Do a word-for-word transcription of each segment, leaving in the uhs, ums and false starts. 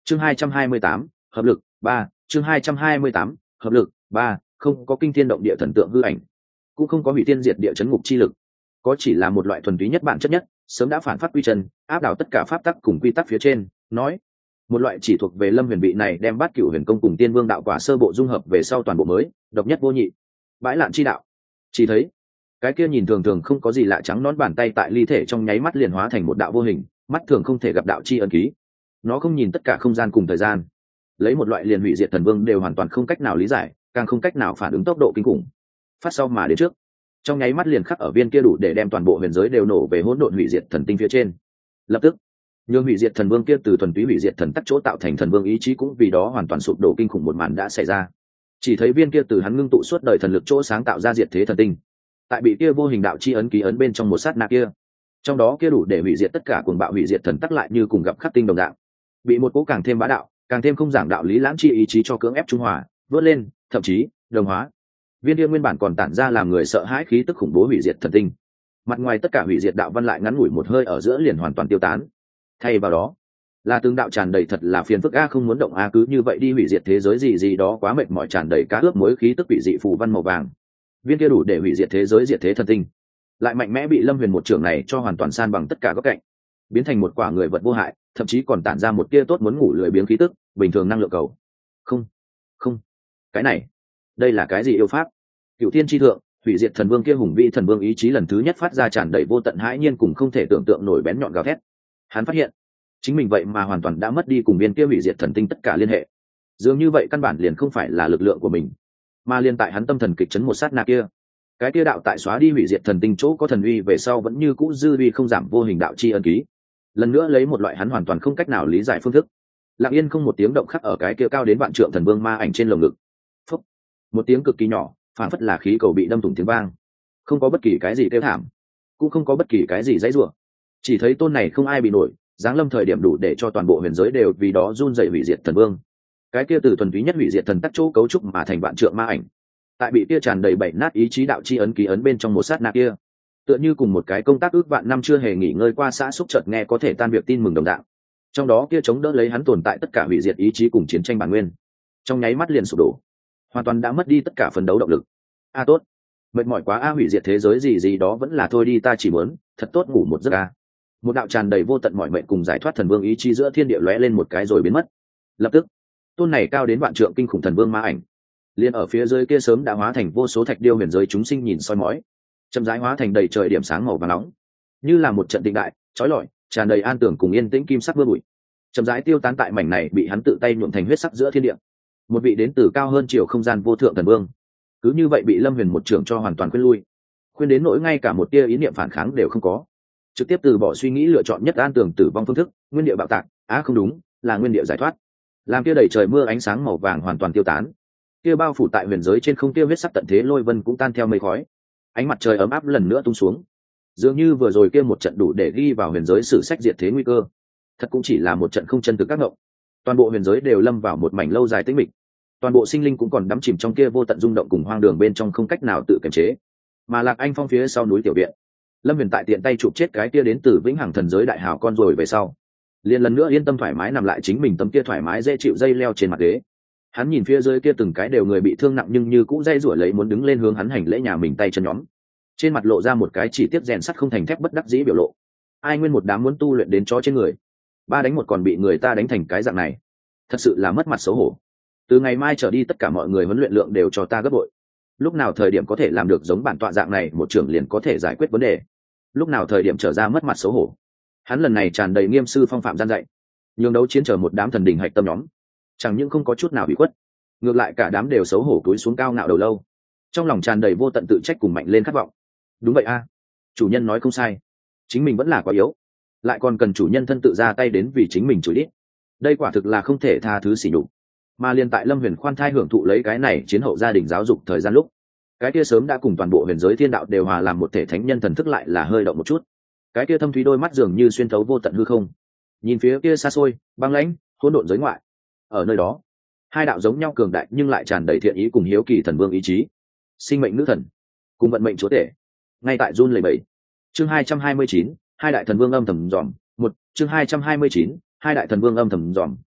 chương hai trăm hai mươi tám hợp lực ba chương hai trăm hai mươi tám hợp lực ba không có kinh thiên động địa thần tượng hư ảnh, cũng không có hủy tiên diệt địa chấn ngục chi lực, có chỉ là một loại thuần túy nhất bản chất nhất, sớm đã phản phát quy chân, áp đảo tất cả pháp tắc cùng quy tắc phía trên, nói một loại chỉ thuộc về Lâm Huyền vị này đem Bát Cửu Huyền Công cùng Tiên Vương đạo quả sơ bộ dung hợp về sau toàn bộ mới, độc nhất vô nhị. Bãi lạn chi đạo. Chỉ thấy, cái kia nhìn thường thường không có gì lạ trắng nón bàn tay tại ly thể trong nháy mắt liền hóa thành một đạo vô hình, mắt thường không thể gặp đạo chi ấn ký. Nó không nhìn tất cả không gian cùng thời gian, lấy một loại liền hủy diệt thần vương đều hoàn toàn không cách nào lý giải, càng không cách nào phản ứng tốc độ kinh khủng. Phát sau mà đến trước, trong nháy mắt liền khắc ở viên kia đủ để đem toàn bộ huyền giới đều nổ về hỗn độn hủy diệt thần tinh phía trên. Lập tức, nhường hủy diệt thần vương kia từ thuần túy hủy diệt thần tắc chỗ tạo thành thần vương ý chí cũng vì đó hoàn toàn sụp đổ kinh khủng một màn đã xảy ra. Chỉ thấy viên kia từ hắn ngưng tụ suốt đời thần lực chỗ sáng tạo ra diệt thế thần tinh, tại bị kia vô hình đạo chi ấn ký ấn bên trong một sát na kia, trong đó kia đủ để hủy diệt tất cả cuồng bạo hủy diệt thần tắc lại như cùng gặp khắc tinh đồng dạng, bị một cố càng thêm bá đạo, càng thêm không giảng đạo lý lãng chi ý chí cho cưỡng ép trung hòa, vớt lên, thậm chí đồng hóa. Viên kia nguyên bản còn tản ra làm người sợ hãi khí tức khủng bố hủy diệt thần tinh, mặt ngoài tất cả hủy diệt đạo văn lại ngắn ngủi một hơi ở giữa liền hoàn toàn tiêu tán. Thay vào đó là tương đạo tràn đầy thật là phiền phức a, không muốn động a, cứ như vậy đi hủy diệt thế giới gì gì đó quá mệt mỏi, tràn đầy cá ướp muối khí tức bị dị phù văn màu vàng. Viên kia đủ để hủy diệt thế giới diệt thế thần tinh lại mạnh mẽ bị Lâm Huyền một trường này cho hoàn toàn san bằng tất cả góc cạnh, biến thành một quả người vật vô hại, thậm chí còn tản ra một tia tốt muốn ngủ lười biếng khí tức bình thường năng lượng cầu. Không, không, cái này, đây là cái gì yêu pháp? Cửu thiên chi thượng, hủy diệt thần vương kia hùng vĩ thần vương ý chí lần thứ nhất phát ra tràn đầy vô tận hãi nhiên cùng không thể tưởng tượng nổi bén nhọn gào thét. Hắn phát hiện chính mình vậy mà hoàn toàn đã mất đi cùng viên kia hủy diệt thần tinh tất cả liên hệ, dường như vậy căn bản liền không phải là lực lượng của mình, mà liên tại hắn tâm thần kịch chấn một sát na kia, cái kia đạo tại xóa đi hủy diệt thần tinh chỗ có thần uy về sau vẫn như cũ dư uy không giảm vô hình đạo chi ân ký, lần nữa lấy một loại hắn hoàn toàn không cách nào lý giải phương thức, lặng yên không một tiếng động khắc ở cái kia cao đến vạn trượng thần vương ma ảnh trên lồng ngực. Phúc, một tiếng cực kỳ nhỏ, phản phất là khí cầu bị đâm thủng tiếng vang, không có bất kỳ cái gì kêu thảm, cũng không có bất kỳ cái gì dãy rủa, chỉ thấy tôn này không ai bị nổi, giáng lâm thời điểm đủ để cho toàn bộ huyền giới đều vì đó run rẩy hủy diệt thần vương, cái kia từ thuần túy nhất hủy diệt thần tắc chỗ cấu trúc mà thành vạn trượng ma ảnh, tại bị kia tràn đầy bảy nát ý chí đạo chi ấn ký ấn bên trong một sát na kia, tựa như cùng một cái công tác ước vạn năm chưa hề nghỉ ngơi qua xã xúc chợt nghe có thể tan việc tin mừng đồng dạng, trong đó kia chống đỡ lấy hắn tồn tại tất cả hủy diệt ý chí cùng chiến tranh bản nguyên, trong nháy mắt liền sụp đổ, hoàn toàn đã mất đi tất cả phấn đấu động lực. A tốt, mệt mỏi quá a, hủy diệt thế giới gì gì đó vẫn là thôi đi, ta chỉ muốn thật tốt ngủ một giấc a. Một đạo tràn đầy vô tận mọi mệnh cùng giải thoát thần vương ý chí giữa thiên địa lóe lên một cái rồi biến mất. Lập tức, tôn này cao đến vạn trượng kinh khủng thần vương ma ảnh, liền ở phía dưới kia sớm đã hóa thành vô số thạch điêu huyền giới chúng sinh nhìn soi mói, chậm rãi hóa thành đầy trời điểm sáng màu vàng nóng, như là một trận tịnh đại, chói lọi, tràn đầy an tưởng cùng yên tĩnh kim sắc mưa bụi, chậm rãi tiêu tán tại mảnh này bị hắn tự tay nhuộm thành huyết sắc giữa thiên địa. Một vị đến từ cao hơn chiều không gian vô thượng thần vương, cứ như vậy bị Lâm Huyền một trường cho hoàn toàn khuyên lui, khuyên đến nỗi ngay cả một tia ý niệm phản kháng đều không có, trực tiếp từ bỏ suy nghĩ lựa chọn nhất an tường tử vong phương thức, nguyên địa bạo tạc, á à không đúng, là nguyên địa giải thoát. Làm kia đầy trời mưa ánh sáng màu vàng hoàn toàn tiêu tán, kia bao phủ tại huyền giới trên không kia huyết sắc tận thế lôi vân cũng tan theo mây khói, ánh mặt trời ấm áp lần nữa tung xuống, dường như vừa rồi kia một trận đủ để ghi vào huyền giới sử sách diệt thế nguy cơ, thật cũng chỉ là một trận không chân thực các ngộng. Toàn bộ huyền giới đều lâm vào một mảnh lâu dài tĩnh mịch, toàn bộ sinh linh cũng còn đắm chìm trong kia vô tận rung động cùng hoang đường bên trong không cách nào tự kiềm chế. Mà Lạc Anh Phong phía sau núi tiểu viện, Lâm Huyền tại tiện tay chụp chết cái kia đến từ vĩnh hằng thần giới đại hào con rồi về sau, liền lần nữa yên tâm thoải mái nằm lại chính mình tấm kia thoải mái dễ chịu dây leo trên mặt ghế. Hắn nhìn phía dưới kia từng cái đều người bị thương nặng nhưng như cũ dây rủa lấy muốn đứng lên hướng hắn hành lễ nhà mình tay chân nhóm, trên mặt lộ ra một cái chỉ tiếp rèn sắt không thành thép bất đắc dĩ biểu lộ. Ai nguyên một đám muốn tu luyện đến chó trên người, ba đánh một còn bị người ta đánh thành cái dạng này, thật sự là mất mặt xấu hổ. Từ ngày mai trở đi tất cả mọi người huấn luyện lượng đều cho ta gấp bội. Lúc nào thời điểm có thể làm được giống bản tọa dạng này một trưởng liền có thể giải quyết vấn đề, lúc nào thời điểm trở ra mất mặt xấu hổ. Hắn lần này tràn đầy nghiêm sư phong phạm gian dạy, nhường đấu chiến chờ một đám thần đình hạch tâm nhóm, chẳng những không có chút nào bị khuất, ngược lại cả đám đều xấu hổ túi xuống cao ngạo đầu lâu, trong lòng tràn đầy vô tận tự trách cùng mạnh lên khát vọng. Đúng vậy a, chủ nhân nói không sai, chính mình vẫn là quá yếu, lại còn cần chủ nhân thân tự ra tay đến vì chính mình chửi đít, đây quả thực là không thể tha thứ xỉ nhục. Mà liên tại Lâm Huyền khoan thai hưởng thụ lấy cái này chiến hậu gia đình giáo dục thời gian lúc, cái kia sớm đã cùng toàn bộ huyền giới thiên đạo đều hòa làm một thể thánh nhân thần thức lại là hơi động một chút, cái kia thâm thúy đôi mắt dường như xuyên thấu vô tận hư không, nhìn phía kia xa xôi băng lãnh hỗn độn giới ngoại. Ở nơi đó, hai đạo giống nhau cường đại nhưng lại tràn đầy thiện ý cùng hiếu kỳ thần vương ý chí, sinh mệnh nữ thần cùng vận mệnh chúa tể, ngay tại run lẩy bẩy. Chương hai trăm hai mươi chín, hai đại thần vương âm thầm dòm một chương hai trăm hai mươi chín, hai đại thần vương âm thầm dòm một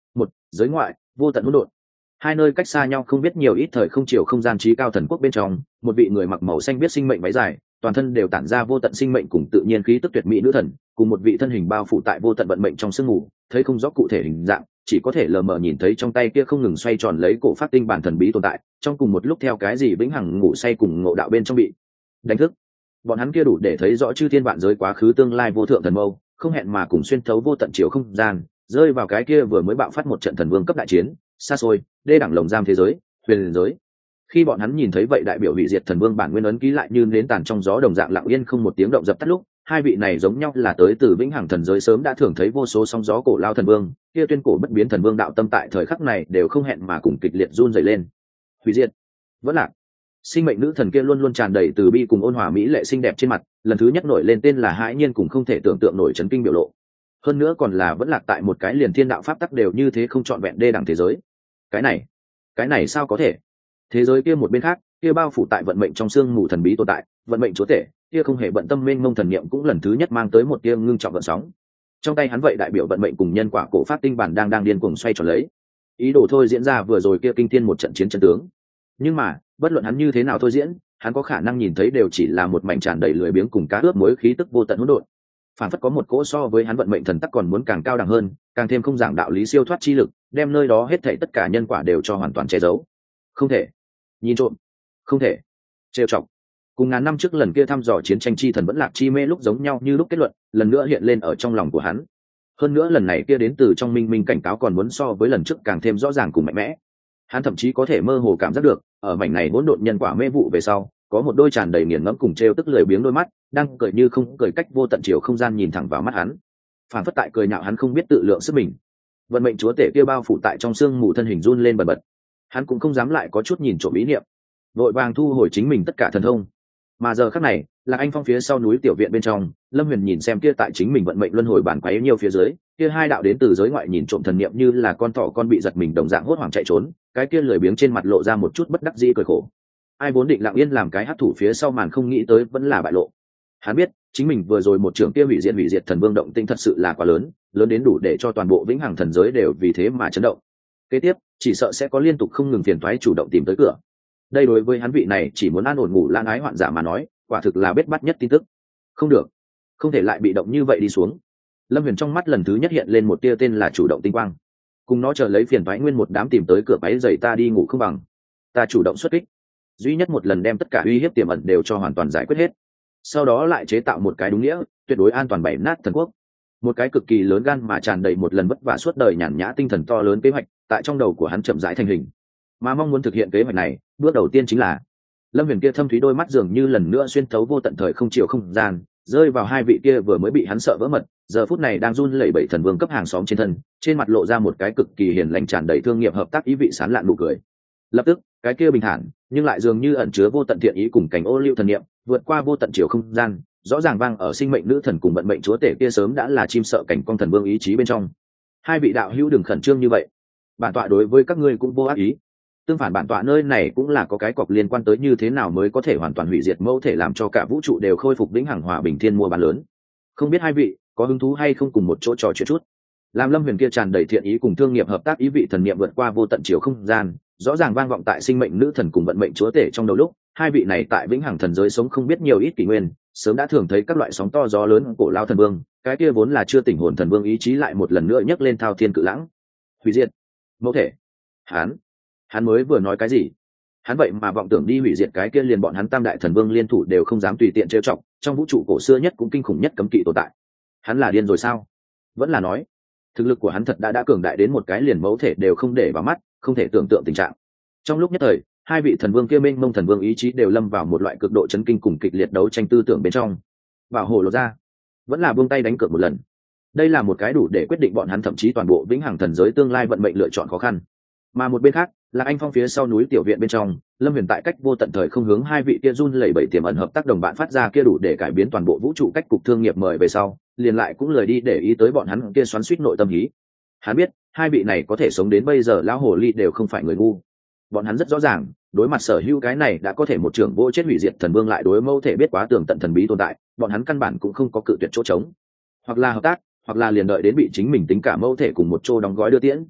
giới ngoại vô tận hỗn độn. Hai nơi cách xa nhau không biết nhiều ít thời không chiều không gian trí cao thần quốc bên trong, một vị người mặc màu xanh biết sinh mệnh váy dài, toàn thân đều tản ra vô tận sinh mệnh cùng tự nhiên khí tức tuyệt mỹ nữ thần, cùng một vị thân hình bao phủ tại vô tận vận mệnh trong sương mù, thấy không rõ cụ thể hình dạng, chỉ có thể lờ mờ nhìn thấy trong tay kia không ngừng xoay tròn lấy cổ phát tinh bản thần bí tồn tại, trong cùng một lúc theo cái gì vĩnh hằng ngủ say cùng ngộ đạo bên trong bị đánh thức. Bọn hắn kia đủ để thấy rõ chư thiên vạn giới quá khứ tương lai vô thượng thần mâu, không hẹn mà cùng xuyên thấu vô tận chiều không gian, rơi vào cái kia vừa mới bạo phát một trận thần vương cấp đại chiến, xa xôi, đê đẳng lồng giam thế giới, huyền giới. Khi bọn hắn nhìn thấy vậy đại biểu hủy diệt thần vương bản nguyên ấn ký lại như nến tàn trong gió đồng dạng lặng yên không một tiếng động dập tắt lúc, hai vị này giống nhau là tới từ vĩnh hằng thần giới sớm đã thường thấy vô số sóng gió cổ lao thần vương, kia tuyên cổ bất biến thần vương đạo tâm tại thời khắc này đều không hẹn mà cùng kịch liệt run rẩy lên. Hủy diệt, vẫn lạc. Sinh mệnh nữ thần kia luôn luôn tràn đầy từ bi cùng ôn hòa mỹ lệ xinh đẹp trên mặt, lần thứ nhất nổi lên tên là hãi nhiên cùng không thể tưởng tượng nổi chấn kinh biểu lộ. Hơn nữa còn là vẫn lạc tại một cái liền thiên đạo pháp tắc đều như thế không trọn vẹn đê đẳng thế giới. Cái này, cái này sao có thể? Thế giới kia một bên khác, kia bao phủ tại vận mệnh trong xương mù thần bí tồn tại, vận mệnh chúa tể, kia không hề bận tâm mênh mông thần niệm cũng lần thứ nhất mang tới một tia ngưng trọng gợn sóng. Trong tay hắn vậy đại biểu vận mệnh cùng nhân quả cổ phát tinh bản đang đang điên cuồng xoay tròn lấy, ý đồ thôi diễn ra vừa rồi kia kinh thiên một trận chiến chân tướng. Nhưng mà, bất luận hắn như thế nào thôi diễn, hắn có khả năng nhìn thấy đều chỉ là một mảnh tràn đầy lười biếng cùng cá ướp muối khí tức vô tận hỗn độn. Phản phất có một cỗ so với hắn vận mệnh thần tắc còn muốn càng cao đẳng hơn, càng thêm không giảng đạo lý siêu thoát chi lực, đem nơi đó hết thảy tất cả nhân quả đều cho hoàn toàn che giấu. Không thể, nhìn trộm, không thể, trêu chọc. Cùng ngàn năm trước lần kia thăm dò chiến tranh chi thần vẫn lạc chi mê lúc giống nhau như lúc kết luận, lần nữa hiện lên ở trong lòng của hắn. Hơn nữa lần này kia đến từ trong minh minh cảnh cáo còn muốn so với lần trước càng thêm rõ ràng cùng mạnh mẽ. Hắn thậm chí có thể mơ hồ cảm giác được, ở mảnh này hỗn độn nhân quả mê vụ về sau, có một đôi tràn đầy nghiền ngẫm cùng trêu tức lười biếng đôi mắt, đang cười như không cười cách vô tận chiều không gian nhìn thẳng vào mắt hắn. Phản phất tại cười nhạo hắn không biết tự lượng sức mình. Vận mệnh chúa tể kia bao phủ tại trong xương mù thân hình run lên bần bật. Hắn cũng không dám lại có chút nhìn trộm ý niệm, vội vàng thu hồi chính mình tất cả thần thông. Mà giờ khắc này, là anh phong phía sau núi tiểu viện bên trong, Lâm Huyền nhìn xem kia tại chính mình vận mệnh luân hồi bản quấy nhiều phía dưới, kia hai đạo đến từ giới ngoại nhìn trộm thần niệm như là con thỏ con bị giật mình đồng dạng hốt hoảng chạy trốn, cái kia lười biếng trên mặt lộ ra một chút bất đắc dĩ cười khổ. Ai vốn định lặng yên làm cái hắc thủ phía sau màn không nghĩ tới vẫn là bại lộ. Hắn biết, chính mình vừa rồi một trường kia hủy diệt hủy diệt thần vương động tinh thật sự là quá lớn, lớn đến đủ để cho toàn bộ vĩnh hằng thần giới đều vì thế mà chấn động. Kế tiếp, chỉ sợ sẽ có liên tục không ngừng phiền toái chủ động tìm tới cửa. Đây đối với hắn vị này chỉ muốn an ổn ngủ lan ái hoạn giả mà nói, quả thực là bết bát nhất tin tức. Không được, không thể lại bị động như vậy đi xuống. Lâm Huyền trong mắt lần thứ nhất hiện lên một tia tên là chủ động tinh quang. Cùng nó chờ lấy phiền toái nguyên một đám tìm tới cửa váy giày ta đi ngủ không bằng. Ta chủ động xuất kích, duy nhất một lần đem tất cả uy hiếp tiềm ẩn đều cho hoàn toàn giải quyết hết. Sau đó lại chế tạo một cái đúng nghĩa, tuyệt đối an toàn bảy nát thần quốc. Một cái cực kỳ lớn gan mà tràn đầy một lần vất vả suốt đời nhàn nhã tinh thần to lớn kế hoạch, tại trong đầu của hắn chậm rãi thành hình. Mà mong muốn thực hiện kế hoạch này, bước đầu tiên chính là Lâm Huyền kia thâm thúy đôi mắt dường như lần nữa xuyên thấu vô tận thời không chiều không gian, rơi vào hai vị kia vừa mới bị hắn sợ vỡ mật, giờ phút này đang run lẩy bẩy thần vương cấp hàng xóm trên thân, trên mặt lộ ra một cái cực kỳ hiền lành tràn đầy thương nghiệp hợp tác ý vị sán lạn nụ cười. Lập tức, cái kia bình thản, nhưng lại dường như ẩn chứa vô tận thiện ý cùng cảnh ô liu thần niệm, vượt qua vô tận chiều không gian, rõ ràng vang ở sinh mệnh nữ thần cùng vận mệnh chúa tể kia sớm đã là chim sợ cảnh con thần vương ý chí bên trong. Hai vị đạo hữu đừng khẩn trương như vậy, bản tọa đối với các ngươi cũng vô ác ý. Tương phản bản tọa nơi này cũng là có cái cọc liên quan tới như thế nào mới có thể hoàn toàn hủy diệt mẫu thể làm cho cả vũ trụ đều khôi phục vĩnh hằng hòa bình thiên mua bán lớn. Không biết hai vị có hứng thú hay không cùng một chỗ trò chuyện chút. Làm Lâm Huyền kia tràn đầy thiện ý cùng thương nghiệp hợp tác ý vị thần niệm vượt qua vô tận chiều không gian, rõ ràng vang vọng tại sinh mệnh nữ thần cùng vận mệnh chúa tể trong đầu lúc, hai vị này tại vĩnh hằng thần giới sống không biết nhiều ít kỷ nguyên, sớm đã thường thấy các loại sóng to gió lớn cổ lao thần vương, cái kia vốn là chưa tỉnh hồn thần vương ý chí lại một lần nữa nhấc lên thao thiên cự lãng. Hủy diệt mẫu thể. Hắn hắn mới vừa nói cái gì? Hắn vậy mà vọng tưởng đi hủy diệt cái kia liền bọn hắn tam đại thần vương liên thủ đều không dám tùy tiện trêu chọc, trong vũ trụ cổ xưa nhất cũng kinh khủng nhất cấm kỵ tồn tại. Hắn là điên rồi sao? Vẫn là nói, thực lực của hắn thật đã đã cường đại đến một cái liền mẫu thể đều không để vào mắt, không thể tưởng tượng tình trạng. Trong lúc nhất thời, hai vị thần vương kia mênh mông thần vương ý chí đều lâm vào một loại cực độ chấn kinh cùng kịch liệt đấu tranh tư tưởng bên trong. Bảo hồ lột ra, vẫn là buông tay đánh cược một lần. Đây là một cái đủ để quyết định bọn hắn thậm chí toàn bộ vĩnh hằng thần giới tương lai vận mệnh lựa chọn khó khăn. Mà một bên khác, là anh phong phía sau núi tiểu viện bên trong, Lâm Huyền tại cách vô tận thời không hướng hai vị kia run lẩy bẩy tiềm ẩn hợp tác đồng bạn phát ra kia đủ để cải biến toàn bộ vũ trụ cách cục thương nghiệp mời về sau, liền lại cũng lười đi để ý tới bọn hắn kia xoắn xuýt nội tâm hí. Hắn biết, hai vị này có thể sống đến bây giờ lão hồ ly đều không phải người ngu. Bọn hắn rất rõ ràng, đối mặt sở hữu cái này đã có thể một trưởng vô chết hủy diệt thần vương lại đối mâu thể biết quá tường tận thần bí tồn tại, bọn hắn căn bản cũng không có cự tuyệt chỗ trống. Hoặc là hợp tác, hoặc là liền đợi đến bị chính mình tính cả mâu thể cùng một chỗ đóng gói đưa tiễn.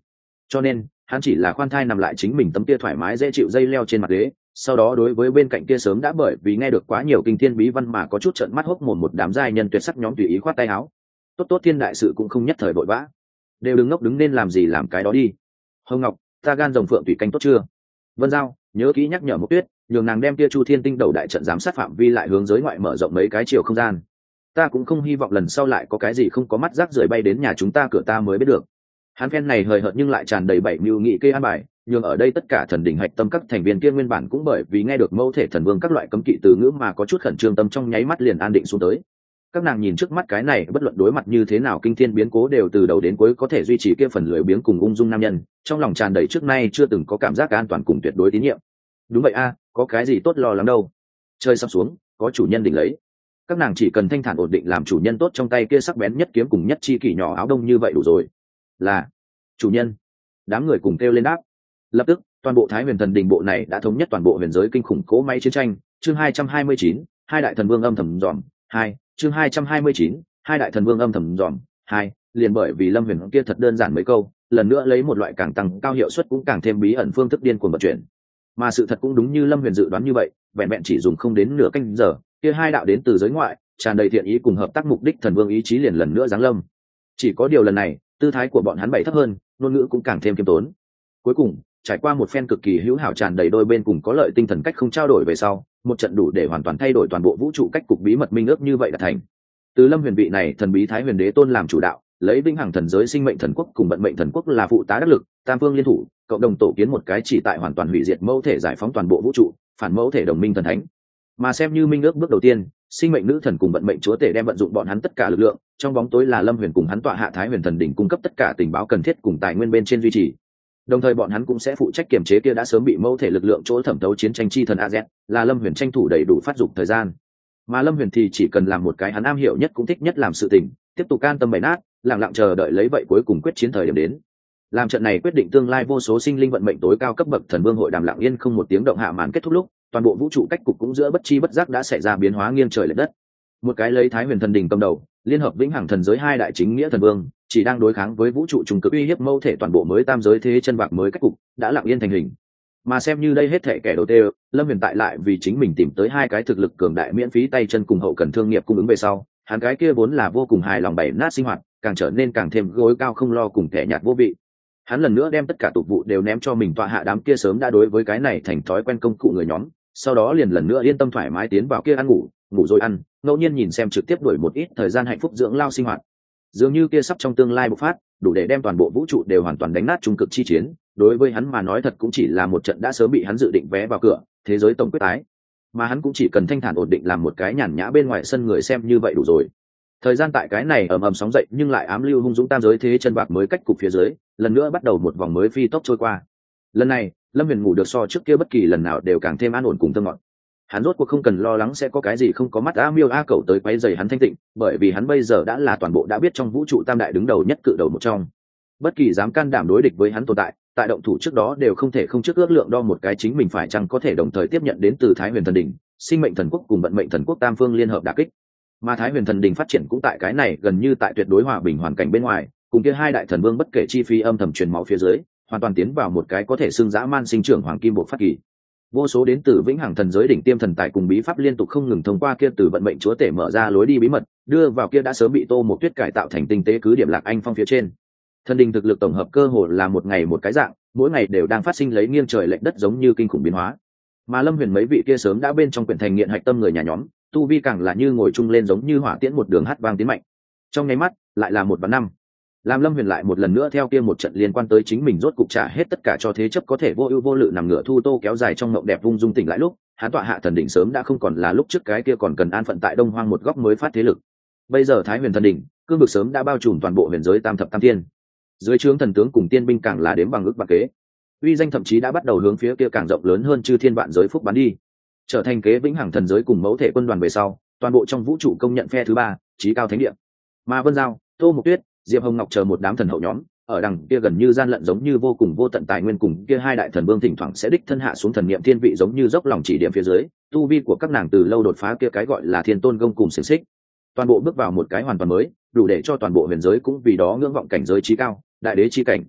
cho nên hắn chỉ là khoan thai nằm lại chính mình tấm kia thoải mái dễ chịu dây leo trên mặt ghế, sau đó đối với bên cạnh kia sớm đã bởi vì nghe được quá nhiều kinh thiên bí văn mà có chút trợn mắt hốc mồm một đám giai nhân tuyệt sắc nhóm tùy ý khoát tay áo. Tốt tốt thiên đại sự cũng không nhất thời vội vã, đều đứng ngốc đứng nên làm gì làm cái đó đi. Hồng Ngọc, ta gan rồng phượng tùy canh tốt chưa? Vân Giao, nhớ kỹ nhắc nhở một Tuyết, nhường nàng đem kia Chu Thiên Tinh đầu đại trận giám sát phạm vi lại hướng giới ngoại mở rộng mấy cái chiều không gian. Ta cũng không hy vọng lần sau lại có cái gì không có mắt rác rưởi bay đến nhà chúng ta cửa ta mới biết được. Hắn phen này hời hợt nhưng lại tràn đầy bảy mưu nghị kê an bài, nhưng ở đây tất cả thần đỉnh hạch tâm các thành viên kia nguyên bản cũng bởi vì nghe được mẫu thể thần vương các loại cấm kỵ từ ngữ mà có chút khẩn trương, tâm trong nháy mắt liền an định xuống tới. Các nàng nhìn trước mắt cái này bất luận đối mặt như thế nào kinh thiên biến cố đều từ đầu đến cuối có thể duy trì kia phần lười biếng cùng ung dung nam nhân, trong lòng tràn đầy trước nay chưa từng có cảm giác an toàn cùng tuyệt đối tín nhiệm. Đúng vậy a, có cái gì tốt lo lắng đâu. Chơi sắp xuống, có chủ nhân định lấy. Các nàng chỉ cần thanh thản ổn định làm chủ nhân tốt trong tay kia sắc bén nhất kiếm cùng nhất chi kỷ nhỏ áo đông như vậy đủ rồi. Là chủ nhân. Đám người cùng kêu lên đáp. Lập tức toàn bộ Thái Huyền Thần Đình bộ này đã thống nhất toàn bộ huyền giới kinh khủng cỗ máy chiến tranh. Chương hai trăm hai mươi chín, hai đại thần vương âm thầm dòm. Hai. Chương hai trăm hai mươi chín, hai đại thần vương âm thầm dòm. Hai. Liền bởi vì Lâm Huyền kia thật đơn giản mấy câu, lần nữa lấy một loại càng tăng cao hiệu suất cũng càng thêm bí ẩn phương thức điên cuồng vận chuyển. Mà sự thật cũng đúng như Lâm Huyền dự đoán như vậy, vẹn vẹn chỉ dùng không đến nửa canh giờ, kia hai đạo đến từ giới ngoại, tràn đầy thiện ý cùng hợp tác mục đích thần vương ý chí liền lần nữa giáng lâm. Chỉ có điều lần này, tư thái của bọn hắn bảy thấp hơn, ngôn ngữ cũng càng thêm kiêm tốn. Cuối cùng, trải qua một phen cực kỳ hữu hảo tràn đầy đôi bên cùng có lợi tinh thần cách không trao đổi về sau, một trận đủ để hoàn toàn thay đổi toàn bộ vũ trụ cách cục bí mật minh ước như vậy đã thành. Từ Lâm Huyền vị này thần bí Thái Huyền Đế tôn làm chủ đạo, lấy vĩnh hằng thần giới sinh mệnh thần quốc cùng vận mệnh thần quốc là phụ tá đắc lực, tam phương liên thủ, cộng đồng tổ kiến một cái chỉ tại hoàn toàn hủy diệt mẫu thể giải phóng toàn bộ vũ trụ, phản mẫu thể đồng minh thần thánh. Mà xem như minh ước bước đầu tiên, sinh mệnh nữ thần cùng vận mệnh chúa tể đem vận dụng bọn hắn tất cả lực lượng, trong bóng tối là Lâm Huyền cùng hắn tọa hạ Thái Huyền Thần đỉnh cung cấp tất cả tình báo cần thiết cùng tài nguyên bên trên duy trì. Đồng thời bọn hắn cũng sẽ phụ trách kiểm chế kia đã sớm bị mẫu thể lực lượng chỗ thẩm thấu chiến tranh chi thần a dét, là Lâm Huyền tranh thủ đầy đủ phát dụng thời gian. Mà Lâm Huyền thì chỉ cần làm một cái hắn am hiểu nhất cũng thích nhất làm sự tình, tiếp tục can tâm bày nát, lặng lặng chờ đợi lấy vậy cuối cùng quyết chiến thời điểm đến. Làm trận này quyết định tương lai vô số sinh linh vận mệnh tối cao cấp bậc thần vương hội đàm lặng yên không một tiếng động hạ màn kết thúc lúc, toàn bộ vũ trụ cách cục cũng giữa bất chi bất giác đã xảy ra biến hóa nghiêng trời lệch đất. Một cái lấy Thái Huyền Thần đỉnh cầm đầu, liên hợp vĩnh hằng thần giới hai đại chính nghĩa thần vương, chỉ đang đối kháng với vũ trụ trùng cực uy hiếp mâu thể toàn bộ mới tam giới thế chân bạc mới cách cục, đã lặng yên thành hình. Mà xem như đây hết thảy kẻ đầu tiên, Lâm Huyền tại lại vì chính mình tìm tới hai cái thực lực cường đại miễn phí tay chân cùng hậu cần thương nghiệp cung ứng về sau, hắn cái kia vốn là vô cùng hài lòng bày nát sinh hoạt, càng trở nên càng thêm gối cao không lo cùng kẻ nhạt vô vị. Hắn lần nữa đem tất cả tục vụ đều ném cho mình tọa hạ đám kia sớm đã đối với cái này thành thói quen công cụ người nhóm, sau đó liền lần nữa yên tâm thoải mái tiến vào kia ăn ngủ, ngủ rồi ăn, ngẫu nhiên nhìn xem trực tiếp đuổi một ít thời gian hạnh phúc dưỡng lao sinh hoạt. Dường như kia sắp trong tương lai bộc phát, đủ để đem toàn bộ vũ trụ đều hoàn toàn đánh nát trung cực chi chiến, đối với hắn mà nói thật cũng chỉ là một trận đã sớm bị hắn dự định vé vào cửa, thế giới tổng quyết tái. Mà hắn cũng chỉ cần thanh thản ổn định làm một cái nhàn nhã bên ngoài sân người xem như vậy đủ rồi. Thời gian tại cái này ầm ầm sóng dậy nhưng lại ám lưu hung dũng tam giới thế chân bạc mới cách cục phía dưới, lần nữa bắt đầu một vòng mới phi tốc trôi qua. Lần này, Lâm Huyền ngủ được so trước kia bất kỳ lần nào đều càng thêm an ổn cùng thơ ngọt. Hắn rốt cuộc không cần lo lắng sẽ có cái gì không có mắt a miêu a cẩu tới quấy rầy hắn thanh tịnh, bởi vì hắn bây giờ đã là toàn bộ đã biết trong vũ trụ tam đại đứng đầu nhất cự đầu một trong. Bất kỳ dám can đảm đối địch với hắn tồn tại, tại động thủ trước đó đều không thể không trước ước lượng đo một cái chính mình phải chăng có thể đồng thời tiếp nhận đến từ Thái Huyền Thần đỉnh, sinh mệnh thần quốc cùng vận mệnh thần quốc tam phương liên hợp đả kích. Mà Thái Huyền Thần đỉnh phát triển cũng tại cái này gần như tại tuyệt đối hòa bình hoàn cảnh bên ngoài, cùng kia hai đại thần vương bất kể chi phí âm thầm truyền máu phía dưới, hoàn toàn tiến vào một cái có thể xưng dã man sinh trưởng hoàng kim bộ phát kỳ. Vô số đến từ vĩnh hằng thần giới đỉnh tiêm thần tài cùng bí pháp liên tục không ngừng thông qua kia từ vận mệnh chúa tể mở ra lối đi bí mật, đưa vào kia đã sớm bị Tô Mộc Tuyết cải tạo thành tinh tế cứ điểm Lạc Anh Phong phía trên. Thần đình thực lực tổng hợp cơ hồ là một ngày một cái dạng, mỗi ngày đều đang phát sinh lấy nghiêng trời lệch đất giống như kinh khủng biến hóa. Mà Lâm Huyền mấy vị kia sớm đã bên trong quyển thành nghiện hạch tâm người nhà nhóm, tu vi càng là như ngồi chung lên giống như hỏa tiễn một đường hát vang tiến mạnh. Trong nháy mắt, lại là một vạn năm. Làm Lâm Huyền lại một lần nữa theo kia một trận liên quan tới chính mình rốt cục trả hết tất cả cho thế chấp có thể vô ưu vô lự nằm ngửa thu tô kéo dài trong mộng đẹp vung dung tỉnh lại lúc, hắn tọa hạ thần đỉnh sớm đã không còn là lúc trước cái kia còn cần an phận tại Đông Hoang một góc mới phát thế lực. Bây giờ Thái Huyền thần đỉnh, cương vực sớm đã bao trùm toàn bộ huyền giới tam thập tam thiên. Dưới trướng thần tướng cùng tiên binh càng là đếm bằng ước bạc kế. Uy danh thậm chí đã bắt đầu hướng phía kia càng rộng lớn hơn chư thiên vạn giới phúc bắn đi. Trở thành kế vĩnh hằng thần giới cùng mẫu thể quân đoàn về sau, toàn bộ trong vũ trụ công nhận phe thứ ba, chí cao thánh địa. Mà Vân Giao, Tô Mộc Tuyết, Diệp Hồng Ngọc chờ một đám thần hậu nhóm, ở đằng kia gần như gian lận giống như vô cùng vô tận tài nguyên cùng kia hai đại thần vương thỉnh thoảng sẽ đích thân hạ xuống thần niệm thiên vị giống như dốc lòng chỉ điểm phía dưới, tu vi của các nàng từ lâu đột phá kia cái gọi là thiên tôn gông cùng xiển xích. Toàn bộ bước vào một cái hoàn toàn mới, đủ để cho toàn bộ huyền giới cũng vì đó ngưỡng vọng cảnh giới chí cao, đại đế chi cảnh.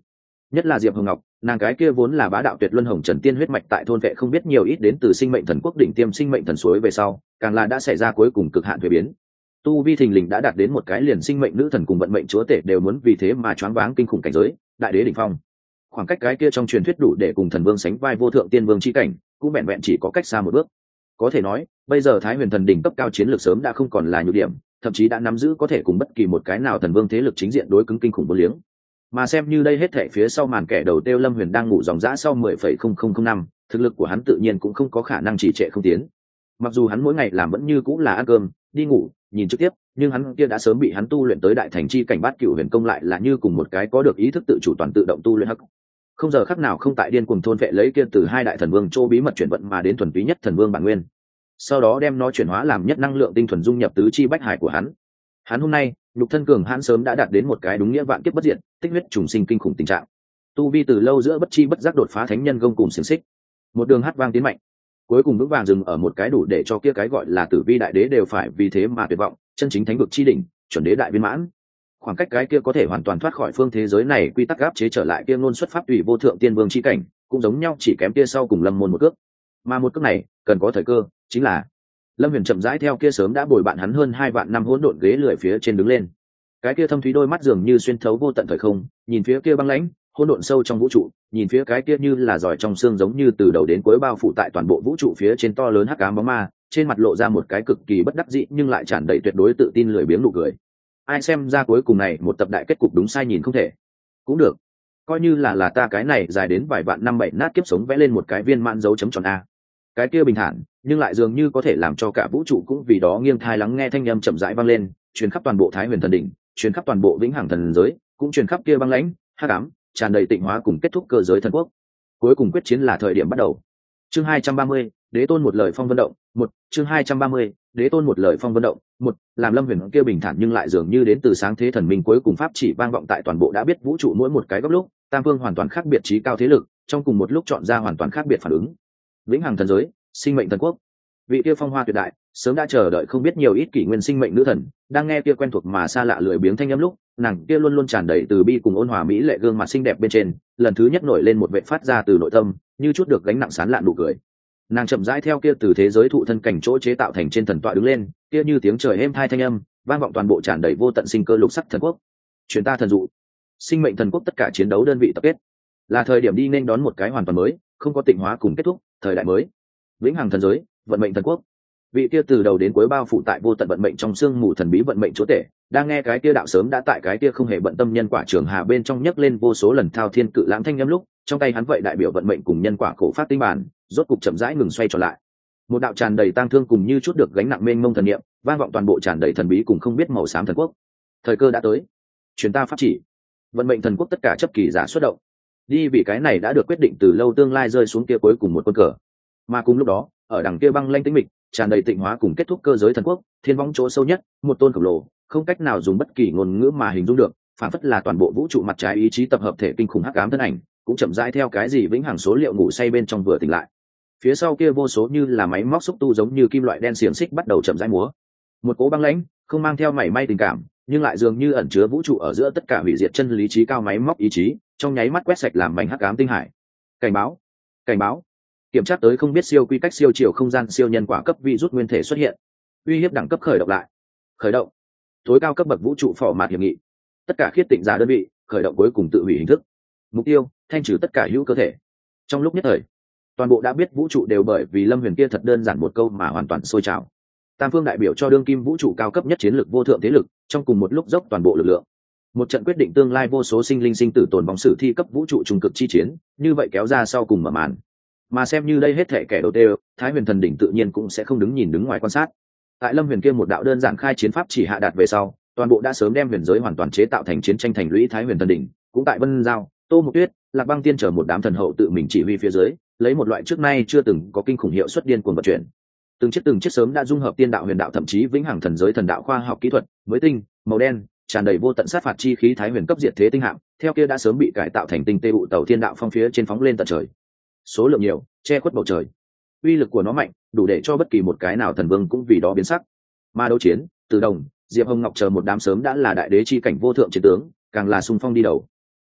nhất là Diệp Hồng Ngọc, nàng cái kia vốn là bá đạo tuyệt luân hồng trần tiên huyết mạch tại thôn vệ không biết nhiều ít đến từ sinh mệnh thần quốc đỉnh tiêm sinh mệnh thần suối về sau, càng là đã xảy ra cuối cùng cực hạn thuế biến. Tu vi thình lình đã đạt đến một cái liền sinh mệnh nữ thần cùng vận mệnh chúa tể đều muốn vì thế mà choáng váng kinh khủng cảnh giới, đại đế đỉnh phong. Khoảng cách cái kia trong truyền thuyết đủ để cùng thần vương sánh vai vô thượng tiên vương chi cảnh, cũng vẹn vẹn chỉ có cách xa một bước. Có thể nói, bây giờ Thái Huyền thần đỉnh cấp cao chiến lược sớm đã không còn là nhược điểm, thậm chí đã nắm giữ có thể cùng bất kỳ một cái nào thần vương thế lực chính diện đối cứng kinh khủng vô liếng. Mà xem như đây hết thảy phía sau màn kẻ đầu tiêu Lâm Huyền đang ngủ dòng dã sau mười phẩy không không không năm, thực lực của hắn tự nhiên cũng không có khả năng trì trệ không tiến. Mặc dù hắn mỗi ngày làm vẫn như cũng là ăn cơm, đi ngủ, nhìn trực tiếp, nhưng hắn kia đã sớm bị hắn tu luyện tới đại thành chi cảnh bát cửu huyền công lại là như cùng một cái có được ý thức tự chủ toàn tự động tu luyện hắc. Không giờ khắc nào không tại điên cuồng thôn vệ lấy kia từ hai đại thần vương châu bí mật chuyển vận mà đến thuần túy nhất thần vương bản nguyên. Sau đó đem nó chuyển hóa làm nhất năng lượng tinh thuần dung nhập tứ chi bách hải của hắn. Hắn hôm nay, nhục thân cường hãn sớm đã đạt đến một cái đúng nghĩa vạn kiếp bất diệt, tích huyết trùng sinh kinh khủng tình trạng. Tu vi từ lâu giữa bất chi bất giác đột phá thánh nhân gông cùng xiềng xích. Một đường hát vang tiến mạnh, cuối cùng vững vàng dừng ở một cái đủ để cho kia cái gọi là tử vi đại đế đều phải vì thế mà tuyệt vọng, chân chính thánh vực chi đỉnh, chuẩn đế đại viên mãn. Khoảng cách cái kia có thể hoàn toàn thoát khỏi phương thế giới này quy tắc áp chế trở lại kia ngôn xuất pháp tùy vô thượng tiên vương chi cảnh, cũng giống nhau chỉ kém kia sau cùng Lâm môn một cước. Mà một cước này, cần có thời cơ, chính là Lâm Huyền chậm rãi theo kia sớm đã bồi bạn hắn hơn hai vạn năm hỗn độn ghế lười phía trên đứng lên. Cái kia thâm thúy đôi mắt dường như xuyên thấu vô tận thời không, nhìn phía kia băng lãnh, hỗn độn sâu trong vũ trụ, nhìn phía cái kia như là giỏi trong xương giống như từ đầu đến cuối bao phủ tại toàn bộ vũ trụ phía trên to lớn hắc ám bóng ma, trên mặt lộ ra một cái cực kỳ bất đắc dĩ nhưng lại tràn đầy tuyệt đối tự tin lười biếng nụ cười. Ai xem ra cuối cùng này một tập đại kết cục đúng sai nhìn không thể. Cũng được, coi như là là ta cái này dài đến vài vạn năm bảy nát kiếp sống vẽ lên một cái viên mãn dấu chấm tròn a. Cái kia bình thản, nhưng lại dường như có thể làm cho cả vũ trụ cũng vì đó nghiêng thai lắng nghe thanh âm chậm rãi vang lên, truyền khắp toàn bộ Thái Huyền thần đỉnh, truyền khắp toàn bộ vĩnh hằng thần giới, cũng truyền khắp kia băng lãnh, hắc ám, tràn đầy tịnh hóa cùng kết thúc cơ giới thần quốc. Cuối cùng quyết chiến là thời điểm bắt đầu. Chương hai trăm ba mươi, Đế tôn một lời phong vân động, một, chương hai trăm ba mươi, Đế tôn một lời phong vân động, một, làm Lâm Huyền kia bình thản nhưng lại dường như đến từ sáng thế thần minh cuối cùng pháp chỉ vang vọng tại toàn bộ đã biết vũ trụ mỗi một cái góc lúc, tam phương hoàn toàn khác biệt trí cao thế lực, trong cùng một lúc chọn ra hoàn toàn khác biệt phản ứng. Vĩnh hằng thần giới, sinh mệnh thần quốc. Vị kia phong hoa tuyệt đại, sớm đã chờ đợi không biết nhiều ít kỷ nguyên sinh mệnh nữ thần, đang nghe kia quen thuộc mà xa lạ lười biếng thanh âm lúc, nàng kia luôn luôn tràn đầy từ bi cùng ôn hòa mỹ lệ gương mặt xinh đẹp bên trên, lần thứ nhất nổi lên một vệt phát ra từ nội tâm, như chút được gánh nặng sán lạn nụ cười. Nàng chậm rãi theo kia từ thế giới thụ thân cảnh chỗ chế tạo thành trên thần tọa đứng lên, kia như tiếng trời êm thai thanh âm, vang vọng toàn bộ tràn đầy vô tận sinh cơ lục sắc thần quốc. Truyền ta thần dụ, sinh mệnh thần quốc tất cả chiến đấu đơn vị tập kết, là thời điểm đi nên đón một cái hoàn toàn mới, không có tịnh hóa cùng kết thúc, thời đại mới. Vĩnh hằng thần giới, vận mệnh thần quốc. Vị kia từ đầu đến cuối bao phủ tại vô tận vận mệnh trong xương mù thần bí vận mệnh chúa tể, đang nghe cái kia đạo sớm đã tại cái kia không hề bận tâm nhân quả trường hà bên trong nhấc lên vô số lần thao thiên cự lãng thanh âm lúc, trong tay hắn vậy đại biểu vận mệnh cùng nhân quả cổ phát tinh bản, rốt cục chậm rãi ngừng xoay trở lại. Một đạo tràn đầy tang thương cùng như chút được gánh nặng mênh mông thần niệm, vang vọng toàn bộ tràn đầy thần bí cùng không biết màu xám thần quốc. Thời cơ đã tới, truyền ta pháp chỉ. Vận mệnh thần quốc tất cả chấp kỳ giả xuất động. Đi vì cái này đã được quyết định từ lâu tương lai rơi xuống kia cuối cùng một quân cờ. Mà cùng lúc đó, ở đằng kia băng lanh tĩnh mịch, tràn đầy tịnh hóa cùng kết thúc cơ giới thần quốc, thiên vong chỗ sâu nhất, một tôn khổng lồ, không cách nào dùng bất kỳ ngôn ngữ mà hình dung được, phản phất là toàn bộ vũ trụ mặt trái ý chí tập hợp thể kinh khủng hắc ám thân ảnh, cũng chậm rãi theo cái gì vĩnh hằng số liệu ngủ say bên trong vừa tỉnh lại. Phía sau kia vô số như là máy móc xúc tu giống như kim loại đen xiềng xích bắt đầu chậm rãi múa. Một cỗ băng lãnh, không mang theo mảy may tình cảm, nhưng lại dường như ẩn chứa vũ trụ ở giữa tất cả hủy diệt chân lý trí cao máy móc ý chí, trong nháy mắt quét sạch làm mảnh hắc ám tinh hải. Cảnh báo, cảnh báo. Kiểm tra tới không biết siêu quy cách siêu chiều không gian siêu nhân quả cấp virus nguyên thể xuất hiện. Uy hiếp đẳng cấp khởi động lại. Khởi động. Tối cao cấp bậc vũ trụ phò mạt hiệp nghị. Tất cả khiết tịnh giả đơn vị, khởi động cuối cùng tự hủy hình thức. Mục tiêu, thanh trừ tất cả hữu cơ thể. Trong lúc nhất thời, toàn bộ đã biết vũ trụ đều bởi vì Lâm Huyền kia thật đơn giản một câu mà hoàn toàn sôi trào. Tam phương đại biểu cho đương kim vũ trụ cao cấp nhất chiến lược vô thượng thế lực, trong cùng một lúc dốc toàn bộ lực lượng. Một trận quyết định tương lai vô số sinh linh sinh tử tồn vong sử thi cấp vũ trụ trung cực chi chiến, như vậy kéo ra sau cùng mở màn. Mà xem như đây hết thể kẻ đầu tiên, Thái Huyền thần đỉnh tự nhiên cũng sẽ không đứng nhìn đứng ngoài quan sát. Tại Lâm Huyền kia một đạo đơn giản khai chiến pháp chỉ hạ đạt về sau, toàn bộ đã sớm đem huyền giới hoàn toàn chế tạo thành chiến tranh thành lũy Thái Huyền thần đỉnh, cũng tại Vân Giao, Tô Mộc Tuyết, Lạc Băng Tiên chờ một đám thần hậu tự mình chỉ huy phía dưới, lấy một loại trước nay chưa từng có kinh khủng hiệu suất điên cuồng vận chuyển. Từng chiếc từng chiếc sớm đã dung hợp tiên đạo huyền đạo thậm chí vĩnh hằng thần giới thần đạo khoa học kỹ thuật, mới tinh, màu đen, tràn đầy vô tận sát phạt chi khí Thái Huyền cấp diệt thế tinh hạm, theo kia đã sớm bị cải tạo thành tinh tê bụ tàu thiên đạo phong phía trên phóng lên tận trời. Số lượng nhiều, che khuất bầu trời. Uy lực của nó mạnh, đủ để cho bất kỳ một cái nào thần vương cũng vì đó biến sắc. Mà đấu chiến, Từ Đồng, Diệp Hồng Ngọc chờ một đám sớm đã là đại đế chi cảnh vô thượng chiến tướng, càng là xung phong đi đầu.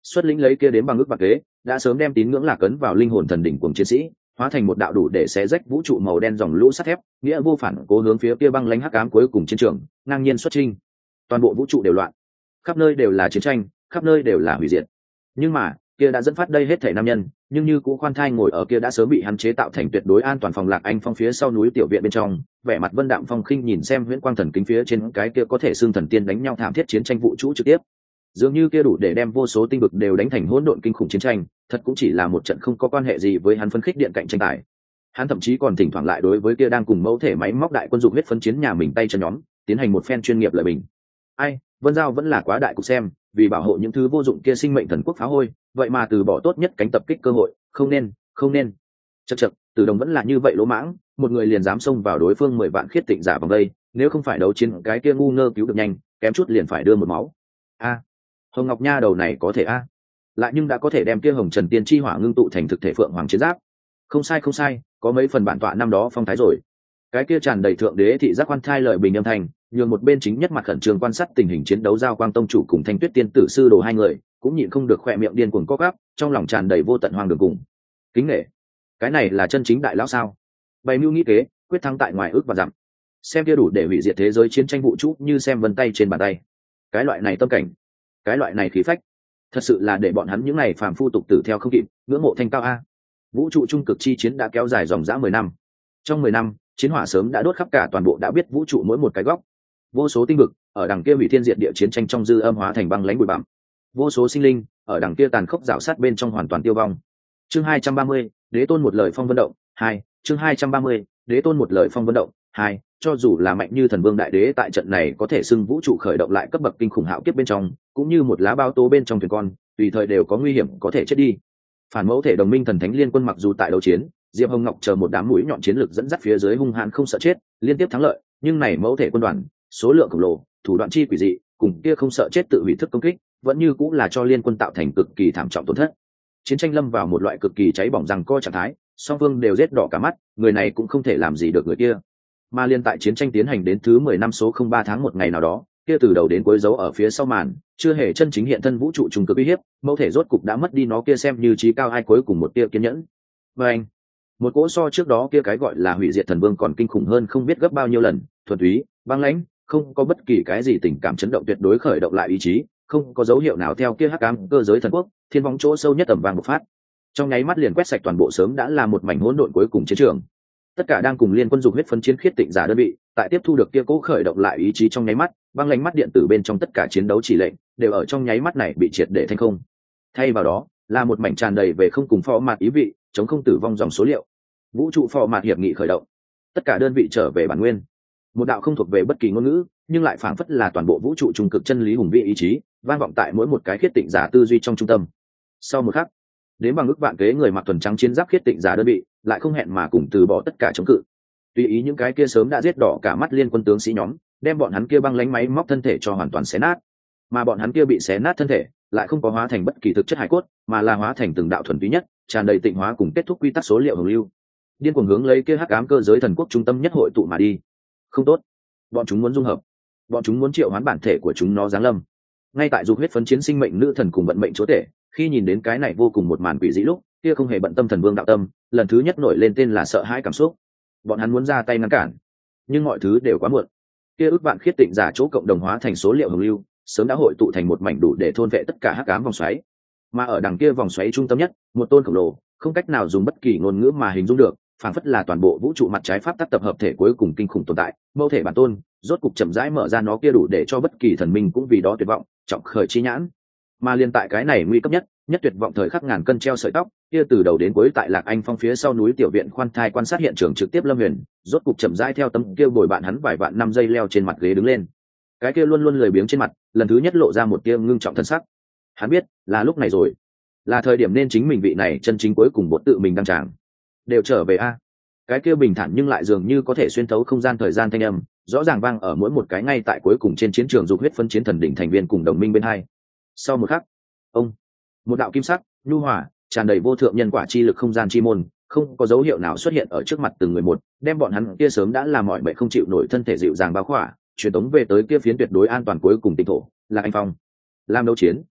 xuất lĩnh lấy kia đến bằng ước bạc kế, đã sớm đem tín ngưỡng lạc ấn vào linh hồn thần đỉnh cuồng chiến sĩ, hóa thành một đạo đủ để xé rách vũ trụ màu đen dòng lũ sắt thép, nghĩa vô phản cố hướng phía kia băng lãnh hắc ám cuối cùng chiến trường ngang nhiên xuất chinh. Toàn bộ vũ trụ đều loạn, khắp nơi đều là chiến tranh, khắp nơi đều là hủy diệt. Nhưng mà kia đã dẫn phát đây hết thảy nam nhân, nhưng như cũ khoan thai ngồi ở kia đã sớm bị hắn chế tạo thành tuyệt đối an toàn phòng Lạc Anh Phong phía sau núi tiểu viện bên trong, vẻ mặt vân đạm phong khinh nhìn xem huyễn quang thần kính phía trên cái kia có thể xương thần tiên đánh nhau thảm thiết chiến tranh vũ trụ trực tiếp. Dường như kia đủ để đem vô số tinh vực đều đánh thành hỗn độn kinh khủng chiến tranh, thật cũng chỉ là một trận không có quan hệ gì với hắn phân khích điện cạnh tranh tài. Hắn thậm chí còn thỉnh thoảng lại đối với kia đang cùng mẫu thể máy móc đại quân dụng huyết phân chiến nhà mình tay chân nhóm, tiến hành một phen chuyên nghiệp lợi bình. Ai, Vân Giao vẫn là quá đại cục xem, vì bảo hộ những thứ vô dụng kia sinh mệnh thần quốc phá hôi, vậy mà từ bỏ tốt nhất cánh tập kích cơ hội, không nên, không nên. Chậc chậc, Từ Đồng vẫn là như vậy lỗ mãng, một người liền dám xông vào đối phương mười vạn khiết tịnh giả vòng đây, nếu không phải đấu chiến cái kia ngu ngơ cứu được nhanh, kém chút liền phải đưa một máu. A, Hồng Ngọc Nha đầu này có thể a, lại nhưng đã có thể đem kia Hồng Trần Tiên chi hỏa ngưng tụ thành thực thể phượng hoàng chiến giáp. Không sai không sai, có mấy phần bản tọa năm đó phong thái rồi. Cái kia tràn đầy thượng đế thị giác quan thai lời bình âm thanh, nhường một bên chính nhất mặt khẩn trương quan sát tình hình chiến đấu giao quang tông chủ cùng Thanh Tuyết tiên tử sư đồ hai người cũng nhịn không được khỏe miệng điên cuồng co quắp, trong lòng tràn đầy vô tận hoang đường cùng kính nể. Cái này là chân chính đại lão sao? Bày mưu nghĩ kế, quyết thắng tại ngoài ước và dặm. Xem kia đủ để hủy diệt thế giới chiến tranh vũ trụ như xem vân tay trên bàn tay. Cái loại này tâm cảnh, cái loại này khí phách, thật sự là để bọn hắn những này phàm phu tục tử theo không kịp, ngưỡng mộ thanh cao a. Vũ trụ trung cực chi chiến đã kéo dài dòng dã mười năm. Trong mười năm, chiến hỏa sớm đã đốt khắp cả toàn bộ đã biết vũ trụ mỗi một cái góc. Vô số tinh vực ở đằng kia hủy thiên diệt địa chiến tranh trong dư âm hóa thành băng lãnh bụi bặm. Vô số sinh linh ở đằng kia tàn khốc rào sát bên trong hoàn toàn tiêu vong. Chương hai trăm ba mươi, Đế tôn một lời phong vân động, hai. Chương hai trăm ba mươi, Đế tôn một lời phong vân động, hai. Cho dù là mạnh như thần vương đại đế tại trận này có thể xưng vũ trụ khởi động lại cấp bậc kinh khủng hạo kiếp bên trong, cũng như một lá bao tố bên trong thuyền con, tùy thời đều có nguy hiểm có thể chết đi. Phản mẫu thể đồng minh thần thánh liên quân mặc dù tại đấu chiến, Diệp Hồng Ngọc chờ một đám mũi nhọn chiến lược dẫn dắt phía dưới hung hãn không sợ chết, liên tiếp thắng lợi, nhưng này mẫu thể quân đoàn, số lượng khổng lồ, thủ đoạn chi quỷ dị, cùng kia không sợ chết tự hủy thức công kích, vẫn như cũng là cho liên quân tạo thành cực kỳ thảm trọng tổn thất. Chiến tranh lâm vào một loại cực kỳ cháy bỏng rằng co trạng thái, song phương đều rết đỏ cả mắt, người này cũng không thể làm gì được người kia. Mà liên tại chiến tranh tiến hành đến thứ mười năm số không ba tháng một ngày nào đó, kia từ đầu đến cuối dấu ở phía sau màn, chưa hề chân chính hiện thân vũ trụ trung cực uy hiếp, mẫu thể rốt cục đã mất đi nó kia xem như trí cao ai cuối cùng một tia kiên nhẫn. Và anh, một cỗ so trước đó kia cái gọi là hủy diệt thần vương còn kinh khủng hơn không biết gấp bao nhiêu lần, thuần túy, băng lãnh, không có bất kỳ cái gì tình cảm chấn động tuyệt đối khởi động lại ý chí, không có dấu hiệu nào theo kia hắc ám cơ giới thần quốc, thiên vong chỗ sâu nhất tầm vàng một phát. Trong nháy mắt liền quét sạch toàn bộ sớm đã là một mảnh hỗn độn cuối cùng chiến trường. Tất cả đang cùng liên quân dục huyết phân chiến khiết tịnh giả đơn vị, tại tiếp thu được kia cố khởi động lại ý chí trong nháy mắt, băng lãnh mắt điện tử bên trong tất cả chiến đấu chỉ lệnh đều ở trong nháy mắt này bị triệt để thành không. Thay vào đó, là một mảnh tràn đầy về không cùng phò mạt ý vị, chống không tử vong dòng số liệu. Vũ trụ phò mạt hiệp nghị khởi động. Tất cả đơn vị trở về bản nguyên. Một đạo không thuộc về bất kỳ ngôn ngữ, nhưng lại phảng phất là toàn bộ vũ trụ trung cực chân lý hùng vĩ ý chí, vang vọng tại mỗi một cái khiết tịnh giả tư duy trong trung tâm. Sau một khắc, đến bằng ước vạn kế người mặc thuần trắng chiến giáp khiết tịnh giả đơn vị, lại không hẹn mà cùng từ bỏ tất cả chống cự. Tùy ý những cái kia sớm đã giết đỏ cả mắt liên quân tướng sĩ nhóm, đem bọn hắn kia băng lánh máy móc thân thể cho hoàn toàn xé nát. Mà bọn hắn kia bị xé nát thân thể, lại không có hóa thành bất kỳ thực chất hải cốt, mà là hóa thành từng đạo thuần túy nhất, tràn đầy tịnh hóa cùng kết thúc quy tắc số liệu hồng lưu. Điên cuồng hướng lấy kia hắc ám cơ giới thần quốc trung tâm nhất hội tụ mà đi. Không tốt, bọn chúng muốn dung hợp, bọn chúng muốn triệu hoán bản thể của chúng nó giáng lâm. Ngay tại dục huyết phấn chiến sinh mệnh nữ thần cùng vận mệnh chúa tể, khi nhìn đến cái này vô cùng một màn quỷ dị lúc, kia không hề bận tâm thần vương đạo tâm, lần thứ nhất nổi lên tên là sợ hãi cảm xúc. Bọn hắn muốn ra tay ngăn cản, nhưng mọi thứ đều quá muộn. Kia ước vạn khiết tịnh giả chỗ cộng đồng hóa thành số liệu hồng lưu, sớm đã hội tụ thành một mảnh đủ để thôn vệ tất cả hắc ám vòng xoáy. Mà ở đằng kia vòng xoáy trung tâm nhất, một tôn khổng lồ, không cách nào dùng bất kỳ ngôn ngữ mà hình dung được, phảng phất là toàn bộ vũ trụ mặt trái pháp tắc tập hợp thể cuối cùng kinh khủng tồn tại, mâu thể bản tôn, rốt cục chậm rãi mở ra nó kia đủ để cho bất kỳ thần minh cũng vì đó tuyệt vọng, trọng khởi chi nhãn. Mà liên tại cái này nguy cấp nhất, nhất tuyệt vọng thời khắc ngàn cân treo sợi tóc, kia từ đầu đến cuối tại Lạc Anh Phong phía sau núi tiểu viện khoan thai quan sát hiện trường trực tiếp Lâm Huyền, rốt cục chậm rãi theo tấm kia bồi bạn hắn vài vạn năm giây leo trên mặt ghế đứng lên. Cái kia luôn luôn lười biếng trên mặt, lần thứ nhất lộ ra một tia ngưng trọng thân sắc. Hắn biết, là lúc này rồi, là thời điểm nên chính mình vị này chân chính cuối cùng bột tự mình đăng tràng. Đều trở về a. Cái kia bình thản nhưng lại dường như có thể xuyên thấu không gian thời gian thanh âm, rõ ràng vang ở mỗi một cái ngay tại cuối cùng trên chiến trường dục huyết phân chiến thần đỉnh thành viên cùng đồng minh bên hai. Sau một khắc, ông, một đạo kim sắc, nhu hòa, tràn đầy vô thượng nhân quả chi lực không gian chi môn, không có dấu hiệu nào xuất hiện ở trước mặt từng người một, đem bọn hắn kia sớm đã làm mọi mệnh không chịu nổi thân thể dịu dàng bao khỏa, truyền tống về tới kia phiến tuyệt đối an toàn cuối cùng tinh thổ, là Anh Phong. Làm đấu chiến,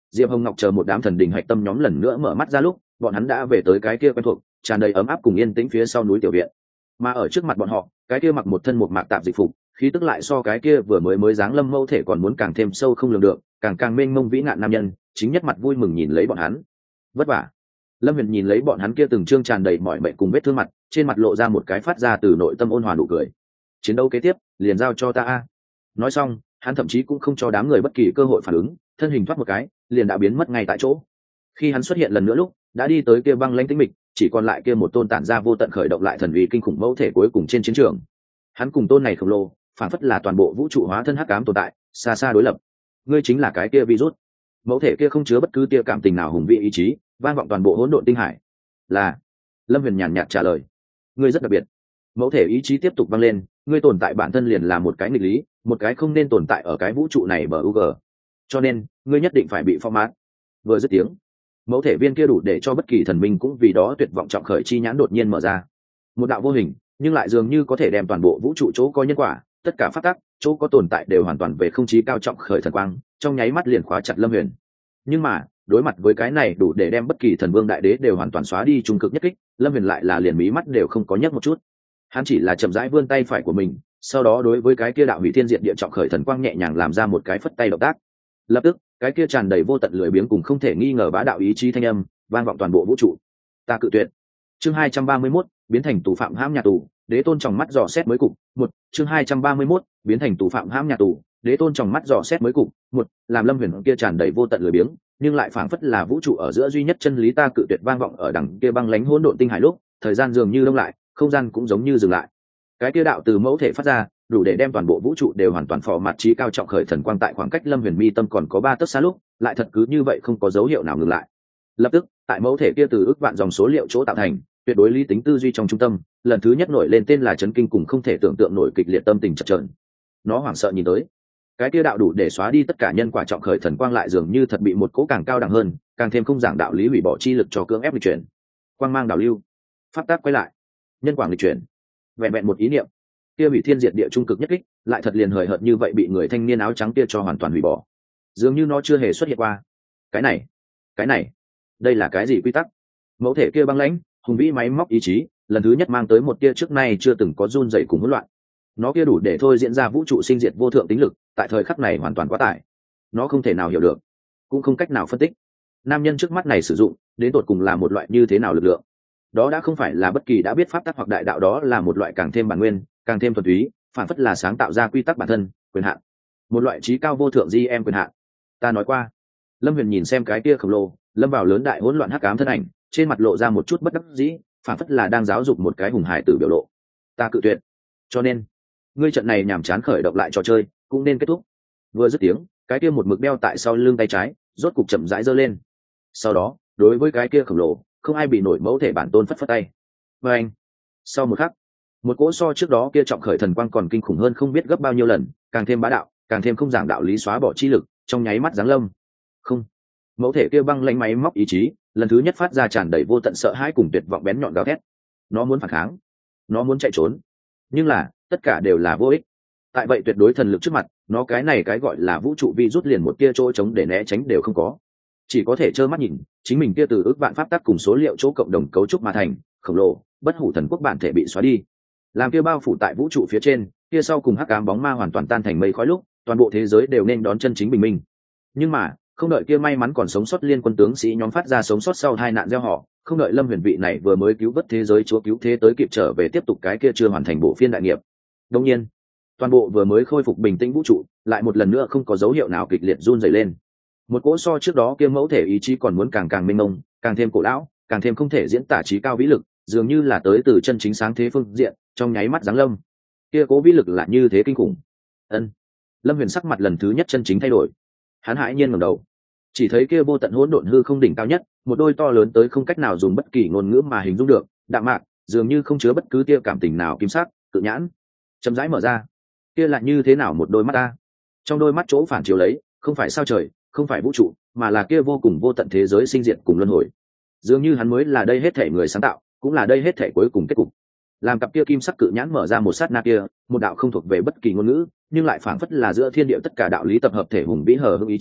Diệp Hồng Ngọc chờ một đám thần đình hạch tâm nhóm lần nữa mở mắt ra lúc bọn hắn đã về tới cái kia quen thuộc tràn đầy ấm áp cùng yên tĩnh phía sau núi tiểu viện. Mà ở trước mặt bọn họ, cái kia mặc một thân một mạc tạp dịch phục, khí tức lại so cái kia vừa mới mới dáng lâm mâu thể còn muốn càng thêm sâu không lường được, càng càng mênh mông vĩ ngạn nam nhân, chính nhất mặt vui mừng nhìn lấy bọn hắn. Vất vả. Lâm Huyền nhìn lấy bọn hắn kia từng trương tràn đầy mỏi mệt cùng vết thương mặt, trên mặt lộ ra một cái phát ra từ nội tâm ôn hòa nụ cười. Chiến đấu kế tiếp, liền giao cho ta a. Nói xong, hắn thậm chí cũng không cho đám người bất kỳ cơ hội phản ứng, thân hình thoát một cái, liền đã biến mất ngay tại chỗ. Khi hắn xuất hiện lần nữa lúc, đã đi tới kia băng lãnh tĩnh mịch, chỉ còn lại kia một tôn tản ra vô tận khởi động lại thần uy kinh khủng mẫu thể cuối cùng trên chiến trường. Hắn cùng tôn này khổng lồ, phản phất là toàn bộ vũ trụ hóa thân hắc ám tồn tại, xa xa đối lập. Ngươi chính là cái kia virus. Mẫu thể kia không chứa bất cứ tia cảm tình nào hùng vĩ ý chí, vang vọng toàn bộ hỗn độn tinh hải. Là. Lâm Huyền nhàn nhạt trả lời. Ngươi rất đặc biệt. Mẫu thể ý chí tiếp tục vang lên, ngươi tồn tại bản thân liền là một cái nghịch lý, một cái không nên tồn tại ở cái vũ trụ này bờ u g. Cho nên, ngươi nhất định phải bị format. Vừa dứt tiếng, mẫu thể viên kia đủ để cho bất kỳ thần minh cũng vì đó tuyệt vọng trọng khởi chi nhãn đột nhiên mở ra. Một đạo vô hình, nhưng lại dường như có thể đem toàn bộ vũ trụ chỗ có nhân quả, tất cả pháp tắc, chỗ có tồn tại đều hoàn toàn về không chí cao trọng khởi thần quang, trong nháy mắt liền khóa chặt Lâm Huyền. Nhưng mà, đối mặt với cái này đủ để đem bất kỳ thần vương đại đế đều hoàn toàn xóa đi trung cực nhất kích, Lâm Huyền lại là liền mí mắt đều không có nhấc một chút. Hắn chỉ là chậm rãi vươn tay phải của mình, sau đó đối với cái kia đạo hủy thiên diệt địa trọng khởi thần quang nhẹ nhàng làm ra một cái phất tay động tác. Lập tức, cái kia tràn đầy vô tận lười biếng cùng không thể nghi ngờ bá đạo ý chí thanh âm vang vọng toàn bộ vũ trụ. Ta cự tuyệt. Chương hai trăm ba mươi mốt, biến thành tù phạm hãm nhà tù, đế tôn trong mắt dò xét mới cục. Một, chương hai trăm ba mươi mốt, biến thành tù phạm hãm nhà tù, đế tôn trong mắt dò xét mới cục. Một, làm Lâm Huyền kia tràn đầy vô tận lười biếng, nhưng lại phảng phất là vũ trụ ở giữa duy nhất chân lý ta cự tuyệt vang vọng ở đằng kia băng lãnh hỗn độn tinh hải lúc, thời gian dường như đông lại, không gian cũng giống như dừng lại. Cái kia đạo từ mẫu thể phát ra, đủ để đem toàn bộ vũ trụ đều hoàn toàn phò mặt trí cao trọng khởi thần quang tại khoảng cách Lâm Huyền mi tâm còn có ba tấc xa lúc, lại thật cứ như vậy không có dấu hiệu nào ngừng lại. Lập tức, tại mẫu thể kia từ ước vạn dòng số liệu chỗ tạo thành, tuyệt đối lý tính tư duy trong trung tâm, lần thứ nhất nổi lên tên là chấn kinh cùng không thể tưởng tượng nổi kịch liệt tâm tình chập chờn. Nó hoảng sợ nhìn tới, cái kia đạo đủ để xóa đi tất cả nhân quả trọng khởi thần quang lại dường như thật bị một cỗ càng cao đẳng hơn, càng thêm không giảng đạo lý hủy bỏ chi lực cho cưỡng ép lịch chuyển. Quang mang đảo lưu, pháp tác quay lại, nhân quả lịch chuyển. Vẹn vẹn một ý niệm, kia bị thiên diệt địa trung cực nhất kích, lại thật liền hời hợt như vậy bị người thanh niên áo trắng kia cho hoàn toàn hủy bỏ. Dường như nó chưa hề xuất hiện qua. Cái này, cái này, đây là cái gì quy tắc? Mẫu thể kia băng lãnh, hùng vĩ máy móc ý chí, lần thứ nhất mang tới một tia trước nay chưa từng có run rẩy cùng hỗn loạn. Nó kia đủ để thôi diễn ra vũ trụ sinh diệt vô thượng tính lực, tại thời khắc này hoàn toàn quá tải. Nó không thể nào hiểu được, cũng không cách nào phân tích. Nam nhân trước mắt này sử dụng, đến tột cùng là một loại như thế nào lực lượng? Đó đã không phải là bất kỳ đã biết pháp tắc hoặc đại đạo, đó là một loại càng thêm bản nguyên, càng thêm thuần túy, phản phất là sáng tạo ra quy tắc bản thân, quyền hạn, một loại trí cao vô thượng di em quyền hạn. Ta nói qua. Lâm Huyền nhìn xem cái kia khổng lồ lâm vào lớn đại hỗn loạn hắc ám thân ảnh, trên mặt lộ ra một chút bất đắc dĩ, phản phất là đang giáo dục một cái hùng hải tử biểu lộ. Ta cự tuyệt. Cho nên, ngươi trận này nhàm chán khởi động lại trò chơi, cũng nên kết thúc. Vừa dứt tiếng, cái kia một mực đeo tại sau lưng tay trái, rốt cục chậm rãi giơ lên. Sau đó, đối với cái kia khổng lồ, không ai bị nổi mẫu thể bản tôn phất phất tay. Và anh, sau một khắc, một cỗ so trước đó kia trọng khởi thần quang còn kinh khủng hơn không biết gấp bao nhiêu lần, càng thêm bá đạo, càng thêm không giảng đạo lý xóa bỏ chi lực, trong nháy mắt giáng lâm. Không, mẫu thể kia băng lãnh máy móc ý chí, lần thứ nhất phát ra tràn đầy vô tận sợ hãi cùng tuyệt vọng bén nhọn gào thét. Nó muốn phản kháng, nó muốn chạy trốn, nhưng là tất cả đều là vô ích. Tại vậy tuyệt đối thần lực trước mặt, nó cái này cái gọi là vũ trụ vi rút liền một tia chỗ trống để né tránh đều không có, chỉ có thể trơ mắt nhìn chính mình kia từ ước vạn pháp tắc cùng số liệu chỗ cộng đồng cấu trúc mà thành khổng lồ bất hủ thần quốc bản thể bị xóa đi, làm kia bao phủ tại vũ trụ phía trên kia sau cùng hắc ám bóng ma hoàn toàn tan thành mây khói lúc toàn bộ thế giới đều nên đón chân chính bình minh. Nhưng mà không đợi kia may mắn còn sống sót liên quân tướng sĩ nhóm phát ra sống sót sau hai nạn gieo họ, không đợi Lâm Huyền vị này vừa mới cứu vớt thế giới chúa cứu thế tới kịp trở về tiếp tục cái kia chưa hoàn thành bộ phiên đại nghiệp, đương nhiên toàn bộ vừa mới khôi phục bình tĩnh vũ trụ lại một lần nữa không có dấu hiệu nào kịch liệt run rẩy lên. Một cỗ so trước đó kia mẫu thể ý chí còn muốn càng càng mênh mông, càng thêm cổ lão, càng thêm không thể diễn tả trí cao vĩ lực, dường như là tới từ chân chính sáng thế phương diện, trong nháy mắt giáng lâm. Kia cố vĩ lực là như thế kinh khủng. Ân. Lâm Huyền sắc mặt lần thứ nhất chân chính thay đổi. Hắn hãi nhiên ngẩng đầu, chỉ thấy kia vô tận hỗn độn hư không đỉnh cao nhất, một đôi to lớn tới không cách nào dùng bất kỳ ngôn ngữ mà hình dung được, đạm mạc, dường như không chứa bất cứ tia cảm tình nào kim sắc, cự nhãn, chậm rãi mở ra. Kia là như thế nào một đôi mắt ta? Trong đôi mắt chỗ phản chiếu lấy, không phải sao trời, không phải vũ trụ, mà là kia vô cùng vô tận thế giới sinh diệt cùng luân hồi. Dường như hắn mới là đây hết thể người sáng tạo, cũng là đây hết thể cuối cùng kết cục. Làm cặp kia kim sắc cự nhãn mở ra một sát na kia, một đạo không thuộc về bất kỳ ngôn ngữ, nhưng lại phảng phất là giữa thiên địa tất cả đạo lý tập hợp thể hùng vĩ hờ hững ý chí,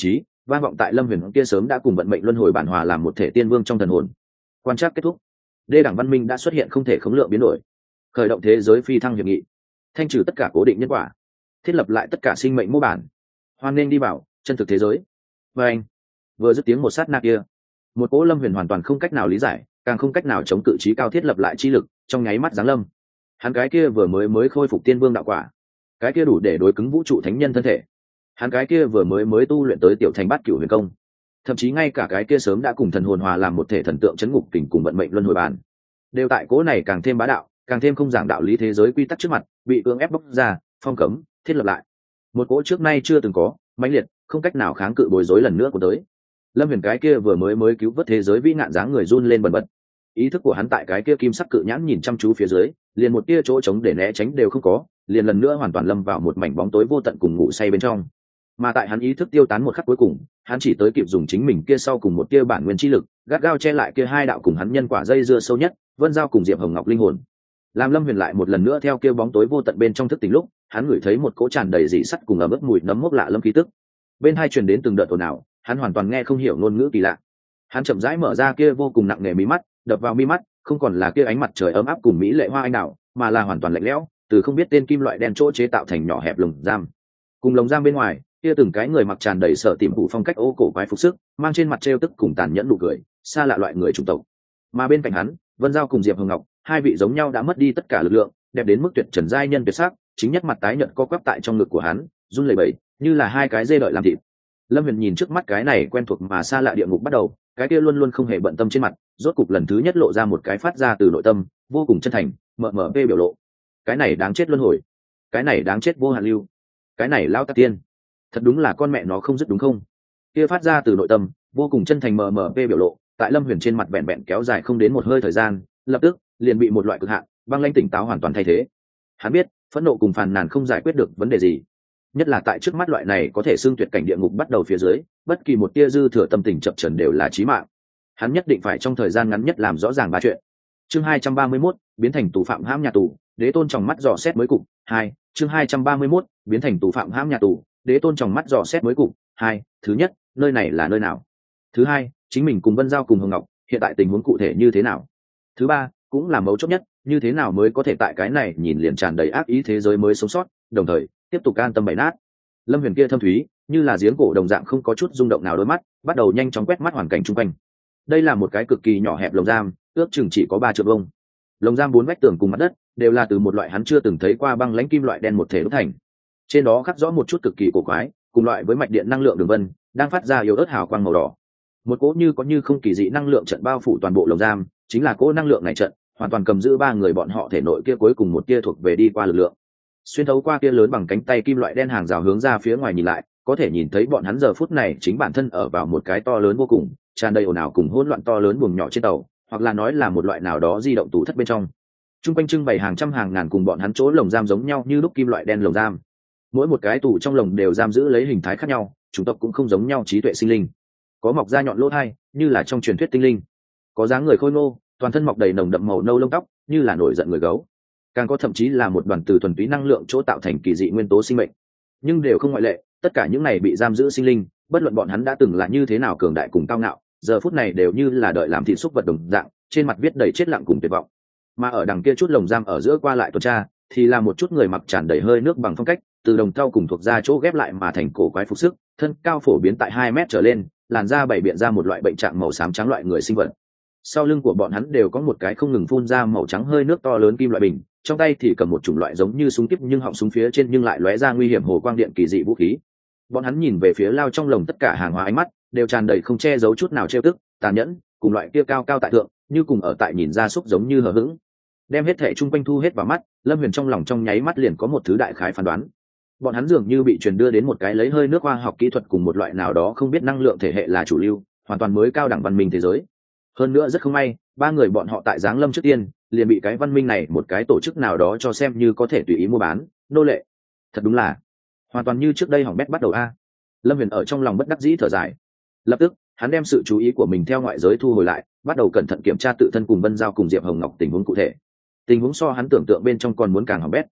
vang vọng tại lâm huyền kia sớm đã cùng vận mệnh luân hồi bản hòa làm một thể tiên vương trong thần hồn. Quan trắc kết thúc, đê đẳng văn minh đã xuất hiện không thể khống lượng biến đổi, khởi động thế giới phi thăng hiệp nghị, thanh trừ tất cả cố định nhân quả, thiết lập lại tất cả sinh mệnh mô bản, hoan nên đi vào chân thực thế giới. Và anh vừa dứt tiếng một sát na kia, một cỗ lâm huyền hoàn toàn không cách nào lý giải, càng không cách nào chống cự trí cao thiết lập lại chi lực trong nháy mắt giáng lâm. Hắn cái kia vừa mới mới khôi phục tiên vương đạo quả, cái kia đủ để đối cứng vũ trụ thánh nhân thân thể, hắn cái kia vừa mới mới tu luyện tới tiểu thành bát cửu huyền công, thậm chí ngay cả cái kia sớm đã cùng thần hồn hòa làm một thể thần tượng chấn ngục kình cùng vận mệnh luân hồi bàn, đều tại cỗ này càng thêm bá đạo, càng thêm không giảng đạo lý thế giới quy tắc trước mặt bị cưỡng ép bóc ra, phong cấm, thiết lập lại. Một cỗ trước nay chưa từng có, mãnh liệt, không cách nào kháng cự bối rối lần nữa của tới. Lâm huyền cái kia vừa mới mới cứu vớt thế giới vĩ nạn dáng người run lên bần bật, ý thức của hắn tại cái kia kim sắc cự nhãn nhìn chăm chú phía dưới, liền một tia chỗ trống để né tránh đều không có, liền lần nữa hoàn toàn lâm vào một mảnh bóng tối vô tận cùng ngủ say bên trong. Mà tại hắn ý thức tiêu tán một khắc cuối cùng, hắn chỉ tới kịp dùng chính mình kia sau cùng một tia bản nguyên chi lực, gắt gao che lại kia hai đạo cùng hắn nhân quả dây dưa sâu nhất, Vân Giao cùng Diệp Hồng Ngọc linh hồn. Làm Lâm Huyền lại một lần nữa theo kia bóng tối vô tận bên trong thức tỉnh lúc, hắn ngửi thấy một cỗ tràn đầy dị sắt cùng ẩm ướt mùi nấm mốc lạ lâm khí tức. Bên hai truyền đến từng đợt ồn ào, hắn hoàn toàn nghe không hiểu ngôn ngữ kỳ lạ. Hắn chậm rãi mở ra kia vô cùng nặng nề mí mắt, đập vào mi mắt, không còn là kia ánh mặt trời ấm áp cùng mỹ lệ hoa anh đào, mà là hoàn toàn lạnh lẽo, từ không biết tên kim loại đen chỗ chế tạo thành nhỏ hẹp lồng giam. Cùng lồng giam bên ngoài, kia từng cái người mặc tràn đầy sợ tìm phủ phong cách ô cổ quái phục sức, mang trên mặt trêu tức cùng tàn nhẫn nụ cười, xa lạ loại người chủng tộc. Mà bên cạnh hắn, Vân Giao cùng Diệp Hồng Ngọc, hai vị giống nhau đã mất đi tất cả lực lượng, đẹp đến mức tuyệt trần giai nhân tuyệt sắc, chính nhất mặt tái nhợt co quắp tại trong ngực của hắn, run lẩy bẩy, như là hai cái dê đợi làm thịt. Lâm Huyền nhìn trước mắt cái này quen thuộc mà xa lạ địa ngục bắt đầu, cái kia luôn luôn không hề bận tâm trên mặt, rốt cục lần thứ nhất lộ ra một cái phát ra từ nội tâm, vô cùng chân thành, mờ mờ vê biểu lộ. Cái này đáng chết luân hồi, cái này đáng chết vô hạn lưu, cái này lao tạc tiên, thật đúng là con mẹ nó không dứt đúng không? Kia phát ra từ nội tâm, vô cùng chân thành mờ mờ vê biểu lộ, tại Lâm Huyền trên mặt vẹn vẹn kéo dài không đến một hơi thời gian, lập tức liền bị một loại cực hạn, băng lãnh tỉnh táo hoàn toàn thay thế. Hắn biết, phẫn nộ cùng phàn nàn không giải quyết được vấn đề gì, nhất là tại trước mắt loại này có thể xương tuyệt cảnh địa ngục bắt đầu phía dưới, bất kỳ một tia dư thừa tâm tình chập chờn đều là chí mạng. Hắn nhất định phải trong thời gian ngắn nhất làm rõ ràng ba chuyện. Chương hai trăm ba mươi mốt, biến thành tù phạm hãm nhà tù, Đế Tôn trong mắt dò xét mới cục. Hai, chương hai trăm ba mươi mốt, biến thành tù phạm hãm nhà tù, Đế Tôn trong mắt dò xét mới cục. Hai, thứ nhất, nơi này là nơi nào? Thứ hai, chính mình cùng Vân Giao cùng Hồng Ngọc, hiện tại tình huống cụ thể như thế nào? Thứ ba, cũng là mấu chốt nhất, như thế nào mới có thể tại cái này nhìn liền tràn đầy ác ý thế giới mới sống sót, đồng thời tiếp tục an tâm bày nát. Lâm Huyền kia thâm thúy, như là giếng cổ đồng dạng không có chút rung động nào đôi mắt, bắt đầu nhanh chóng quét mắt hoàn cảnh xung quanh. Đây là một cái cực kỳ nhỏ hẹp lồng giam, ước chừng chỉ có ba trượng vuông. Lồng giam bốn vách tường cùng mặt đất đều là từ một loại hắn chưa từng thấy qua băng lãnh kim loại đen một thể đúc thành. Trên đó khắc rõ một chút cực kỳ cổ quái, cùng loại với mạch điện năng lượng đường vân, đang phát ra yếu ớt hào quang màu đỏ. Một cỗ như có như không kỳ dị năng lượng trận bao phủ toàn bộ lồng giam, chính là cỗ năng lượng này trận, hoàn toàn cầm giữ ba người bọn họ thể nội kia cuối cùng một tia thuộc về đi qua lực lượng. Xuyên thấu qua kia lớn bằng cánh tay kim loại đen hàng rào hướng ra phía ngoài nhìn lại, có thể nhìn thấy bọn hắn giờ phút này chính bản thân ở vào một cái to lớn vô cùng, tràn đầy ồn ào cùng hỗn loạn to lớn buồng nhỏ trên tàu, hoặc là nói là một loại nào đó di động tủ thất bên trong. Trung quanh trưng bày hàng trăm hàng ngàn cùng bọn hắn chỗ lồng giam giống nhau như lúc kim loại đen lồng giam. Mỗi một cái tủ trong lồng đều giam giữ lấy hình thái khác nhau, chủng tộc cũng không giống nhau trí tuệ sinh linh. Có mọc da nhọn lỗ thai, như là trong truyền thuyết tinh linh. Có dáng người khôi ngô, toàn thân mọc đầy nồng đậm màu nâu lông tóc, như là nổi giận người gấu. Càng có thậm chí là một đoàn từ thuần túy năng lượng chỗ tạo thành kỳ dị nguyên tố sinh mệnh. Nhưng đều không ngoại lệ, tất cả những này bị giam giữ sinh linh, bất luận bọn hắn đã từng là như thế nào cường đại cùng cao ngạo, giờ phút này đều như là đợi làm thịt xúc vật đồng dạng, trên mặt viết đầy chết lặng cùng tuyệt vọng. Mà ở đằng kia chút lồng giam ở giữa qua lại tuần tra, thì là một chút người mặc tràn đầy hơi nước bằng phong cách, từ đồng thau cùng thuộc da chỗ ghép lại mà thành cổ quái phục sức, thân cao phổ biến tại hai mét trở lên, làn da bảy biện ra một loại bệnh trạng màu xám trắng loại người sinh vật. Sau lưng của bọn hắn đều có một cái không ngừng phun ra màu trắng hơi nước to lớn kim loại bình, trong tay thì cầm một chủng loại giống như súng kíp nhưng họng súng phía trên nhưng lại lóe ra nguy hiểm hồ quang điện kỳ dị vũ khí. Bọn hắn nhìn về phía lao trong lồng tất cả hàng hóa ánh mắt đều tràn đầy không che giấu chút nào trêu tức, tàn nhẫn, cùng loại kia cao cao tại thượng, như cùng ở tại nhìn ra súc giống như hờ hững. Đem hết thảy chung quanh thu hết vào mắt, Lâm Huyền trong lòng trong nháy mắt liền có một thứ đại khái phán đoán. Bọn hắn dường như bị truyền đưa đến một cái lấy hơi nước khoa học kỹ thuật cùng một loại nào đó không biết năng lượng thể hệ là chủ lưu, hoàn toàn mới cao đẳng văn minh thế giới. Hơn nữa rất không may, ba người bọn họ tại giáng lâm trước tiên liền bị cái văn minh này một cái tổ chức nào đó cho xem như có thể tùy ý mua bán, nô lệ. Thật đúng là hoàn toàn như trước đây hỏng bét bắt đầu a. Lâm Huyền ở trong lòng bất đắc dĩ thở dài. Lập tức hắn đem sự chú ý của mình theo ngoại giới thu hồi lại, bắt đầu cẩn thận kiểm tra tự thân cùng Vân Giao cùng Diệp Hồng Ngọc tình huống cụ thể. Tình huống so hắn tưởng tượng bên trong còn muốn càng hỏng bét.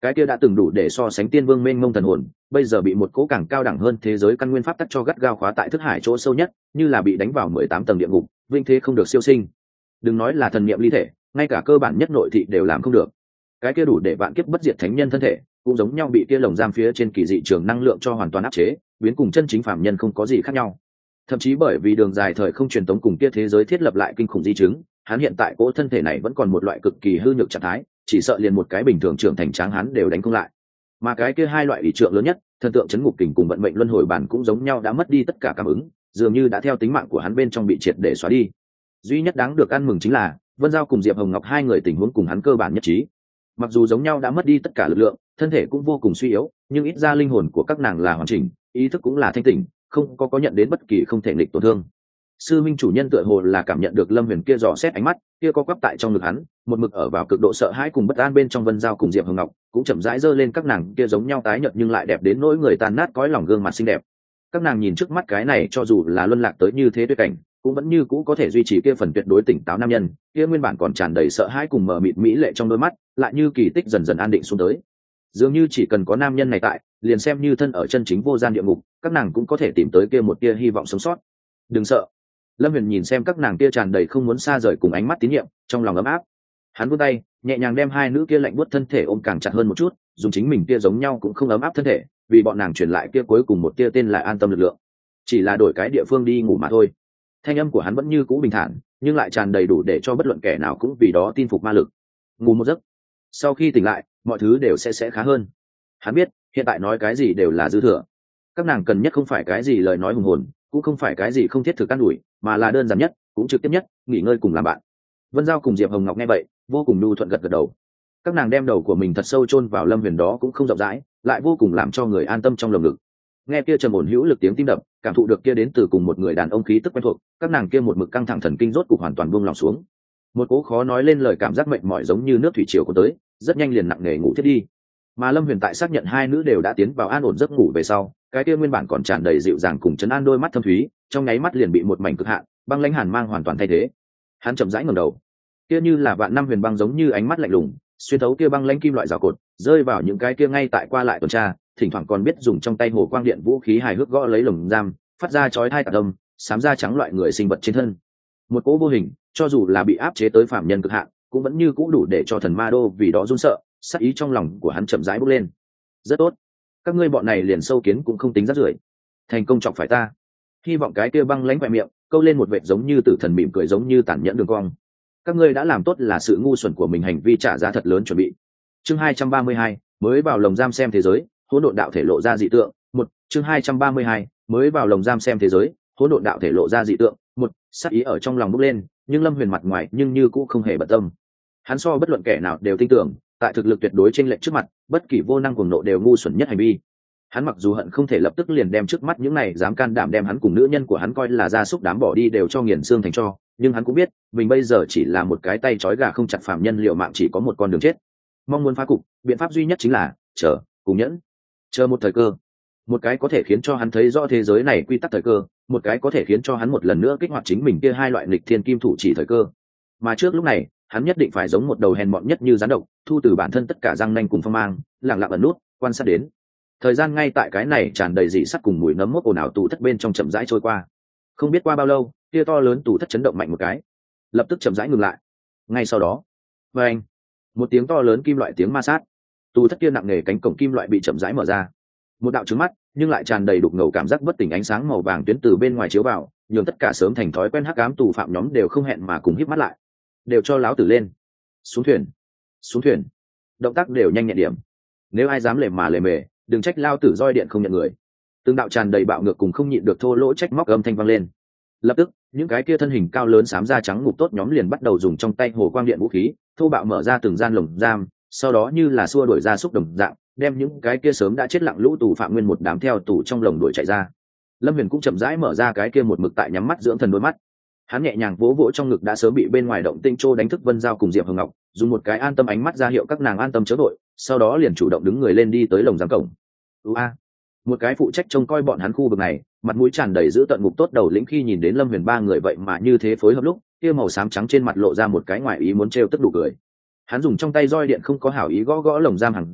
cái kia đã từng đủ để so sánh tiên vương mênh mông thần hồn, bây giờ bị một cỗ càng cao đẳng hơn thế giới căn nguyên pháp tắc cho gắt gao khóa tại thức hải chỗ sâu nhất, như là bị đánh vào mười tám tầng địa ngục, vinh thế không được siêu sinh. Đừng nói là thần niệm ly thể, ngay cả cơ bản nhất nội thị đều làm không được. Cái kia đủ để vạn kiếp bất diệt thánh nhân thân thể, cũng giống nhau bị kia lồng giam phía trên kỳ dị trường năng lượng cho hoàn toàn áp chế, biến cùng chân chính phạm nhân không có gì khác nhau. Thậm chí bởi vì đường dài thời không truyền tống cùng kia thế giới thiết lập lại kinh khủng di chứng, hắn hiện tại cỗ thân thể này vẫn còn một loại cực kỳ hư nhược trạng thái, chỉ sợ liền một cái bình thường trưởng thành tráng hắn đều đánh không lại. Mà cái kia hai loại ý trượng lớn nhất, thần tượng chấn ngục kình cùng vận mệnh luân hồi bản cũng giống nhau đã mất đi tất cả cảm ứng, dường như đã theo tính mạng của hắn bên trong bị triệt để xóa đi. Duy nhất đáng được ăn mừng chính là Vân Giao cùng Diệp Hồng Ngọc hai người tình huống cùng hắn cơ bản nhất trí. Mặc dù giống nhau đã mất đi tất cả lực lượng, thân thể cũng vô cùng suy yếu, nhưng ít ra linh hồn của các nàng là hoàn chỉnh, ý thức cũng là thanh tỉnh, không có có nhận đến bất kỳ không thể nghịch tổn thương. Sư minh chủ nhân tựa hồ là cảm nhận được Lâm Huyền kia dò xét ánh mắt, kia có quắp tại trong ngực hắn, một mực ở vào cực độ sợ hãi cùng bất an bên trong. Vân Giao cùng Diệp Hồng Ngọc cũng chậm rãi giơ lên các nàng kia giống nhau tái nhợt nhưng lại đẹp đến nỗi người tan nát cõi lòng gương mặt xinh đẹp. Các nàng nhìn trước mắt cái này, cho dù là luân lạc tới như thế tuyệt cảnh, cũng vẫn như cũ có thể duy trì kia phần tuyệt đối tỉnh táo nam nhân, kia nguyên bản còn tràn đầy sợ hãi cùng mờ mịt mỹ lệ trong đôi mắt, lại như kỳ tích dần dần an định xuống tới. Dường như chỉ cần có nam nhân này tại, liền xem như thân ở chân chính vô gian địa ngục, các nàng cũng có thể tìm tới kia một tia hy vọng sống sót. Đừng sợ. Lâm Huyền nhìn xem các nàng kia tràn đầy không muốn xa rời cùng ánh mắt tín nhiệm, trong lòng ấm áp. Hắn vươn tay, nhẹ nhàng đem hai nữ kia lạnh buốt thân thể ôm càng chặt hơn một chút, dùng chính mình kia giống nhau cũng không ấm áp thân thể, vì bọn nàng truyền lại kia cuối cùng một tia tên là an tâm lực lượng. Chỉ là đổi cái địa phương đi ngủ mà thôi. Thanh âm của hắn vẫn như cũ bình thản, nhưng lại tràn đầy đủ để cho bất luận kẻ nào cũng vì đó tin phục ma lực. Ngủ một giấc, sau khi tỉnh lại, mọi thứ đều sẽ sẽ khá hơn. Hắn biết, hiện tại nói cái gì đều là dư thừa. Các nàng cần nhất không phải cái gì lời nói hùng hồn, cũng không phải cái gì không thiết thực can đuổi, mà là đơn giản nhất, cũng trực tiếp nhất, nghỉ ngơi cùng làm bạn. Vân Giao cùng Diệp Hồng Ngọc nghe vậy, vô cùng nhu thuận gật gật đầu. Các nàng đem đầu của mình thật sâu chôn vào Lâm Huyền đó cũng không rộng rãi, lại vô cùng làm cho người an tâm trong lồng ngực. Nghe kia trầm ổn hữu lực tiếng tim đập, cảm thụ được kia đến từ cùng một người đàn ông khí tức quen thuộc, các nàng kia một mực căng thẳng thần kinh rốt cục hoàn toàn buông lòng xuống. Một cố khó nói lên lời cảm giác mệt mỏi giống như nước thủy triều cuốn tới, rất nhanh liền nặng nề ngủ thiết đi. Mà Lâm Huyền tại xác nhận hai nữ đều đã tiến vào an ổn giấc ngủ về sau, cái kia nguyên bản còn tràn đầy dịu dàng cùng trấn an đôi mắt thâm thúy, trong nháy mắt liền bị một mảnh cực hạn băng lãnh hàn mang hoàn toàn thay thế. Hắn chậm rãi ngẩng đầu, kia như là vạn năm huyền băng giống như ánh mắt lạnh lùng, xuyên thấu kia băng lãnh kim loại rào cột, rơi vào những cái kia ngay tại qua lại tuần tra, thỉnh thoảng còn biết dùng trong tay hồ quang điện vũ khí hài hước gõ lấy lồng giam, phát ra chói tai tạc âm, xám da trắng loại người sinh vật trên thân. Một cỗ vô hình, cho dù là bị áp chế tới phạm nhân cực hạn, cũng vẫn như cũ đủ để cho thần ma đô vì đó run sợ, sát ý trong lòng của hắn chậm rãi bốc lên. Rất tốt, các ngươi bọn này liền sâu kiến cũng không tính rác rưởi, thành công chọc phải ta. Hy vọng cái kia băng lãnh vẹn miệng câu lên một vệt giống như tử thần mỉm cười giống như tàn nhẫn đường cong. Các ngươi đã làm tốt là sự ngu xuẩn của mình hành vi trả giá thật lớn chuẩn bị. Chương hai trăm ba mươi hai, mới vào lồng giam xem thế giới, hỗn độn đạo thể lộ ra dị tượng. Một, chương hai trăm ba mươi hai, mới vào lồng giam xem thế giới, hỗn độn đạo thể lộ ra dị tượng. Một, sát ý ở trong lòng bốc lên, nhưng Lâm Huyền mặt ngoài nhưng như cũng không hề bận tâm. Hắn so bất luận kẻ nào đều tin tưởng, tại thực lực tuyệt đối chênh lệch trước mặt, bất kỳ vô năng cuồng nộ đều ngu xuẩn nhất hành vi. Hắn mặc dù hận không thể lập tức liền đem trước mắt những này dám can đảm đem hắn cùng nữ nhân của hắn coi là gia súc đám bỏ đi đều cho nghiền xương thành tro, nhưng hắn cũng biết mình bây giờ chỉ là một cái tay trói gà không chặt phàm nhân, liệu mạng chỉ có một con đường chết. Mong muốn phá cục, biện pháp duy nhất chính là chờ, cùng nhẫn, chờ một thời cơ, một cái có thể khiến cho hắn thấy rõ thế giới này quy tắc thời cơ, một cái có thể khiến cho hắn một lần nữa kích hoạt chính mình kia hai loại nghịch thiên kim thủ chỉ thời cơ. Mà trước lúc này, hắn nhất định phải giống một đầu hèn mọn nhất như rắn độc, thu từ bản thân tất cả răng nanh cùng phong mang, lặng lặng ẩn nút, quan sát đến. Thời gian ngay tại cái này tràn đầy dị sắt cùng mùi nấm mốc ồn ào tủ thất bên trong chậm rãi trôi qua. Không biết qua bao lâu, kia to lớn tủ thất chấn động mạnh một cái, lập tức chậm rãi ngừng lại. Ngay sau đó, vang, một tiếng to lớn kim loại tiếng ma sát, tủ thất kia nặng nề cánh cổng kim loại bị chậm rãi mở ra. Một đạo trứng mắt, nhưng lại tràn đầy đục ngầu cảm giác bất tỉnh ánh sáng màu vàng tuyến từ bên ngoài chiếu vào, nhường tất cả sớm thành thói quen hắc ám tù phạm nhóm đều không hẹn mà cùng híp mắt lại. Đều cho láo tử lên, xuống thuyền, xuống thuyền, động tác đều nhanh nhẹn điểm. Nếu ai dám lề mà lề mề, đừng trách lao tử roi điện không nhận người. Từng đạo tràn đầy bạo ngược cùng không nhịn được thô lỗ trách móc âm thanh vang lên. Lập tức, những cái kia thân hình cao lớn xám da trắng ngục tốt nhóm liền bắt đầu dùng trong tay hồ quang điện vũ khí thô bạo mở ra từng gian lồng giam, sau đó như là xua đuổi ra xúc đồng dạng, đem những cái kia sớm đã chết lặng lũ tù phạm nguyên một đám theo tù trong lồng đuổi chạy ra. Lâm Huyền cũng chậm rãi mở ra cái kia một mực tại nhắm mắt dưỡng thần đôi mắt. Hắn nhẹ nhàng vỗ vỗ trong ngực đã sớm bị bên ngoài động tinh trô đánh thức Vân Giao cùng Diệp Hồng Ngọc, dùng một cái an tâm ánh mắt ra hiệu các nàng an tâm chớ vội, sau đó liền chủ động đứng người lên đi tới lồng giam cổng. Ua, a, một cái phụ trách trông coi bọn hắn khu vực này, mặt mũi tràn đầy giữ tận ngục tốt đầu lĩnh khi nhìn đến Lâm Huyền ba người vậy mà như thế phối hợp lúc, kia màu xám trắng trên mặt lộ ra một cái ngoài ý muốn trêu tức đủ cười. Hắn dùng trong tay roi điện không có hảo ý gõ gõ lồng giam hàng rào,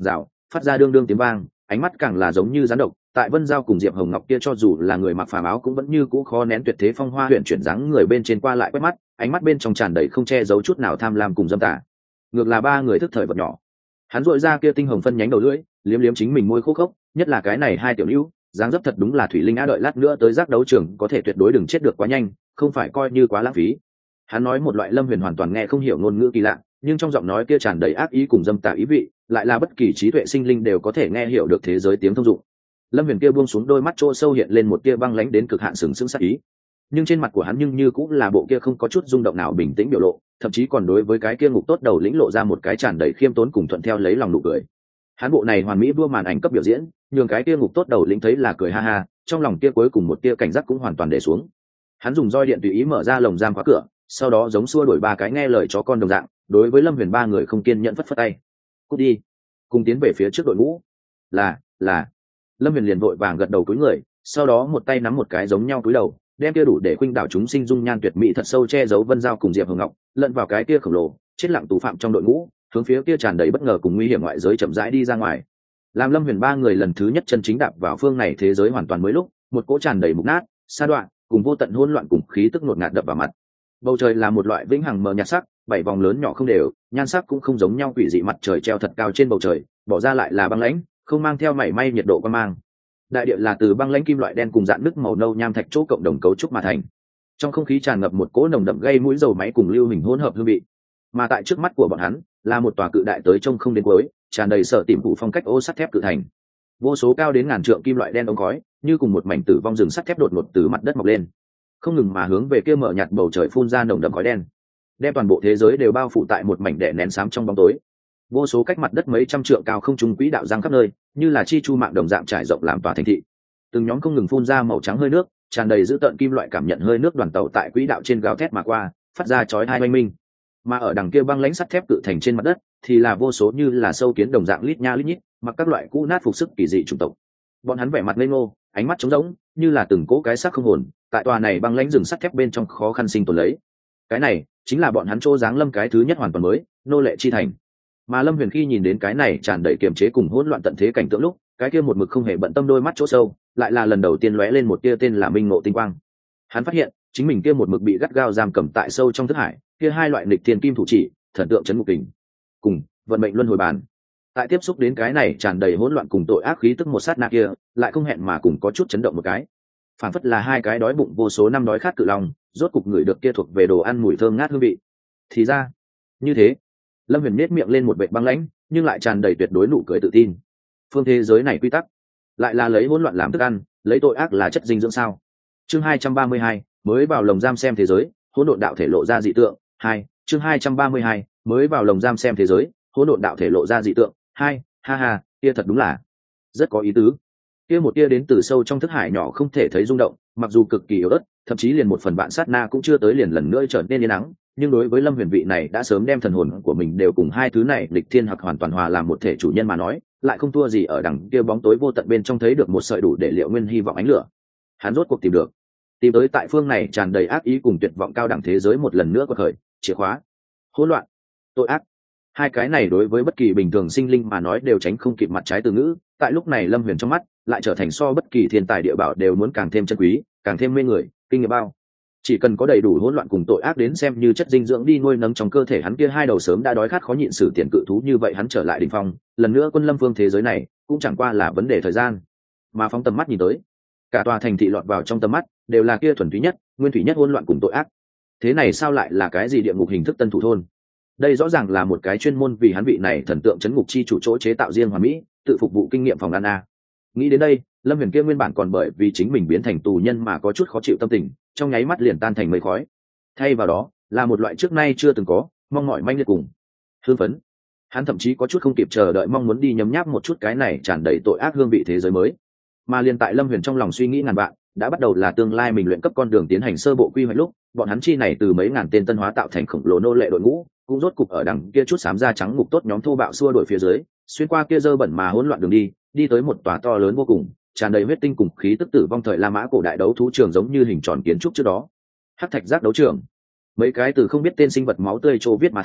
phát ra đương đương tiếng vang, ánh mắt càng là giống như rắn độc. Tại Vân Giao cùng Diệp Hồng Ngọc kia cho dù là người mặc phàm áo cũng vẫn như cũ khó nén tuyệt thế phong hoa huyền chuyển dáng người bên trên qua lại quét mắt, ánh mắt bên trong tràn đầy không che giấu chút nào tham lam cùng dâm tà. Ngược là ba người thức thời vật nhỏ. Hắn dội ra kia tinh hồng phân nhánh đầu lưỡi, liếm liếm chính mình môi khô khốc, nhất là cái này hai tiểu lưu, dáng dấp thật đúng là thủy linh á, đợi lát nữa tới giác đấu trường có thể tuyệt đối đừng chết được quá nhanh, không phải coi như quá lãng phí. Hắn nói một loại Lâm Huyền hoàn toàn nghe không hiểu ngôn ngữ kỳ lạ, nhưng trong giọng nói kia tràn đầy ác ý cùng dâm tà ý vị, lại là bất kỳ trí tuệ sinh linh đều có thể nghe hiểu được thế giới tiếng thông dụng. Lâm Huyền kia buông xuống đôi mắt chỗ sâu hiện lên một tia băng lãnh đến cực hạn sừng sững sát ý, nhưng trên mặt của hắn nhưng như cũng là bộ kia không có chút rung động nào bình tĩnh biểu lộ, thậm chí còn đối với cái kia ngục tốt đầu lĩnh lộ ra một cái tràn đầy khiêm tốn cùng thuận theo lấy lòng nụ cười. Hắn bộ này hoàn mỹ vua màn ảnh cấp biểu diễn, nhường cái kia ngục tốt đầu lĩnh thấy là cười ha ha, trong lòng kia cuối cùng một tia cảnh giác cũng hoàn toàn để xuống. Hắn dùng roi điện tùy ý mở ra lồng giam khóa cửa, sau đó giống xua đuổi ba cái nghe lời chó con đồng dạng, đối với Lâm Huyền ba người không kiên nhẫn phất phất tay. "Cút đi." Cùng tiến về phía trước đội ngũ. "Là, là." Lâm Huyền liền vội vàng gật đầu cúi người, sau đó một tay nắm một cái giống nhau cúi đầu, đem kia đủ để khuynh đảo chúng sinh dung nhan tuyệt mỹ thật sâu che giấu Vân Giao cùng Diệp Hồng Ngọc, lẫn vào cái kia khổng lồ, chết lặng tù phạm trong đội ngũ, hướng phía kia tràn đầy bất ngờ cùng nguy hiểm ngoại giới chậm rãi đi ra ngoài. Làm Lâm Huyền ba người lần thứ nhất chân chính đạp vào phương này thế giới hoàn toàn mới lúc, một cỗ tràn đầy mục nát, sa đoạn, cùng vô tận hỗn loạn cùng khí tức ngột ngạt đập vào mặt. Bầu trời là một loại vĩnh hằng mờ nhạt sắc, bảy vòng lớn nhỏ không đều, nhan sắc cũng không giống nhau, quỷ dị mặt trời treo thật cao trên bầu trời, bỏ ra lại là băng lãnh, không mang theo mảy may nhiệt độ quan mang. Đại địa là từ băng lãnh kim loại đen cùng dạn nước màu nâu nham thạch chỗ cộng đồng cấu trúc mà thành. Trong không khí tràn ngập một cỗ nồng đậm gây mũi dầu máy cùng lưu hình hỗn hợp hương vị. Mà tại trước mắt của bọn hắn là một tòa cự đại tới trông không đến cuối, tràn đầy sở tìm phủ phong cách ô sắt thép cự thành. Vô số cao đến ngàn trượng kim loại đen ống khói, như cùng một mảnh tử vong rừng sắt thép đột ngột từ mặt đất mọc lên, không ngừng mà hướng về kia mở nhạt bầu trời phun ra nồng đậm khói đen, đem toàn bộ thế giới đều bao phủ tại một mảnh đè nén xám trong bóng tối. Vô số cách mặt đất mấy trăm trượng cao không trung quỹ đạo giang khắp nơi, như là chi chu mạng đồng dạng trải rộng làm tòa thành thị. Từng nhóm không ngừng phun ra màu trắng hơi nước, tràn đầy dữ tợn kim loại cảm nhận hơi nước đoàn tàu tại quỹ đạo trên gào thét mà qua, phát ra chói tai oanh minh. Mà ở đằng kia băng lãnh sắt thép cự thành trên mặt đất, thì là vô số như là sâu kiến đồng dạng lít nha lít nhít, mặc các loại cũ nát phục sức kỳ dị chủng tộc. Bọn hắn vẻ mặt ngây ngô, ánh mắt trống rỗng, như là từng cỗ cái xác không hồn, tại tòa này băng lãnh rừng sắt thép bên trong khó khăn sinh tồn lấy. Cái này chính là bọn hắn trô giáng lâm cái thứ nhất hoàn toàn mới, nô lệ chi thành. Mà Lâm Huyền khi nhìn đến cái này tràn đầy kiềm chế cùng hỗn loạn tận thế cảnh tượng lúc, cái kia một mực không hề bận tâm đôi mắt chỗ sâu, lại là lần đầu tiên lóe lên một tia tên là minh ngộ tinh quang. Hắn phát hiện, chính mình kia một mực bị gắt gao giam cầm tại sâu trong thức hải, kia hai loại nghịch thiên kim thủ chỉ, thần tượng chấn ngục kình, cùng vận mệnh luân hồi bàn. Tại tiếp xúc đến cái này tràn đầy hỗn loạn cùng tội ác khí tức một sát na kia, lại không hẹn mà cùng có chút chấn động một cái. Phản phất là hai cái đói bụng vô số năm đói khát cự lòng, rốt cục người được kia thuộc về đồ ăn mùi thơm ngát hương vị. Thì ra, như thế. Lâm Huyền nét miệng lên một vệt băng lãnh, nhưng lại tràn đầy tuyệt đối nụ cười tự tin. Phương thế giới này quy tắc, lại là lấy hỗn loạn làm thức ăn, lấy tội ác là chất dinh dưỡng sao? Chương hai trăm ba mươi hai, mới vào lồng giam xem thế giới, hỗn độn đạo thể lộ ra dị tượng. Hai, chương hai trăm ba mươi hai, mới vào lồng giam xem thế giới, hỗn độn đạo thể lộ ra dị tượng. Hai, ha ha, kia thật đúng là rất có ý tứ. Kia một tia đến từ sâu trong thức hải nhỏ không thể thấy rung động, mặc dù cực kỳ yếu ớt, thậm chí liền một phần bạn sát na cũng chưa tới, liền lần nữa trở nên yên nắng, nhưng đối với Lâm Huyền vị này đã sớm đem thần hồn của mình đều cùng hai thứ này lịch thiên hoặc hoàn toàn hòa làm một thể chủ nhân mà nói, lại không thua gì ở đằng kia bóng tối vô tận bên trong thấy được một sợi đủ để liệu nguyên hy vọng ánh lửa. Hắn rốt cuộc tìm được, tìm tới tại phương này tràn đầy ác ý cùng tuyệt vọng cao đẳng thế giới một lần nữa quật khởi, chìa khóa, hỗn loạn, tội ác. Hai cái này đối với bất kỳ bình thường sinh linh mà nói đều tránh không kịp mặt trái từ ngữ, tại lúc này Lâm Huyền trong mắt lại trở thành so bất kỳ thiên tài địa bảo đều muốn càng thêm chân quý, càng thêm mê người, kinh nghiệm bao. Chỉ cần có đầy đủ hỗn loạn cùng tội ác đến xem như chất dinh dưỡng đi nuôi nấng trong cơ thể hắn, kia hai đầu sớm đã đói khát khó nhịn sử tiền cự thú như vậy, hắn trở lại đỉnh phong, lần nữa quân lâm phương thế giới này cũng chẳng qua là vấn đề thời gian. Mà phóng tầm mắt nhìn tới, cả tòa thành thị lọt vào trong tầm mắt đều là kia thuần túy nhất, nguyên thủy nhất hỗn loạn cùng tội ác. Thế này sao lại là cái gì địa ngục hình thức tân thủ thôn? Đây rõ ràng là một cái chuyên môn vì hắn vị này thần tượng chấn ngục chi chủ chỗ chế tạo riêng hoàn mỹ, tự phục vụ kinh nghiệm phòng ăn a. Nghĩ đến đây, Lâm Huyền kia nguyên bản còn bởi vì chính mình biến thành tù nhân mà có chút khó chịu tâm tình, trong nháy mắt liền tan thành mây khói. Thay vào đó, là một loại trước nay chưa từng có, mong mỏi manh liệt cùng hương phấn. Hắn thậm chí có chút không kịp chờ đợi mong muốn đi nhấm nháp một chút cái này tràn đầy tội ác hương vị thế giới mới. Mà liền tại Lâm Huyền trong lòng suy nghĩ ngàn vạn, đã bắt đầu là tương lai mình luyện cấp con đường tiến hành sơ bộ quy hoạch lúc, bọn hắn chi này từ mấy ngàn tên tân hóa tạo thành khổng lồ nô lệ đội ngũ, cũng rốt cục ở đằng kia chút xám da trắng ngục tốt nhóm thô bạo xua đuổi phía dưới, xuyên qua kia dơ bẩn mà hỗn loạn đường đi, đi tới một tòa to lớn vô cùng, tràn đầy huyết tinh cùng khí tức tử vong thời La Mã cổ đại đấu thú trường, giống như hình tròn kiến trúc trước đó. Hắc thạch giác đấu trường, mấy cái từ không biết tên sinh vật máu tươi trô viết mà thành,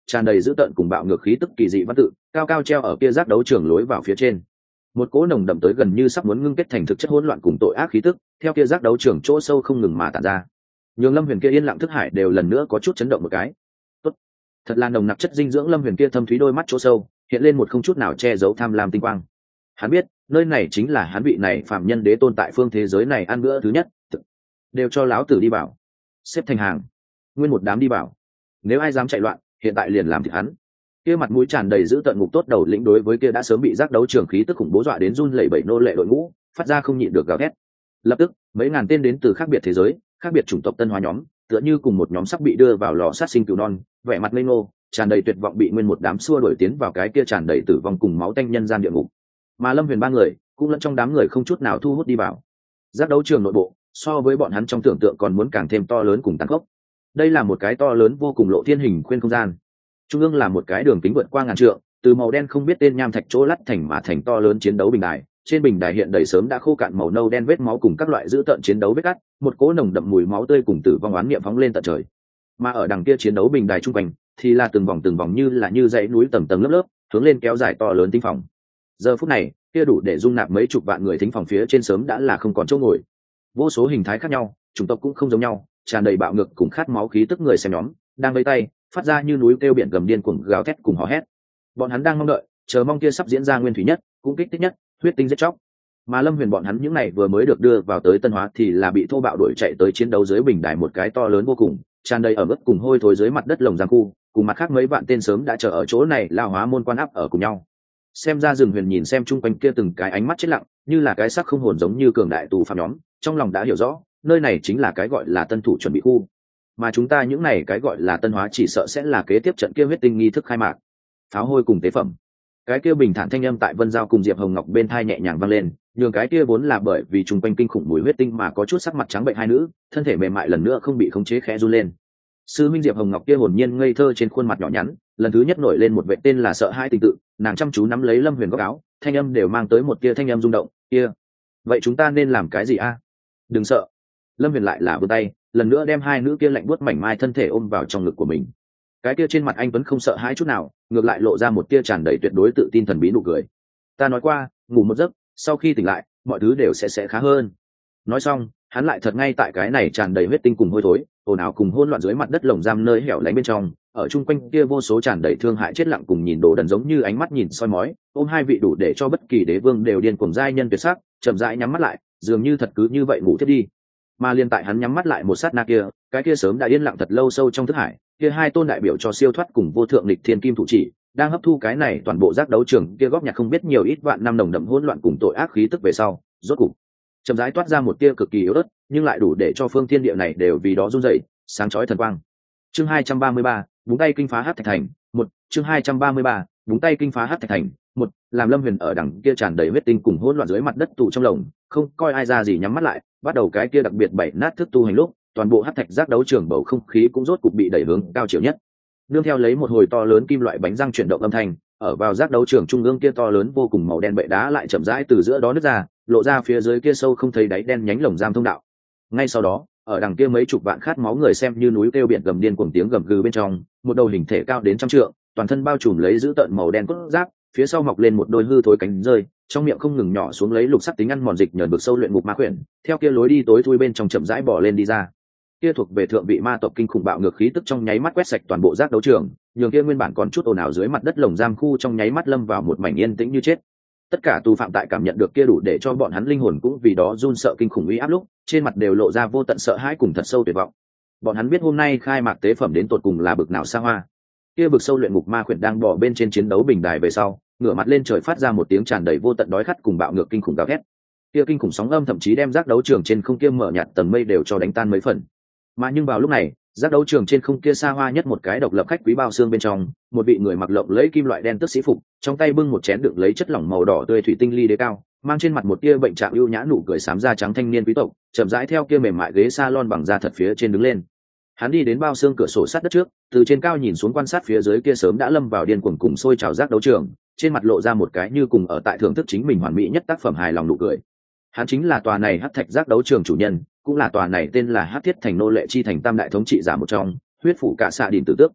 tràn đầy dữ tợn cùng bạo ngược khí tức kỳ dị văn tự cao cao treo ở kia giác đấu trường lối vào phía trên. Một cỗ nồng đậm tới gần như sắp muốn ngưng kết thành thực chất hỗn loạn cùng tội ác khí tức theo kia giác đấu trường chỗ sâu không ngừng mà tản ra, nhường Lâm Huyền kia yên lặng thức hải đều lần nữa có chút chấn động một cái. Tốt, thật là nồng nặc chất dinh dưỡng. Lâm Huyền kia thâm thúy đôi mắt chỗ sâu hiện lên một không chút nào che giấu tham lam tinh quang. Hắn biết nơi này chính là hắn vị này phạm nhân đế tôn tại phương thế giới này ăn bữa thứ nhất. Đều cho láo tử đi bảo, xếp thành hàng, nguyên một đám đi bảo, nếu ai dám chạy loạn hiện tại liền làm thịt hắn. Kia mặt mũi tràn đầy dữ tợn ngục tốt đầu lĩnh đối với kia đã sớm bị giác đấu trường khí tức khủng bố dọa đến run lẩy bẩy nô lệ đội ngũ phát ra không nhịn được gào thét. Lập tức mấy ngàn tên đến từ khác biệt thế giới, khác biệt chủng tộc tân hóa nhóm tựa như cùng một nhóm sắp bị đưa vào lò sát sinh cứu non, vẻ mặt ngây ngô tràn đầy tuyệt vọng bị nguyên một đám xua đuổi tiến vào cái kia tràn đầy tử vong cùng máu tanh nhân gian địa ngục. Mà Lâm Huyền ba người cũng lẫn trong đám người không chút nào thu hút đi vào. Giác đấu trường nội bộ so với bọn hắn trong tưởng tượng còn muốn càng thêm to lớn cùng tàn khốc. Đây là một cái to lớn vô cùng lộ thiên hình khuyên không gian, trung ương là một cái đường kính vượt qua ngàn trượng, từ màu đen không biết tên nham thạch chỗ lắt thành mà thành to lớn chiến đấu bình đài. Trên bình đài hiện đầy sớm đã khô cạn màu nâu đen vết máu cùng các loại dữ tợn chiến đấu vết cắt, một cỗ nồng đậm mùi máu tươi cùng tử vong oán niệm phóng lên tận trời. Mà ở đằng kia chiến đấu bình đài trung quanh thì là từng vòng từng vòng như là như dãy núi tầng tầng lớp lớp hướng lên kéo dài to lớn tinh phòng. Giờ phút này kia đủ để dung nạp mấy chục vạn người thính phòng phía trên sớm đã là không còn chỗ ngồi. Vô số hình thái khác nhau, chủng tộc cũng không giống nhau, tràn đầy bạo ngược cùng khát máu khí tức người xem nhóm đang vây tay phát ra như núi kêu biển gầm điên cuồng gào thét cùng hò hét. Bọn hắn đang mong đợi, chờ mong kia sắp diễn ra nguyên thủy nhất, cũng kích thích nhất, huyết tinh giết chóc. Mà Lâm Huyền bọn hắn những này vừa mới được đưa vào tới Tân Hóa thì là bị thô bạo đuổi chạy tới chiến đấu dưới bình đài một cái to lớn vô cùng, tràn đầy ẩm ướt cùng hôi thối dưới mặt đất lồng giam khu, cùng mặt khác mấy vạn tên sớm đã chờ ở chỗ này lao hóa môn quan áp ở cùng nhau. Xem ra Rừng Huyền nhìn xem chung quanh kia từng cái ánh mắt chết lặng, như là cái xác không hồn giống như cường đại tù phạm nhóm, trong lòng đã hiểu rõ, nơi này chính là cái gọi là tân thủ chuẩn bị khu. Mà chúng ta những này cái gọi là Tân Hóa chỉ sợ sẽ là kế tiếp trận kia huyết tinh nghi thức khai mạc. Pháo hôi cùng tế phẩm. Cái kia bình thản thanh âm tại Vân Giao cùng Diệp Hồng Ngọc bên thai nhẹ nhàng vang lên, nhường cái kia vốn là bởi vì chung quanh kinh khủng mùi huyết tinh mà có chút sắc mặt trắng bệnh hai nữ, thân thể mềm mại lần nữa không bị khống chế khẽ run lên. Sư minh Diệp Hồng Ngọc kia hồn nhiên ngây thơ trên khuôn mặt nhỏ nhắn, lần thứ nhất nổi lên một vệ tên là sợ hãi tình tự, nàng chăm chú nắm lấy Lâm Huyền góc áo, thanh âm đều mang tới một tia thanh âm rung động, "Kia, vậy chúng ta nên làm cái gì a?" "Đừng sợ." Lâm Huyền lại là vươn tay, lần nữa đem hai nữ kia lạnh buốt mảnh mai thân thể ôm vào trong ngực của mình. Cái kia trên mặt anh Tuấn không sợ hãi chút nào, ngược lại lộ ra một tia tràn đầy tuyệt đối tự tin thần bí nụ cười. "Ta nói qua, ngủ một giấc, sau khi tỉnh lại, mọi thứ đều sẽ sẽ khá hơn." Nói xong, hắn lại thật ngay tại cái này tràn đầy huyết tinh cùng hôi thối, ồn ào cùng hỗn loạn dưới mặt đất lồng giam nơi hẻo lánh bên trong, ở chung quanh kia vô số tràn đầy thương hại chết lặng cùng nhìn đồ đần giống như ánh mắt nhìn soi mói, ôm hai vị đủ để cho bất kỳ đế vương đều điên cuồng giai nhân tuyệt sắc, chậm rãi nhắm mắt lại, dường như thật cứ như vậy ngủ thiếp đi. Mà liên tại hắn nhắm mắt lại một sát na kia, cái kia sớm đã yên lặng thật lâu sâu trong thức hải, kia hai tôn đại biểu cho siêu thoát cùng vô thượng lịch thiên kim thủ chỉ, đang hấp thu cái này toàn bộ giác đấu trường kia góp nhặt không biết nhiều ít vạn năm nồng đậm hỗn loạn cùng tội ác khí tức về sau, rốt cục chậm rãi toát ra một tia cực kỳ yếu ớt, nhưng lại đủ để cho phương thiên địa này đều vì đó run rẩy, sáng chói thần quang. Chương hai trăm ba mươi ba, búng tay kinh phá hắc thạch thành, một, chương hai trăm ba mươi ba, búng tay kinh phá hắc thạch thành, một, làm Lâm Huyền ở đằng kia tràn đầy huyết tinh cùng hỗn loạn dưới mặt đất tụ trong lồng, không coi ai ra gì nhắm mắt lại, bắt đầu cái kia đặc biệt bảy nát thức tu hành lúc, toàn bộ hắc thạch giác đấu trường bầu không khí cũng rốt cục bị đẩy hướng cao chiều nhất. Nương theo lấy một hồi to lớn kim loại bánh răng chuyển động âm thanh, ở vào giác đấu trường trung ương kia to lớn vô cùng màu đen bệ đá lại chậm rãi từ giữa đó nứt ra, lộ ra phía dưới kia sâu không thấy đáy đen nhánh lồng giam thông đạo. Ngay sau đó, ở đằng kia mấy chục vạn khát máu người xem như núi kêu biển gầm điên cuồng tiếng gầm gừ bên trong, một đầu hình thể cao đến trăm trượng, toàn thân bao trùm lấy giữ tợn màu đen cốt giáp, phía sau mọc lên một đôi hư thối cánh rơi, trong miệng không ngừng nhỏ xuống lấy lục sắc tính ăn mòn dịch nhờn vực sâu luyện ngục ma quyển, theo kia lối đi tối thui bên trong chậm rãi bò lên đi ra. Kia thuộc về thượng vị ma tộc kinh khủng bạo ngược khí tức trong nháy mắt quét sạch toàn bộ giác đấu trường, nhường kia nguyên bản còn chút ồn ào dưới mặt đất lồng giam khu trong nháy mắt lâm vào một mảnh yên tĩnh như chết. Tất cả tù phạm tại cảm nhận được kia đủ để cho bọn hắn linh hồn cũng vì đó run sợ kinh khủng uy áp lúc, trên mặt đều lộ ra vô tận sợ hãi cùng thật sâu tuyệt vọng. Bọn hắn biết hôm nay khai mạc tế phẩm đến tột cùng là bực nào xa hoa. Kia vực sâu luyện ngục ma quyển đang bò bên trên chiến đấu bình đài về sau, ngửa mặt lên trời phát ra một tiếng tràn đầy vô tận đói khát cùng bạo ngược kinh khủng gào thét. Kia kinh khủng sóng âm thậm chí đem giác đấu trường trên không kia mở nhạt tầng mây đều cho đánh tan mấy phần. Mà nhưng vào lúc này, giác đấu trường trên không kia xa hoa nhất một cái độc lập khách quý bao xương bên trong, một vị người mặc lộng lẫy kim loại đen tước sĩ phục, trong tay bưng một chén đựng lấy chất lỏng màu đỏ tươi thủy tinh ly đế cao, mang trên mặt một tia bệnh trạng ưu nhã nụ cười xám da trắng thanh niên quý tộc, chậm rãi theo kia mềm mại ghế salon bằng da thật phía trên đứng lên. Hắn đi đến bao xương cửa sổ sát đất trước, từ trên cao nhìn xuống quan sát phía dưới kia sớm đã lâm vào điên cuồng cùng sôi trào giác đấu trường, trên mặt lộ ra một cái như cùng ở tại thưởng thức chính mình hoàn mỹ nhất tác phẩm hài lòng nụ cười. Hắn chính là tòa này hắc thạch giác đấu trường chủ nhân, cũng là tòa này tên là Hắc Thiết Thành nô lệ chi thành tam đại thống trị giả một trong, huyết phủ cả xạ đỉnh tử tước.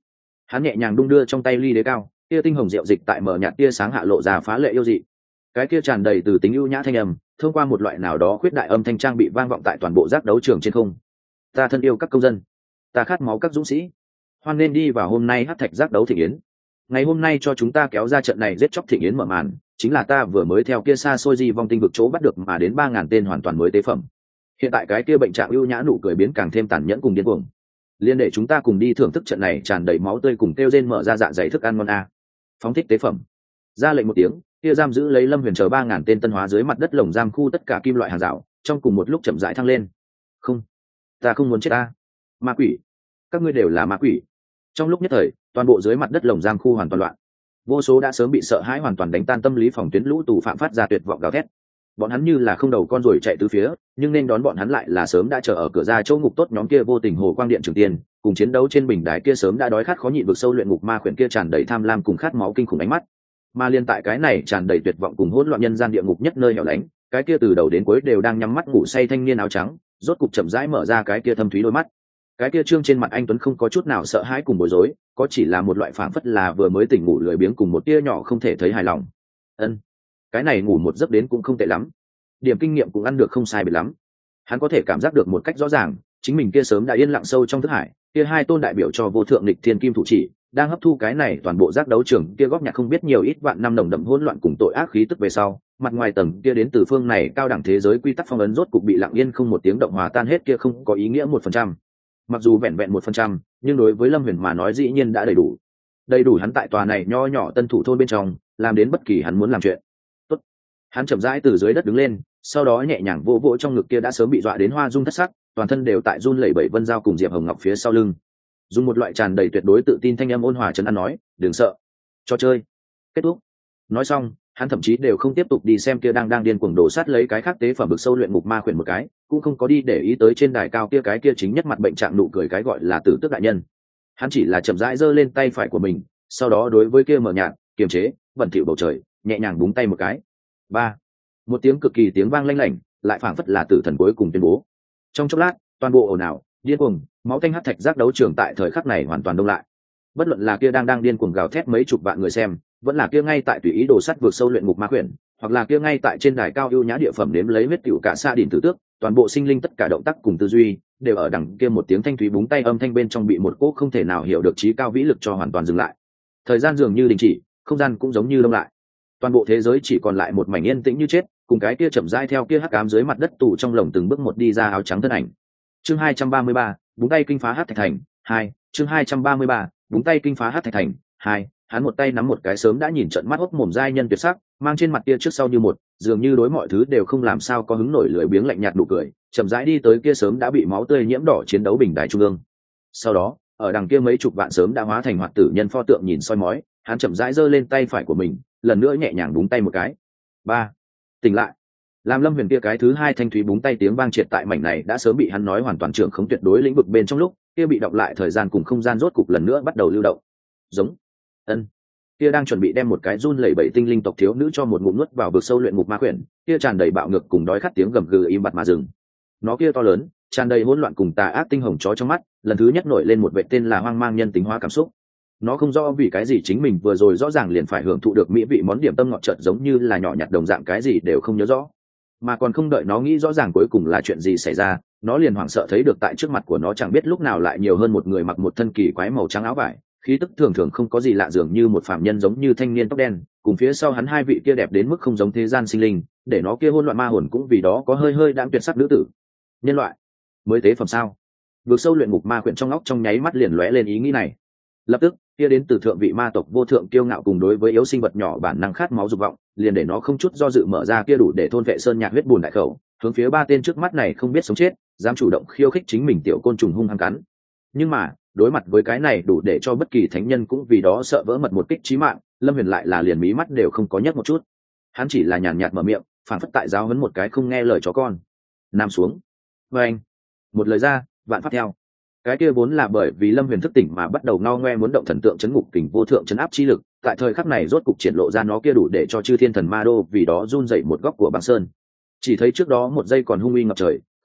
Hắn nhẹ nhàng đung đưa trong tay ly đế cao, tia tinh hồng rượu dịch tại mở nhạt tia sáng hạ lộ ra phá lệ yêu dị. Cái kia tràn đầy từ tính ưu nhã thanh âm, thông qua một loại nào đó khuyết đại âm thanh trang bị vang vọng tại toàn bộ giác đấu trường trên không. Ta thân yêu các công dân, ta khát máu các dũng sĩ, hoan nên đi vào hôm nay hát thạch giác đấu thịnh yến. Ngày hôm nay cho chúng ta kéo ra trận này giết chóc thịnh yến mở màn, chính là ta vừa mới theo kia xa xôi di vong tinh vực chỗ bắt được mà đến ba ngàn tên hoàn toàn mới tế phẩm. Hiện tại cái kia bệnh trạng ưu nhã nụ cười biến càng thêm tàn nhẫn cùng điên cuồng. Liên để chúng ta cùng đi thưởng thức trận này tràn đầy máu tươi cùng kêu rên mở ra dạ dày thức ăn ngon a. Phóng thích tế phẩm. Ra lệnh một tiếng, kia giam giữ lấy Lâm Huyền chờ ba ngàn tên tân hóa dưới mặt đất lồng giam khu tất cả kim loại hàng rào, trong cùng một lúc chậm rãi thăng lên. Không, ta không muốn chết ta. Ma quỷ, các ngươi đều là ma quỷ. Trong lúc nhất thời, toàn bộ dưới mặt đất lồng giam khu hoàn toàn loạn. Vô số đã sớm bị sợ hãi hoàn toàn đánh tan tâm lý phòng tuyến lũ tù phạm phát ra tuyệt vọng gào thét. Bọn hắn như là không đầu con rồi chạy tứ phía, nhưng nên đón bọn hắn lại là sớm đã chờ ở cửa ra chỗ ngục tốt nhóm kia vô tình hồ quang điện trường tiền, cùng chiến đấu trên bình đài kia sớm đã đói khát khó nhịn vực sâu luyện ngục ma khuyển kia tràn đầy tham lam cùng khát máu kinh khủng ánh mắt. Mà liên tại cái này tràn đầy tuyệt vọng cùng hỗn loạn nhân gian địa ngục nhất nơi hẻo lánh, cái kia từ đầu đến cuối đều đang nhắm mắt ngủ say thanh niên áo trắng, rốt cục chậm rãi mở ra cái kia thâm thúy đôi mắt. Cái kia trương trên mặt anh tuấn không có chút nào sợ hãi cùng bối rối, có chỉ là một loại phảng phất là vừa mới tỉnh ngủ lười biếng cùng một tia nhỏ không thể thấy hài lòng. Ân, cái này ngủ một giấc đến cũng không tệ lắm, điểm kinh nghiệm cũng ăn được không sai biệt lắm. Hắn có thể cảm giác được một cách rõ ràng, chính mình kia sớm đã yên lặng sâu trong thức hải, kia hai tôn đại biểu cho vô thượng lịch thiên kim thủ chỉ, đang hấp thu cái này toàn bộ giác đấu trường kia góp nhặt không biết nhiều ít vạn năm nồng đậm hỗn loạn cùng tội ác khí tức về sau, mặt ngoài tầng kia đến từ phương này cao đẳng thế giới quy tắc phong ấn rốt cục bị lặng yên không một tiếng động hòa tan hết kia không có ý nghĩa một phần trăm. Mặc dù vẹn vẹn một phần trăm, nhưng đối với Lâm Huyền mà nói dĩ nhiên đã đầy đủ. Đầy đủ hắn tại tòa này nho nhỏ tân thủ thôn bên trong, làm đến bất kỳ hắn muốn làm chuyện. Tốt. Hắn chậm rãi từ dưới đất đứng lên, sau đó nhẹ nhàng vỗ vỗ trong ngực kia đã sớm bị dọa đến hoa dung thất sắc, toàn thân đều tại run lẩy bẩy vân dao cùng Diệp Hồng Ngọc phía sau lưng. Dùng một loại tràn đầy tuyệt đối tự tin thanh âm ôn hòa trấn an nói, đừng sợ, trò chơi kết thúc. Nói xong, hắn thậm chí đều không tiếp tục đi xem kia đang đang điên cuồng đổ sát lấy cái khác tế phẩm bực sâu luyện ngục ma khuyển một cái, cũng không có đi để ý tới trên đài cao kia cái kia chính nhất mặt bệnh trạng nụ cười cái gọi là tử tước đại nhân. Hắn chỉ là chậm rãi giơ lên tay phải của mình, sau đó đối với kia mở nhạt, kiềm chế, bẩn thỉu bầu trời, nhẹ nhàng búng tay một cái. Ba, một tiếng cực kỳ tiếng vang lanh lảnh, lại phảng phất là tử thần cuối cùng tuyên bố. Trong chốc lát, toàn bộ ồn ào, điên cuồng, máu tanh hắc thạch giác đấu trường tại thời khắc này hoàn toàn đông lại. Bất luận là kia đang đang điên cuồng gào thét mấy chục vạn người xem, vẫn là kia ngay tại tùy ý đồ sắt vượt sâu luyện ngục ma khuyển, hoặc là kia ngay tại trên đài cao ưu nhã địa phẩm đếm lấy huyết tiểu cả xa đỉnh tử tước, toàn bộ sinh linh tất cả động tác cùng tư duy đều ở đằng kia một tiếng thanh thúy búng tay âm thanh bên trong bị một cỗ không thể nào hiểu được trí cao vĩ lực cho hoàn toàn dừng lại. Thời gian dường như đình chỉ, không gian cũng giống như đông lại. Toàn bộ thế giới chỉ còn lại một mảnh yên tĩnh như chết, cùng cái kia chậm rãi theo kia hắc ám dưới mặt đất tù trong lồng từng bước một đi ra áo trắng thân ảnh. Chương hai trăm ba mươi ba, búng tay kinh phá hắc thạch thành hai. Chương hai trăm ba mươi ba, búng tay kinh phá hắc thạch thành hai. Hắn một tay nắm một cái sớm đã nhìn trận mắt hốc mồm giai nhân tuyệt sắc, mang trên mặt kia trước sau như một, dường như đối mọi thứ đều không làm sao có hứng nổi lười biếng lạnh nhạt nụ cười, chậm rãi đi tới kia sớm đã bị máu tươi nhiễm đỏ chiến đấu bình đài trung ương. Sau đó, ở đằng kia mấy chục vạn sớm đã hóa thành hoạt tử nhân pho tượng nhìn soi mói, hắn chậm rãi giơ lên tay phải của mình, lần nữa nhẹ nhàng búng tay một cái. Ba, tỉnh lại. Làm Lâm Huyền kia cái thứ hai thanh thúy búng tay tiếng vang triệt tại mảnh này đã sớm bị hắn nói hoàn toàn trưởng không tuyệt đối lĩnh vực bên trong lúc, kia bị đọc lại thời gian cùng không gian rốt cục lần nữa bắt đầu lưu động. Giống. Ân. Kia đang chuẩn bị đem một cái run lẩy bẩy tinh linh tộc thiếu nữ cho một ngụm nuốt vào vực sâu luyện ngục ma quyển, kia tràn đầy bạo ngược cùng đói khát tiếng gầm gừ im bặt mà dừng. Nó kia to lớn, tràn đầy hỗn loạn cùng tà ác tinh hồng chó trong mắt, lần thứ nhất nổi lên một vệ tên là hoang mang nhân tính hóa cảm xúc. Nó không rõ vì cái gì chính mình vừa rồi rõ ràng liền phải hưởng thụ được mỹ vị món điểm tâm ngọt chợt giống như là nhỏ nhặt đồng dạng cái gì đều không nhớ rõ, mà còn không đợi nó nghĩ rõ ràng cuối cùng là chuyện gì xảy ra, nó liền hoảng sợ thấy được tại trước mặt của nó chẳng biết lúc nào lại nhiều hơn một người mặc một thân kỳ quái màu trắng áo vải, khí tức thường thường không có gì lạ, dường như một phàm nhân giống như thanh niên tóc đen, cùng phía sau hắn hai vị kia đẹp đến mức không giống thế gian sinh linh, để nó kia hỗn loạn ma hồn cũng vì đó có hơi hơi đãng tuyệt sắc nữ tử. Nhân loại mới tế phẩm sao? Vượt sâu luyện ngục ma quyển trong óc trong nháy mắt liền lóe lên ý nghĩ này. Lập tức, kia đến từ thượng vị ma tộc vô thượng kiêu ngạo cùng đối với yếu sinh vật nhỏ bản năng khát máu dục vọng, liền để nó không chút do dự mở ra kia đủ để thôn vệ sơn nhạc huyết bùn đại khẩu, hướng phía ba tên trước mắt này không biết sống chết, dám chủ động khiêu khích chính mình tiểu côn trùng hung hăng cắn. Nhưng mà, đối mặt với cái này đủ để cho bất kỳ thánh nhân cũng vì đó sợ vỡ mật một kích chí mạng, Lâm Huyền lại là liền mí mắt đều không có nhấc một chút. Hắn chỉ là nhàn nhạt mở miệng, phản phất tại giáo huấn một cái không nghe lời chó con. Nằm xuống. Và anh. Một lời ra, vạn pháp theo. Cái kia vốn là bởi vì Lâm Huyền thức tỉnh mà bắt đầu ngao ngoe muốn động thần tượng chấn ngục kình vô thượng chấn áp chi lực, tại thời khắc này rốt cục triển lộ ra nó kia đủ để cho chư thiên thần ma đô vì đó run dậy một góc của băng sơn. Chỉ thấy trước đó một giây còn hung uy ngập trời,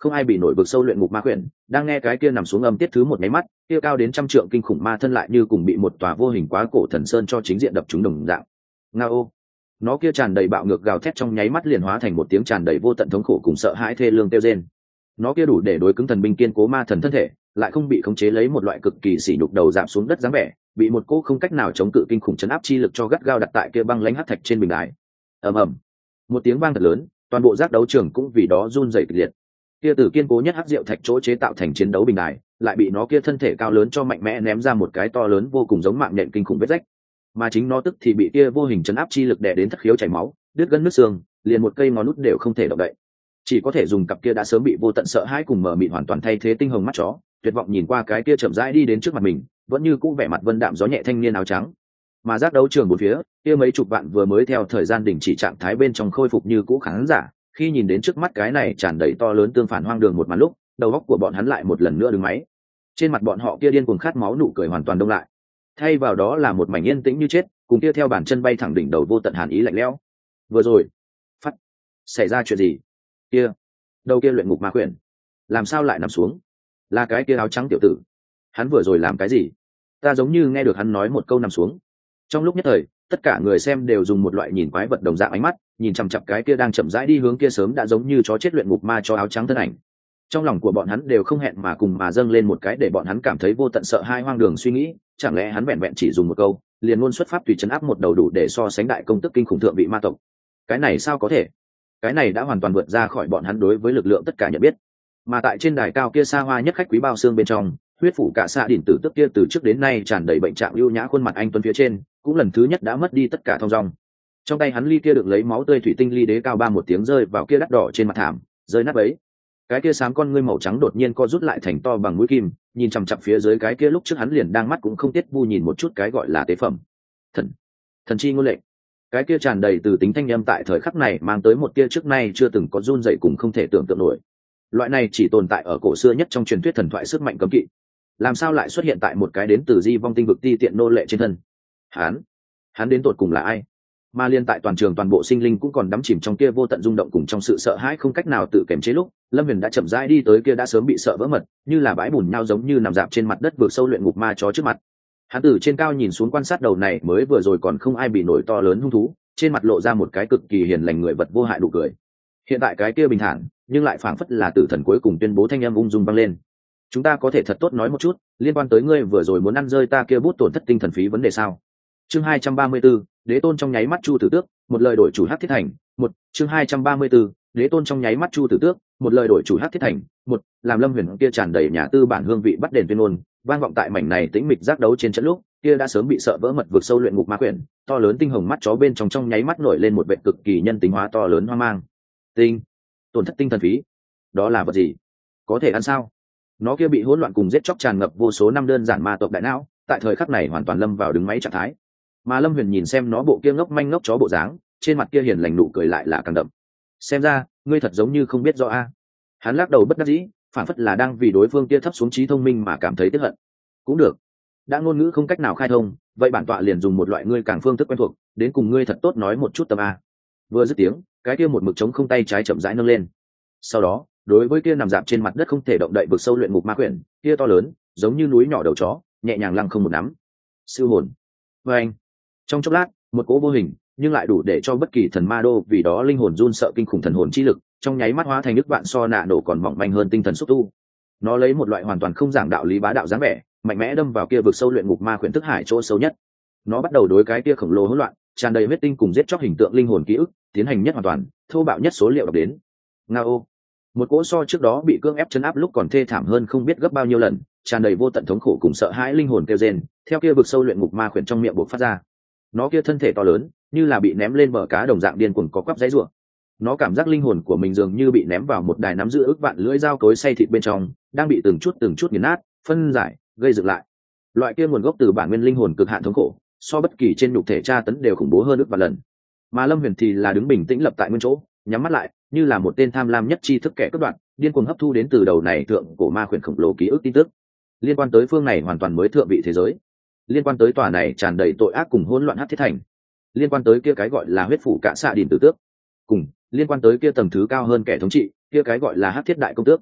không ai bị nổi vực sâu luyện ngục ma quyển đang nghe cái kia nằm xuống âm tiết thứ một máy mắt, kia cao đến trăm trượng kinh khủng ma thân lại như cùng bị một tòa vô hình quá cổ thần sơn cho chính diện đập trúng đồng dạng. Nga ô, nó kia tràn đầy bạo ngược gào thét trong nháy mắt liền hóa thành một tiếng tràn đầy vô tận thống khổ cùng sợ hãi thê lương kêu rên. Nó kia đủ để đối cứng thần binh kiên cố ma thần thân thể, lại không bị khống chế lấy một loại cực kỳ sỉ nhục đầu giảm xuống đất dáng vẻ, bị một cỗ không cách nào chống cự kinh khủng chấn áp chi lực cho gắt gao đặt tại kia băng lãnh hắc thạch trên bình đài. Ầm ầm, một tiếng vang thật lớn, toàn bộ giác đấu trường cũng vì đó run rẩy kịch liệt. Kia từ kiên cố nhất hắc diệu thạch chỗ chế tạo thành chiến đấu bình đài, lại bị nó kia thân thể cao lớn cho mạnh mẽ ném ra một cái to lớn vô cùng giống mạng nhện kinh khủng vết rách. Mà chính nó tức thì bị kia vô hình chấn áp chi lực đè đến thất khiếu chảy máu, đứt gân nứt xương, liền một cây ngón nút đều không thể động đậy, chỉ có thể dùng cặp kia đã sớm bị vô tận sợ hãi cùng mở mịt hoàn toàn thay thế tinh hồng mắt chó, tuyệt vọng nhìn qua cái kia chậm rãi đi đến trước mặt mình, vẫn như cũ vẻ mặt vân đạm gió nhẹ thanh niên áo trắng. Mà giác đấu trường bốn phía, kia mấy chục vạn vừa mới theo thời gian đình chỉ trạng thái bên trong khôi phục như cũ khán giả, khi nhìn đến trước mắt cái này tràn đầy to lớn tương phản hoang đường một màn lúc, đầu óc của bọn hắn lại một lần nữa đứng máy. Trên mặt bọn họ kia điên cuồng khát máu nụ cười hoàn toàn đông lại, thay vào đó là một mảnh yên tĩnh như chết, cùng kia theo bàn chân bay thẳng đỉnh đầu vô tận hàn ý lạnh lẽo. Vừa rồi, phát xảy ra chuyện gì? Kia, đầu kia luyện ngục ma quyển, làm sao lại nằm xuống? Là cái kia áo trắng tiểu tử, hắn vừa rồi làm cái gì? Ta giống như nghe được hắn nói một câu nằm xuống. Trong lúc nhất thời, tất cả người xem đều dùng một loại nhìn quái vật đồng dạng ánh mắt, nhìn chằm chằm cái kia đang chậm rãi đi hướng kia sớm đã giống như chó chết luyện ngục ma cho áo trắng thân ảnh. Trong lòng của bọn hắn đều không hẹn mà cùng mà dâng lên một cái để bọn hắn cảm thấy vô tận sợ hai hoang đường suy nghĩ, chẳng lẽ hắn vẹn vẹn chỉ dùng một câu, liền luôn xuất pháp tùy chấn áp một đầu đủ để so sánh đại công tức kinh khủng thượng vị ma tộc? Cái này sao có thể? Cái này đã hoàn toàn vượt ra khỏi bọn hắn đối với lực lượng tất cả nhận biết. Mà tại trên đài cao kia xa hoa nhất khách quý bao xương bên trong, huyết phủ cả xạ đỉnh tử tức kia từ trước đến nay tràn đầy bệnh trạng ưu nhã khuôn mặt anh tuấn phía trên, cũng lần thứ nhất đã mất đi tất cả thong dong. Trong tay hắn ly kia được lấy máu tươi thủy tinh ly đế cao ba một tiếng rơi vào kia đắt đỏ trên mặt thảm, rơi nát bấy. Cái kia xám con ngươi màu trắng đột nhiên co rút lại thành to bằng mũi kim, nhìn chằm chằm phía dưới cái kia lúc trước hắn liền đang mắt cũng không tiết bu nhìn một chút cái gọi là tế phẩm. Thần, thần chi ngôn lệnh. Cái kia tràn đầy từ tính thanh âm tại thời khắc này mang tới một tia trước nay chưa từng có run dậy cùng không thể tưởng tượng nổi. Loại này chỉ tồn tại ở cổ xưa nhất trong truyền thuyết thần thoại sức mạnh cấm kỵ, làm sao lại xuất hiện tại một cái đến từ di vong tinh vực ti tiện nô lệ trên thân? Hắn, hắn đến tột cùng là ai? Mà liên tại toàn trường toàn bộ sinh linh cũng còn đắm chìm trong kia vô tận rung động cùng trong sự sợ hãi không cách nào tự kiềm chế lúc, Lâm Huyền đã chậm rãi đi tới kia đã sớm bị sợ vỡ mật, như là bãi bùn nhau giống như nằm dạp trên mặt đất vượt sâu luyện ngục ma chó trước mặt. Hắn từ trên cao nhìn xuống quan sát đầu này mới vừa rồi còn không ai bị nổi to lớn hung thú, trên mặt lộ ra một cái cực kỳ hiền lành người vật vô hại nụ cười. Hiện tại cái kia bình thản, nhưng lại phảng phất là tử thần cuối cùng tuyên bố thanh âm ung dung vang lên. Chúng ta có thể thật tốt nói một chút, liên quan tới ngươi vừa rồi muốn ăn rơi ta kia bút tổn thất tinh thần phí vấn đề sao? Chương hai trăm ba mươi 34, Đế tôn trong nháy mắt Chu Tử Tước, một lời đổi chủ Hắc Thiết Thành, một, chương hai trăm ba mươi 34, Đế tôn trong nháy mắt Chu Tử Tước, một lời đổi chủ Hắc Thiết Thành, một, làm Lâm Huyền kia tràn đầy nhà tư bản hương vị bắt đền tuyên ngôn, vang vọng tại mảnh này tĩnh mịch giác đấu trên trận lúc, kia đã sớm bị sợ vỡ mật vượt sâu luyện ngục ma quyển, to lớn tinh hồng mắt chó bên trong trong nháy mắt nổi lên một vẻ cực kỳ nhân tính hóa to lớn hoang mang. Tinh, tổn thất tinh thần phí, đó là vật gì? Có thể ăn sao? Nó kia bị hỗn loạn cùng giết chóc tràn ngập vô số năm đơn giản ma tộc đại não, tại thời khắc này hoàn toàn lâm vào đứng máy trạng thái. Mà Lâm Huyền nhìn xem nó bộ kia ngốc manh ngốc chó bộ dáng, trên mặt kia hiền lành nụ cười lại là càng đậm. Xem ra, ngươi thật giống như không biết rõ a. Hắn lắc đầu bất đắc dĩ, phản phất là đang vì đối phương kia thấp xuống trí thông minh mà cảm thấy tiếc hận. Cũng được, đã ngôn ngữ không cách nào khai thông, vậy bản tọa liền dùng một loại ngươi càng phương thức quen thuộc, đến cùng ngươi thật tốt nói một chút tâm a. Vừa dứt tiếng, cái kia một mực trống không tay trái chậm rãi nâng lên. Sau đó, đối với kia nằm dạp trên mặt đất không thể động đậy vực sâu luyện ngục ma quyển, kia to lớn, giống như núi nhỏ đầu chó, nhẹ nhàng lăng không một nắm. Siêu hồn. Và anh, trong chốc lát, một cỗ vô hình, nhưng lại đủ để cho bất kỳ thần ma đô vì đó linh hồn run sợ kinh khủng thần hồn chi lực, trong nháy mắt hóa thành nước vạn so nạ nổ còn mỏng manh hơn tinh thần xúc tu. Nó lấy một loại hoàn toàn không giảng đạo lý bá đạo dáng vẻ, mạnh mẽ đâm vào kia vực sâu luyện ngục ma quyển thức hải chỗ sâu nhất. Nó bắt đầu đối cái kia khổng lồ hỗn loạn, tràn đầy huyết tinh cùng giết chóc hình tượng linh hồn ký ức, tiến hành nhất hoàn toàn, thô bạo nhất số liệu đọc đến. Ngao. Một cỗ so trước đó bị cưỡng ép chấn áp lúc còn thê thảm hơn không biết gấp bao nhiêu lần, tràn đầy vô tận thống khổ cùng sợ hãi linh hồn kêu rên, theo kia vực sâu luyện ngục ma quyển trong miệng buộc phát ra. Nó kia thân thể to lớn, như là bị ném lên bờ cá đồng dạng điên cuồng có quắp dãy rủa. Nó cảm giác linh hồn của mình dường như bị ném vào một đài nắm giữ ức vạn lưỡi dao cối xay thịt bên trong, đang bị từng chút từng chút nghiền nát, phân giải, gây dựng lại. Loại kia nguồn gốc từ bản nguyên linh hồn cực hạn thống khổ, so bất kỳ trên nhục thể tra tấn đều khủng bố hơn ức vạn lần. Mà Lâm Huyền thì là đứng bình tĩnh lập tại nguyên chỗ, nhắm mắt lại, như là một tên tham lam nhất tri thức kẻ cướp đoạt, điên cuồng hấp thu đến từ đầu này thượng cổ ma quyển khổng lồ ký ức tin tức, liên quan tới phương này hoàn toàn mới thượng vị thế giới, liên quan tới tòa này tràn đầy tội ác cùng hỗn loạn Hắc Thiết Thành, liên quan tới kia cái gọi là huyết phủ cả xạ đỉnh tử tước, cùng liên quan tới kia tầng thứ cao hơn kẻ thống trị, kia cái gọi là Hắc Thiết đại công tước.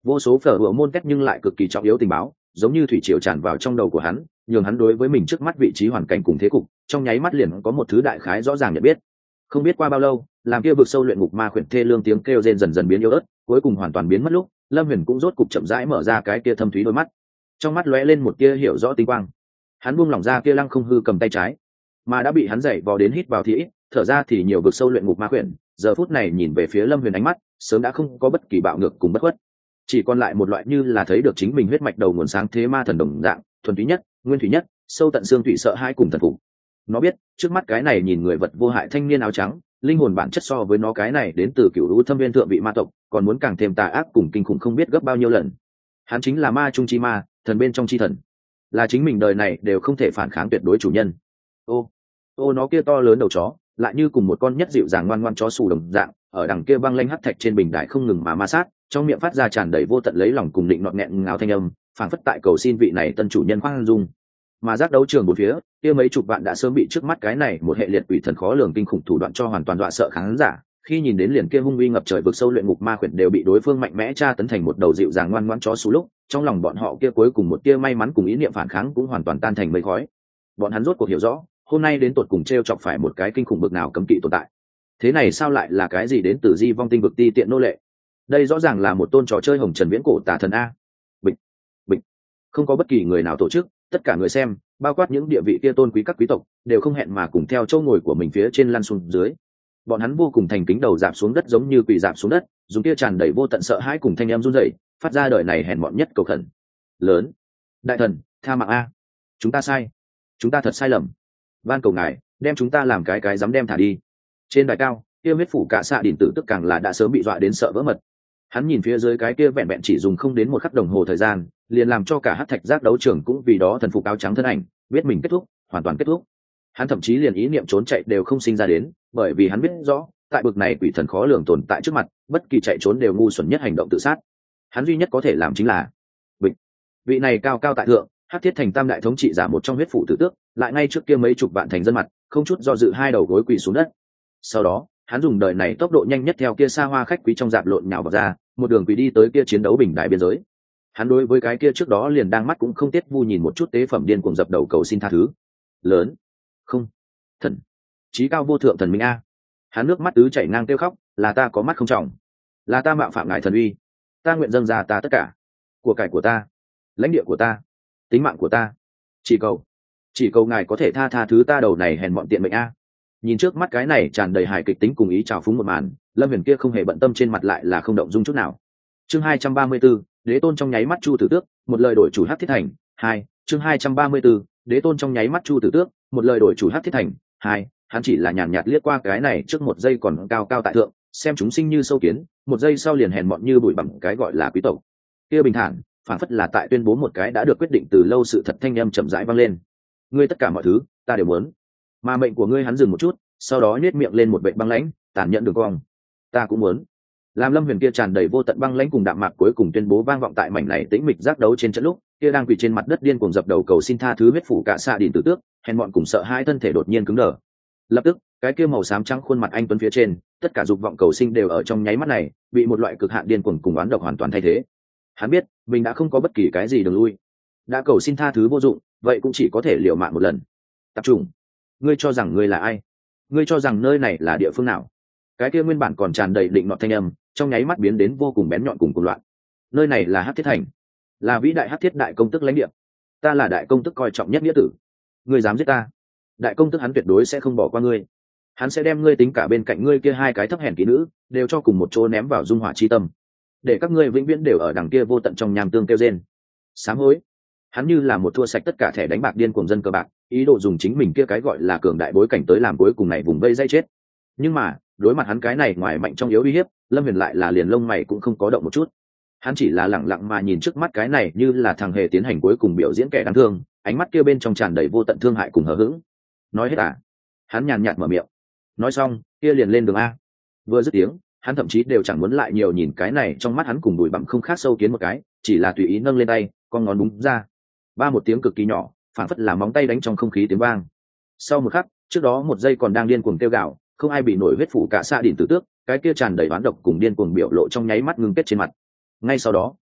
vô số phở hựa môn kết nhưng lại cực kỳ trọng yếu tình báo giống như thủy triều tràn vào trong đầu của hắn, nhường hắn đối với mình trước mắt vị trí hoàn cảnh cùng thế cục trong nháy mắt liền có một thứ đại khái rõ ràng nhận biết. Không biết qua bao lâu, làm kia vực sâu luyện ngục ma khuyển thê lương tiếng kêu rên dần dần biến yếu ớt, cuối cùng hoàn toàn biến mất lúc, Lâm Huyền cũng rốt cục chậm rãi mở ra cái kia thâm thúy đôi mắt. Trong mắt lóe lên một tia hiểu rõ tinh quang. Hắn buông lỏng ra kia lăng không hư cầm tay trái, mà đã bị hắn dậy vò đến hít vào thì ít, thở ra thì nhiều vực sâu luyện ngục ma khuyển, giờ phút này nhìn về phía Lâm Huyền ánh mắt, sớm đã không có bất kỳ bạo ngược cùng bất khuất, chỉ còn lại một loại như là thấy được chính mình huyết mạch đầu nguồn sáng thế ma thần đồng dạng, thuần túy nhất, nguyên thủy nhất, sâu tận xương thủy sợ hãi cùng thần phục. Nó biết, trước mắt cái này nhìn người vật vô hại thanh niên áo trắng, linh hồn bản chất so với nó cái này đến từ cựu lũ thâm viên thượng vị ma tộc, còn muốn càng thêm tà ác cùng kinh khủng không biết gấp bao nhiêu lần. Hắn chính là ma trung chi ma, thần bên trong chi thần, là chính mình đời này đều không thể phản kháng tuyệt đối chủ nhân. Ô, ô nó kia to lớn đầu chó, lại như cùng một con nhất dịu dàng ngoan ngoan chó xù đồng dạng, ở đằng kia băng lanh hắc thạch trên bình đài không ngừng mà ma sát, trong miệng phát ra tràn đầy vô tận lấy lòng cùng định nọt nghẹn ngào thanh âm, phảng phất tại cầu xin vị này tân chủ nhân khoan dung. Mà giác đấu trường bốn phía, kia mấy chục vạn đã sớm bị trước mắt cái này một hệ liệt quỷ thần khó lường kinh khủng thủ đoạn cho hoàn toàn dọa sợ khán giả, khi nhìn đến liền kia hung uy ngập trời vực sâu luyện ngục ma khuyển đều bị đối phương mạnh mẽ tra tấn thành một đầu dịu dàng ngoan ngoãn chó xù lúc, trong lòng bọn họ kia cuối cùng một tia may mắn cùng ý niệm phản kháng cũng hoàn toàn tan thành mây khói. Bọn hắn rốt cuộc hiểu rõ, hôm nay đến tột cùng treo chọc phải một cái kinh khủng bực nào cấm kỵ tồn tại. Thế này sao lại là cái gì đến từ di vong tinh vực ti tiện nô lệ? Đây rõ ràng là một tôn trò chơi hồng trần viễn cổ tà thần a. Bịch, bịch. Không có bất kỳ người nào tổ chức, tất cả người xem, bao quát những địa vị kia tôn quý các quý tộc, đều không hẹn mà cùng theo chỗ ngồi của mình phía trên lăn xuống dưới. Bọn hắn vô cùng thành kính đầu dạp xuống đất giống như quỳ dạp xuống đất, dùng kia tràn đầy vô tận sợ hãi cùng thanh âm run rẩy, phát ra đời này hèn mọn nhất cầu khẩn. Lớn, đại thần, tha mạng a, chúng ta sai, chúng ta thật sai lầm, van cầu ngài, đem chúng ta làm cái cái dám đem thả đi. Trên đài cao, kia huyết phủ cả xạ đỉnh tử tức càng là đã sớm bị dọa đến sợ vỡ mật. Hắn nhìn phía dưới cái kia vẹn vẹn chỉ dùng không đến một khắc đồng hồ thời gian, liền làm cho cả hắc thạch giác đấu trường cũng vì đó thần phục áo trắng thân ảnh, biết mình kết thúc, hoàn toàn kết thúc. Hắn thậm chí liền ý niệm trốn chạy đều không sinh ra đến, bởi vì hắn biết rõ, tại bực này quỷ thần khó lường tồn tại trước mặt, bất kỳ chạy trốn đều ngu xuẩn nhất hành động tự sát. Hắn duy nhất có thể làm chính là vị vị này cao cao tại thượng, hắc thiết thành tam đại thống trị giả một trong huyết phủ tử tước, lại ngay trước kia mấy chục vạn thành dân mặt, không chút do dự hai đầu gối quỳ xuống đất. Sau đó, hắn dùng đời này tốc độ nhanh nhất theo kia xa hoa khách quý trong dạp lộn nhào vào ra, một đường quỳ đi tới kia chiến đấu bình đại biên giới. Hắn đối với cái kia trước đó liền đang mắt cũng không tiết vu nhìn một chút tế phẩm điên cuồng dập đầu cầu xin tha thứ. Lớn, không, thần, chí cao vô thượng thần minh a. Hắn nước mắt tứ chảy ngang kêu khóc, là ta có mắt không trọng, là ta mạo phạm ngài thần uy, ta nguyện dâng ra ta tất cả, của cải của ta, lãnh địa của ta, tính mạng của ta, chỉ cầu, chỉ cầu ngài có thể tha tha thứ ta đầu này hèn mọn tiện mệnh a. Nhìn trước mắt cái này tràn đầy hài kịch tính cùng ý trào phúng một màn, Lâm Huyền kia không hề bận tâm trên mặt lại là không động dung chút nào. Chương hai trăm ba mươi 234, đế tôn trong nháy mắt chu tử tước, một lời đổi chủ hắc thiết thành. Hai, chương hai trăm ba mươi 234, đế tôn trong nháy mắt chu tử tước, một lời đổi chủ hắc thiết thành. Hai, hắn chỉ là nhàn nhạt liếc qua cái này trước một giây còn cao cao tại thượng, xem chúng sinh như sâu kiến, một giây sau liền hèn mọn như bụi bặm cái gọi là quý tộc. Kia bình thản, phản phất là tại tuyên bố một cái đã được quyết định từ lâu sự thật thanh âm chậm rãi vang lên. Ngươi tất cả mọi thứ, ta đều muốn. Mà mệnh của ngươi hắn dừng một chút, sau đó nhếch miệng lên một vệ băng lãnh, tàn nhẫn đường cong. Ta cũng muốn. Làm Lâm Huyền kia tràn đầy vô tận băng lãnh cùng đạm mạc cuối cùng tuyên bố vang vọng tại mảnh này tĩnh mịch giác đấu trên trận lúc, kia đang quỳ trên mặt đất điên cuồng dập đầu cầu xin tha thứ huyết phủ cả xạ đỉnh tử tước, hèn mọn cùng sợ hai thân thể đột nhiên cứng đờ. Lập tức, cái kia màu xám trắng khuôn mặt anh tuấn phía trên, tất cả dục vọng cầu sinh đều ở trong nháy mắt này, bị một loại cực hạn điên cuồng cùng oán độc hoàn toàn thay thế. Hắn biết, mình đã không có bất kỳ cái gì đường lui. Đã cầu xin tha thứ vô dụng, vậy cũng chỉ có thể liều mạng một lần. Tập trung. Ngươi cho rằng ngươi là ai? Ngươi cho rằng nơi này là địa phương nào? Cái kia nguyên bản còn tràn đầy định nọt thanh âm, trong nháy mắt biến đến vô cùng bén nhọn cùng cuồng loạn. Nơi này là Hắc Thiết Thành, là vĩ đại Hắc Thiết đại công tức lãnh địa. Ta là đại công tức coi trọng nhất nghĩa tử. Ngươi dám giết ta, đại công tức hắn tuyệt đối sẽ không bỏ qua ngươi. Hắn sẽ đem ngươi tính cả bên cạnh ngươi kia hai cái thấp hèn kỹ nữ, đều cho cùng một chỗ ném vào dung hỏa chi tâm, để các ngươi vĩnh viễn đều ở đằng kia vô tận trong nham tương kêu rên. Sám hối. Hắn như là một thua sạch tất cả thẻ đánh bạc điên cuồng dân cờ bạc, ý đồ dùng chính mình kia cái gọi là cường đại bối cảnh tới làm cuối cùng này vùng vây dây chết. Nhưng mà đối mặt hắn cái này ngoài mạnh trong yếu uy hiếp, Lâm Huyền lại là liền lông mày cũng không có động một chút. Hắn chỉ là lẳng lặng mà nhìn trước mắt cái này như là thằng hề tiến hành cuối cùng biểu diễn kẻ đáng thương, ánh mắt kia bên trong tràn đầy vô tận thương hại cùng hờ hững. Nói hết à? Hắn nhàn nhạt mở miệng. Nói xong, kia liền lên đường a. Vừa dứt tiếng, hắn thậm chí đều chẳng muốn lại nhiều nhìn cái này trong mắt hắn cùng bụi bặm không khác sâu kiến một cái, chỉ là tùy ý nâng lên tay, con ngón búng ra. Ba một tiếng cực kỳ nhỏ, phản phất là móng tay đánh trong không khí tiếng vang. Sau một khắc, trước đó một giây còn đang điên cuồng kêu gào, không ai bị nổi huyết phủ cả xạ đỉnh tử tước, cái kia tràn đầy oán độc cùng điên cuồng biểu lộ trong nháy mắt ngưng kết trên mặt. Ngay sau đó,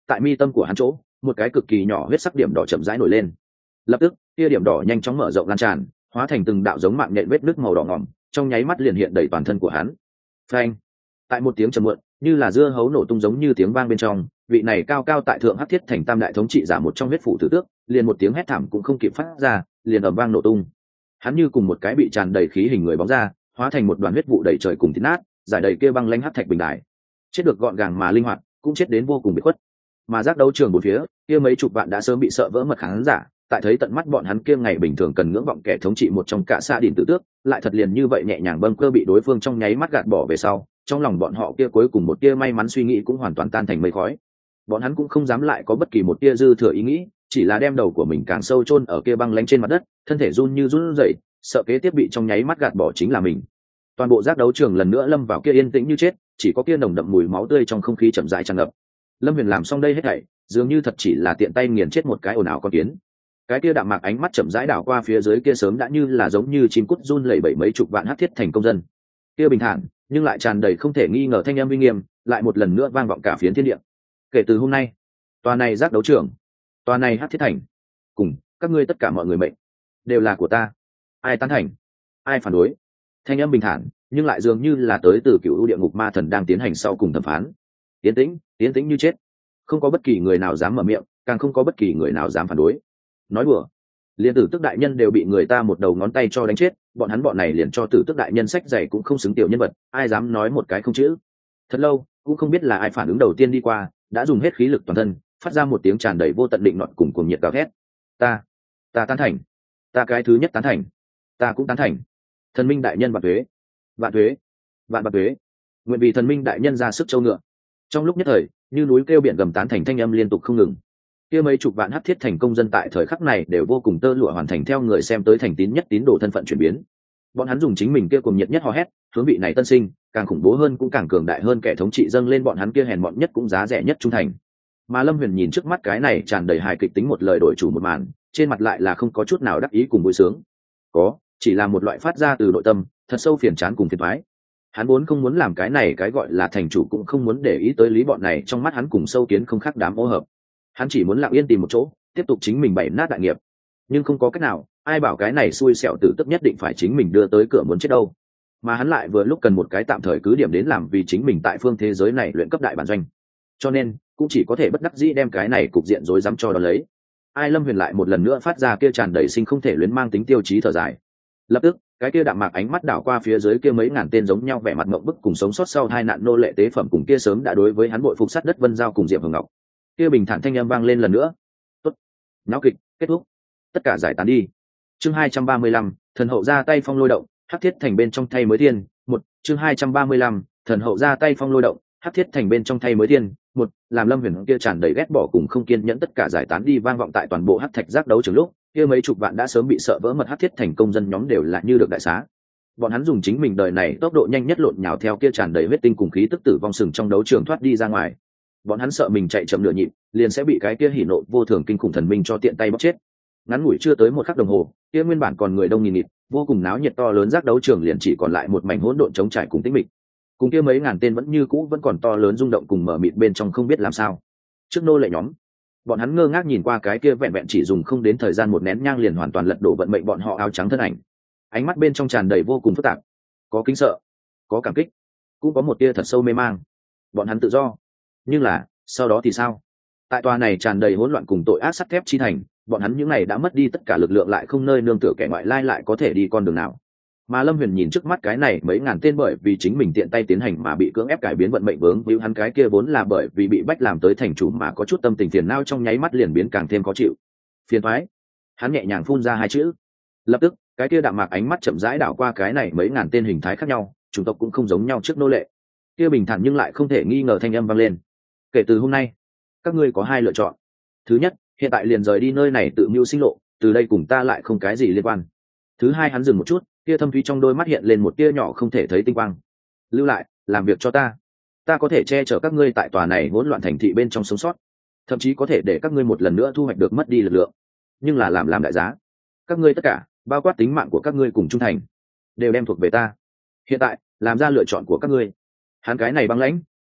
tại mi tâm của hắn chỗ một cái cực kỳ nhỏ huyết sắc điểm đỏ chậm rãi nổi lên. Lập tức kia điểm đỏ nhanh chóng mở rộng lan tràn, hóa thành từng đạo giống mạng nhện vết nước màu đỏ ngỏm, trong nháy mắt liền hiện đầy toàn thân của hắn. Phanh! Tại một tiếng trầm muộn như là dưa hấu nổ tung giống như tiếng vang bên trong, vị này cao cao tại thượng hắc thiết thành tam đại thống trị giả một trong huyết phủ tử tước liền một tiếng hét thảm cũng không kịp phát ra, liền ầm vang nổ tung. Hắn như cùng một cái bị tràn đầy khí hình người bóng ra, hóa thành một đoàn huyết vụ đầy trời cùng thít nát, giải đầy kia băng lãnh hắc thạch bình đài. Chết được gọn gàng mà linh hoạt, cũng chết đến vô cùng bị khuất. Mà giác đấu trường bốn phía, kia mấy chục vạn đã sớm bị sợ vỡ mật khán giả, tại thấy tận mắt bọn hắn kia ngày bình thường cần ngưỡng vọng kẻ thống trị một trong cả xa đỉnh tử tước, lại thật liền như vậy nhẹ nhàng bâng cơ bị đối phương trong nháy mắt gạt bỏ về sau, trong lòng bọn họ kia cuối cùng một tia may mắn suy nghĩ cũng hoàn toàn tan thành mây khói. Bọn hắn cũng không dám lại có bất kỳ một tia dư thừa ý nghĩ, chỉ là đem đầu của mình càng sâu chôn ở kia băng lánh trên mặt đất, thân thể run như run rẩy, sợ kế tiếp bị trong nháy mắt gạt bỏ chính là mình. Toàn bộ giác đấu trường lần nữa lâm vào kia yên tĩnh như chết, chỉ có kia nồng đậm mùi máu tươi trong không khí chậm rãi tràn ngập. Lâm Huyền làm xong đây hết thảy, dường như thật chỉ là tiện tay nghiền chết một cái ồn ào con kiến. Cái kia đạm mạc ánh mắt chậm rãi đảo qua phía dưới kia sớm đã như là giống như chim cút run lẩy bẩy mấy chục vạn hắc thiết thành công dân. Kia bình thản, nhưng lại tràn đầy không thể nghi ngờ thanh âm uy nghiêm, lại một lần nữa vang vọng cả phiến thiên địa. Kể từ hôm nay, tòa này giác đấu trường, tòa này hắc thiết thành, cùng các ngươi tất cả mọi người mệnh đều là của ta. Ai tán thành, ai phản đối. Thanh âm bình thản, nhưng lại dường như là tới từ cựu địa ngục ma thần đang tiến hành sau cùng thẩm phán. Tiến tĩnh, tiến tĩnh như chết. Không có bất kỳ người nào dám mở miệng, càng không có bất kỳ người nào dám phản đối. Nói đùa, liền tử tức đại nhân đều bị người ta một đầu ngón tay cho đánh chết, bọn hắn bọn này liền cho tử tức đại nhân sách giày cũng không xứng tiểu nhân vật, ai dám nói một cái không chữ. Thật lâu cũng không biết là ai phản ứng đầu tiên đi qua, đã dùng hết khí lực toàn thân, phát ra một tiếng tràn đầy vô tận định nọt cùng cuồng nhiệt gào thét. Ta, ta tán thành, ta cái thứ nhất tán thành, ta cũng tán thành. Thần minh đại nhân vạn tuế, vạn tuế, vạn vạn tuế. Nguyện vì thần minh đại nhân ra sức châu ngựa. Trong lúc nhất thời, như núi kêu biển gầm tán thành thanh âm liên tục không ngừng. Kia mấy chục vạn hắc thiết thành công dân tại thời khắc này đều vô cùng tơ lụa hoàn thành theo người xem tới thành tín nhất tín đồ thân phận chuyển biến. Bọn hắn dùng chính mình kia cùng nhiệt nhất hò hét, hướng vị này tân sinh, càng khủng bố hơn cũng càng cường đại hơn kẻ thống trị dâng lên bọn hắn kia hèn mọn nhất cũng giá rẻ nhất trung thành. Mà Lâm Huyền nhìn trước mắt cái này tràn đầy hài kịch tính một lời đổi chủ một màn, trên mặt lại là không có chút nào đắc ý cùng vui sướng. Có, chỉ là một loại phát ra từ nội tâm, thật sâu phiền chán cùng phiền toái. Hắn vốn không muốn làm cái này cái gọi là thành chủ cũng không muốn để ý tới lý bọn này trong mắt hắn cùng sâu kiến không khác đám ô hợp. Hắn chỉ muốn lặng yên tìm một chỗ, tiếp tục chính mình bày nát đại nghiệp. Nhưng không có cách nào, ai bảo cái này xui xẻo tử tức nhất định phải chính mình đưa tới cửa muốn chết đâu. Mà hắn lại vừa lúc cần một cái tạm thời cứ điểm đến làm vì chính mình tại phương thế giới này luyện cấp đại bản doanh. Cho nên, cũng chỉ có thể bất đắc dĩ đem cái này cục diện rối rắm cho đó lấy. Ai Lâm Huyền lại một lần nữa phát ra kia tràn đầy sinh không thể luyến mang tính tiêu chí thở dài. Lập tức, cái kia đạm mạc ánh mắt đảo qua phía dưới kia mấy ngàn tên giống nhau vẻ mặt ngậm bức cùng sống sót sau hai nạn nô lệ tế phẩm cùng kia sớm đã đối với hắn bội phục sát đất Vân Giao cùng Diệp Hồng Ngọc. Kia bình thản thanh âm vang lên lần nữa. Tốt, náo kịch kết thúc, tất cả giải tán đi. Chương hai trăm ba mươi lăm, thần hậu ra tay phong lôi động, hắc thiết thành bên trong thay mới thiên. Một, chương hai trăm ba mươi lăm, thần hậu ra tay phong lôi động, hắc thiết thành bên trong thay mới thiên. Một, làm Lâm Huyền kia tràn đầy ghét bỏ cùng không kiên nhẫn tất cả giải tán đi vang vọng tại toàn bộ hắc thạch giác đấu trường lúc, kia mấy chục vạn đã sớm bị sợ vỡ mật hắc thiết thành công dân nhóm đều là như được đại xá. Bọn hắn dùng chính mình đời này tốc độ nhanh nhất lộn nhào theo kia tràn đầy huyết tinh cùng khí tức tử vong sừng trong đấu trường thoát đi ra ngoài. Bọn hắn sợ mình chạy chậm nửa nhịp, liền sẽ bị cái kia hỉ nộ vô thường kinh khủng thần minh cho tiện tay bóc chết. Ngắn ngủi chưa tới một khắc đồng hồ, kia nguyên bản còn người đông nghìn nghịt, vô cùng náo nhiệt to lớn giác đấu trường liền chỉ còn lại một mảnh hỗn độn trống trải cùng tĩnh mịch. Cùng kia mấy ngàn tên vẫn như cũ vẫn còn to lớn rung động cùng mở mịt bên trong không biết làm sao. Trước nô lệ nhóm, bọn hắn ngơ ngác nhìn qua cái kia vẹn vẹn chỉ dùng không đến thời gian một nén nhang liền hoàn toàn lật đổ vận mệnh bọn họ áo trắng thân ảnh. Ánh mắt bên trong tràn đầy vô cùng phức tạp, có kính sợ, có cảm kích, cũng có một tia thật sâu mê mang. Bọn hắn tự do, nhưng là sau đó thì sao? Tại tòa này tràn đầy hỗn loạn cùng tội ác sắt thép chi thành, bọn hắn những này đã mất đi tất cả lực lượng lại không nơi nương tựa kẻ ngoại lai lại có thể đi con đường nào? Mà Lâm Huyền nhìn trước mắt cái này mấy ngàn tên bởi vì chính mình tiện tay tiến hành mà bị cưỡng ép cải biến vận mệnh vướng víu hắn cái kia vốn là bởi vì bị bách làm tới thành chủ mà có chút tâm tình phiền não trong nháy mắt liền biến càng thêm khó chịu. Phiền toái. Hắn nhẹ nhàng phun ra hai chữ. Lập tức, cái kia đạm mạc ánh mắt chậm rãi đảo qua cái này mấy ngàn tên hình thái khác nhau, chủng tộc cũng không giống nhau trước nô lệ. Kia bình thản nhưng lại không thể nghi ngờ thanh âm vang lên. Kể từ hôm nay, các ngươi có hai lựa chọn. Thứ nhất, hiện tại liền rời đi nơi này tự mưu sinh lộ, từ đây cùng ta lại không cái gì liên quan. Thứ hai, hắn dừng một chút, kia thâm thúy trong đôi mắt hiện lên một tia nhỏ không thể thấy tinh quang. Lưu lại, làm việc cho ta. Ta có thể che chở các ngươi tại tòa này hỗn loạn thành thị bên trong sống sót, thậm chí có thể để các ngươi một lần nữa thu hoạch được mất đi lực lượng. Nhưng là làm làm đại giá. Các ngươi tất cả, bao quát tính mạng của các ngươi cùng trung thành, đều đem thuộc về ta. Hiện tại, làm ra lựa chọn của các ngươi. Hắn cái này băng lãnh,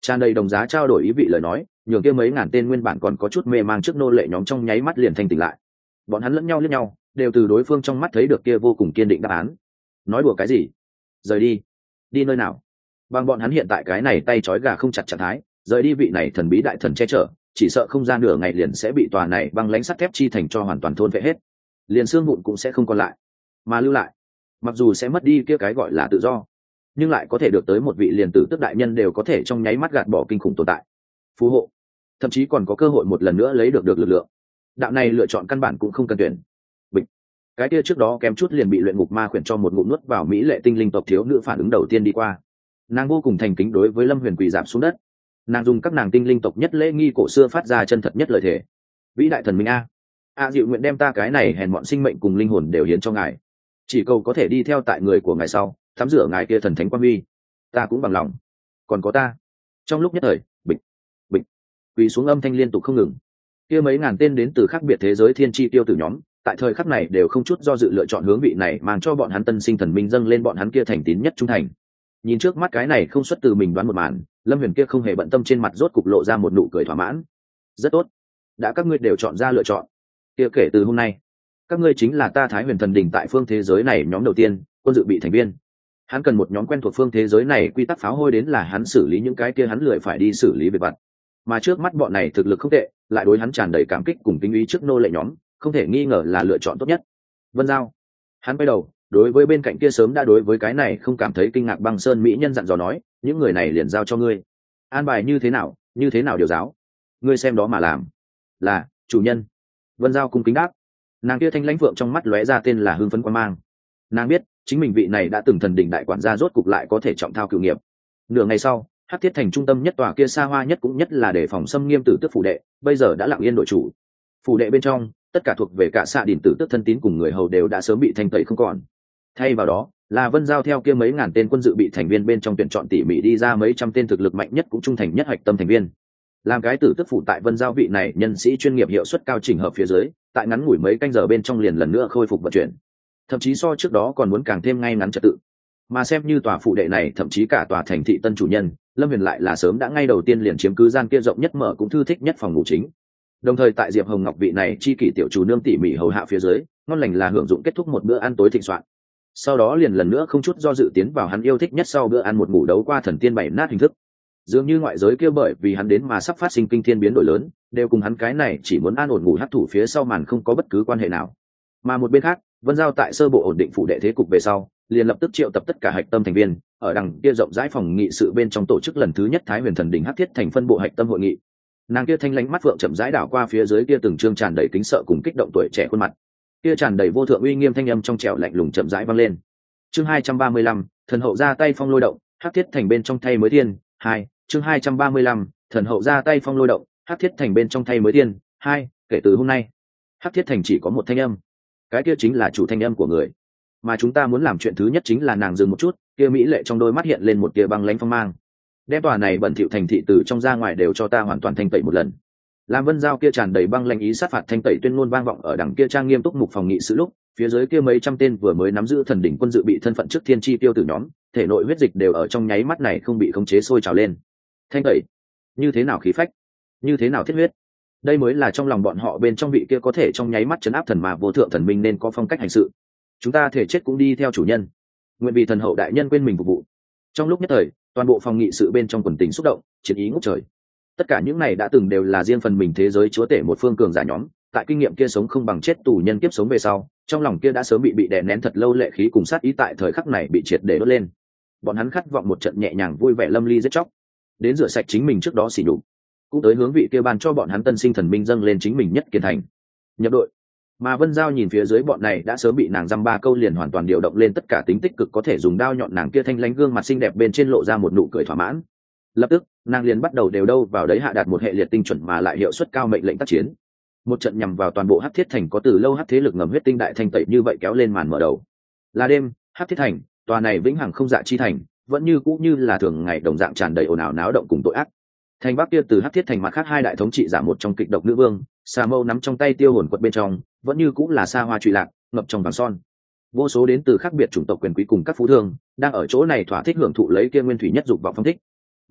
tràn đầy đồng giá trao đổi ý vị lời nói, nhường kia mấy ngàn tên nguyên bản còn có chút mê mang trước nô lệ nhóm trong nháy mắt liền thanh tỉnh lại. Bọn hắn lẫn nhau liếc nhau, đều từ đối phương trong mắt thấy được kia vô cùng kiên định đáp án. Nói đùa cái gì? Rời đi? Đi nơi nào? Bằng bọn hắn hiện tại cái này tay trói gà không chặt trạng thái, rời đi vị này thần bí đại thần che chở, chỉ sợ không ra nửa ngày liền sẽ bị tòa này băng lãnh sắt thép chi thành cho hoàn toàn thôn vệ hết, liền xương vụn cũng sẽ không còn lại, mà lưu lại, mặc dù sẽ mất đi kia cái gọi là tự do, nhưng lại có thể được tới một vị liền tử tức đại nhân đều có thể trong nháy mắt gạt bỏ kinh khủng tồn tại, phù hộ, thậm chí còn có cơ hội một lần nữa lấy được được lực lượng. Đạo này lựa chọn căn bản cũng không cần tuyển. Bịch. Cái kia trước đó kém chút liền bị luyện ngục ma khuyển cho một ngụm nuốt vào mỹ lệ tinh linh tộc thiếu nữ phản ứng đầu tiên đi qua. Nàng vô cùng thành kính đối với Lâm Huyền quỳ giảm xuống đất. Nàng dùng các nàng tinh linh tộc nhất lễ nghi cổ xưa phát ra chân thật nhất lời thề. Vĩ đại thần minh a, a dịu nguyện đem ta cái này hèn mọn sinh mệnh cùng linh hồn đều hiến cho ngài, chỉ cầu có thể đi theo tại người của ngài sau, tắm rửa ngài kia thần thánh quan huy, ta cũng bằng lòng. Còn có ta. Trong lúc nhất thời, bịch bịch, quỳ xuống âm thanh liên tục không ngừng. Kia mấy ngàn tên đến từ khác biệt thế giới thiên chi tiêu tử nhóm, tại thời khắc này đều không chút do dự lựa chọn hướng vị này mang cho bọn hắn tân sinh thần minh dâng lên bọn hắn kia thành tín nhất trung thành. Nhìn trước mắt cái này không xuất từ mình đoán một màn, Lâm Huyền kia không hề bận tâm trên mặt rốt cục lộ ra một nụ cười thỏa mãn. Rất tốt, đã các ngươi đều chọn ra lựa chọn, kia kể từ hôm nay các ngươi chính là ta Thái Huyền Thần Đình tại phương thế giới này nhóm đầu tiên quân dự bị thành viên. Hắn cần một nhóm quen thuộc phương thế giới này quy tắc pháo hôi đến là hắn xử lý những cái kia hắn lười phải đi xử lý về vặt, mà trước mắt bọn này thực lực không tệ, lại đối hắn tràn đầy cảm kích cùng kính ý trước nô lệ nhóm, không thể nghi ngờ là lựa chọn tốt nhất. Vân Giao. Hắn quay đầu đối với bên cạnh kia sớm đã đối với cái này không cảm thấy kinh ngạc băng sơn mỹ nhân dặn dò nói, những người này liền giao cho ngươi, an bài như thế nào như thế nào điều giáo, ngươi xem đó mà làm. Là chủ nhân. Vân Giao cung kính đáp. Nàng kia thanh lãnh phượng trong mắt lóe ra tên là hưng phấn quan mang. Nàng biết chính mình vị này đã từng thần đỉnh đại quản gia rốt cục lại có thể trọng thao cựu nghiệp. Nửa ngày sau, Hắc Thiết Thành trung tâm nhất tòa kia xa hoa nhất cũng nhất là để phòng xâm nghiêm tử tước phủ đệ, bây giờ đã lặng yên đổi chủ. Phủ đệ bên trong, tất cả thuộc về cả xạ đỉnh tử tước thân tín cùng người hầu đều đã sớm bị thanh tẩy không còn. Thay vào đó, là Vân Giao theo kia mấy ngàn tên quân dự bị thành viên bên trong tuyển chọn tỉ mỉ đi ra mấy trăm tên thực lực mạnh nhất cũng trung thành nhất hạch tâm thành viên. Làm cái tử tước phủ tại Vân Giao vị này nhân sĩ chuyên nghiệp hiệu suất cao chỉnh hợp phía dưới, tại ngắn ngủi mấy canh giờ bên trong liền lần nữa khôi phục vận chuyển, thậm chí so trước đó còn muốn càng thêm ngay ngắn trật tự. Mà xem như tòa phủ đệ này, thậm chí cả tòa thành thị tân chủ nhân, Lâm Huyền lại là sớm đã ngay đầu tiên liền chiếm cứ gian kia rộng nhất mở cũng thư thích nhất phòng ngủ chính. Đồng thời tại Diệp Hồng Ngọc vị này chi kỷ tiểu chủ nương tỉ mỉ hầu hạ phía dưới, ngon lành là hưởng dụng kết thúc một bữa ăn tối thịnh soạn. Sau đó liền lần nữa không chút do dự tiến vào hắn yêu thích nhất sau bữa ăn một ngủ đấu qua thần tiên bảy nát hình thức. Dường như ngoại giới kia bởi vì hắn đến mà sắp phát sinh kinh thiên biến đổi lớn, đều cùng hắn cái này chỉ muốn an ổn ngủ hấp thủ phía sau màn không có bất cứ quan hệ nào. Mà một bên khác, Vân Giao tại sơ bộ ổn định phủ đệ thế cục về sau, liền lập tức triệu tập tất cả hạch tâm thành viên, ở đằng kia rộng rãi phòng nghị sự bên trong tổ chức lần thứ nhất Thái Huyền Thần Đỉnh Hắc Thiết Thành phân bộ hạch tâm hội nghị. Nàng kia thanh lãnh mắt vượng chậm rãi đảo qua phía dưới kia từng trương tràn đầy kính sợ cùng kích động tuổi trẻ khuôn mặt. Kia tràn đầy vô thượng uy nghiêm thanh âm trong trẻo lạnh lùng chậm rãi vang lên. Chương hai trăm ba mươi lăm, thần hậu ra tay phong lôi động, Hắc Thiết Thành bên trong thay mới tiên, hai, chương hai trăm ba mươi lăm, thần hậu ra tay phong lôi động, Hắc Thiết Thành bên trong thay mới tiên, hai, kể từ hôm nay, Hắc Thiết Thành chỉ có một thanh âm. Cái kia chính là chủ thanh âm của người. Mà chúng ta muốn làm chuyện thứ nhất chính là nàng dừng một chút, kia mỹ lệ trong đôi mắt hiện lên một tia băng lãnh phong mang. Đem tòa này bẩn thỉu thành thị từ trong ra ngoài đều cho ta hoàn toàn thanh tẩy một lần. Lam Vân Giao kia tràn đầy băng lãnh ý sát phạt thanh tẩy tuyên ngôn vang vọng ở đằng kia trang nghiêm túc mục phòng nghị sự lúc, phía dưới kia mấy trăm tên vừa mới nắm giữ thần đỉnh quân dự bị thân phận trước thiên chi tiêu tử nhóm, thể nội huyết dịch đều ở trong nháy mắt này không bị khống chế sôi trào lên. Thanh tẩy, như thế nào khí phách, như thế nào thiết huyết, đây mới là trong lòng bọn họ bên trong vị kia có thể trong nháy mắt chấn áp thần mà vô thượng thần minh nên có phong cách hành sự. Chúng ta thể chết cũng đi theo chủ nhân, nguyện vì thần hậu đại nhân quên mình phục vụ. Trong lúc nhất thời, toàn bộ phòng nghị sự bên trong quần tình xúc động, chiến ý ngút trời. Tất cả những này đã từng đều là riêng phần mình thế giới chúa tể một phương cường giả nhóm, tại kinh nghiệm kia sống không bằng chết tù nhân kiếp sống về sau, trong lòng kia đã sớm bị bị đè nén thật lâu lệ khí cùng sát ý tại thời khắc này bị triệt để đốt lên. Bọn hắn khát vọng một trận nhẹ nhàng vui vẻ lâm ly giết chóc, đến rửa sạch chính mình trước đó xỉ nhục, cũng tới hướng vị kia ban cho bọn hắn tân sinh thần minh dâng lên chính mình nhất kiên thành, nhập đội. Mà Vân Giao nhìn phía dưới bọn này đã sớm bị nàng dăm ba câu liền hoàn toàn điều động lên tất cả tính tích cực có thể dùng đao nhọn, nàng kia thanh lãnh gương mặt xinh đẹp bên trên lộ ra một nụ cười thỏa mãn. Lập tức, nàng liền bắt đầu đều đâu vào đấy hạ đạt một hệ liệt tinh chuẩn mà lại hiệu suất cao mệnh lệnh tác chiến. Một trận nhằm vào toàn bộ Hắc Thiết Thành có từ lâu hắc thế lực ngầm huyết tinh đại thanh tẩy như vậy kéo lên màn mở đầu. Là đêm, Hắc Thiết Thành, tòa này vĩnh hằng không dạ chi thành, vẫn như cũ như là thường ngày đồng dạng tràn đầy ồn ào náo động cùng tội ác. Thành Bắc kia từ Hắc Thiết Thành mặt khác hai đại thống trị giả một trong kịch độc nữ vương, xà mâu nắm trong tay tiêu hồn quật bên trong, vẫn như cũng là xa hoa trụy lạc, ngập trong vàng son. Vô số đến từ khác biệt chủng tộc quyền quý cùng các phú thương, đang ở chỗ này thỏa thích hưởng thụ lấy kia nguyên thủy nhất dục vọng phong thích.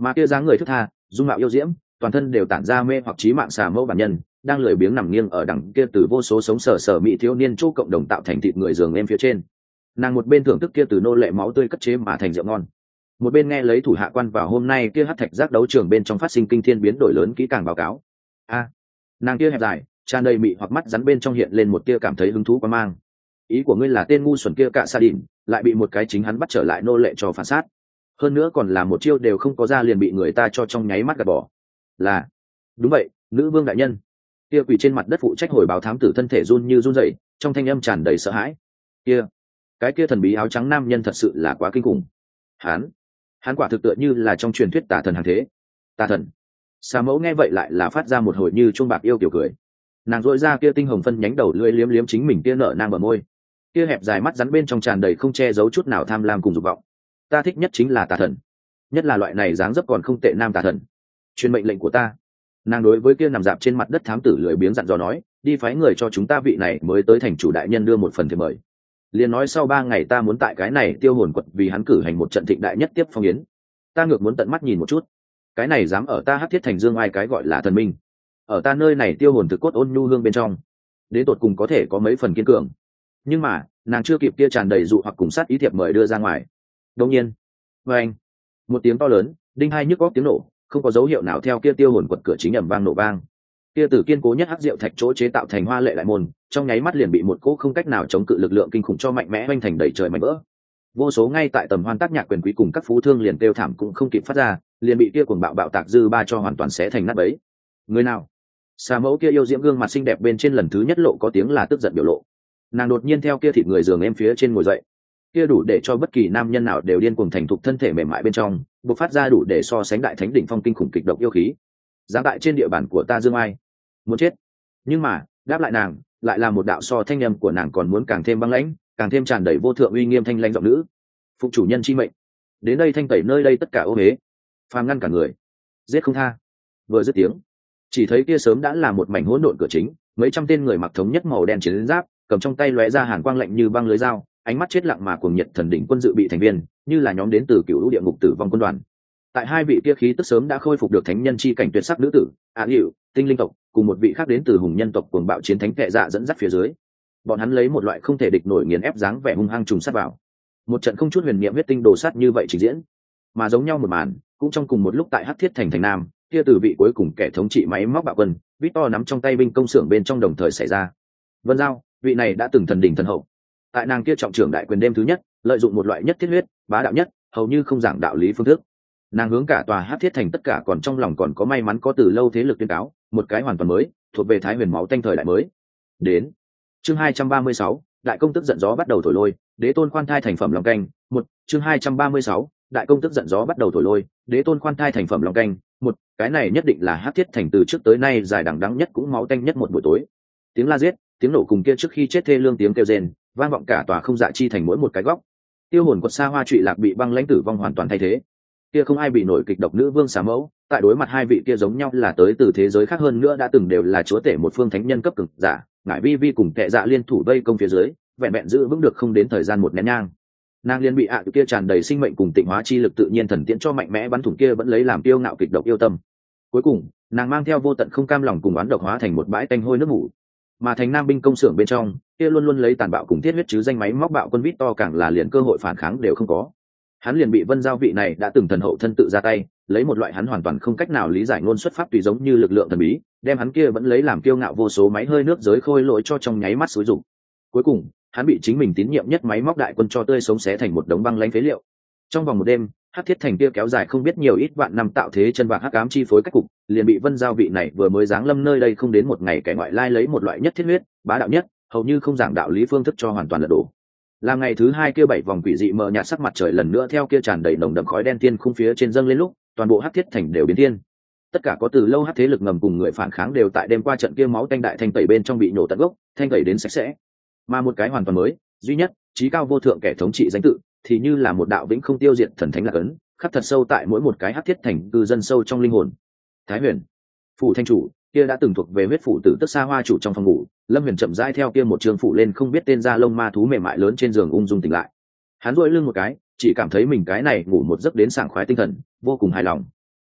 mà kia dáng người thức tha, dung mạo yêu diễm, toàn thân đều tản ra mê hoặc trí mạng xà mẫu bản nhân, đang lười biếng nằm nghiêng ở đằng kia từ vô số sống sờ sờ mỹ thiếu niên chỗ cộng đồng tạo thành thịt người giường em phía trên. Nàng một bên thưởng thức kia từ nô lệ máu tươi cất chế mà thành rượu ngon, một bên nghe lấy thủ hạ quan vào hôm nay kia hắc thạch giác đấu trường bên trong phát sinh kinh thiên biến đổi lớn kỹ càng báo cáo. A, nàng kia hẹp dài, tràn đầy mị hoặc mắt rắn bên trong hiện lên một tia cảm thấy hứng thú quan mang. Ý của ngươi là tên ngu xuẩn kia cạ sa đỉnh lại bị một cái chính hắn bắt trở lại nô lệ cho phản sát, hơn nữa còn là một chiêu đều không có ra liền bị người ta cho trong nháy mắt gạt bỏ. Là, đúng vậy, nữ vương đại nhân. Kia quỳ trên mặt đất phụ trách hồi báo thám tử thân thể run như run rẩy, trong thanh âm tràn đầy sợ hãi. Kia, cái kia thần bí áo trắng nam nhân thật sự là quá kinh khủng. Hắn, hắn quả thực tựa như là trong truyền thuyết tà thần hàng thế. Tà thần. Xà mẫu nghe vậy lại là phát ra một hồi như chuông bạc yêu kiểu cười. Nàng dội ra kia tinh hồng phân nhánh đầu lưỡi liếm liếm chính mình kia nở nang bờ môi, kia hẹp dài mắt rắn bên trong tràn đầy không che giấu chút nào tham lam cùng dục vọng. Ta thích nhất chính là tà thần, nhất là loại này dáng dấp còn không tệ nam tà thần. Truyền mệnh lệnh của ta. Nàng đối với kia nằm dạp trên mặt đất thám tử lười biếng dặn dò nói, đi phái người cho chúng ta vị này mới tới thành chủ đại nhân đưa một phần thiệp mời. Liền nói sau ba ngày ta muốn tại cái này tiêu hồn quật vì hắn cử hành một trận thịnh đại nhất tiếp phong yến. Ta ngược muốn tận mắt nhìn một chút, cái này dám ở ta hắc thiết thành dương ai cái gọi là thần minh, ở ta nơi này tiêu hồn thực cốt ôn nhu hương bên trong, đến tột cùng có thể có mấy phần kiên cường. Nhưng mà nàng chưa kịp kia tràn đầy dụ hoặc cùng sát ý thiệp mời đưa ra ngoài, đột nhiên, với anh, một tiếng to lớn, đinh hai nhức óc tiếng nổ, không có dấu hiệu nào theo kia tiêu hồn quật cửa chính ầm vang nổ vang. Kia từ kiên cố nhất hắc diệu thạch chỗ chế tạo thành hoa lệ đại môn, trong nháy mắt liền bị một cỗ không cách nào chống cự lực lượng kinh khủng cho mạnh mẽ hoành thành đầy trời mảnh vỡ. Vô số ngay tại tầm hoan tác nhạc quyền quý cùng các phú thương liền kêu thảm cũng không kịp phát ra, liền bị kia cuồng bạo bạo tạc dư ba cho hoàn toàn xé thành nát bấy. Người nào? Xà mẫu kia yêu diễm gương mặt xinh đẹp bên trên lần thứ nhất lộ có tiếng là tức giận biểu lộ. Nàng đột nhiên theo kia thịt người giường em phía trên ngồi dậy, kia đủ để cho bất kỳ nam nhân nào đều điên cuồng thành thục thân thể mềm mại bên trong bộc phát ra đủ để so sánh đại thánh đỉnh phong kinh khủng kịch độc yêu khí. Giáng tại trên địa bàn của ta dương ai muốn chết. Nhưng mà đáp lại nàng lại là một đạo so thanh âm của nàng còn muốn càng thêm băng lãnh, càng thêm tràn đầy vô thượng uy nghiêm thanh lãnh giọng nữ. Phục chủ nhân chi mệnh, đến đây thanh tẩy nơi đây tất cả ô huế, phàm ngăn cả người, giết không tha. Vừa dứt tiếng, chỉ thấy kia sớm đã là một mảnh hỗn độn cửa chính, mấy trăm tên người mặc thống nhất màu đen chiến giáp, cầm trong tay lóe ra hàn quang lạnh như băng lưới dao, ánh mắt chết lặng mà cuồng nhiệt thần đỉnh quân dự bị thành viên, như là nhóm đến từ cựu lũ địa ngục tử vong quân đoàn. Tại hai vị kia khí tức sớm đã khôi phục được thánh nhân chi cảnh tuyệt sắc nữ tử, Á Dịu, tinh linh tộc, cùng một vị khác đến từ hùng nhân tộc cuồng bạo chiến thánh kệ dạ dẫn dắt phía dưới. Bọn hắn lấy một loại không thể địch nổi nghiền ép dáng vẻ hung hăng trùng sát vào. Một trận không chút huyền niệm huyết tinh đồ sát như vậy trình diễn, mà giống nhau một màn, cũng trong cùng một lúc tại Hắc Thiết thành thành Nam, kia từ vị cuối cùng kẻ thống trị máy móc bạo quân, Victor nắm trong tay binh công xưởng bên trong đồng thời xảy ra. Vân Giao, vị này đã từng thần đỉnh thần hậu, tại nàng kia trọng trưởng đại quyền đêm thứ nhất, lợi dụng một loại nhất thiết huyết, bá đạo nhất, hầu như không giảng đạo lý phương thức. Nàng hướng cả tòa Hắc Thiết thành tất cả còn trong lòng còn có may mắn có từ lâu thế lực tuyên cáo, một cái hoàn toàn mới, thuộc về Thái Huyền máu tanh thời đại mới. Đến. Chương hai trăm ba mươi sáu, đại công tức giận gió bắt đầu thổi lôi, đế tôn khoan thai thành phẩm lòng canh, một, chương hai trăm ba mươi sáu, đại công tức giận gió bắt đầu thổi lôi, đế tôn khoan thai thành phẩm lòng canh, một, cái này nhất định là Hắc Thiết thành từ trước tới nay dài đằng đẵng nhất cũng máu tanh nhất một buổi tối. Tiếng la giết, tiếng nổ cùng kia trước khi chết thê lương tiếng kêu rên, vang vọng cả tòa không dạ chi thành mỗi một cái góc. Tiêu hồn quật xa hoa trụy lạc bị băng lãnh tử vong hoàn toàn thay thế. Kia không ai bị nổi kịch độc nữ vương xà mẫu, tại đối mặt hai vị kia giống nhau là tới từ thế giới khác hơn nữa đã từng đều là chúa tể một phương thánh nhân cấp cực giả, ngải vi vi cùng tệ dạ liên thủ vây công phía dưới, vẹn vẹn giữ vững được không đến thời gian một nén nhang. Nàng liên bị ạ à kia tràn đầy sinh mệnh cùng tịnh hóa chi lực tự nhiên thần tiễn cho mạnh mẽ bắn thủng kia vẫn lấy làm tiêu ngạo kịch độc yêu tâm. Cuối cùng, nàng mang theo vô tận không cam lòng cùng oán độc hóa thành một bãi tanh hôi nước mủ. Mà thành Nam binh công xưởng bên trong, kia luôn luôn lấy tàn bạo cùng thiết huyết chứ danh máy móc bạo quân vít to càng là liền cơ hội phản kháng đều không có. Hắn liền bị Vân Giao vị này đã từng thần hậu thân tự ra tay, lấy một loại hắn hoàn toàn không cách nào lý giải ngôn xuất pháp tùy giống như lực lượng thần bí, đem hắn kia vẫn lấy làm kiêu ngạo vô số máy hơi nước giới khôi lỗi cho trong nháy mắt xúi rụng. Cuối cùng, hắn bị chính mình tín nhiệm nhất máy móc đại quân cho tươi sống xé thành một đống băng lãnh phế liệu. Trong vòng một đêm, Hắc Thiết thành kia kéo dài không biết nhiều ít vạn năm tạo thế chân vạc hắc ám chi phối cách cục, liền bị Vân Giao vị này vừa mới giáng lâm nơi đây không đến một ngày kẻ ngoại lai lấy một loại nhất thiết huyết, bá đạo nhất, hầu như không giảng đạo lý phương thức cho hoàn toàn lật đổ. Làm ngày thứ hai kia bảy vòng quỷ dị mờ nhạt sắc mặt trời lần nữa theo kia tràn đầy nồng đậm khói đen thiên khung phía trên dâng lên lúc, toàn bộ Hắc Thiết thành đều biến thiên. Tất cả có từ lâu hắc thế lực ngầm cùng người phản kháng đều tại đêm qua trận kia máu tanh đại thanh tẩy bên trong bị nổ tận gốc, thanh tẩy đến sạch sẽ. Mà một cái hoàn toàn mới, duy nhất, chí cao vô thượng kẻ thống trị danh tự, thì như là một đạo vĩnh không tiêu diệt thần thánh lạc ấn, khắc thật sâu tại mỗi một cái Hắc Thiết thành cư dân sâu trong linh hồn. Thái Huyền, phủ thanh chủ, kia đã từng thuộc về huyết phủ tử tức xa hoa chủ trong phòng ngủ, Lâm Huyền chậm rãi theo kia một trường phủ lên không biết tên da lông ma thú mềm mại lớn trên giường ung dung tỉnh lại. Hắn duỗi lưng một cái, chỉ cảm thấy mình cái này ngủ một giấc đến sảng khoái tinh thần, vô cùng hài lòng.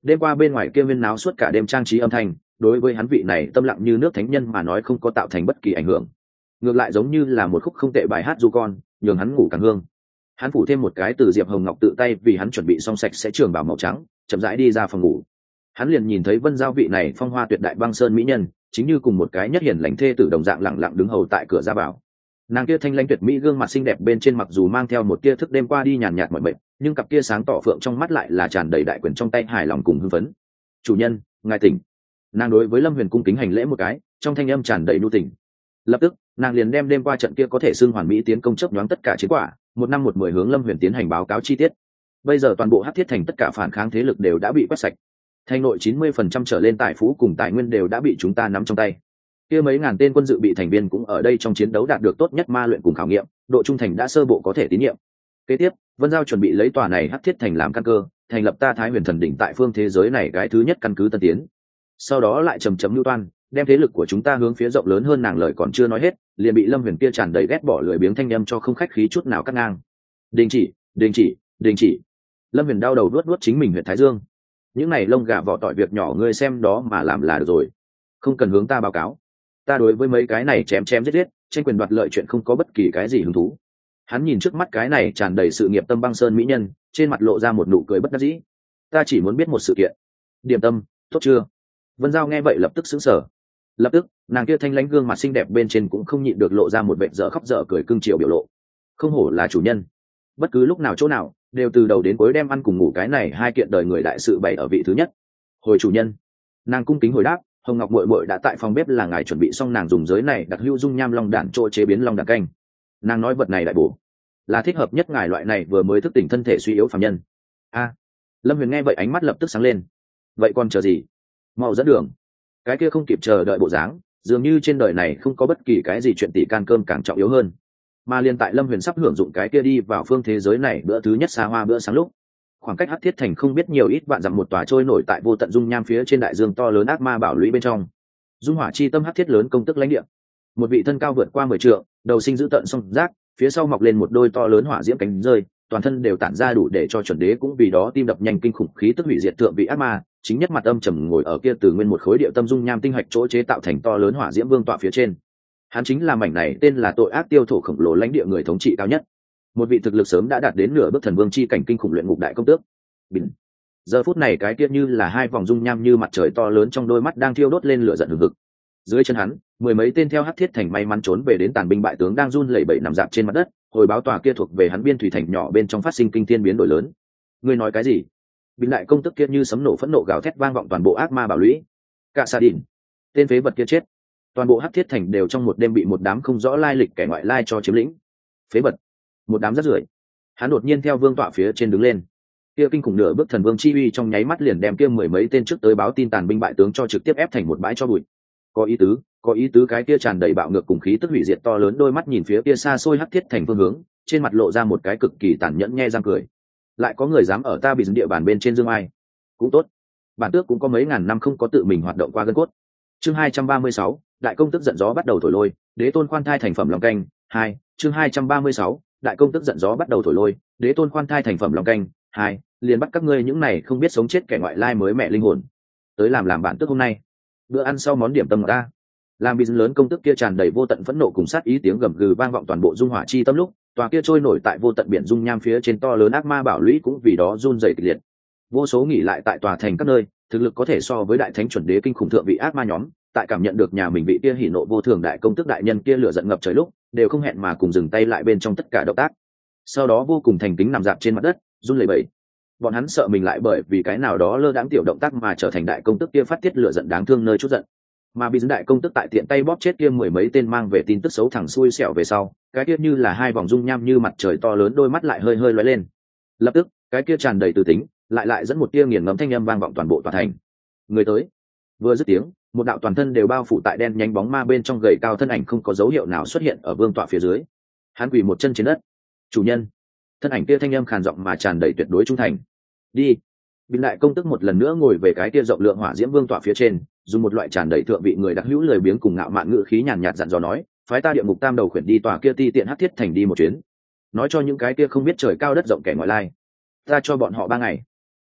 đêm qua bên ngoài kia viên náo suốt cả đêm trang trí âm thanh đối với hắn vị này tâm lặng như nước thánh nhân mà nói không có tạo thành bất kỳ ảnh hưởng, ngược lại giống như là một khúc không tệ bài hát du con, nhường hắn ngủ càng hương. Hắn phủ thêm một cái từ Diệp Hồng Ngọc tự tay vì hắn chuẩn bị xong sạch sẽ trường bào màu trắng, chậm rãi đi ra phòng ngủ. Hắn liền nhìn thấy Vân Giao vị này phong hoa tuyệt đại băng sơn mỹ nhân, chính như cùng một cái nhất hiển lành thê tử đồng dạng lặng lặng đứng hầu tại cửa ra vào. Nàng kia thanh lãnh tuyệt mỹ gương mặt xinh đẹp bên trên mặc dù mang theo một tia thức đêm qua đi nhàn nhạt mọi mệt, nhưng cặp kia sáng tỏ phượng trong mắt lại là tràn đầy đại quyền trong tay hài lòng cùng hưng phấn. "Chủ nhân, ngài tỉnh." Nàng đối với Lâm Huyền cung kính hành lễ một cái, trong thanh âm tràn đầy nhu tình. Lập tức, nàng liền đem đêm qua trận kia có thể xưng hoàn mỹ tiến công chớp nhoáng tất cả chiến quả, một năm một mười hướng Lâm Huyền tiến hành báo cáo chi tiết. Bây giờ toàn bộ Hắc Thiết Thành tất cả phản kháng thế lực đều đã bị quét sạch. Thành nội chín mươi phần trăm trở lên tài phú cùng tài nguyên đều đã bị chúng ta nắm trong tay. Kia mấy ngàn tên quân dự bị thành viên cũng ở đây trong chiến đấu đạt được tốt nhất ma luyện cùng khảo nghiệm, độ trung thành đã sơ bộ có thể tín nhiệm. Kế tiếp, Vân Giao chuẩn bị lấy tòa này Hắc Thiết Thành làm căn cơ, thành lập ta Thái Huyền Thần đỉnh tại phương thế giới này cái thứ nhất căn cứ tân tiến. Sau đó lại chầm chậm lưu toan, đem thế lực của chúng ta hướng phía rộng lớn hơn. Nàng lời còn chưa nói hết, liền bị Lâm Huyền kia tràn đầy ghét bỏ lười biếng thanh âm cho không khách khí chút nào cắt ngang. "Đình chỉ, đình chỉ, đình chỉ." Lâm Huyền đau đầu đuốt đuốt chính mình huyện thái dương. "Những này lông gà vỏ tỏi việc nhỏ ngươi xem đó mà làm là được rồi, không cần hướng ta báo cáo. Ta đối với mấy cái này chém chém giết giết, tranh quyền đoạt lợi chuyện không có bất kỳ cái gì hứng thú." Hắn nhìn trước mắt cái này tràn đầy sự nghiệp tâm băng sơn mỹ nhân, trên mặt lộ ra một nụ cười bất đắc dĩ. "Ta chỉ muốn biết một sự kiện." "Điểm tâm, tốt chưa?" Vân Giao nghe vậy lập tức sững sờ. Lập tức, nàng kia thanh lãnh gương mặt xinh đẹp bên trên cũng không nhịn được lộ ra một vẻ dở khóc dở cười cưng chiều biểu lộ. Không hổ là chủ nhân, bất cứ lúc nào chỗ nào đều từ đầu đến cuối đem ăn cùng ngủ cái này hai kiện đời người đại sự bày ở vị thứ nhất. "Hồi chủ nhân." Nàng cung kính hồi đáp. "Hồng Ngọc muội muội đã tại phòng bếp là ngài chuẩn bị xong nàng dùng giới này đặc hữu dung nham long đản chỗ chế biến long đản canh. Nàng nói vật này đại bổ, là thích hợp nhất ngài loại này vừa mới thức tỉnh thân thể suy yếu phàm nhân." A. Lâm Huyền nghe vậy ánh mắt lập tức sáng lên. "Vậy còn chờ gì? Mau dẫn đường." Cái kia không kịp chờ đợi bộ dáng, dường như trên đời này không có bất kỳ cái gì chuyện tỷ can cơm càng trọng yếu hơn. Mà liên tại Lâm Huyền sắp hưởng dụng cái kia đi vào phương thế giới này bữa thứ nhất xa hoa bữa sáng lúc, khoảng cách Hắc Thiết Thành không biết nhiều ít vạn dặm một tòa trôi nổi tại vô tận dung nham phía trên đại dương to lớn ác ma bảo lũy bên trong. Dung hỏa chi tâm Hắc Thiết lớn công tức lãnh địa. Một vị thân cao vượt qua mười trượng, đầu sinh giữ tận song giác, phía sau mọc lên một đôi to lớn hỏa diễm cánh rơi, toàn thân đều tản ra đủ để cho chuẩn đế cũng vì đó tim đập nhanh kinh khủng khí tức hủy diệt thượng vị ác ma, chính nhất mặt âm trầm ngồi ở kia từ nguyên một khối địa tâm dung nham tinh hạch chỗ chế tạo thành to lớn hỏa diễm vương tọa phía trên. Hắn chính là mảnh này tên là tội ác tiêu thổ khổng lồ lãnh địa người thống trị cao nhất, một vị thực lực sớm đã đạt đến nửa bước thần vương chi cảnh kinh khủng luyện ngục đại công tước. Bình. Giờ phút này cái kia như là hai vòng dung nham như mặt trời to lớn trong đôi mắt đang thiêu đốt lên lửa giận hừng hực. Dưới chân hắn, mười mấy tên theo Hắc Thiết Thành may mắn trốn về đến tàn binh bại tướng đang run lẩy bẩy nằm dạp trên mặt đất, hồi báo tòa kia thuộc về hắn biên thủy thành nhỏ bên trong phát sinh kinh thiên biến đổi lớn. "Ngươi nói cái gì?" Bình đại công tức kia như sấm nổ phẫn nộ gào thét vang vọng toàn bộ ác ma bảo lũy. "Cả Sa Đỉnh, tên phế vật kia chết." Toàn bộ Hắc Thiết Thành đều trong một đêm bị một đám không rõ lai lịch kẻ ngoại lai cho chiếm lĩnh. "Phế vật, một đám rác rưởi." Hắn đột nhiên theo vương tọa phía trên đứng lên. Kia kinh khủng nửa bước thần vương chi uy trong nháy mắt liền đem kia mười mấy tên trước tới báo tin tàn binh bại tướng cho trực tiếp ép thành một bãi cho bụi. Có ý tứ, có ý tứ. Cái kia tràn đầy bạo ngược cùng khí tức hủy diệt to lớn đôi mắt nhìn phía kia xa xôi Hắc Thiết Thành phương hướng, trên mặt lộ ra một cái cực kỳ tàn nhẫn nhe răng cười. "Lại có người dám ở ta bị địa bàn bên trên dương ai? Cũng tốt, bản tước cũng có mấy ngàn năm không có tự mình hoạt động qua gân cốt." Chương hai trăm ba mươi sáu, đại công tức giận gió bắt đầu thổi lôi, đế tôn khoan thai thành phẩm lòng canh. Hai. Chương hai trăm ba mươi sáu, đại công tức giận gió bắt đầu thổi lôi, đế tôn khoan thai thành phẩm lòng canh. Hai. Liền bắt các ngươi những này không biết sống chết kẻ ngoại lai mới mẹ linh hồn, tới làm làm bản tước hôm nay. Bữa ăn sau món điểm tâm của ta. Làm bị lớn công tức kia tràn đầy vô tận phẫn nộ cùng sát ý tiếng gầm gừ vang vọng toàn bộ dung hỏa chi tâm lúc, tòa kia trôi nổi tại vô tận biển dung nham phía trên to lớn ác ma bảo lũy cũng vì đó run rẩy kịch liệt. Vô số nghỉ lại tại tòa thành các nơi, thực lực có thể so với đại thánh chuẩn đế kinh khủng thượng vị ác ma nhóm, tại cảm nhận được nhà mình bị kia hỉ nộ vô thường đại công tức đại nhân kia lửa giận ngập trời lúc, đều không hẹn mà cùng dừng tay lại bên trong tất cả động tác. Sau đó vô cùng thành kính nằm dạp trên mặt đất, run lẩy bẩy. Bọn hắn sợ mình lại bởi vì cái nào đó lơ đãng tiểu động tác mà trở thành đại công tức kia phát tiết lửa giận đáng thương nơi chút giận. Mà bị đại công tức tại tiện tay bóp chết kia mười mấy tên mang về tin tức xấu thẳng xuôi xẻo về sau, cái kia như là hai vòng dung nham như mặt trời to lớn đôi mắt lại hơi hơi lóe lên. Lập tức, cái kia tràn đầy từ tính, lại lại dẫn một tia nghiền ngẫm thanh âm vang vọng toàn bộ tòa thành. Người tới. Vừa dứt tiếng, một đạo toàn thân đều bao phủ tại đen nhánh bóng ma bên trong gầy cao thân ảnh không có dấu hiệu nào xuất hiện ở vương tọa phía dưới. Hắn quỳ một chân trên đất. "Chủ nhân." Thân ảnh kia thanh âm khàn giọng mà tràn đầy tuyệt đối trung thành. "Đi." Bình đại công tức một lần nữa ngồi về cái kia rộng lượng hỏa diễm vương tọa phía trên, dùng một loại tràn đầy thượng vị người đặc hữu lười biếng cùng ngạo mạn ngữ khí nhàn nhạt dặn dò nói, "Phái ta địa ngục tam đầu khuyển đi tòa kia ti tiện Hắc Thiết Thành đi một chuyến, nói cho những cái kia không biết trời cao đất rộng kẻ ngoại lai, ta cho bọn họ ba ngày,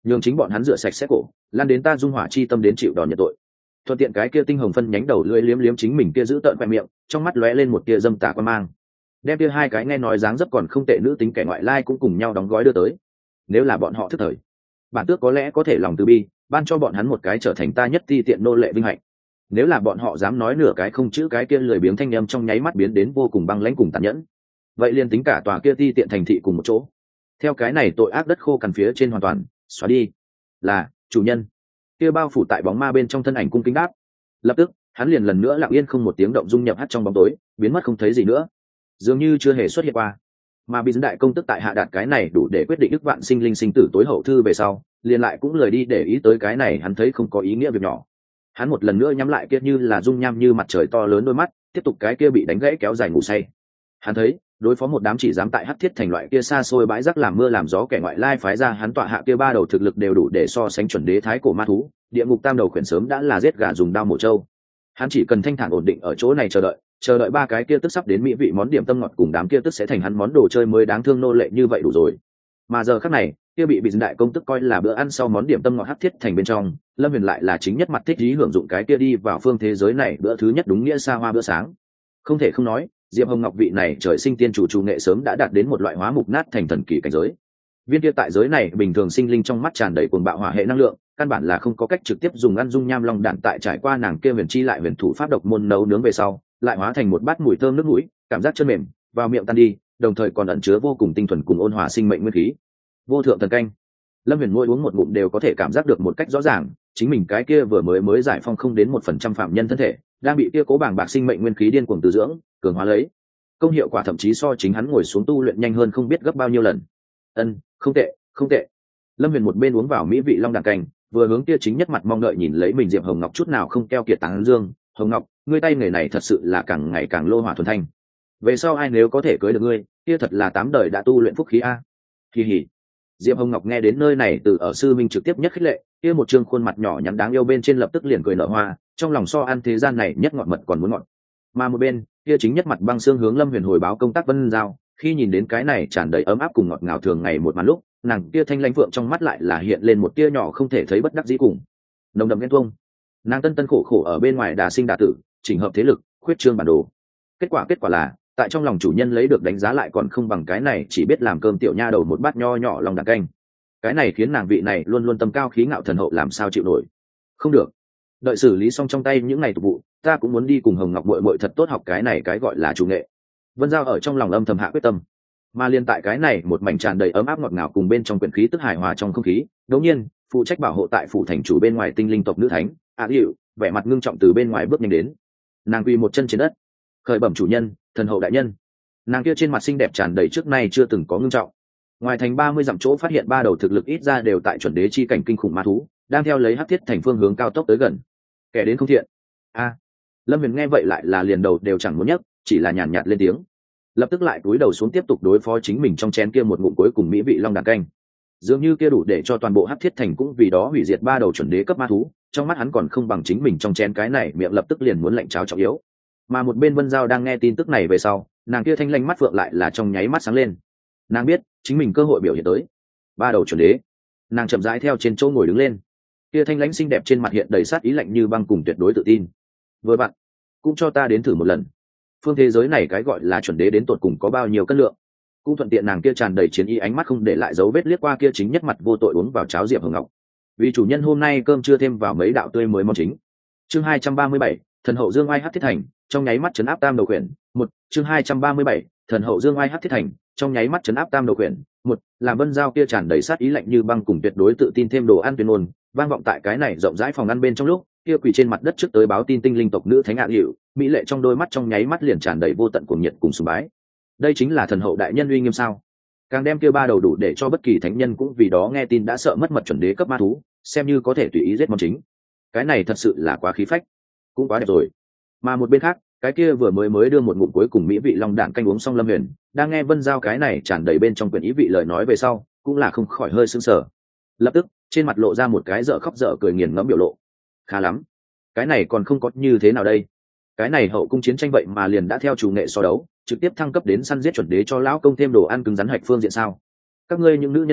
nhường chính bọn hắn rửa sạch sẽ cổ lan đến ta dung hỏa chi tâm đến chịu đòn nhận tội. Thuận tiện cái kia tinh hồng phân nhánh đầu lưỡi liếm liếm chính mình kia giữ tợn khoe miệng, trong mắt lóe lên một tia dâm tà quan mang, đem kia hai cái nghe nói dáng dấp còn không tệ nữ tính kẻ ngoại lai cũng cùng nhau đóng gói đưa tới. Nếu là bọn họ thức thời, bản tước có lẽ có thể lòng từ bi ban cho bọn hắn một cái trở thành ta nhất ti tiện nô lệ vinh hạnh. Nếu là bọn họ dám nói nửa cái không chữ cái kia lười biếng thanh âm trong nháy mắt biến đến vô cùng băng lãnh cùng tàn nhẫn, vậy liền tính cả tòa kia ti tiện thành thị cùng một chỗ theo cái này tội ác đất khô cằn phía trên hoàn toàn xóa đi. Là chủ nhân. Kia bao phủ tại bóng ma bên trong thân ảnh cung kính đáp. Lập tức hắn liền lần nữa lặng yên không một tiếng động dung nhập hắt trong bóng tối, biến mất không thấy gì nữa, dường như chưa hề xuất hiện qua. Mà bị đại công tức tại hạ đạt cái này đủ để quyết định đức vạn sinh linh sinh tử tối hậu thư về sau, liền lại cũng lời đi để ý tới cái này hắn thấy không có ý nghĩa việc nhỏ. Hắn một lần nữa nhắm lại kia như là dung nham như mặt trời to lớn đôi mắt, tiếp tục cái kia bị đánh gãy kéo dài ngủ say. Hắn thấy đối phó một đám chỉ dám tại hắc thiết thành loại kia xa xôi bãi rác làm mưa làm gió kẻ ngoại lai phái ra hắn tọa hạ kia ba đầu thực lực đều đủ để so sánh chuẩn đế thái cổ ma thú, địa ngục tam đầu khuyển sớm đã là giết gà dùng đao mổ trâu. Hắn chỉ cần thanh thản ổn định ở chỗ này chờ đợi, chờ đợi ba cái kia tức sắp đến mỹ vị món điểm tâm ngọt cùng đám kia tức sẽ thành hắn món đồ chơi mới đáng thương nô lệ như vậy đủ rồi. Mà giờ khắc này, kia bị bị đại công tức coi là bữa ăn sau món điểm tâm ngọt hắc thiết thành bên trong, Lâm Huyền lại là chính nhất mặt thích ý hưởng dụng cái kia đi vào phương thế giới này bữa thứ nhất đúng nghĩa xa hoa bữa sáng. Không thể không nói, Diệp Hồng Ngọc vị này trời sinh tiên chủ chủ nghệ sớm đã đạt đến một loại hóa mục nát thành thần kỳ cảnh giới. Viên kia tại giới này bình thường sinh linh trong mắt tràn đầy cuồng bạo hỏa hệ năng lượng, căn bản là không có cách trực tiếp dùng ăn dung nham long đạn tại trải qua nàng kia huyền chi lại huyền thủ pháp độc môn nấu nướng về sau, lại hóa thành một bát mùi thơm nước mũi, cảm giác chân mềm, vào miệng tan đi, đồng thời còn ẩn chứa vô cùng tinh thuần cùng ôn hòa sinh mệnh nguyên khí. Vô thượng thần canh. Lâm Huyền mỗi uống một ngụm đều có thể cảm giác được một cách rõ ràng, chính mình cái kia vừa mới mới giải phong không đến một phần trăm phạm nhân thân thể, đang bị kia cố bàng bạc sinh mệnh nguyên khí điên cuồng từ dưỡng, cường hóa lấy. Công hiệu quả thậm chí so chính hắn ngồi xuống tu luyện nhanh hơn không biết gấp bao nhiêu lần. Ân, không tệ, không tệ. Lâm Huyền một bên uống vào mỹ vị long đàn canh, vừa hướng kia chính nhất mặt mong đợi nhìn lấy mình Diệp Hồng Ngọc chút nào không keo kiệt tán dương, "Hồng Ngọc, ngươi tay nghề này thật sự là càng ngày càng lô hỏa thuần thanh. Về sau ai nếu có thể cưới được ngươi, kia thật là tám đời đã tu luyện phúc khí a." Kỳ hỉ. Diệp Hồng Ngọc nghe đến nơi này từ ở sư minh trực tiếp nhất khích lệ, kia một trương khuôn mặt nhỏ nhắn đáng yêu bên trên lập tức liền cười nở hoa, trong lòng so ăn thế gian này nhất ngọt mật còn muốn ngọt. Mà một bên, kia chính nhất mặt băng xương hướng Lâm Huyền hồi báo công tác Vân Giao, khi nhìn đến cái này tràn đầy ấm áp cùng ngọt ngào thường ngày một màn lúc, nàng kia thanh lãnh vượng trong mắt lại là hiện lên một tia nhỏ không thể thấy bất đắc dĩ cùng nồng đậm ghen tuông. Nàng tân tân khổ khổ ở bên ngoài đà sinh đà tử, chỉnh hợp thế lực, khuyết trương bản đồ. Kết quả kết quả là, tại trong lòng chủ nhân lấy được đánh giá lại còn không bằng cái này chỉ biết làm cơm tiểu nha đầu một bát nho nhỏ lòng đàn canh. Cái này khiến nàng vị này luôn luôn tâm cao khí ngạo thần hậu làm sao chịu nổi. Không được, đợi xử lý xong trong tay những ngày tục vụ, ta cũng muốn đi cùng Hồng Ngọc muội muội thật tốt học cái này cái gọi là chủ nghệ. Vân Giao ở trong lòng âm thầm hạ quyết tâm. Mà liên tại cái này một mảnh tràn đầy ấm áp ngọt ngào cùng bên trong quyển khí tức hài hòa trong không khí, đột nhiên, phụ trách bảo hộ tại phủ thành chủ bên ngoài tinh linh tộc nữ thánh, A Diệu, vẻ mặt ngưng trọng từ bên ngoài bước nhanh đến. Nàng quỳ một chân trên đất, khởi bẩm chủ nhân, thần hậu đại nhân. Nàng kia trên mặt xinh đẹp tràn đầy trước nay chưa từng có ngưng trọng. Ngoài thành ba mươi dặm chỗ phát hiện ba đầu thực lực ít ra đều tại chuẩn đế chi cảnh kinh khủng ma thú, đang theo lấy hắc thiết thành phương hướng cao tốc tới gần. Kẻ đến không thiện. A. Lâm Huyền nghe vậy lại là liền đầu đều chẳng muốn nhấc, chỉ là nhàn nhạt, nhạt lên tiếng. Lập tức lại cúi đầu xuống tiếp tục đối phó chính mình trong chén kia một ngụm cuối cùng mỹ vị long đàn canh. Dường như kia đủ để cho toàn bộ hắc thiết thành cũng vì đó hủy diệt ba đầu chuẩn đế cấp ma thú, trong mắt hắn còn không bằng chính mình trong chén cái này miệng lập tức liền muốn lạnh cháo trọng yếu. Mà một bên Vân Giao đang nghe tin tức này về sau, nàng kia thanh lanh mắt phượng lại là trong nháy mắt sáng lên. Nàng biết chính mình cơ hội biểu hiện tới. Ba đầu chuẩn đế. Nàng chậm rãi theo trên chỗ ngồi đứng lên, kia thanh lãnh xinh đẹp trên mặt hiện đầy sát ý lạnh như băng cùng tuyệt đối tự tin. Vừa bạn, cũng cho ta đến thử một lần. Phương thế giới này cái gọi là chuẩn đế đến tột cùng có bao nhiêu cân lượng. Cũng thuận tiện nàng kia tràn đầy chiến ý ánh mắt không để lại dấu vết liếc qua kia chính nhất mặt vô tội uống vào cháo Diệp Hồng Ngọc. Vì chủ nhân hôm nay cơm chưa thêm vào mấy đạo tươi mới món chính. Chương hai trăm ba mươi bảy, thần hậu Dương Oai Hắc Thiết Thành, trong nháy mắt trấn áp tam đầu quyển. Một, chương hai trăm ba mươi bảy, thần hậu Dương Oai Hắc Thiết Thành, trong nháy mắt trấn áp tam đầu quyển. Một, làm Vân Giao kia tràn đầy sát ý lạnh như băng cùng tuyệt đối tự tin thêm đồ ăn tuyên ngôn, vang vọng tại cái này rộng rãi phòng ăn bên trong lúc, kia quỳ trên mặt đất trước tới báo tin tinh linh tộc nữ thánh ngạn hiệu, mỹ lệ trong đôi mắt trong nháy mắt liền tràn đầy vô tận cuồng nhiệt cùng sùng bái. Đây chính là thần hậu đại nhân uy nghiêm sao? Càng đem kia ba đầu đủ để cho bất kỳ thánh nhân cũng vì đó nghe tin đã sợ mất mật chuẩn đế cấp ma thú, xem như có thể tùy ý giết món chính. Cái này thật sự là quá khí phách, cũng quá đẹp rồi. Mà một bên khác, cái kia vừa mới mới đưa một ngụm cuối cùng mỹ vị long đạn canh uống xong Lâm Huyền, đang nghe Vân Giao cái này tràn đầy bên trong quyển ý vị lời nói về sau, cũng là không khỏi hơi sững sờ. Lập tức, trên mặt lộ ra một cái dở khóc dở cười nghiền ngẫm biểu lộ. Khá lắm, cái này còn không có như thế nào đây. Cái này hậu cung chiến tranh vậy mà liền đã theo chủ nghệ so đấu, trực tiếp thăng cấp đến săn giết chuẩn đế cho lão công thêm đồ ăn cứng rắn hạch phương diện sao? Các ngươi những nữ nhân này,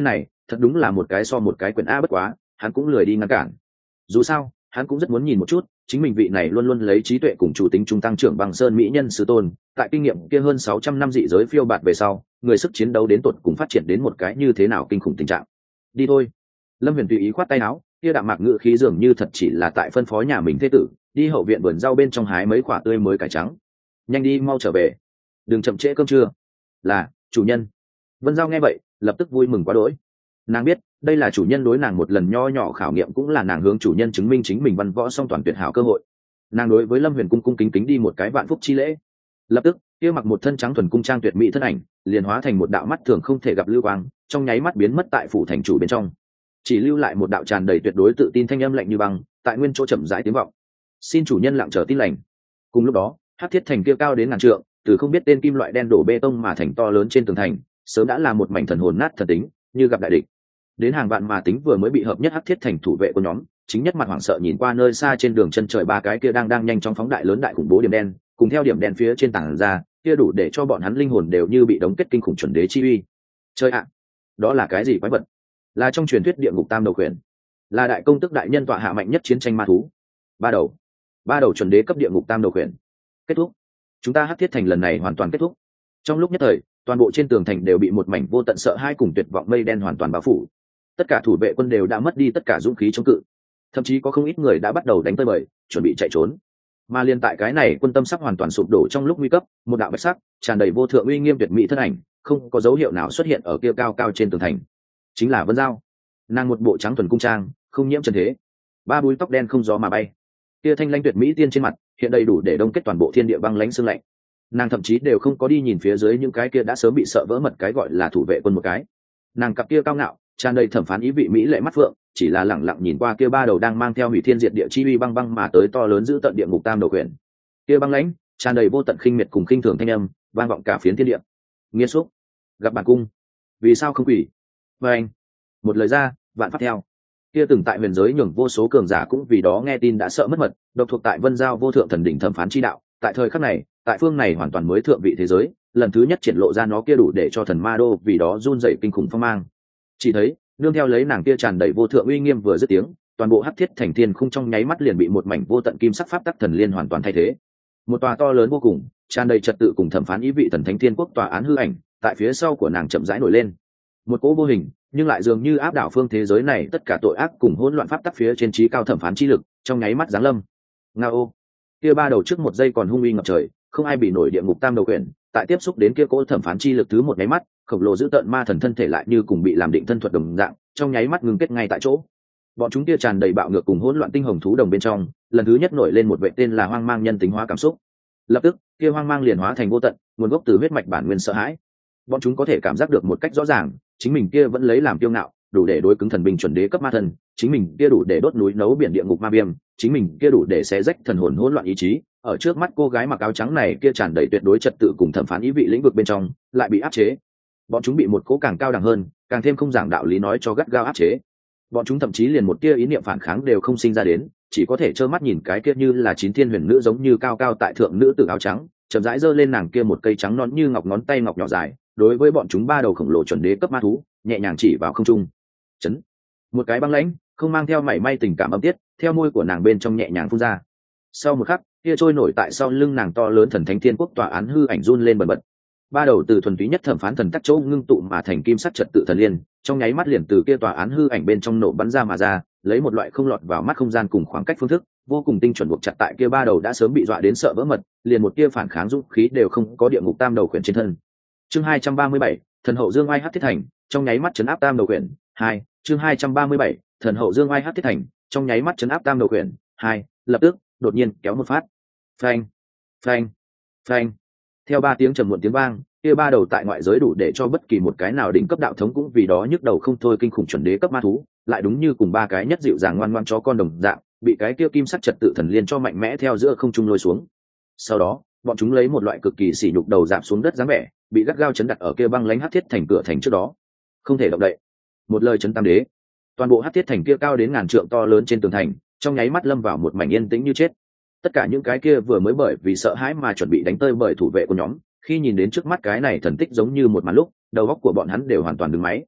thật đúng là một cái so một cái quyền a, bất quá hắn cũng lười đi ngăn cản. Dù sao hắn cũng rất muốn nhìn một chút chính mình vị này luôn luôn lấy trí tuệ cùng chủ tính trung tăng trưởng bằng sơn mỹ nhân sư tôn tại kinh nghiệm kia hơn sáu trăm năm dị giới phiêu bạt về sau, người sức chiến đấu đến tột cùng phát triển đến một cái như thế nào kinh khủng tình trạng. Đi thôi. Lâm Huyền tùy ý khoát tay áo, kia đạm mạc ngữ khí dường như thật chỉ là tại phân phó nhà mình thế tử, đi hậu viện vườn rau bên trong hái mấy quả tươi mới cải trắng. Nhanh đi, mau trở về, đừng chậm trễ cơm trưa. Là, chủ nhân. Vân Giao nghe vậy lập tức vui mừng quá đỗi. Nàng biết đây là chủ nhân đối nàng một lần nho nhỏ khảo nghiệm, cũng là nàng hướng chủ nhân chứng minh chính mình văn võ song toàn tuyệt hảo cơ hội. Nàng đối với Lâm Huyền cung cung kính kính đi một cái vạn phúc chi lễ. Lập tức kia mặc một thân trắng thuần cung trang tuyệt mỹ thân ảnh liền hóa thành một đạo mắt thường không thể gặp lưu quang, trong nháy mắt biến mất tại phủ thành chủ bên trong, chỉ lưu lại một đạo tràn đầy tuyệt đối tự tin thanh âm lạnh như băng tại nguyên chỗ chậm rãi tiếng vọng. Xin chủ nhân lặng chờ tin lành. Cùng lúc đó Hắc Thiết Thành kia cao đến ngàn trượng, từ không biết tên kim loại đen đổ bê tông mà thành to lớn trên tường thành, sớm đã là một mảnh thần hồn nát thần tính, như gặp đại địch. Đến hàng vạn mà tính vừa mới bị hợp nhất Hắc Thiết Thành thủ vệ của nhóm, chính nhất mặt hoảng sợ nhìn qua nơi xa trên đường chân trời ba cái kia đang đang nhanh chóng phóng đại lớn đại khủng bố điểm đen, cùng theo điểm đen phía trên tảng ra, kia đủ để cho bọn hắn linh hồn đều như bị đóng kết kinh khủng chuẩn đế chi uy. Chơi ạ, đó là cái gì quái vật? Là trong truyền thuyết địa ngục tam đầu quyền, là đại công tức đại nhân tọa hạ mạnh nhất chiến tranh ma thú. Ba đầu, ba đầu chuẩn đế cấp địa ngục tam đầu quyền. Kết thúc. Chúng ta Hắc Thiết Thành lần này hoàn toàn kết thúc. Trong lúc nhất thời, toàn bộ trên tường thành đều bị một mảnh vô tận sợ hãi cùng tuyệt vọng mây đen hoàn toàn bao phủ. Tất cả thủ vệ quân đều đã mất đi tất cả dũng khí chống cự, thậm chí có không ít người đã bắt đầu đánh tơi bời, chuẩn bị chạy trốn. Mà liên tại cái này quân tâm sắp hoàn toàn sụp đổ trong lúc nguy cấp, một đạo bạch sắc tràn đầy vô thượng uy nghiêm tuyệt mỹ thân ảnh không có dấu hiệu nào xuất hiện ở kia cao cao trên tường thành. Chính là Vân Giao. Nàng một bộ trắng thuần cung trang, không nhiễm trần thế, ba búi tóc đen không gió mà bay, kia thanh lãnh tuyệt mỹ tiên trên mặt hiện đầy đủ để đông kết toàn bộ thiên địa băng lãnh sương lạnh. Nàng thậm chí đều không có đi nhìn phía dưới những cái kia đã sớm bị sợ vỡ mật cái gọi là thủ vệ quân một cái. Nàng cặp kia cao ngạo tràn đầy thẩm phán ý vị mỹ lệ mắt phượng, chỉ là lẳng lặng nhìn qua kia ba đầu đang mang theo hủy thiên diệt địa chi uy băng băng mà tới to lớn giữ tận địa ngục tam đầu quyền. Kia băng lãnh tràn đầy vô tận khinh miệt cùng khinh thường thanh âm vang vọng cả phiến thiên địa. Nghiệt xúc, gặp bản cung, vì sao không quỷ? Và anh, một lời ra vạn pháp theo. Kia từng tại huyền giới nhường vô số cường giả cũng vì đó nghe tin đã sợ mất mật, độc thuộc tại Vân Giao vô thượng thần đỉnh thẩm phán chi đạo, tại thời khắc này, tại phương này hoàn toàn mới thượng vị thế giới, lần thứ nhất triển lộ ra nó kia đủ để cho thần ma đô vì đó run rẩy kinh khủng phong mang. Chỉ thấy nương theo lấy nàng kia tràn đầy vô thượng uy nghiêm vừa dứt tiếng, toàn bộ Hắc Thiết Thành thiên khung trong nháy mắt liền bị một mảnh vô tận kim sắc pháp tắc thần liên hoàn toàn thay thế. Một tòa to lớn vô cùng, tràn đầy trật tự cùng thẩm phán ý vị thần thánh thiên quốc tòa án hư ảnh, tại phía sau của nàng chậm rãi nổi lên. Một cỗ vô hình, nhưng lại dường như áp đảo phương thế giới này tất cả tội ác cùng hỗn loạn pháp tắc phía trên trí cao thẩm phán chi lực, trong nháy mắt giáng lâm. Ngao, kia ba đầu trước một giây còn hung uy ngập trời, không ai bị nổi địa ngục tam đầu quyền, tại tiếp xúc đến kia cỗ thẩm phán chi lực thứ một nháy mắt, khổng lồ giữ tợn ma thần thân thể lại như cùng bị làm định thân thuật đồng dạng, trong nháy mắt ngừng kết ngay tại chỗ. Bọn chúng kia tràn đầy bạo ngược cùng hỗn loạn tinh hồng thú đồng bên trong, lần thứ nhất nổi lên một vệ tên là hoang mang nhân tính hóa cảm xúc. Lập tức, kia hoang mang liền hóa thành vô tận, nguồn gốc từ huyết mạch bản nguyên sợ hãi. Bọn chúng có thể cảm giác được một cách rõ ràng, chính mình kia vẫn lấy làm kiêu ngạo, đủ để đối cứng thần binh chuẩn đế cấp ma thần, chính mình kia đủ để đốt núi nấu biển địa ngục ma viêm, chính mình kia đủ để xé rách thần hồn hỗn loạn ý chí, ở trước mắt cô gái mặc áo trắng này kia tràn đầy tuyệt đối trật tự cùng thẩm phán ý vị lĩnh vực bên trong, lại bị áp chế. Bọn chúng bị một cố càng cao đẳng hơn, càng thêm không giảng đạo lý nói cho gắt gao áp chế. Bọn chúng thậm chí liền một tia ý niệm phản kháng đều không sinh ra đến, chỉ có thể trơ mắt nhìn cái kia như là chín thiên huyền nữ giống như cao cao tại thượng nữ tử áo trắng, chậm rãi giơ lên nàng kia một cây trắng non như ngọc ngón tay ngọc nhỏ dài, đối với bọn chúng ba đầu khổng lồ chuẩn đế cấp ma thú, nhẹ nhàng chỉ vào không trung. Chấn. Một cái băng lãnh, không mang theo mảy may tình cảm âm tiết, theo môi của nàng bên trong nhẹ nhàng phun ra. Sau một khắc, kia trôi nổi tại sau lưng nàng to lớn thần thánh thiên quốc tòa án hư ảnh run lên bần bật. Ba đầu từ thuần túy nhất thẩm phán thần tắc chỗ ngưng tụ mà thành kim sắc trật tự thần liên, trong nháy mắt liền từ kia tòa án hư ảnh bên trong nổ bắn ra mà ra, lấy một loại không lọt vào mắt không gian cùng khoảng cách phương thức, vô cùng tinh chuẩn buộc chặt tại kia ba đầu đã sớm bị dọa đến sợ vỡ mật, liền một tia phản kháng dũng khí đều không có địa ngục tam đầu quyển trên thân. Chương hai trăm ba mươi bảy, thần hậu dương oai Hắc Thiết Thành, trong nháy mắt chấn áp tam đầu quyển. Hai, chương hai trăm ba mươi bảy, thần hậu dương oai Hắc Thiết Thành, trong nháy mắt chấn áp tam đầu quyển. Hai, lập tức, đột nhiên kéo một phát. Phanh, phanh, phanh. Theo ba tiếng trầm muộn tiếng vang, kia ba đầu tại ngoại giới đủ để cho bất kỳ một cái nào đỉnh cấp đạo thống cũng vì đó nhức đầu không thôi kinh khủng chuẩn đế cấp ma thú, lại đúng như cùng ba cái nhất dịu dàng ngoan ngoãn chó con đồng dạng, bị cái kia kim sắc trật tự thần liên cho mạnh mẽ theo giữa không trung lôi xuống. Sau đó, bọn chúng lấy một loại cực kỳ sỉ nhục đầu giảm xuống đất dáng vẻ, bị gắt gao chấn đặt ở kia băng lãnh Hắc Thiết Thành cửa thành trước đó, không thể động đậy. Một lời chấn tam đế, toàn bộ Hắc Thiết Thành kia cao đến ngàn trượng to lớn trên tường thành, trong nháy mắt lâm vào một mảnh yên tĩnh như chết. Tất cả những cái kia vừa mới bởi vì sợ hãi mà chuẩn bị đánh tơi bởi thủ vệ của nhóm, khi nhìn đến trước mắt cái này thần tích giống như một màn lúc, đầu óc của bọn hắn đều hoàn toàn đứng máy.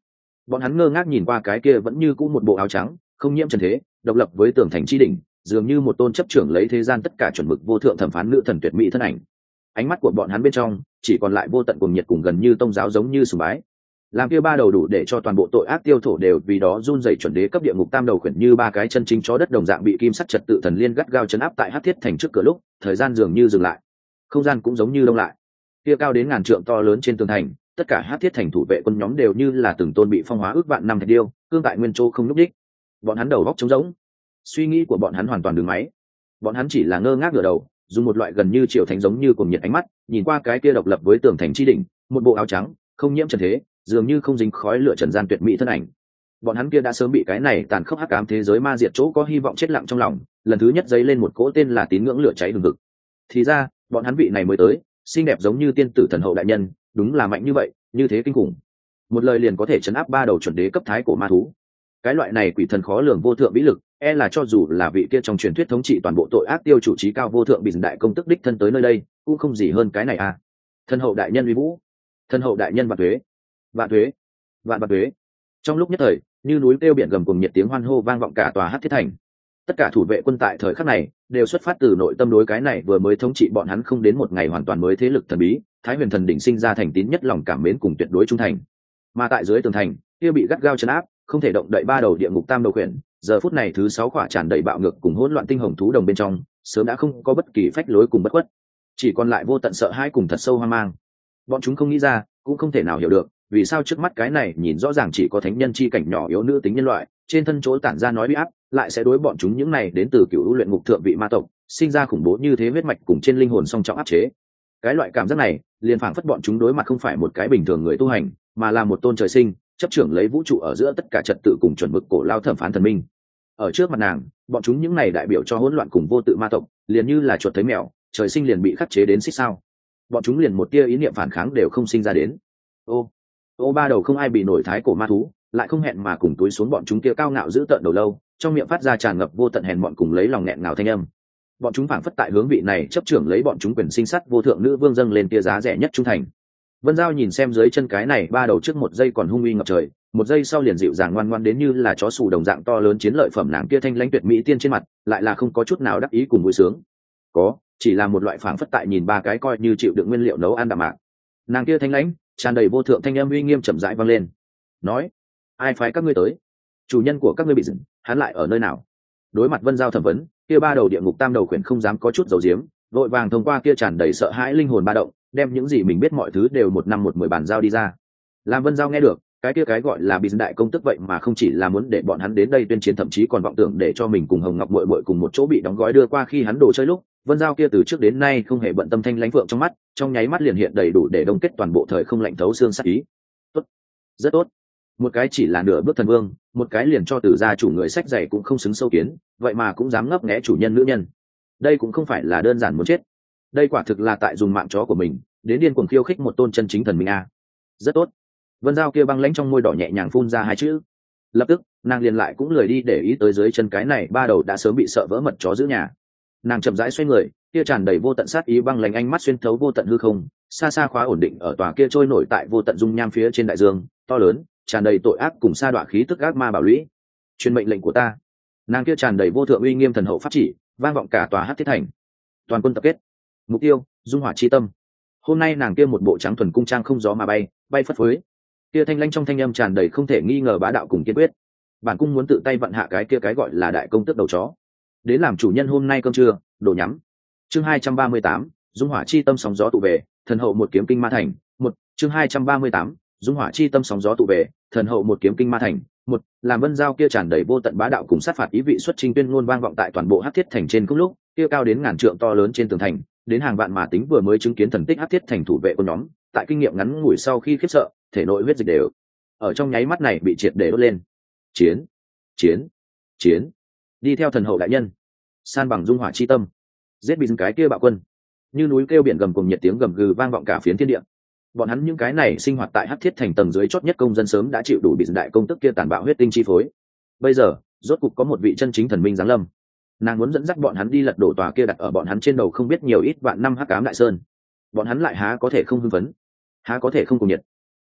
Bọn hắn ngơ ngác nhìn qua cái kia vẫn như cũ một bộ áo trắng không nhiễm trần thế, độc lập với tường thành chi đỉnh, dường như một tôn chấp trưởng lấy thế gian tất cả chuẩn mực vô thượng thẩm phán nữ thần tuyệt mỹ thân ảnh. Ánh mắt của bọn hắn bên trong chỉ còn lại vô tận cuồng nhiệt cùng gần như tông giáo giống như sùng bái. Làm kia ba đầu đủ để cho toàn bộ tội ác tiêu thổ đều vì đó run rẩy chuẩn đế cấp địa ngục tam đầu khuyển như ba cái chân chính chó đất đồng dạng bị kim sắt trật tự thần liên gắt gao chấn áp tại hắc thiết thành trước cửa lúc, thời gian dường như dừng lại, không gian cũng giống như đông lại. Kia cao đến ngàn trượng to lớn trên tường thành, tất cả hắc thiết thành thủ vệ quân nhóm đều như là từng tôn bị phong hóa ước vạn năm thạch điêu, cương tại nguyên châu không nhúc nhích. Bọn hắn đầu góc trống rỗng, suy nghĩ của bọn hắn hoàn toàn đứng máy. Bọn hắn chỉ là ngơ ngác ngửa đầu, dùng một loại gần như triều thánh giống như cùng nhiệt ánh mắt nhìn qua cái kia độc lập với tường thành chi đỉnh, một bộ áo trắng không nhiễm trần thế, dường như không dính khói lửa trần gian tuyệt mỹ thân ảnh. Bọn hắn kia đã sớm bị cái này tàn khốc hắc ám thế giới ma diệt chỗ có hy vọng chết lặng trong lòng, lần thứ nhất dấy lên một cỗ tên là tín ngưỡng lửa cháy hừng hực. Thì ra bọn hắn vị này mới tới, xinh đẹp giống như tiên tử thần hậu đại nhân, đúng là mạnh như vậy, như thế kinh khủng, một lời liền có thể chấn áp ba đầu chuẩn đế cấp thái cổ ma thú. Cái loại này quỷ thần khó lường vô thượng vĩ lực, e là cho dù là vị kia trong truyền thuyết thống trị toàn bộ tội ác tiêu chủ trí cao vô thượng bị đại công tức đích thân tới nơi đây, cũng không gì hơn cái này à. Thần hậu đại nhân uy vũ, thần hậu đại nhân vạn thuế, vạn thuế, vạn vạn thuế. Trong lúc nhất thời, như núi kêu biển gầm cùng nhiệt tiếng hoan hô vang vọng cả tòa hắc thiết thành. Tất cả thủ vệ quân tại thời khắc này đều xuất phát từ nội tâm đối cái này vừa mới thống trị bọn hắn không đến một ngày hoàn toàn mới thế lực thần bí Thái Huyền Thần đỉnh sinh ra thành tín nhất lòng cảm mến cùng tuyệt đối trung thành. Mà tại dưới tường thành kia bị gắt gao trấn áp, không thể động đậy ba đầu địa ngục tam đầu quyển, giờ phút này thứ sáu khỏa tràn đầy bạo ngược cùng hỗn loạn tinh hồng thú đồng bên trong, sớm đã không có bất kỳ phách lối cùng bất khuất, chỉ còn lại vô tận sợ hãi cùng thật sâu hoang mang. Bọn chúng không nghĩ ra, cũng không thể nào hiểu được, vì sao trước mắt cái này nhìn rõ ràng chỉ có thánh nhân chi cảnh nhỏ yếu nữ tính nhân loại, trên thân chỗ tản ra nói uy áp, lại sẽ đối bọn chúng những này đến từ cựu luyện ngục thượng vị ma tộc, sinh ra khủng bố như thế huyết mạch cùng trên linh hồn song trọng áp chế. Cái loại cảm giác này, liền phảng phất bọn chúng đối mặt không phải một cái bình thường người tu hành, mà là một tôn trời sinh, chấp trưởng lấy vũ trụ ở giữa tất cả trật tự cùng chuẩn mực cổ lao thẩm phán thần minh. Ở trước mặt nàng, bọn chúng những này đại biểu cho hỗn loạn cùng vô tự ma tộc, liền như là chuột thấy mèo, trời sinh liền bị khắc chế đến xích sao. Bọn chúng liền một tia ý niệm phản kháng đều không sinh ra đến. Ô, ô ba đầu không ai bị nổi thái cổ ma thú, lại không hẹn mà cùng túi xuống bọn chúng kia cao ngạo giữ tợn đầu lâu, trong miệng phát ra tràn ngập vô tận hèn mọn cùng lấy lòng nghẹn ngào thanh âm. Bọn chúng phảng phất tại hướng vị này chấp trưởng lấy bọn chúng quyền sinh sát vô thượng nữ vương dâng lên tia giá rẻ nhất trung thành. Vân Giao nhìn xem dưới chân cái này ba đầu trước một giây còn hung uy ngập trời, một giây sau liền dịu dàng ngoan ngoãn đến như là chó sủ đồng dạng to lớn chiến lợi phẩm nàng kia thanh lãnh tuyệt mỹ tiên trên mặt, lại là không có chút nào đắc ý cùng vui sướng. Có, chỉ là một loại phảng phất tại nhìn ba cái coi như chịu đựng nguyên liệu nấu ăn đạm mạc. Nàng kia thanh lãnh, tràn đầy vô thượng thanh âm uy nghiêm chậm rãi vang lên. Nói, ai phái các ngươi tới? Chủ nhân của các ngươi bị dừng, hắn lại ở nơi nào? Đối mặt Vân Giao thẩm vấn, kia ba đầu địa ngục tam đầu khuyển không dám có chút giấu giếm, vội vàng thông qua kia tràn đầy sợ hãi linh hồn ba động, đem những gì mình biết mọi thứ đều một năm một mười bàn giao đi ra. Làm Vân Giao nghe được, cái kia cái gọi là bị đại công tức vậy mà không chỉ là muốn để bọn hắn đến đây tuyên chiến, thậm chí còn vọng tưởng để cho mình cùng Hồng Ngọc muội muội cùng một chỗ bị đóng gói đưa qua khi hắn đồ chơi lúc, Vân Giao kia từ trước đến nay không hề bận tâm thanh lãnh phượng trong mắt, trong nháy mắt liền hiện đầy đủ để đông kết toàn bộ thời không lạnh thấu xương sắc ý. Tốt, rất tốt. Một cái chỉ là nửa bước thần vương, một cái liền cho từ gia chủ người sách giày cũng không xứng sâu kiến, vậy mà cũng dám ngấp nghé chủ nhân nữ nhân. Đây cũng không phải là đơn giản muốn chết, đây quả thực là tại dùng mạng chó của mình đến điên cuồng khiêu khích một tôn chân chính thần minh a. Rất tốt. Vân Giao kia băng lãnh trong môi đỏ nhẹ nhàng phun ra hai chữ. Lập tức nàng liền lại cũng lười đi để ý tới dưới chân cái này ba đầu đã sớm bị sợ vỡ mật chó giữ nhà. Nàng chậm rãi xoay người, kia tràn đầy vô tận sát ý băng lãnh ánh mắt xuyên thấu vô tận hư không, xa xa khóa ổn định ở tòa kia trôi nổi tại vô tận dung nham phía trên đại dương to lớn, tràn đầy tội ác cùng sa đọa khí tức ác ma bảo lũy. Truyền mệnh lệnh của ta. Nàng kia tràn đầy vô thượng uy nghiêm thần hậu pháp chỉ, vang vọng cả tòa hắc thiết thành. Toàn quân tập kết. Mục tiêu, dung hỏa chi tâm. Hôm nay nàng kia một bộ trắng thuần cung trang không gió mà bay, bay phất phới. Kia thanh lãnh trong thanh âm tràn đầy không thể nghi ngờ bá đạo cùng kiên quyết. Bản cung muốn tự tay vận hạ cái kia cái gọi là đại công tước đầu chó, đến làm chủ nhân hôm nay cơm trưa, đồ nhắm. Chương hai trăm ba mươi tám, dung hỏa chi tâm sóng gió tụ về, thần hậu một kiếm kinh ma thành. Một, chương hai trăm ba mươi tám, dung hỏa chi tâm sóng gió tụ về, thần hậu một kiếm kinh ma thành. Một, làm Vân Giao kia tràn đầy vô tận bá đạo cùng sát phạt ý vị xuất chinh tuyên ngôn vang vọng tại toàn bộ hắc thiết thành trên cùng lúc, kia cao đến ngàn trượng to lớn trên tường thành, đến hàng vạn mà tính vừa mới chứng kiến thần tích hắc thiết thành thủ vệ của nhóm, tại kinh nghiệm ngắn ngủi sau khi khiếp sợ, thể nội huyết dịch đều ở trong nháy mắt này bị triệt để đốt lên. Chiến, chiến, chiến. Đi theo thần hậu đại nhân, san bằng dung hỏa chi tâm, giết bị cái kia bạo quân. Như núi kêu biển gầm cùng nhiệt tiếng gầm gừ vang vọng cả phiến thiên địa. Bọn hắn những cái này sinh hoạt tại hắc thiết thành tầng dưới chót nhất công dân sớm đã chịu đủ bị đại công tức kia tàn bạo huyết tinh chi phối. Bây giờ, rốt cục có một vị chân chính thần minh giáng lâm. Nàng muốn dẫn dắt bọn hắn đi lật đổ tòa kia đặt ở bọn hắn trên đầu không biết nhiều ít vạn năm hắc ám đại sơn. Bọn hắn lại há có thể không hưng phấn, há có thể không cùng nhiệt.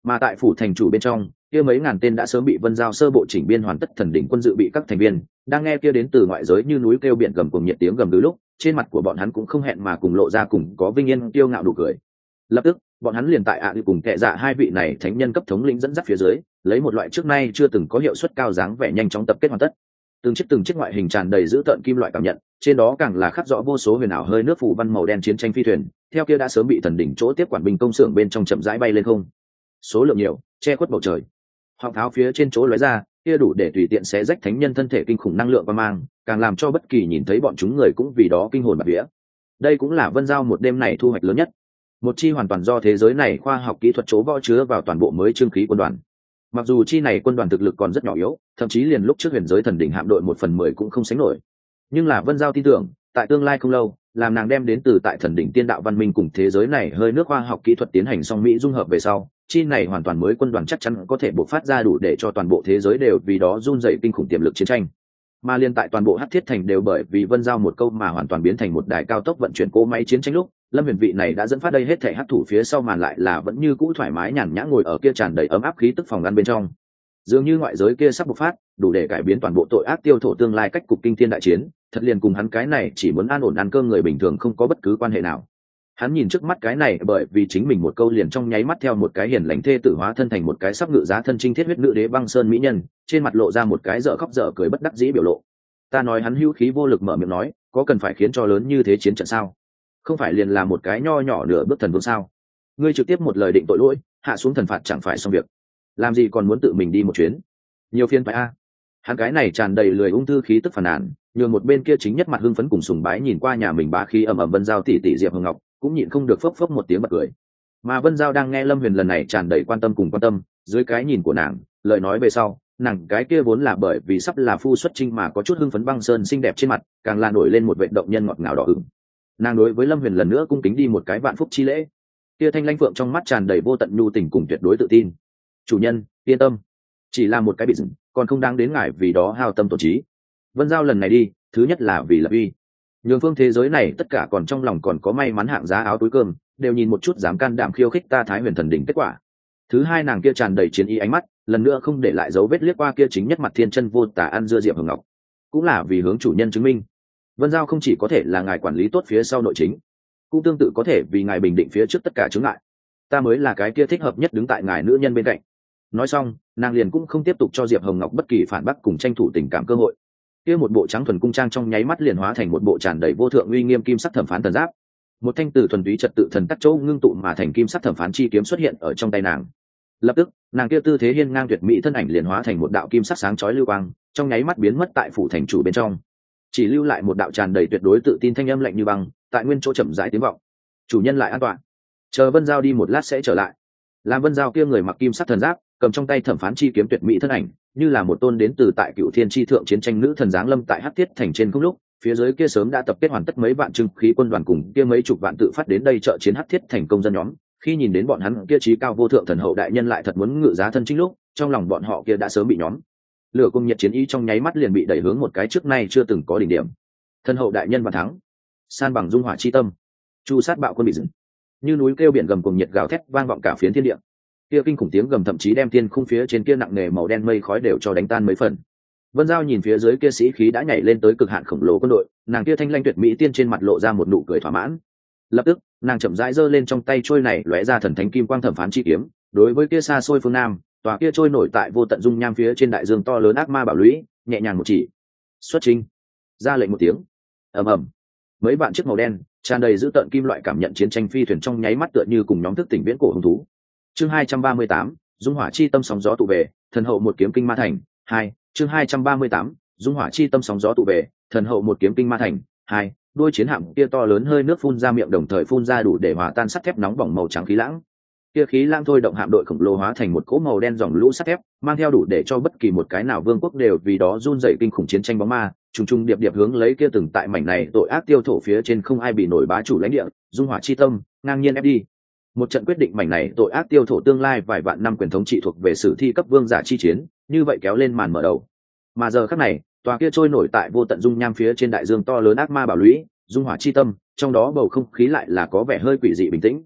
Mà tại phủ thành chủ bên trong, kia mấy ngàn tên đã sớm bị Vân Giao sơ bộ chỉnh biên hoàn tất thần đỉnh quân dự bị các thành viên, đang nghe kia đến từ ngoại giới như núi kêu biển gầm cùng nhiệt tiếng gầm từ lúc, trên mặt của bọn hắn cũng không hẹn mà cùng lộ ra cùng có vinh yên kiêu ngạo đủ cười. Lập tức, bọn hắn liền tại ạ à cùng kệ dạ hai vị này thánh nhân cấp thống lĩnh dẫn dắt phía dưới, lấy một loại trước nay chưa từng có hiệu suất cao dáng vẻ nhanh chóng tập kết hoàn tất. Từng chiếc từng chiếc ngoại hình tràn đầy dữ tợn kim loại cảm nhận, trên đó càng là khắc rõ vô số huyền ảo hơi nước phủ văn màu đen chiến tranh phi thuyền, theo kia đã sớm bị thần đỉnh chỗ tiếp quản binh công xưởng bên trong chậm rãi bay lên không. Số lượng nhiều, che khuất bầu trời. Họng tháo phía trên chỗ lóe ra, kia đủ để tùy tiện xé rách thánh nhân thân thể kinh khủng năng lượng và mang, càng làm cho bất kỳ nhìn thấy bọn chúng người cũng vì đó kinh hồn bạt vía. Đây cũng là Vân Giao một đêm này thu hoạch lớn nhất. Một chi hoàn toàn do thế giới này khoa học kỹ thuật chỗ võ chứa vào toàn bộ mới trương khí quân đoàn. Mặc dù chi này quân đoàn thực lực còn rất nhỏ yếu, thậm chí liền lúc trước huyền giới thần đỉnh hạm đội một phần mười cũng không sánh nổi, nhưng là Vân Giao tin tưởng, tại tương lai không lâu, làm nàng đem đến từ tại thần đỉnh tiên đạo văn minh cùng thế giới này hơi nước khoa học kỹ thuật tiến hành song mỹ dung hợp về sau, chi này hoàn toàn mới quân đoàn chắc chắn có thể bộc phát ra đủ để cho toàn bộ thế giới đều vì đó run dậy kinh khủng tiềm lực chiến tranh. Mà liên tại toàn bộ Hắc Thiết Thành đều bởi vì Vân Giao một câu mà hoàn toàn biến thành một đài cao tốc vận chuyển cỗ máy chiến tranh lúc, Lâm Huyền vị này đã dẫn phát đây hết thể hắc thủ phía sau màn lại là vẫn như cũ thoải mái nhàn nhã ngồi ở kia tràn đầy ấm áp khí tức phòng ngăn bên trong. Dường như ngoại giới kia sắp bộc phát, đủ để cải biến toàn bộ tội ác tiêu thổ tương lai cách cục kinh thiên đại chiến, thật liền cùng hắn cái này chỉ muốn an ổn ăn cơm người bình thường không có bất cứ quan hệ nào. Hắn nhìn trước mắt cái này bởi vì chính mình một câu liền trong nháy mắt theo một cái hiền lành thê tử hóa thân thành một cái sắp ngự giá thân trinh thiết huyết nữ đế băng sơn mỹ nhân, trên mặt lộ ra một cái dở khóc dở cười bất đắc dĩ biểu lộ. Ta nói hắn hữu khí vô lực mở miệng nói, có cần phải khiến cho lớn như thế chiến trận sao? Không phải liền là một cái nho nhỏ nửa bước thần vương sao? Ngươi trực tiếp một lời định tội lỗi, hạ xuống thần phạt chẳng phải xong việc. Làm gì còn muốn tự mình đi một chuyến? Nhiều phiên phải a. Hắn cái này tràn đầy lười ung thư khí tức phàn nàn, nhường một bên kia chính nhất mặt hưng phấn cùng sùng bái nhìn qua nhà mình bá khí ầm ầm Vân Giao tỷ tỷ Diệp Hồng Ngọc, cũng nhịn không được phốc phốc một tiếng bật cười. Mà Vân Giao đang nghe Lâm Huyền lần này tràn đầy quan tâm cùng quan tâm, dưới cái nhìn của nàng, lời nói về sau, nàng cái kia vốn là bởi vì sắp là phu xuất trinh mà có chút hưng phấn băng sơn xinh đẹp trên mặt, càng là nổi lên một vệt động nhân ngọt ngào đỏ ửng. Nàng đối với Lâm Huyền lần nữa cung kính đi một cái vạn phúc chi lễ. Kia thanh lãnh phượng trong mắt tràn đầy vô tận nhu tình cùng tuyệt đối tự tin. Chủ nhân, yên tâm, chỉ là một cái bị dừng, còn không đáng đến ngại vì đó hao tâm tổn trí. Vân Giao lần này đi, thứ nhất là vì lập uy, nhường phương thế giới này tất cả còn trong lòng còn có may mắn hạng giá áo túi cơm, đều nhìn một chút dám can đảm khiêu khích ta Thái Huyền thần đỉnh kết quả. Thứ hai, nàng kia tràn đầy chiến ý ánh mắt, lần nữa không để lại dấu vết liếc qua kia chính nhất mặt thiên chân vô tả ăn dưa Diệp Hồng Ngọc, cũng là vì hướng chủ nhân chứng minh, Vân Giao không chỉ có thể là ngài quản lý tốt phía sau nội chính, cũng tương tự có thể vì ngài bình định phía trước tất cả chướng ngại. Ta mới là cái kia thích hợp nhất đứng tại ngài nữ nhân bên cạnh. Nói xong, nàng liền cũng không tiếp tục cho Diệp Hồng Ngọc bất kỳ phản bác cùng tranh thủ tình cảm cơ hội. Kia một bộ trắng thuần cung trang trong nháy mắt liền hóa thành một bộ tràn đầy vô thượng uy nghiêm kim sắc thẩm phán thần giáp. Một thanh từ thuần túy trật tự thần tắc chỗ ngưng tụ mà thành kim sắc thẩm phán chi kiếm xuất hiện ở trong tay nàng. Lập tức, nàng kia tư thế hiên ngang tuyệt mỹ thân ảnh liền hóa thành một đạo kim sắc sáng chói lưu quang, trong nháy mắt biến mất tại phủ thành chủ bên trong, chỉ lưu lại một đạo tràn đầy tuyệt đối tự tin thanh âm lạnh như băng, tại nguyên chỗ chậm rãi tiếng vọng. Chủ nhân lại an toàn, chờ Vân Giao đi một lát sẽ trở lại. Làm Vân Giao kia người mặc kim sắc thần giáp, cầm trong tay thẩm phán chi kiếm tuyệt mỹ thân ảnh, như là một tôn đến từ tại cựu thiên chi thượng chiến tranh nữ thần giáng lâm tại Hắc Thiết Thành trên không lúc, phía dưới kia sớm đã tập kết hoàn tất mấy vạn trưng khí quân đoàn cùng kia mấy chục vạn tự phát đến đây trợ chiến Hắc Thiết Thành công dân nhóm, khi nhìn đến bọn hắn kia trí cao vô thượng thần hậu đại nhân lại thật muốn ngự giá thân chính lúc, trong lòng bọn họ kia đã sớm bị nhóm lửa cung nhiệt chiến ý trong nháy mắt liền bị đẩy hướng một cái trước nay chưa từng có đỉnh điểm. Thần hậu đại nhân và thắng, san bằng dung hỏa chi tâm, chu sát bạo quân bị dừng, như núi kêu biển gầm cùng nhiệt gào thét vang vọng cả phiến thiên địa. Kia kinh khủng tiếng gầm thậm chí đem thiên khung phía trên kia nặng nề màu đen mây khói đều cho đánh tan mấy phần. Vân Giao nhìn phía dưới kia sĩ khí đã nhảy lên tới cực hạn khổng lồ quân đội, nàng kia thanh lanh tuyệt mỹ tiên trên mặt lộ ra một nụ cười thỏa mãn. Lập tức, nàng chậm rãi giơ lên trong tay trôi này lóe ra thần thánh kim quang thẩm phán chi kiếm, đối với kia xa xôi phương nam, tòa kia trôi nổi tại vô tận dung nham phía trên đại dương to lớn ác ma bảo lũy, nhẹ nhàng một chỉ. Xuất chinh. Ra lệnh một tiếng. Ầm ầm. Mấy vạn chiếc màu đen, tràn đầy dữ tợn kim loại cảm nhận chiến tranh phi thuyền trong nháy mắt tựa như cùng nhóm thức tỉnh viễn cổ hung thú. Chương hai trăm ba mươi tám, dung hỏa chi tâm sóng gió tụ về, thần hậu một kiếm kinh ma thành. Hai. Chương hai trăm ba mươi tám, dung hỏa chi tâm sóng gió tụ về, thần hậu một kiếm kinh ma thành. Hai. Đuôi chiến hạm kia to lớn hơi nước phun ra miệng đồng thời phun ra đủ để hòa tan sắt thép nóng bỏng màu trắng khí lãng. Kia khí lãng thôi động hạm đội khổng lồ hóa thành một cỗ màu đen dòng lũ sắt thép, mang theo đủ để cho bất kỳ một cái nào vương quốc đều vì đó run rẩy kinh khủng chiến tranh bóng ma, trùng trùng điệp điệp hướng lấy kia từng tại mảnh này tội ác tiêu thổ phía trên không ai bị nổi bá chủ lãnh địa, dung hỏa chi tâm, ngang nhiên ép đi. Một trận quyết định mảnh này tội ác tiêu thổ tương lai vài vạn năm quyền thống trị thuộc về sử thi cấp vương giả chi chiến, như vậy kéo lên màn mở đầu. Mà giờ khắc này, tòa kia trôi nổi tại vô tận dung nham phía trên đại dương to lớn ác ma bảo lũy, dung hỏa chi tâm, trong đó bầu không khí lại là có vẻ hơi quỷ dị bình tĩnh.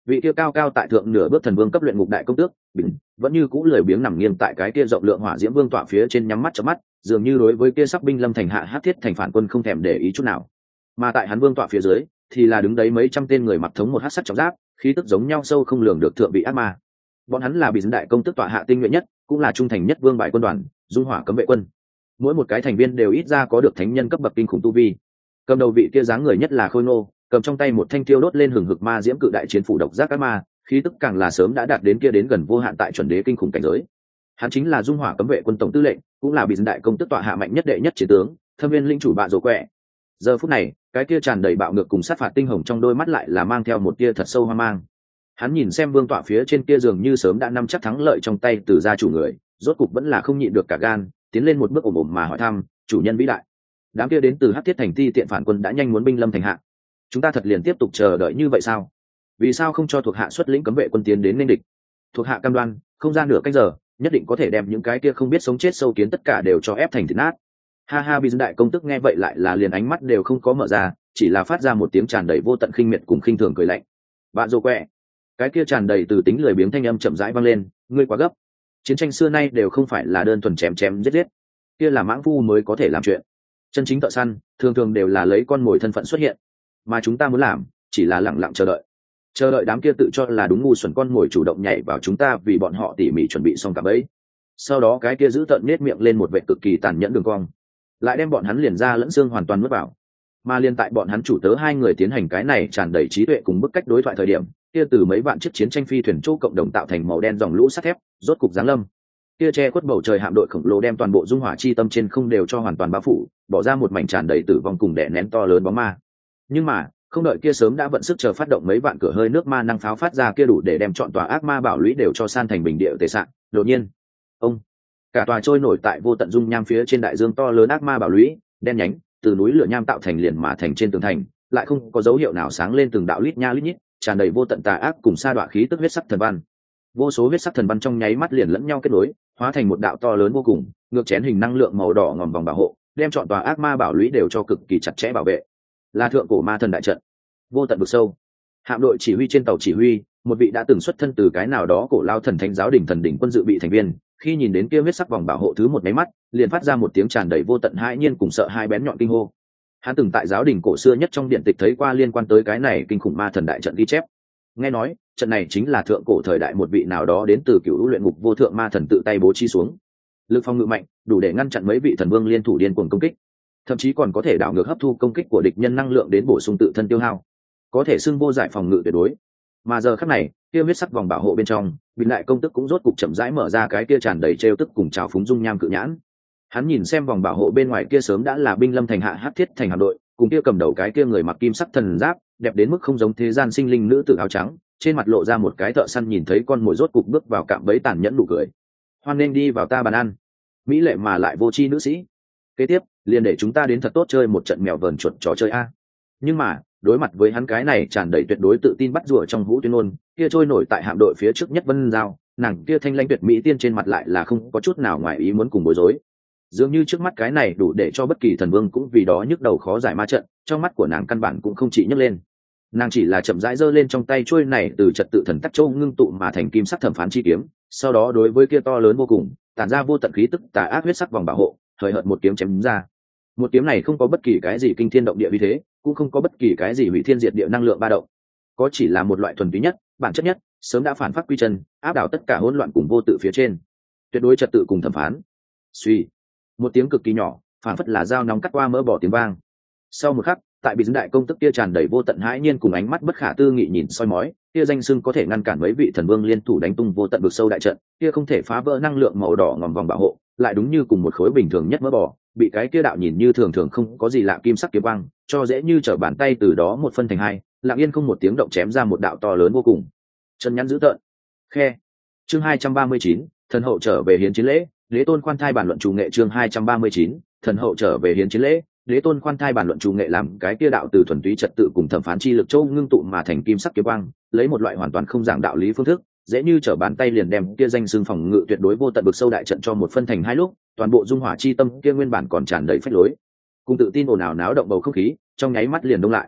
vị kia cao cao tại thượng nửa bước thần vương cấp luyện ngục đại công tước bình vẫn như cũ lười biếng nằm nghiêng tại cái kia rộng lượng hỏa diễm vương tọa phía trên, nhắm mắt chớp mắt, dường như đối với kia sắc binh lâm thành hạ hắc thiết thành phản quân không thèm để ý chút nào. Mà tại hắn vương tọa phía dưới thì là đứng đấy mấy trăm tên người mặc thống một hắc sắc trọng giáp, khí tức giống nhau sâu không lường được thượng vị ác ma. Bọn hắn là bị dân đại công tước tọa hạ tinh nhuệ nhất, cũng là trung thành nhất vương bại quân đoàn dung hỏa cấm vệ quân. Mỗi một cái thành viên đều ít ra có được thánh nhân cấp bậc kinh khủng tu vi. Cầm đầu vị kia dáng người nhất là khôi ngô, cầm trong tay một thanh tiêu đốt lên hừng hực ma diễm cự đại chiến phủ độc giác ác ma, khí tức càng là sớm đã đạt đến kia đến gần vô hạn tại chuẩn đế kinh khủng cảnh giới. Hắn chính là dung hỏa cấm vệ quân tổng tư lệnh, cũng là bị dân đại công tước tọa hạ mạnh nhất đệ nhất chiến tướng, thâm viên linh chủ bạ rồ quẹ. Giờ phút này, cái kia tràn đầy bạo ngược cùng sát phạt tinh hồng trong đôi mắt lại là mang theo một tia thật sâu hoang mang. Hắn nhìn xem vương tọa phía trên kia dường như sớm đã nắm chắc thắng lợi trong tay từ gia chủ người, rốt cục vẫn là không nhịn được cả gan, tiến lên một bước ồm ồm mà hỏi thăm, chủ nhân vĩ đại, đám kia đến từ hắc thiết thành ti tiện phản quân đã nhanh muốn binh lâm thành hạ, chúng ta thật liền tiếp tục chờ đợi như vậy sao? Vì sao không cho thuộc hạ xuất lĩnh cấm vệ quân tiến đến nên địch? Thuộc hạ cam đoan không gian nửa cách giờ nhất định có thể đem những cái kia không biết sống chết sâu kiến tất cả đều cho ép thành thịt nát. Ha ha, bị dân đại công tức nghe vậy lại là liền ánh mắt đều không có mở ra, chỉ là phát ra một tiếng tràn đầy vô tận khinh miệt cùng khinh thường cười lạnh. Bạn rồ quẹ, cái kia tràn đầy từ tính lười biếng thanh âm chậm rãi vang lên, ngươi quá gấp. Chiến tranh xưa nay đều không phải là đơn thuần chém chém giết giết, kia là mãng phu mới có thể làm chuyện. Chân chính thợ săn thường thường đều là lấy con mồi thân phận xuất hiện, mà chúng ta muốn làm chỉ là lẳng lặng chờ đợi, chờ đợi đám kia tự cho là đúng ngu xuẩn con mồi chủ động nhảy vào chúng ta vì bọn họ tỉ mỉ chuẩn bị xong cả bẫy. Sau đó cái kia giữ tợn nết miệng lên một vệ cực kỳ tàn nhẫn đường cong, lại đem bọn hắn liền ra lẫn xương hoàn toàn nuốt vào. Mà liên tại bọn hắn chủ tớ hai người tiến hành cái này tràn đầy trí tuệ cùng bức cách đối thoại thời điểm, kia từ mấy vạn chiếc chiến tranh phi thuyền chỗ cộng đồng tạo thành màu đen dòng lũ sắt thép rốt cục giáng lâm. Kia che khuất bầu trời hạm đội khổng lồ đem toàn bộ dung hỏa chi tâm trên không đều cho hoàn toàn bao phủ, bỏ ra một mảnh tràn đầy tử vong cùng đè nén to lớn bóng ma. Nhưng mà không đợi kia sớm đã vận sức chờ phát động mấy vạn cửa hơi nước ma năng pháo phát ra kia đủ để đem trọn tòa ác ma bảo lũy đều cho san thành bình địa tề sạn, đột nhiên ông cả tòa trôi nổi tại vô tận dung nham phía trên đại dương to lớn ác ma bảo lũy đen nhánh từ núi lửa nham tạo thành liền mà thành trên tường thành lại không có dấu hiệu nào sáng lên từng đạo lít nha lít nhít tràn đầy vô tận tà ác cùng sa đọa khí tức huyết sắc thần văn. Vô số huyết sắc thần văn trong nháy mắt liền lẫn nhau kết nối, hóa thành một đạo to lớn vô cùng ngược chén hình năng lượng màu đỏ ngòm vòng bảo hộ, đem trọn tòa ác ma bảo lũy đều cho cực kỳ chặt chẽ bảo vệ. Là thượng cổ ma thần đại trận. Vô tận vực sâu, hạm đội chỉ huy trên tàu chỉ huy, một vị đã từng xuất thân từ cái nào đó cổ lao thần thánh giáo đỉnh thần đỉnh quân dự bị thành viên, khi nhìn đến kia huyết sắc vòng bảo hộ thứ một máy mắt, liền phát ra một tiếng tràn đầy vô tận hãi nhiên cùng sợ hai bén nhọn kinh hô. Hắn từng tại giáo đình cổ xưa nhất trong điện tịch thấy qua liên quan tới cái này kinh khủng ma thần đại trận ghi chép. Nghe nói trận này chính là thượng cổ thời đại một vị nào đó đến từ cựu luyện ngục vô thượng ma thần tự tay bố trí xuống, lực phòng ngự mạnh đủ để ngăn chặn mấy vị thần vương liên thủ điên cuồng công kích, thậm chí còn có thể đảo ngược hấp thu công kích của địch nhân năng lượng đến bổ sung tự thân tiêu hao, có thể xưng vô giải phòng ngự tuyệt đối. Mà giờ khắc này kia huyết sắc vòng bảo hộ bên trong, vị đại công tức cũng rốt cục chậm rãi mở ra cái kia tràn đầy trêu tức cùng trào phúng dung nham cự nhãn. Hắn nhìn xem vòng bảo hộ bên ngoài kia sớm đã là binh lâm thành hạ hắc thiết thành hạm đội, cùng kia cầm đầu cái kia người mặc kim sắc thần giáp, đẹp đến mức không giống thế gian sinh linh nữ tử áo trắng, trên mặt lộ ra một cái thợ săn nhìn thấy con mồi rốt cục bước vào cạm bẫy tàn nhẫn nụ cười. Hoan nên đi vào ta bàn ăn, mỹ lệ mà lại vô tri nữ sĩ. Kế tiếp, liền để chúng ta đến thật tốt chơi một trận mèo vờn chuột trò chơi a. Nhưng mà đối mặt với hắn cái này tràn đầy tuyệt đối tự tin bắt rùa trong vũ tuyên ngôn, kia trôi nổi tại hạm đội phía trước nhất Vân Giao, nàng kia thanh lãnh tuyệt mỹ tiên trên mặt lại là không có chút nào ngoài ý muốn cùng bối rối. Dường như trước mắt cái này đủ để cho bất kỳ thần vương cũng vì đó nhức đầu khó giải ma trận, trong mắt của nàng căn bản cũng không chỉ nhấc lên. Nàng chỉ là chậm rãi giơ lên trong tay trôi này từ trật tự thần tắc châu ngưng tụ mà thành kim sắc thẩm phán chi kiếm, sau đó đối với kia to lớn vô cùng, tản ra vô tận khí tức tà ác huyết sắc vòng bảo hộ, hời hợt một kiếm chém ra. Một kiếm này không có bất kỳ cái gì kinh thiên động địa uy thế, cũng không có bất kỳ cái gì hủy thiên diệt địa năng lượng ba động, có chỉ là một loại thuần túy nhất, bản chất nhất, sớm đã phản phát quy chân, áp đảo tất cả hỗn loạn cùng vô tự phía trên, tuyệt đối trật tự cùng thẩm phán. Suy, một tiếng cực kỳ nhỏ, phản phất là dao nóng cắt qua mỡ bỏ tiếng vang. Sau một khắc, tại bị đại công tức kia tràn đầy vô tận hãi nhiên cùng ánh mắt bất khả tư nghị nhìn soi mói, kia danh xưng có thể ngăn cản mấy vị thần vương liên thủ đánh tung vô tận vực sâu đại trận, kia không thể phá vỡ năng lượng màu đỏ ngòm vòng bảo hộ, lại đúng như cùng một khối bình thường nhất mỡ bò, bị cái kia đạo nhìn như thường thường không có gì lạ kim sắc kiếm quang, cho dễ như trở bàn tay từ đó một phân thành hai, lặng yên không một tiếng động chém ra một đạo to lớn vô cùng. Chân nhắn dữ tợn. Khe. Chương hai trăm ba mươi chín, thần hậu trở về hiến chiến lễ, Đế tôn khoan thai bản luận chủ nghệ chương hai trăm ba mươi chín, thần hậu trở về hiến chiến lễ, Đế tôn khoan thai bản luận chủ nghệ làm cái kia đạo từ thuần túy trật tự cùng thẩm phán chi lực châu ngưng tụ mà thành kim sắc kiếm quang, lấy một loại hoàn toàn không giảng đạo lý phương thức, dễ như trở bàn tay liền đem kia danh xưng phòng ngự tuyệt đối vô tận vực sâu đại trận cho một phân thành hai lúc, toàn bộ dung hỏa chi tâm kia nguyên bản còn tràn đầy phách lối, cùng tự tin ồn ào náo động bầu không khí, trong nháy mắt liền đông lại.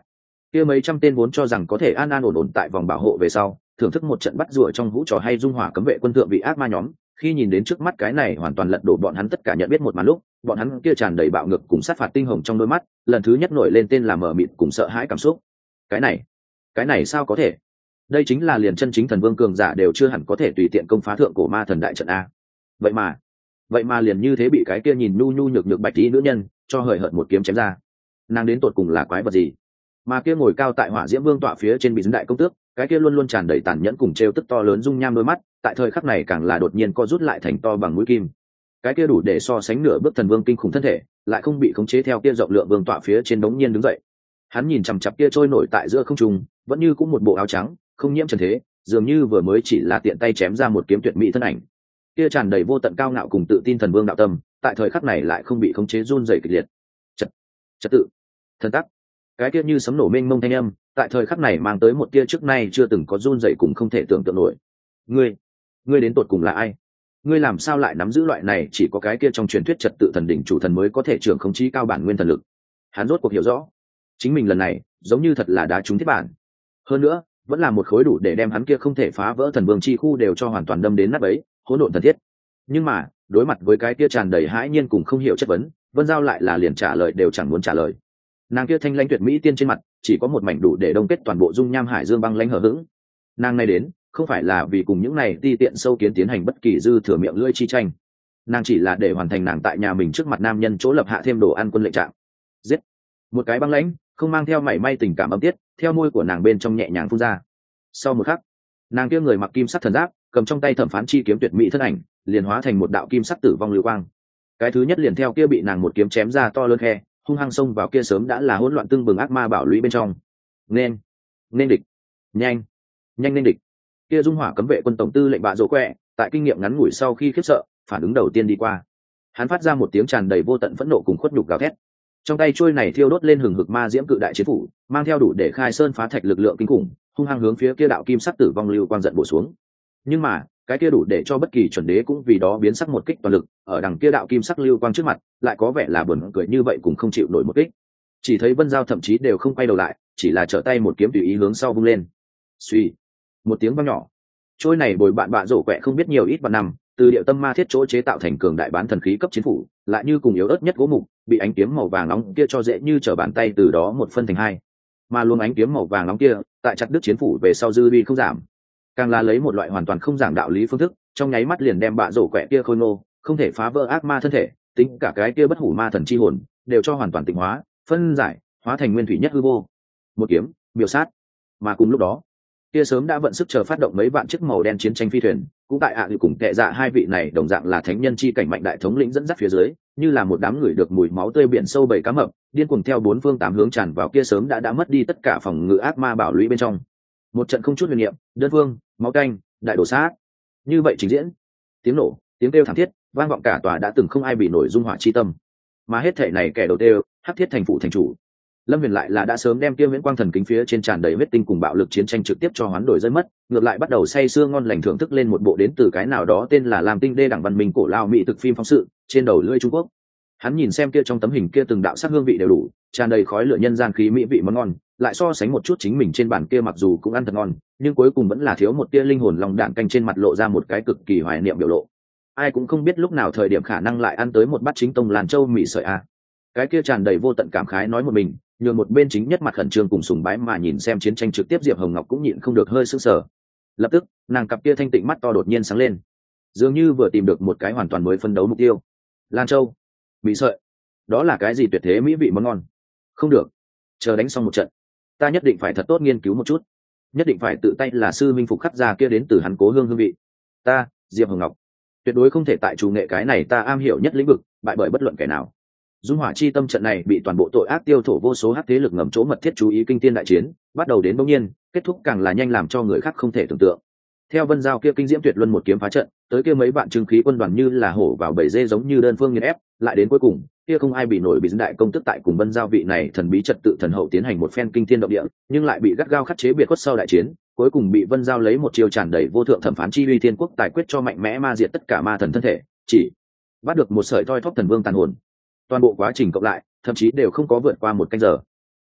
Kia mấy trăm tên vốn cho rằng có thể an an ổn ổn tại vòng bảo hộ về sau, thưởng thức một trận bắt rùa trong vũ trò hay dung hỏa cấm vệ quân thượng vị ác ma nhóm, khi nhìn đến trước mắt cái này hoàn toàn lật đổ bọn hắn tất cả nhận biết một màn lúc, bọn hắn kia tràn đầy bạo ngược cùng sát phạt tinh hồng trong đôi mắt, lần thứ nhất nổi lên tên là mờ mịt cùng sợ hãi cảm xúc. Cái này, cái này sao có thể? Đây chính là liền chân chính thần vương cường giả đều chưa hẳn có thể tùy tiện công phá thượng cổ ma thần đại trận a. Vậy mà, vậy mà liền như thế bị cái kia nhìn nhu nhu nhược nhược bạch tí nữ nhân cho hời hợt một kiếm chém ra. Nàng đến tột cùng là quái vật gì? Mà kia ngồi cao tại hỏa diễm vương tọa phía trên bị dính đại công tước, cái kia luôn luôn tràn đầy tàn nhẫn cùng trêu tức to lớn dung nham đôi mắt, tại thời khắc này càng là đột nhiên co rút lại thành to bằng mũi kim. Cái kia đủ để so sánh nửa bước thần vương kinh khủng thân thể, lại không bị khống chế theo kia rộng lượng vương tọa phía trên đống nhiên đứng dậy. Hắn nhìn chằm chằm kia trôi nổi tại giữa không trung, vẫn như cũng một bộ áo trắng, không nhiễm trần thế, dường như vừa mới chỉ là tiện tay chém ra một kiếm tuyệt mỹ thân ảnh. Kia tràn đầy vô tận cao ngạo cùng tự tin thần vương đạo tâm, tại thời khắc này lại không bị khống chế run rẩy kịch liệt. Trật, trật tự, thần tắc. Cái kia như sấm nổ mênh mông thanh âm, tại thời khắc này mang tới một tia trước nay chưa từng có run rẩy cùng không thể tưởng tượng nổi. Ngươi, ngươi đến tột cùng là ai? Ngươi làm sao lại nắm giữ loại này chỉ có cái kia trong truyền thuyết trật tự thần đỉnh chủ thần mới có thể trưởng khống chí cao bản nguyên thần lực? Hắn rốt cuộc hiểu rõ, chính mình lần này giống như thật là đá trúng thiết bản. Hơn nữa, vẫn là một khối đủ để đem hắn kia không thể phá vỡ thần vương chi khu đều cho hoàn toàn đâm đến nát bấy, hỗn độn thần thiết. Nhưng mà, đối mặt với cái kia tràn đầy hãi nhiên cùng không hiểu chất vấn, Vân Giao lại là liền trả lời đều chẳng muốn trả lời. Nàng kia thanh lãnh tuyệt mỹ tiên trên mặt chỉ có một mảnh đủ để đông kết toàn bộ dung nham hải dương băng lãnh hở hững. Nàng này đến không phải là vì cùng những này ti tiện sâu kiến tiến hành bất kỳ dư thừa miệng lưỡi chi tranh, nàng chỉ là để hoàn thành nàng tại nhà mình trước mặt nam nhân chỗ lập hạ thêm đồ ăn quân lệnh trạng. Giết! Một cái băng lãnh không mang theo mảy may tình cảm âm tiết theo môi của nàng bên trong nhẹ nhàng phun ra. Sau một khắc, nàng kia người mặc kim sắc thần giáp cầm trong tay thẩm phán chi kiếm tuyệt mỹ thân ảnh liền hóa thành một đạo kim sắc tử vong lưu quang. Cái thứ nhất liền theo kia bị nàng một kiếm chém ra to lớn khe, hung hăng xông vào kia sớm đã là hỗn loạn tưng bừng ác ma bảo lũy bên trong. Nên, nên địch, nhanh, nhanh nên địch. Kia dung hỏa cấm vệ quân tổng tư lệnh bạ rỗ quẹ, tại kinh nghiệm ngắn ngủi sau khi khiếp sợ, phản ứng đầu tiên đi qua. Hắn phát ra một tiếng tràn đầy vô tận phẫn nộ cùng khuất nhục gào thét. Trong tay chuôi này thiêu đốt lên hừng hực ma diễm cự đại chiến phủ, mang theo đủ để khai sơn phá thạch lực lượng kinh khủng, hung hăng hướng phía kia đạo kim sắc tử vong lưu quang giận bổ xuống. Nhưng mà, cái kia đủ để cho bất kỳ chuẩn đế cũng vì đó biến sắc một kích toàn lực, ở đằng kia đạo kim sắc lưu quang trước mặt, lại có vẻ là buồn cười như vậy cũng không chịu nổi một kích. Chỉ thấy Vân Giao thậm chí đều không quay đầu lại, chỉ là trở tay một kiếm tùy ý hướng sau vung lên. Suy, một tiếng vang nhỏ. Trôi này bồi bạn bạ rổ quẹ không biết nhiều ít vạn năm, từ điệu tâm ma thiết chỗ chế tạo thành cường đại bán thần khí cấp chiến phủ, lại như cùng yếu ớt nhất gỗ mục, bị ánh kiếm màu vàng nóng kia cho dễ như trở bàn tay từ đó một phân thành hai. Mà luôn ánh kiếm màu vàng nóng kia, tại chặt đứt chiến phủ về sau dư vi không giảm, càng là lấy một loại hoàn toàn không giảng đạo lý phương thức, trong nháy mắt liền đem bạ rổ quẹ kia khôi ngô, không thể phá vỡ ác ma thân thể, tính cả cái kia bất hủ ma thần chi hồn, đều cho hoàn toàn tịnh hóa, phân giải, hóa thành nguyên thủy nhất hư vô. Một kiếm, miểu sát. Mà cùng lúc đó, kia sớm đã vận sức chờ phát động mấy vạn chiếc màu đen chiến tranh phi thuyền, cũng tại ạ à cùng tệ dạ hai vị này đồng dạng là thánh nhân chi cảnh mạnh đại thống lĩnh dẫn dắt phía dưới, như là một đám người được mùi máu tươi biển sâu bảy cá mập, điên cuồng theo bốn phương tám hướng tràn vào kia sớm đã đã mất đi tất cả phòng ngự ác ma bảo lũy bên trong. Một trận không chút huyền niệm, đơn phương, máu canh, đại đổ sát. Như vậy trình diễn, tiếng nổ, tiếng kêu thảm thiết, vang vọng cả tòa đã từng không ai bị nổi dung hỏa chi tâm. Mà hết thể này kẻ đầu tiên, hắc thiết thành phụ thành chủ. Lâm Huyền lại là đã sớm đem kia Viễn Quang Thần kính phía trên tràn đầy huyết tinh cùng bạo lực chiến tranh trực tiếp cho hoán đổi rơi mất, ngược lại bắt đầu say sưa ngon lành thưởng thức lên một bộ đến từ cái nào đó tên là Lam Tinh Đê đẳng văn minh cổ lao mỹ thực phim phóng sự, trên đầu lưỡi Trung Quốc. Hắn nhìn xem kia trong tấm hình kia từng đạo sắc hương vị đều đủ, tràn đầy khói lửa nhân gian khí mỹ vị món ngon, lại so sánh một chút chính mình trên bàn kia mặc dù cũng ăn thật ngon, nhưng cuối cùng vẫn là thiếu một tia linh hồn lòng đạn canh trên mặt lộ ra một cái cực kỳ hoài niệm biểu lộ. Ai cũng không biết lúc nào thời điểm khả năng lại ăn tới một bát chính tông làn châu mì sợi a. Cái kia tràn đầy vô tận cảm khái nói một mình, nhường một bên chính nhất mặt khẩn trương cùng sùng bái mà nhìn xem chiến tranh trực tiếp Diệp Hồng Ngọc cũng nhịn không được hơi sững sờ. Lập tức, nàng cặp kia thanh tịnh mắt to đột nhiên sáng lên, dường như vừa tìm được một cái hoàn toàn mới phân đấu mục tiêu. Lan Châu, mì sợi, đó là cái gì tuyệt thế mỹ vị món ngon? Không được, chờ đánh xong một trận, ta nhất định phải thật tốt nghiên cứu một chút, nhất định phải tự tay là sư minh phục khắc ra kia đến từ hắn cố hương hương vị. Ta, Diệp Hồng Ngọc, tuyệt đối không thể tại chủ nghệ cái này ta am hiểu nhất lĩnh vực, bại bởi bất luận kẻ nào. Dung hỏa chi tâm trận này bị toàn bộ tội ác tiêu thổ vô số hắc thế lực ngầm chỗ mật thiết chú ý kinh tiên đại chiến, bắt đầu đến bỗng nhiên, kết thúc càng là nhanh làm cho người khác không thể tưởng tượng. Theo Vân Giao kia kinh diễm tuyệt luân một kiếm phá trận, tới kia mấy bạn trưng khí quân đoàn như là hổ vào bầy dê giống như đơn phương nghiền ép, lại đến cuối cùng, kia không ai bị nổi bị đại công tức tại cùng Vân Giao vị này thần bí trật tự thần hậu tiến hành một phen kinh thiên động địa, nhưng lại bị gắt gao khắc chế biệt khuất sau đại chiến, cuối cùng bị Vân Giao lấy một chiêu tràn đầy vô thượng thẩm phán chi uy thiên quốc tài quyết cho mạnh mẽ ma diệt tất cả ma thần thân thể, chỉ bắt được một sợi thoi thóp thần vương tàn hồn. Toàn bộ quá trình cộng lại, thậm chí đều không có vượt qua một canh giờ.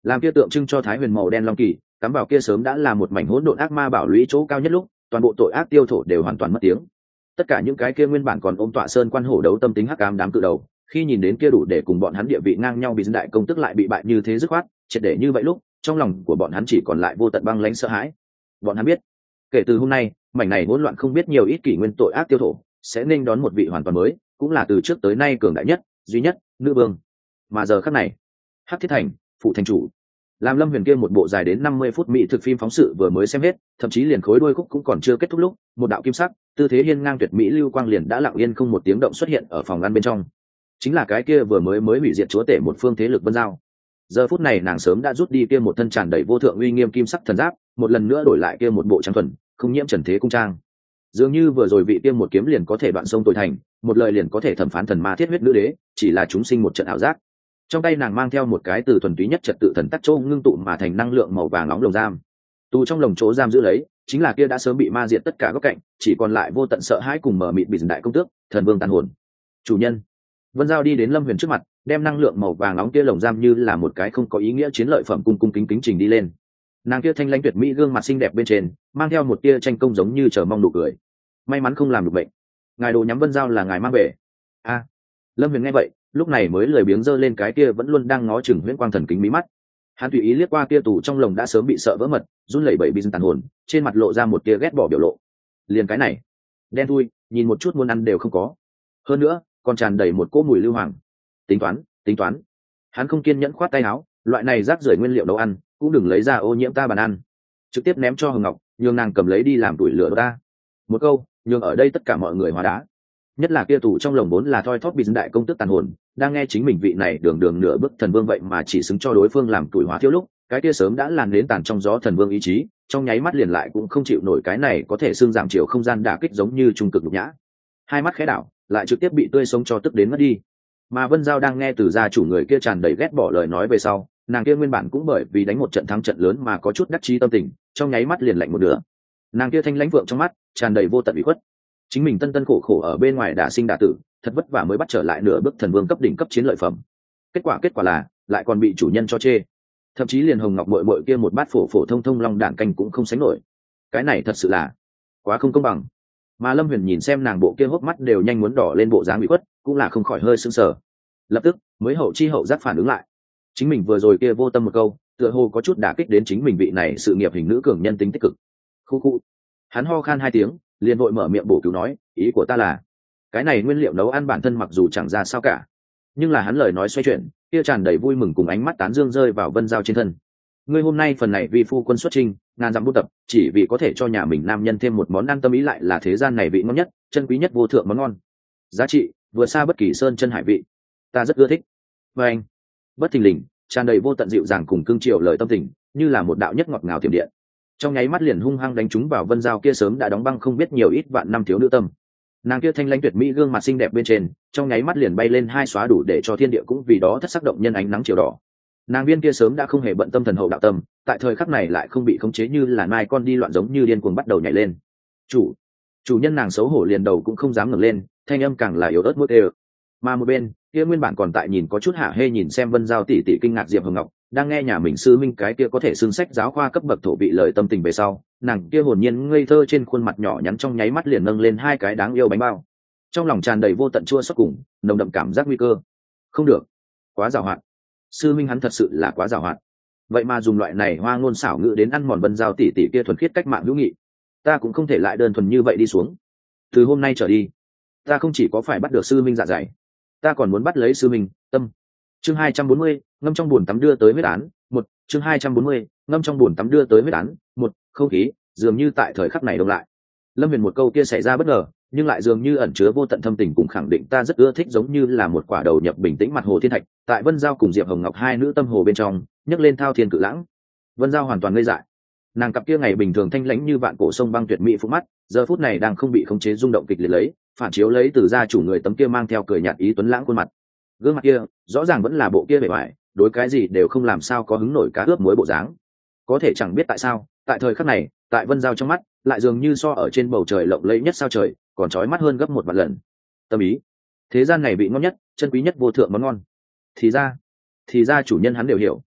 làm kia tượng trưng cho thái huyền màu đen long kỳ cắm vào kia sớm đã là một mảnh hỗn độn ác ma bảo lũy chỗ cao nhất lúc toàn bộ tội ác tiêu thổ đều hoàn toàn mất tiếng. Tất cả những cái kia nguyên bản còn ôm tọa sơn quan hổ đấu tâm tính hắc ám đám cự đầu, khi nhìn đến kia đủ để cùng bọn hắn địa vị ngang nhau bị dân đại công tức lại bị bại như thế dứt khoát triệt để như vậy lúc trong lòng của bọn hắn chỉ còn lại vô tận băng lãnh sợ hãi. Bọn hắn biết kể từ hôm nay mảnh này hỗn loạn không biết nhiều ít kỷ nguyên tội ác tiêu thổ sẽ nên đón một vị hoàn toàn mới, cũng là từ trước tới nay cường đại nhất duy nhất nữ vương. Mà giờ khắc này hắc thiết thành phụ thành chủ làm Lâm Huyền kia một bộ dài đến năm mươi phút mỹ thực phim phóng sự vừa mới xem hết, thậm chí liền khối đuôi khúc cũng còn chưa kết thúc lúc, một đạo kim sắc, tư thế hiên ngang tuyệt mỹ lưu quang liền đã lặng yên không một tiếng động xuất hiện ở phòng ăn bên trong. Chính là cái kia vừa mới mới hủy diệt chúa tể một phương thế lực Vân Giao. Giờ phút này nàng sớm đã rút đi kia một thân tràn đầy vô thượng uy nghiêm kim sắc thần giáp, một lần nữa đổi lại kia một bộ trang thuần, không nhiễm trần thế cung trang. Dường như vừa rồi vị kia một kiếm liền có thể đoạn sông tội thành, một lời liền có thể thẩm phán thần ma thiết huyết nữ đế, chỉ là chúng sinh một trận ảo giác. Trong tay nàng mang theo một cái từ thuần túy nhất trật tự thần tắc châu ngưng tụ mà thành năng lượng màu vàng nóng lồng giam. Tù trong lồng chỗ giam giữ lấy chính là kia đã sớm bị ma diệt tất cả góc cạnh, chỉ còn lại vô tận sợ hãi cùng mở mịt bị đại công tước thần vương tàn hồn. Chủ nhân. Vân Giao đi đến Lâm Huyền trước mặt, đem năng lượng màu vàng nóng kia lồng giam như là một cái không có ý nghĩa chiến lợi phẩm cung cung kính kính trình đi lên. Nàng kia thanh lãnh tuyệt mỹ gương mặt xinh đẹp bên trên mang theo một tia tranh công giống như chờ mong nụ cười. May mắn không làm được bệnh. Ngài đồ nhắm Vân Giao là ngài mang về. A. Lâm Huyền nghe vậy lúc này mới lười biếng giơ lên cái kia vẫn luôn đang ngó chừng huyễn quang thần kính mí mắt. Hắn tùy ý liếc qua kia tù trong lồng đã sớm bị sợ vỡ mật run lẩy bẩy bị tàn hồn, trên mặt lộ ra một tia ghét bỏ biểu lộ. Liền cái này đen thui, nhìn một chút muốn ăn đều không có, hơn nữa còn tràn đầy một cỗ mùi lưu hoàng. Tính toán tính toán hắn không kiên nhẫn khoát tay áo, loại này rác rưởi nguyên liệu nấu ăn cũng đừng lấy ra ô nhiễm ta bàn ăn, trực tiếp ném cho Hồng Ngọc nhường nàng cầm lấy đi làm tuổi lửa ta. Một câu nhường ở đây tất cả mọi người hóa đá, nhất là kia tù trong lồng vốn là thoi thóp bị dân đại công tước tàn hồn đang nghe chính mình vị này đường đường nửa bước thần vương vậy mà chỉ xứng cho đối phương làm tuổi hóa thiếu lúc, cái kia sớm đã làn đến tàn trong gió thần vương ý chí trong nháy mắt liền lại cũng không chịu nổi cái này có thể xương giảm chiều không gian đả kích giống như trung cực nhục nhã, hai mắt khẽ đảo lại trực tiếp bị tươi sống cho tức đến mất đi. Mà Vân Giao đang nghe từ gia chủ người kia tràn đầy ghét bỏ lời nói về sau, nàng kia nguyên bản cũng bởi vì đánh một trận thắng trận lớn mà có chút đắc chí tâm tình trong nháy mắt liền lạnh một nửa. Nàng kia thanh lãnh vượng trong mắt tràn đầy vô tận ủy khuất, chính mình tân tân khổ khổ ở bên ngoài đả sinh đả tử thật vất vả mới bắt trở lại nửa bước thần vương cấp đỉnh cấp chiến lợi phẩm, kết quả kết quả là lại còn bị chủ nhân cho chê, thậm chí liền Hồng Ngọc mội mội kia một bát phổ phổ thông thông long đản canh cũng không sánh nổi. Cái này thật sự là quá không công bằng. Mà Lâm Huyền nhìn xem nàng bộ kia hốc mắt đều nhanh muốn đỏ lên bộ dáng bị khuất cũng là không khỏi hơi sưng sờ, lập tức mới hậu chi hậu giác phản ứng lại, chính mình vừa rồi kia vô tâm một câu tựa hồ có chút đả kích đến chính mình vị này sự nghiệp hình nữ cường nhân tính tích cực. Khu khu hắn ho khan hai tiếng liền vội mở miệng bổ cứu nói, ý của ta là cái này nguyên liệu nấu ăn bản thân mặc dù chẳng ra sao cả, nhưng là hắn lời nói xoay chuyển kia tràn đầy vui mừng cùng ánh mắt tán dương rơi vào Vân Giao trên thân. Ngươi hôm nay phần này vì phu quân xuất trinh ngàn dặm buôn tập chỉ vì có thể cho nhà mình nam nhân thêm một món ăn tâm ý, lại là thế gian này vị ngon nhất chân quý nhất vô thượng món ngon, giá trị vừa xa bất kỳ sơn chân hải vị, ta rất ưa thích. Và anh bất thình lình tràn đầy vô tận dịu dàng cùng cương triều lời tâm tình như là một đạo nhất ngọt ngào tiềm điện trong nháy mắt liền hung hăng đánh trúng vào Vân Giao kia sớm đã đóng băng không biết nhiều ít vạn năm thiếu nữ tâm. Nàng kia thanh lãnh tuyệt mỹ gương mặt xinh đẹp bên trên trong nháy mắt liền bay lên hai xóa đủ để cho thiên địa cũng vì đó thất sắc động nhân ánh nắng chiều đỏ. Nàng viên kia sớm đã không hề bận tâm thần hậu đạo tâm tại thời khắc này lại không bị khống chế như là nai con đi loạn giống như điên cuồng bắt đầu nhảy lên. Chủ chủ nhân nàng xấu hổ liền đầu cũng không dám ngẩng lên, thanh âm càng là yếu ớt muốt đều. Mà một bên kia nguyên bản còn tại nhìn có chút hạ hê nhìn xem Vân Giao tỉ tỉ kinh ngạc Diệp Hồng Ngọc đang nghe nhà mình sư minh cái kia có thể xưng sách giáo khoa cấp bậc thổ bị lời tâm tình về sau, nàng kia hồn nhiên ngây thơ trên khuôn mặt nhỏ nhắn trong nháy mắt liền nâng lên hai cái đáng yêu bánh bao, trong lòng tràn đầy vô tận chua xót cùng nồng đậm cảm giác nguy cơ. Không được, quá giàu hạn, sư minh hắn thật sự là quá giàu hạn, vậy mà dùng loại này hoa ngôn xảo ngữ đến ăn mòn Vân Giao tỉ tỉ kia thuần khiết cách mạng hữu nghị, ta cũng không thể lại đơn thuần như vậy đi xuống. Từ hôm nay trở đi, ta không chỉ có phải bắt được sư minh dạ dày, ta còn muốn bắt lấy sư minh tâm. Chương hai trăm bốn mươi, ngâm trong bồn tắm đưa tới huyết án một. Chương hai trăm bốn mươi, ngâm trong bồn tắm đưa tới huyết án một. Không khí dường như tại thời khắc này đông lại. Lâm Huyền một câu kia xảy ra bất ngờ, nhưng lại dường như ẩn chứa vô tận thâm tình cùng khẳng định ta rất ưa thích, giống như là một quả đầu nhập bình tĩnh mặt hồ thiên thạch, tại Vân Giao cùng Diệp Hồng Ngọc hai nữ tâm hồ bên trong nhấc lên thao thiên cự lãng. Vân Giao hoàn toàn ngây dại, nàng cặp kia ngày bình thường thanh lãnh như vạn cổ sông băng tuyệt mỹ phúc mắt giờ phút này đang không bị khống chế rung động kịch liệt lấy, phản chiếu lấy từ gia chủ người tấm kia mang theo cười nhạt ý tuấn lãng khuôn mặt. Gương mặt kia rõ ràng vẫn là bộ kia bề ngoài đối cái gì đều không làm sao có hứng nổi cá ướp muối bộ dáng, có thể chẳng biết tại sao tại thời khắc này tại Vân Giao trong mắt lại dường như so ở trên bầu trời lộng lẫy nhất sao trời còn chói mắt hơn gấp một vạn lần. Tâm ý, thế gian này vị ngon nhất chân quý nhất vô thượng món ngon, thì ra thì ra chủ nhân hắn đều hiểu,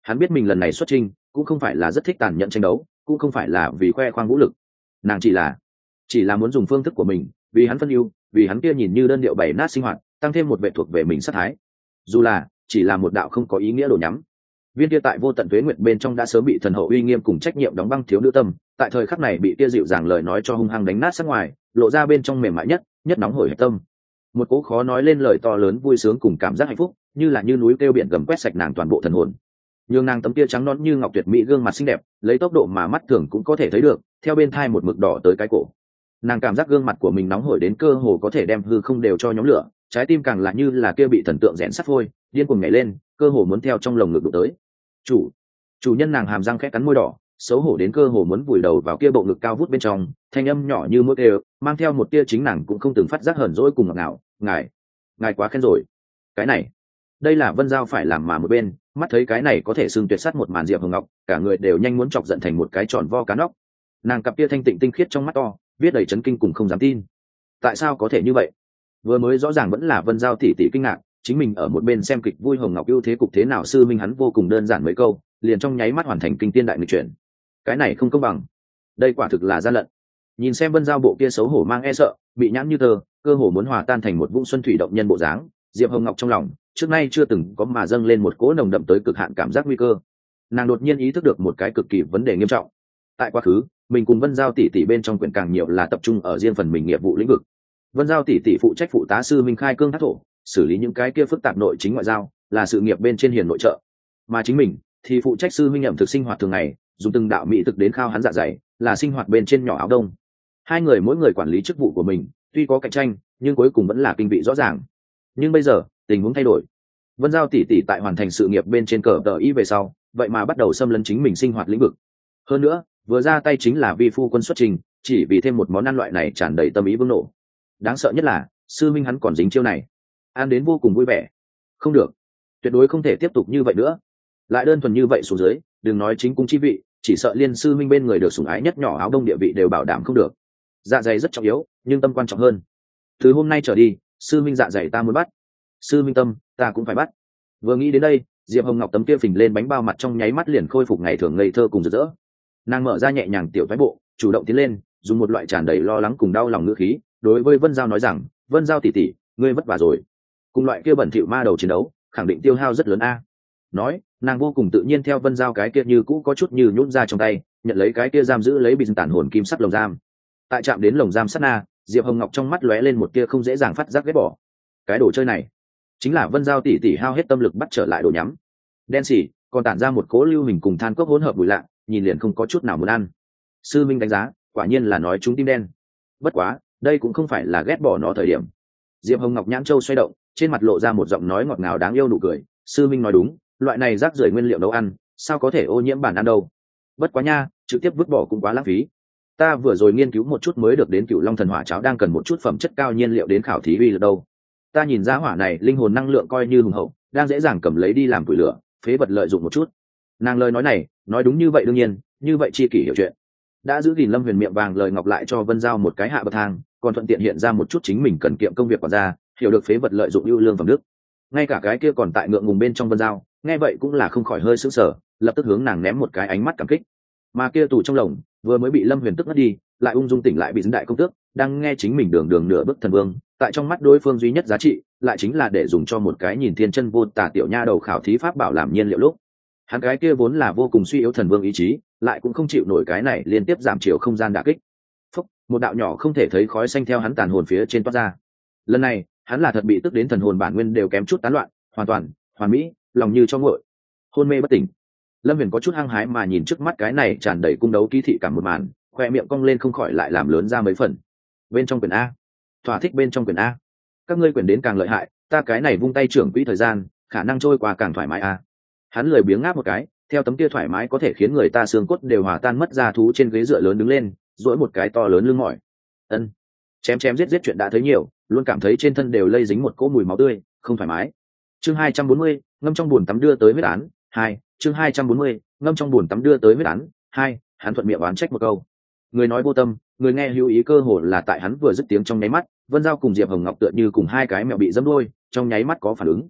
Hắn biết mình lần này xuất trình cũng không phải là rất thích tàn nhẫn tranh đấu, cũng không phải là vì khoe khoang vũ lực, nàng chỉ là chỉ là muốn dùng phương thức của mình vì hắn phân ưu, vì hắn kia nhìn như đơn điệu bảy nát sinh hoạt tăng thêm một vệ thuộc về mình sát thái, dù là chỉ là một đạo không có ý nghĩa đồ nhắm. Viên kia tại vô tận tuế nguyện bên trong đã sớm bị thần hậu uy nghiêm cùng trách nhiệm đóng băng thiếu nữ tâm, tại thời khắc này bị kia dịu dàng lời nói cho hung hăng đánh nát sát ngoài, lộ ra bên trong mềm mại nhất nhất nóng hổi hạch tâm. Một cỗ khó nói lên lời to lớn vui sướng cùng cảm giác hạnh phúc, như là như núi kêu biển gầm quét sạch nàng toàn bộ thần hồn. Nhưng nàng tấm kia trắng nõn như ngọc tuyệt mỹ gương mặt xinh đẹp, lấy tốc độ mà mắt thường cũng có thể thấy được, theo bên thai một mực đỏ tới cái cổ. Nàng cảm giác gương mặt của mình nóng hổi đến cơ hồ có thể đem hư không đều cho nhóm lửa, trái tim càng là như là kia bị thần tượng rẽn sắt phôi, điên cuồng nhảy lên, cơ hồ muốn theo trong lồng ngực đụng tới. Chủ, chủ nhân nàng hàm răng khẽ cắn môi đỏ, xấu hổ đến cơ hồ muốn vùi đầu vào kia bộ ngực cao vút bên trong, thanh âm nhỏ như mũi kêu, mang theo một tia chính nàng cũng không từng phát giác hờn dỗi cùng ngọt ngào. Ngài, ngài quá khen rồi. Cái này, đây là Vân Giao phải làm mà một bên, mắt thấy cái này có thể xưng tuyệt sắt một màn Diệp Hồng Ngọc, cả người đều nhanh muốn chọc giận thành một cái tròn vo cá nóc. Nàng cặp kia thanh tịnh tinh khiết trong mắt to, viết đầy chấn kinh cùng không dám tin. Tại sao có thể như vậy? Vừa mới rõ ràng vẫn là Vân Giao tỉ tỉ kinh ngạc, chính mình ở một bên xem kịch vui Hồng Ngọc ưu thế cục thế nào sư minh hắn vô cùng đơn giản mấy câu, liền trong nháy mắt hoàn thành kinh tiên đại nghịch chuyển. Cái này không công bằng, đây quả thực là gian lận. Nhìn xem Vân Giao bộ kia xấu hổ mang e sợ, bị nhãn như tờ, cơ hồ muốn hòa tan thành một vũng xuân thủy động nhân bộ dáng, Diệp Hồng Ngọc trong lòng trước nay chưa từng có mà dâng lên một cỗ nồng đậm tới cực hạn cảm giác nguy cơ. Nàng đột nhiên ý thức được một cái cực kỳ vấn đề nghiêm trọng. Tại quá khứ, mình cùng Vân Giao tỷ tỷ bên trong quyển càng nhiều là tập trung ở riêng phần mình nghiệp vụ lĩnh vực. Vân Giao tỷ tỷ phụ trách phụ tá sư minh khai cương thác thổ, xử lý những cái kia phức tạp nội chính ngoại giao, là sự nghiệp bên trên hiền nội trợ. Mà chính mình thì phụ trách sư minh ẩm thực sinh hoạt thường ngày, dùng từng đạo mỹ thực đến khao hắn dạ dày, là sinh hoạt bên trên nhỏ áo đông. Hai người mỗi người quản lý chức vụ của mình, tuy có cạnh tranh, nhưng cuối cùng vẫn là kinh vị rõ ràng. Nhưng bây giờ tình huống thay đổi. Vân Giao tỷ tỷ tại hoàn thành sự nghiệp bên trên cờ tờ ý về sau, vậy mà bắt đầu xâm lấn chính mình sinh hoạt lĩnh vực. Hơn nữa, vừa ra tay chính là vi phu quân xuất trình, chỉ vì thêm một món ăn loại này tràn đầy tâm ý vương nổ. Đáng sợ nhất là sư minh hắn còn dính chiêu này, ăn đến vô cùng vui vẻ. Không được, tuyệt đối không thể tiếp tục như vậy nữa. Lại đơn thuần như vậy xuống dưới, đừng nói chính cung chi vị, chỉ sợ liên sư minh bên người được sủng ái nhất nhỏ áo đông địa vị đều bảo đảm không được. Dạ dày rất trọng yếu, nhưng tâm quan trọng hơn. Từ hôm nay trở đi, sư minh dạ dày ta muốn bắt, sư minh tâm ta cũng phải bắt. Vừa nghĩ đến đây, Diệp Hồng Ngọc tấm kia phình lên bánh bao mặt trong nháy mắt liền khôi phục ngày thường ngây thơ cùng rực rỡ. Nàng mở ra nhẹ nhàng tiểu thoái bộ, chủ động tiến lên, dùng một loại tràn đầy lo lắng cùng đau lòng ngữ khí đối với Vân Giao nói rằng, Vân Giao tỷ tỷ, ngươi vất vả rồi. Cùng loại kia bẩn thỉu ma đầu chiến đấu, khẳng định tiêu hao rất lớn a. Nói, nàng vô cùng tự nhiên theo Vân Giao cái kia như cũ có chút như nhũn ra trong tay, nhận lấy cái kia giam giữ lấy bị tàn hồn kim sắc lồng giam. Tại chạm đến lồng giam sát na, Diệp Hồng Ngọc trong mắt lóe lên một tia không dễ dàng phát giác ghét bỏ. Cái đồ chơi này, chính là Vân Giao tỷ tỷ hao hết tâm lực bắt trở lại đồ nhắm. Đen xỉ, còn tản ra một cố lưu hình cùng than cốc hỗn hợp bụi lạ, nhìn liền không có chút nào muốn ăn. Sư minh đánh giá, quả nhiên là nói chúng tim đen. Bất quá, đây cũng không phải là ghét bỏ nó thời điểm. Diệp Hồng Ngọc nhãn châu xoay động, trên mặt lộ ra một giọng nói ngọt ngào đáng yêu nụ cười. Sư minh nói đúng, loại này rác rưởi nguyên liệu nấu ăn, sao có thể ô nhiễm bản ăn đâu. Bất quá nha, trực tiếp vứt bỏ cũng quá lãng phí. Ta vừa rồi nghiên cứu một chút mới được đến Cửu Long thần hỏa cháo đang cần một chút phẩm chất cao nhiên liệu đến khảo thí uy lực đâu. Ta nhìn ra hỏa này linh hồn năng lượng coi như hùng hậu, đang dễ dàng cầm lấy đi làm củi lửa, phế vật lợi dụng một chút. Nàng lời nói này, nói đúng như vậy đương nhiên, như vậy chi kỷ hiểu chuyện. Đã giữ gìn Lâm Huyền miệng vàng lời ngọc lại cho Vân Giao một cái hạ bậc thang, còn thuận tiện hiện ra một chút chính mình cần kiệm công việc quản gia, hiểu được phế vật lợi dụng ưu lương phẩm đức. Ngay cả cái kia còn tại ngượng ngùng bên trong Vân Giao, nghe vậy cũng là không khỏi hơi sững sờ, lập tức hướng nàng ném một cái ánh mắt cảm kích. Mà kia tù trong lồng, vừa mới bị Lâm Huyền tức mất đi, lại ung dung tỉnh lại bị dính đại công tước, đang nghe chính mình đường đường nửa bức thần vương, tại trong mắt đối phương duy nhất giá trị, lại chính là để dùng cho một cái nhìn thiên chân vô tà tiểu nha đầu khảo thí pháp bảo làm nhiên liệu lúc. Hắn cái kia vốn là vô cùng suy yếu thần vương ý chí, lại cũng không chịu nổi cái này liên tiếp giảm chiều không gian đả kích. Phúc, một đạo nhỏ không thể thấy khói xanh theo hắn tàn hồn phía trên toát ra. Lần này, hắn là thật bị tức đến thần hồn bản nguyên đều kém chút tán loạn, hoàn toàn, hoàn mỹ, lòng như cho nguội, hôn mê bất tỉnh. Lâm Huyền có chút hăng hái mà nhìn trước mắt cái này tràn đầy cung đấu ký thị cảm một màn, khoe miệng cong lên không khỏi lại làm lớn ra mấy phần. Bên trong quyển a, thỏa thích bên trong quyển a. Các ngươi quyển đến càng lợi hại, ta cái này vung tay trưởng quỹ thời gian, khả năng trôi qua càng thoải mái a. Hắn lười biếng ngáp một cái, theo tấm kia thoải mái có thể khiến người ta xương cốt đều hòa tan mất ra thú trên ghế dựa lớn đứng lên, duỗi một cái to lớn lưng mỏi. Ân, chém chém giết giết chuyện đã thấy nhiều, luôn cảm thấy trên thân đều lây dính một cỗ mùi máu tươi, không thoải mái. Chương hai trăm bốn mươi, ngâm trong bùn tắm đưa tới huyết án, hai, chương hai trăm bốn mươi, ngâm trong bùn tắm đưa tới huyết án, hai, hắn thuận miệng oán trách một câu. Người nói vô tâm, người nghe hữu ý cơ hồ là tại hắn vừa dứt tiếng trong nháy mắt, Vân Giao cùng Diệp Hồng Ngọc tựa như cùng hai cái mèo bị dẫm đuôi, trong nháy mắt có phản ứng.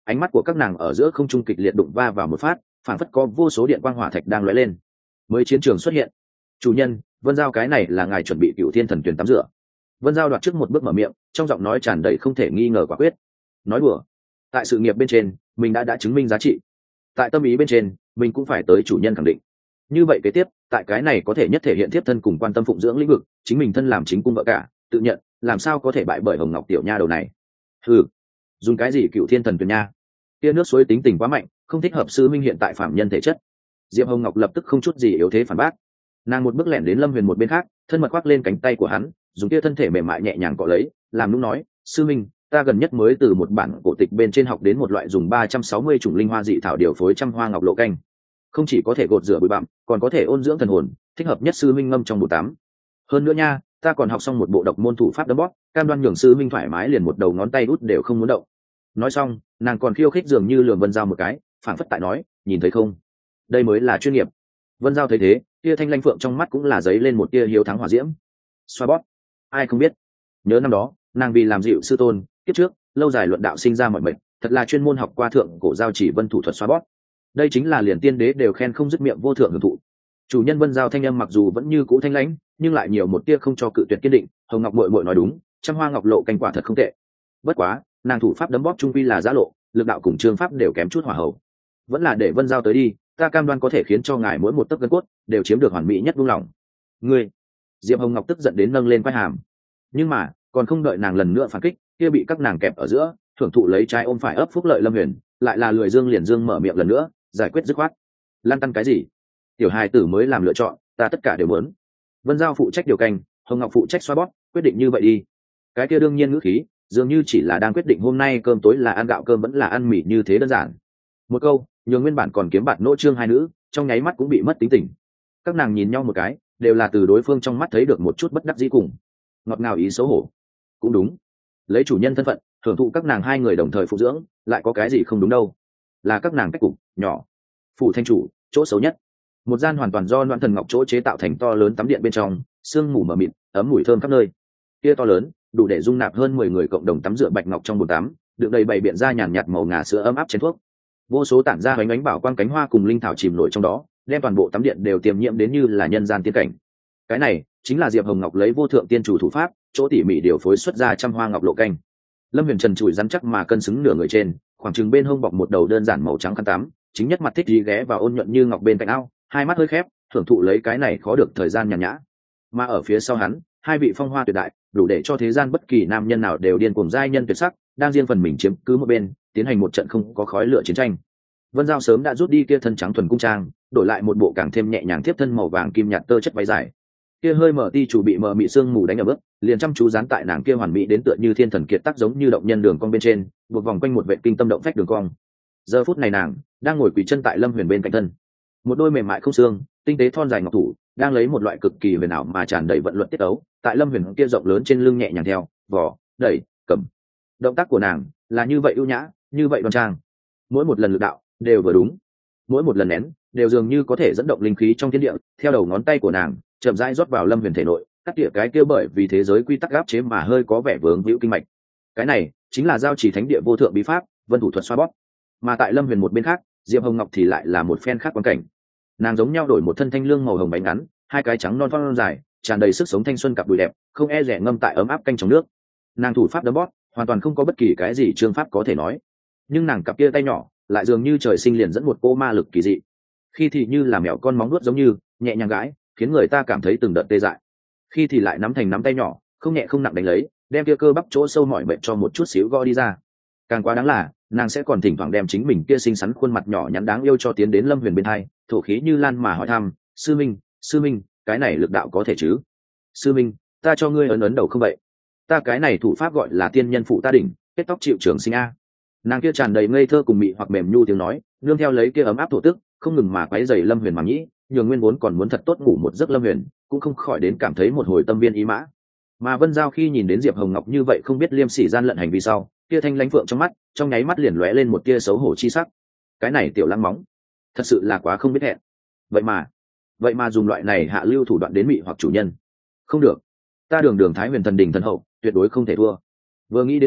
ánh mắt của các nàng ở giữa không trung kịch liệt đụng va vào một phát, phản phất có vô số điện quang hỏa thạch đang lóe lên. Mới chiến trường xuất hiện. Chủ nhân, Vân Giao, cái này là ngài chuẩn bị Cựu Thiên Thần Tuyền tắm rửa. Vân Giao đoạt trước một bước mở miệng, trong giọng nói tràn đầy không thể nghi ngờ quả quyết. Nói đùa, tại sự nghiệp bên trên mình đã đã chứng minh giá trị, tại tâm ý bên trên mình cũng phải tới chủ nhân khẳng định. Như vậy kế tiếp, tại cái này có thể nhất thể hiện tiếp thân cùng quan tâm phụng dưỡng lĩnh vực, chính mình thân làm chính cung vợ cả, tự nhận làm sao có thể bại bởi Hồng Ngọc tiểu nha đầu này. Ừ, dùng cái gì Cựu Thiên Thần Tuyền nha? Tia nước suối tính tình quá mạnh, không thích hợp sư minh hiện tại phạm nhân thể chất. Diệp Hồng Ngọc lập tức không chút gì yếu thế phản bác. Nàng một bước lẻn đến Lâm Huyền một bên khác, thân mật khoác lên cánh tay của hắn, dùng tia thân thể mềm mại nhẹ nhàng cọ lấy, làm lúc nói: sư minh, ta gần nhất mới từ một bản cổ tịch bên trên học đến một loại dùng ba trăm sáu mươi chủng linh hoa dị thảo điều phối trăm hoa ngọc lộ canh, không chỉ có thể gột rửa bụi bặm, còn có thể ôn dưỡng thần hồn, thích hợp nhất sư minh ngâm trong bồn tắm. Hơn nữa nha, ta còn học xong một bộ độc môn thủ pháp đấm bóp, cam đoan nhường sư minh thoải mái liền một đầu ngón tay út đều không muốn động. Nói xong, nàng còn khiêu khích dường như lườm Vân Giao một cái, phảng phất tại nói: nhìn thấy không, đây mới là chuyên nghiệp. Vân Giao thấy thế, tia thanh lanh phượng trong mắt cũng là giấy lên một tia hiếu thắng hỏa diễm. Xoa bóp, ai không biết, nhớ năm đó nàng vì làm dịu sư tôn, kiếp trước lâu dài luận đạo sinh ra mọi mệnh, thật là chuyên môn học qua thượng cổ giao chỉ vân thủ thuật xoa bóp. Đây chính là liền tiên đế đều khen không dứt miệng vô thượng hưởng thụ. Chủ nhân Vân Giao thanh âm mặc dù vẫn như cũ thanh lãnh, nhưng lại nhiều một tia không cho cự tuyệt kiên định. Hồng Ngọc muội muội nói đúng, trăm hoa ngọc lộ canh quả thật không tệ. Bất quá, nàng thủ pháp đấm bóp trung quy là giã lộ, lực đạo cùng chương pháp đều kém chút hỏa hậu. Vẫn là để Vân Giao tới đi, ta cam đoan có thể khiến cho ngài mỗi một tấc gân cốt đều chiếm được hoàn mỹ nhất buông lỏng. Ngươi, Diệp Hồng Ngọc tức giận đến nâng lên quai hàm, nhưng mà còn không đợi nàng lần nữa phản kích, kia bị các nàng kẹp ở giữa, thưởng thụ lấy trái ôm phải ấp phúc lợi Lâm Huyền, lại là lười dương liền dương mở miệng lần nữa, giải quyết dứt khoát. Lan tăn cái gì? Tiểu hài tử mới làm lựa chọn, ta tất cả đều muốn. Vân Giao phụ trách điều canh, Hồng Ngọc phụ trách xoa bóp, quyết định như vậy đi. Cái kia đương nhiên ngữ khí, dường như chỉ là đang quyết định hôm nay cơm tối là ăn gạo cơm vẫn là ăn mì như thế đơn giản. Một câu, nhường nguyên bản còn kiếm bạt nỗ trương hai nữ, trong nháy mắt cũng bị mất tính tình. Các nàng nhìn nhau một cái, đều là từ đối phương trong mắt thấy được một chút bất đắc dĩ cùng ngọt ngào ý xấu hổ. Cũng đúng, lấy chủ nhân thân phận thưởng thụ các nàng hai người đồng thời phụ dưỡng, lại có cái gì không đúng đâu. Là các nàng cách cục nhỏ. Phủ thanh chủ chỗ xấu nhất, một gian hoàn toàn do Loan Thần Ngọc chỗ chế tạo thành to lớn tắm điện bên trong, sương mù mờ mịt, ấm mùi thơm khắp nơi. Kia to lớn, đủ để dung nạp hơn mười người cộng đồng tắm rửa bạch ngọc trong bồn tắm, đựng đầy bảy biện ra nhàn nhạt màu ngà sữa ấm áp chén thuốc. Vô số tản ra ánh ánh bảo quang cánh hoa cùng linh thảo chìm nổi trong đó, đem toàn bộ tắm điện đều tiềm nhiễm đến như là nhân gian tiên cảnh. Cái này chính là Diệp Hồng Ngọc lấy vô thượng tiên chủ thủ pháp, chỗ tỉ mỉ điều phối xuất ra trăm hoa ngọc lộ canh. Lâm Huyền Trần chùi rắn chắc mà cân xứng nửa người trên, khoảng chừng bên hông bọc một đầu đơn giản màu trắng khăn tắm, chính nhất mặt thích gì ghé vào ôn nhuận như ngọc bên cạnh ao, hai mắt hơi khép, thưởng thụ lấy cái này khó được thời gian nhàn nhã. Mà ở phía sau hắn, hai vị phong hoa tuyệt đại, đủ để cho thế gian bất kỳ nam nhân nào đều điên cuồng giai nhân tuyệt sắc, đang riêng phần mình chiếm cứ một bên, tiến hành một trận không có khói lửa chiến tranh. Vân Giao sớm đã rút đi kia thân trắng thuần cung trang, đổi lại một bộ càng thêm nhẹ nhàng tiếp thân màu vàng kim nhạt tơ chất váy dài. Kia hơi mở ti chủ bị mờ mị sương mù đánh ở bước, liền chăm chú dán tại nàng kia hoàn mỹ đến tựa như thiên thần kiệt tác giống như động nhân đường cong bên trên, buộc vòng quanh một vệ kinh tâm động phách đường cong. Giờ phút này nàng đang ngồi quỳ chân tại Lâm Huyền bên cạnh thân, một đôi mềm mại không xương, tinh tế thon dài ngọc thủ đang lấy một loại cực kỳ huyền ảo mà tràn đầy vận luật tiết ấu, tại Lâm Huyền kia rộng lớn trên lưng nhẹ nhàng theo, vò, đẩy, cầm. Động tác của nàng là như vậy ưu nhã, như vậy đoan trang. Mỗi một lần lực đạo đều vừa đúng, mỗi một lần nén đều dường như có thể dẫn động linh khí trong thiên địa, theo đầu ngón tay của nàng chậm rãi rót vào Lâm Huyền thể nội, cắt tỉa cái kia bởi vì thế giới quy tắc áp chế mà hơi có vẻ vướng víu kinh mạch. Cái này chính là giao chỉ thánh địa vô thượng bí pháp, vân thủ thuật xoa bóp. Mà tại Lâm Huyền một bên khác, Diệp Hồng Ngọc thì lại là một phen khác quan cảnh. Nàng giống nhau đổi một thân thanh lương màu hồng bánh ngắn, hai cái trắng non thon dài, tràn đầy sức sống thanh xuân cặp đùi đẹp, không e rẻ ngâm tại ấm áp canh trong nước. Nàng thủ pháp đấm bóp, hoàn toàn không có bất kỳ cái gì trương pháp có thể nói, nhưng nàng cặp kia tay nhỏ lại dường như trời sinh liền dẫn một cô ma lực kỳ dị, khi thì như là mèo con móng nuốt giống như nhẹ nhàng gãi, khiến người ta cảm thấy từng đợt tê dại, khi thì lại nắm thành nắm tay nhỏ, không nhẹ không nặng đánh lấy, đem kia cơ bắp chỗ sâu mỏi mệt cho một chút xíu gõ đi ra. Càng quá đáng là nàng sẽ còn thỉnh thoảng đem chính mình kia xinh xắn khuôn mặt nhỏ nhắn đáng yêu cho tiến đến Lâm Huyền bên hai, thổ khí như lan mà hỏi thăm: sư minh, sư minh, cái này lực đạo có thể chứ? Sư minh, ta cho ngươi ấn ấn đầu không vậy? Ta cái này thủ pháp gọi là tiên nhân phụ ta đỉnh, kết tóc chịu trường sinh a. Nàng kia tràn đầy ngây thơ cùng mị hoặc mềm nhu tiếng nói, nương theo lấy kia ấm áp thổ tức, không ngừng mà quấy rầy Lâm Huyền màng nhĩ, nhường nguyên vốn còn muốn thật tốt ngủ một giấc Lâm Huyền cũng không khỏi đến cảm thấy một hồi tâm viên ý mã. Mà Vân Giao khi nhìn đến Diệp Hồng Ngọc như vậy không biết liêm sỉ gian lận hành vi sau, kia thanh lãnh phượng trong mắt trong nháy mắt liền lóe lên một tia xấu hổ chi sắc. Cái này tiểu lăng móng, thật sự là quá không biết hẹn. Vậy mà, vậy mà dùng loại này hạ lưu thủ đoạn đến mị hoặc chủ nhân. Không được, ta đường đường Thái Huyền thần đình thần hậu, tuyệt đối không thể thua. Vừa nghĩ đến đây,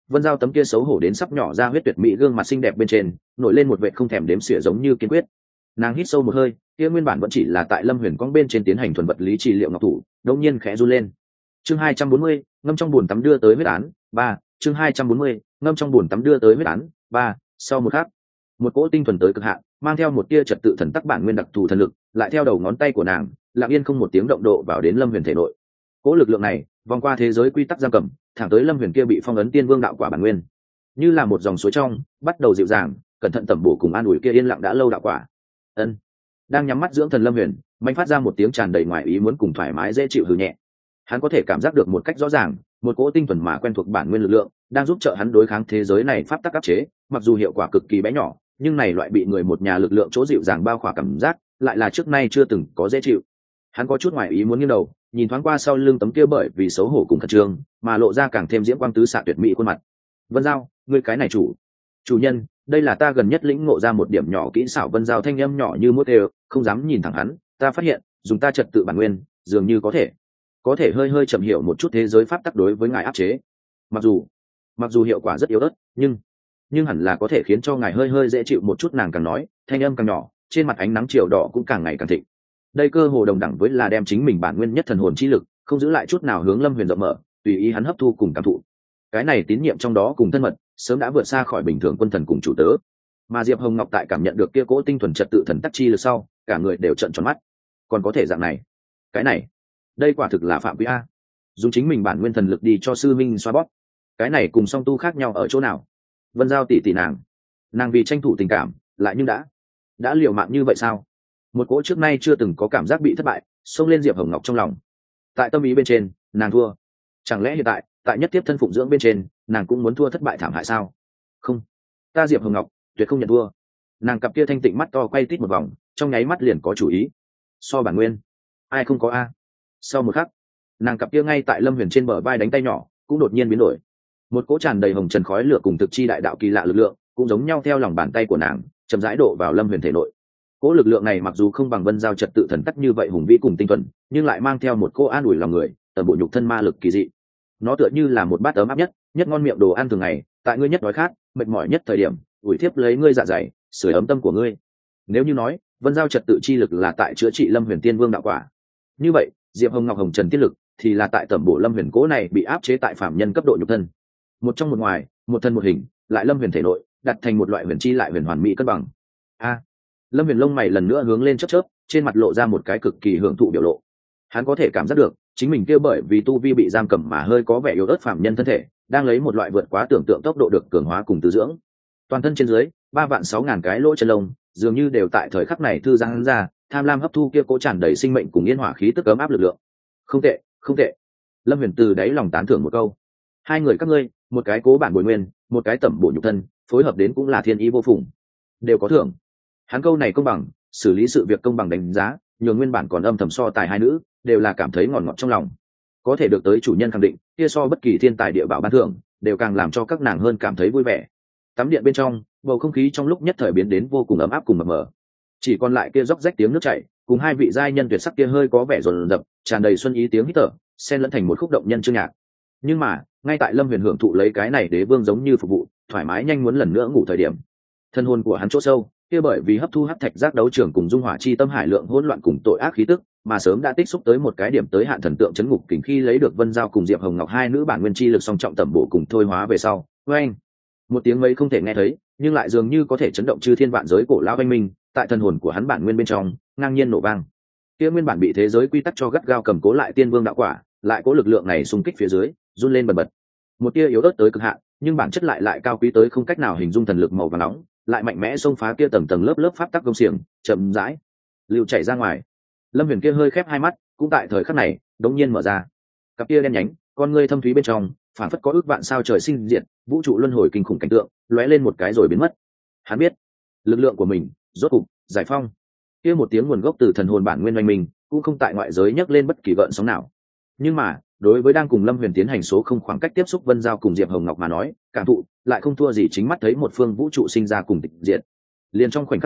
Vân Giao tấm kia xấu hổ đến sắp nhỏ ra huyết tuyệt mỹ gương mặt xinh đẹp bên trên nổi lên một vệt không thèm đếm xỉa giống như kiên quyết. Nàng hít sâu một hơi, kia nguyên bản vẫn chỉ là tại Lâm Huyền cong bên trên tiến hành thuần vật lý trị liệu ngọc thủ đột nhiên khẽ run lên. Chương hai trăm bốn mươi, ngâm trong bồn tắm đưa tới huyết án ba. Chương hai trăm bốn mươi, ngâm trong bồn tắm đưa tới huyết án ba. Sau một khắc, một cỗ tinh thuần tới cực hạn, mang theo một tia trật tự thần tắc bản nguyên đặc thù thần lực, lại theo đầu ngón tay của nàng, lặng yên không một tiếng động độ vào đến Lâm Huyền thể nội. Cỗ lực lượng này vòng qua thế giới quy tắc giam cầm, thẳng tới Lâm Huyền kia bị phong ấn tiên vương đạo quả bản nguyên, như là một dòng suối trong, bắt đầu dịu dàng, cẩn thận tẩm bổ cùng an ủi kia yên lặng đã lâu đạo quả. Ân. Đang nhắm mắt dưỡng thần Lâm Huyền, mạnh phát ra một tiếng tràn đầy ngoài ý muốn cùng thoải mái dễ chịu hừ nhẹ. Hắn có thể cảm giác được một cách rõ ràng, một cỗ tinh thuần mà quen thuộc bản nguyên lực lượng, đang giúp trợ hắn đối kháng thế giới này pháp tắc áp chế, mặc dù hiệu quả cực kỳ bé nhỏ, nhưng này loại bị người một nhà lực lượng chỗ dịu dàng bao khỏa cảm giác, lại là trước nay chưa từng có dễ chịu. Hắn có chút ngoài ý muốn nghiêng đầu, nhìn thoáng qua sau lưng tấm kia bởi vì xấu hổ cùng khẩn trương, mà lộ ra càng thêm diễm quang tứ xạ tuyệt mỹ khuôn mặt. Vân Giao, ngươi cái này chủ, chủ nhân, đây là ta gần nhất lĩnh ngộ ra một điểm nhỏ kỹ xảo. Vân Giao thanh âm nhỏ như mốt đều, không dám nhìn thẳng hắn, ta phát hiện, dùng ta trật tự bản nguyên, dường như có thể, có thể hơi hơi chậm hiểu một chút thế giới pháp tắc đối với ngài áp chế. Mặc dù, mặc dù hiệu quả rất yếu ớt, nhưng, nhưng hẳn là có thể khiến cho ngài hơi hơi dễ chịu một chút. Nàng càng nói, thanh âm càng nhỏ, trên mặt ánh nắng chiều đỏ cũng càng ngày càng thịnh. Đây cơ hồ đồng đẳng với là đem chính mình bản nguyên nhất thần hồn chi lực, không giữ lại chút nào hướng Lâm Huyền rộng mở, tùy ý hắn hấp thu cùng cảm thụ. Cái này tín nhiệm trong đó cùng thân mật, sớm đã vượt xa khỏi bình thường quân thần cùng chủ tớ. Mà Diệp Hồng Ngọc tại cảm nhận được kia cỗ tinh thuần trật tự thần tắc chi lực sau, cả người đều trợn tròn mắt. Còn có thể dạng này? Cái này, đây quả thực là phạm vi a. Dùng chính mình bản nguyên thần lực đi cho sư minh xoa bóp. Cái này cùng song tu khác nhau ở chỗ nào? Vân Giao tỷ tỷ nàng, nàng vì tranh thủ tình cảm, lại nhưng đã, đã liều mạng như vậy sao? Một cỗ trước nay chưa từng có cảm giác bị thất bại xông lên Diệp Hồng Ngọc trong lòng. Tại tâm ý bên trên, nàng thua. Chẳng lẽ hiện tại, tại nhất tiếp thân phụng dưỡng bên trên, nàng cũng muốn thua thất bại thảm hại sao? Không, ta Diệp Hồng Ngọc tuyệt không nhận thua. Nàng cặp kia thanh tịnh mắt to quay tít một vòng, trong nháy mắt liền có chủ ý. So bản nguyên, ai không có a? Sau một khắc, nàng cặp kia ngay tại Lâm Huyền trên bờ vai đánh tay nhỏ cũng đột nhiên biến đổi. Một cỗ tràn đầy hồng trần khói lửa cùng thực chi đại đạo kỳ lạ lực lượng, cũng giống nhau theo lòng bàn tay của nàng, chậm rãi độ vào Lâm Huyền thể nội. Cỗ lực lượng này mặc dù không bằng Vân Giao trật tự thần tắc như vậy hùng vĩ cùng tinh thuần, nhưng lại mang theo một cỗ an ủi lòng người, tầm bộ nhục thân ma lực kỳ dị. Nó tựa như là một bát ấm áp nhất, nhất ngon miệng đồ ăn thường ngày, tại ngươi nhất đói khát, mệt mỏi nhất thời điểm, ủi thiếp lấy ngươi dạ dày, sưởi ấm tâm của ngươi. Nếu như nói, Vân Giao trật tự chi lực là tại chữa trị Lâm Huyền Tiên Vương đạo quả, như vậy, Diệp Hồng Ngọc hồng trần tiết lực thì là tại tầm bổ Lâm Huyền cố này bị áp chế tại phạm nhân cấp độ nhục thân. Một trong một ngoài, một thân một hình, lại Lâm Huyền thể nội, đặt thành một loại huyền chi lại huyền hoàn mỹ cân bằng. A. Lâm Huyền lông mày lần nữa hướng lên chớp chớp, trên mặt lộ ra một cái cực kỳ hưởng thụ biểu lộ. Hắn có thể cảm giác được, chính mình kia bởi vì tu vi bị giam cầm mà hơi có vẻ yếu ớt phạm nhân thân thể, đang lấy một loại vượt quá tưởng tượng tốc độ được cường hóa cùng tư dưỡng. Toàn thân trên dưới, ba vạn sáu ngàn cái lỗ chân lông, dường như đều tại thời khắc này thư giãn ra, tham lam hấp thu kia cố tràn đầy sinh mệnh cùng yên hỏa khí tức ấm áp lực lượng. Không tệ, không tệ. Lâm Huyền từ đáy lòng tán thưởng một câu. Hai người các ngươi, một cái cố bản bồi nguyên, một cái tẩm bổ nhục thân, phối hợp đến cũng là thiên ý vô phùng, đều có thưởng. Hắn câu này công bằng, xử lý sự việc công bằng đánh giá, nhường nguyên bản còn âm thầm so tài hai nữ, đều là cảm thấy ngọt ngọt trong lòng. Có thể được tới chủ nhân khẳng định, kia so bất kỳ thiên tài địa bảo ban thưởng, đều càng làm cho các nàng hơn cảm thấy vui vẻ. Tắm điện bên trong, bầu không khí trong lúc nhất thời biến đến vô cùng ấm áp cùng mập mờ. Chỉ còn lại kia róc rách tiếng nước chảy, cùng hai vị giai nhân tuyệt sắc kia hơi có vẻ rồn rập, tràn đầy xuân ý tiếng hít thở, xen lẫn thành một khúc động nhân chương nhạc. Nhưng mà, ngay tại Lâm Huyền hưởng thụ lấy cái này đế vương giống như phục vụ, thoải mái nhanh muốn lần nữa ngủ thời điểm, thân hồn của hắn chỗ sâu, kia bởi vì hấp thu hắc thạch giác đấu trường cùng dung hỏa chi tâm hải lượng hỗn loạn cùng tội ác khí tức, mà sớm đã tích xúc tới một cái điểm tới hạn thần tượng chấn ngục kình khi lấy được Vân Giao cùng Diệp Hồng Ngọc hai nữ bản nguyên chi lực song trọng tẩm bổ cùng thôi hóa về sau, oeng, một tiếng mấy không thể nghe thấy, nhưng lại dường như có thể chấn động chư thiên vạn giới cổ lão anh minh, tại thần hồn của hắn bản nguyên bên trong, ngang nhiên nổ vang. Kia nguyên bản bị thế giới quy tắc cho gắt gao cầm cố lại tiên vương đạo quả, lại có lực lượng này xung kích phía dưới, run lên bần bật. Một tia yếu ớt tới cực hạn, nhưng bản chất lại lại cao quý tới không cách nào hình dung thần lực màu vàng nóng, lại mạnh mẽ xông phá kia tầng tầng lớp lớp pháp tắc công xiềng, chậm rãi lưu chảy ra ngoài. Lâm Huyền kia hơi khép hai mắt, cũng tại thời khắc này, đống nhiên mở ra. Cặp kia đen nhánh, con ngươi thâm thúy bên trong, phản phất có ước vạn sao trời sinh diệt, vũ trụ luân hồi kinh khủng cảnh tượng, lóe lên một cái rồi biến mất. Hắn biết, lực lượng của mình rốt cục giải phong. Kia một tiếng nguồn gốc từ thần hồn bản nguyên oanh mình, cũng không tại ngoại giới nhấc lên bất kỳ gợn sóng nào. Nhưng mà, đối với đang cùng Lâm Huyền tiến hành số không khoảng cách tiếp xúc Vân Giao cùng Diệp Hồng Ngọc mà nói, cảm thụ lại không thua gì chính mắt thấy một phương vũ trụ sinh ra cùng tịch diệt. Liền trong khoảnh khắc đó,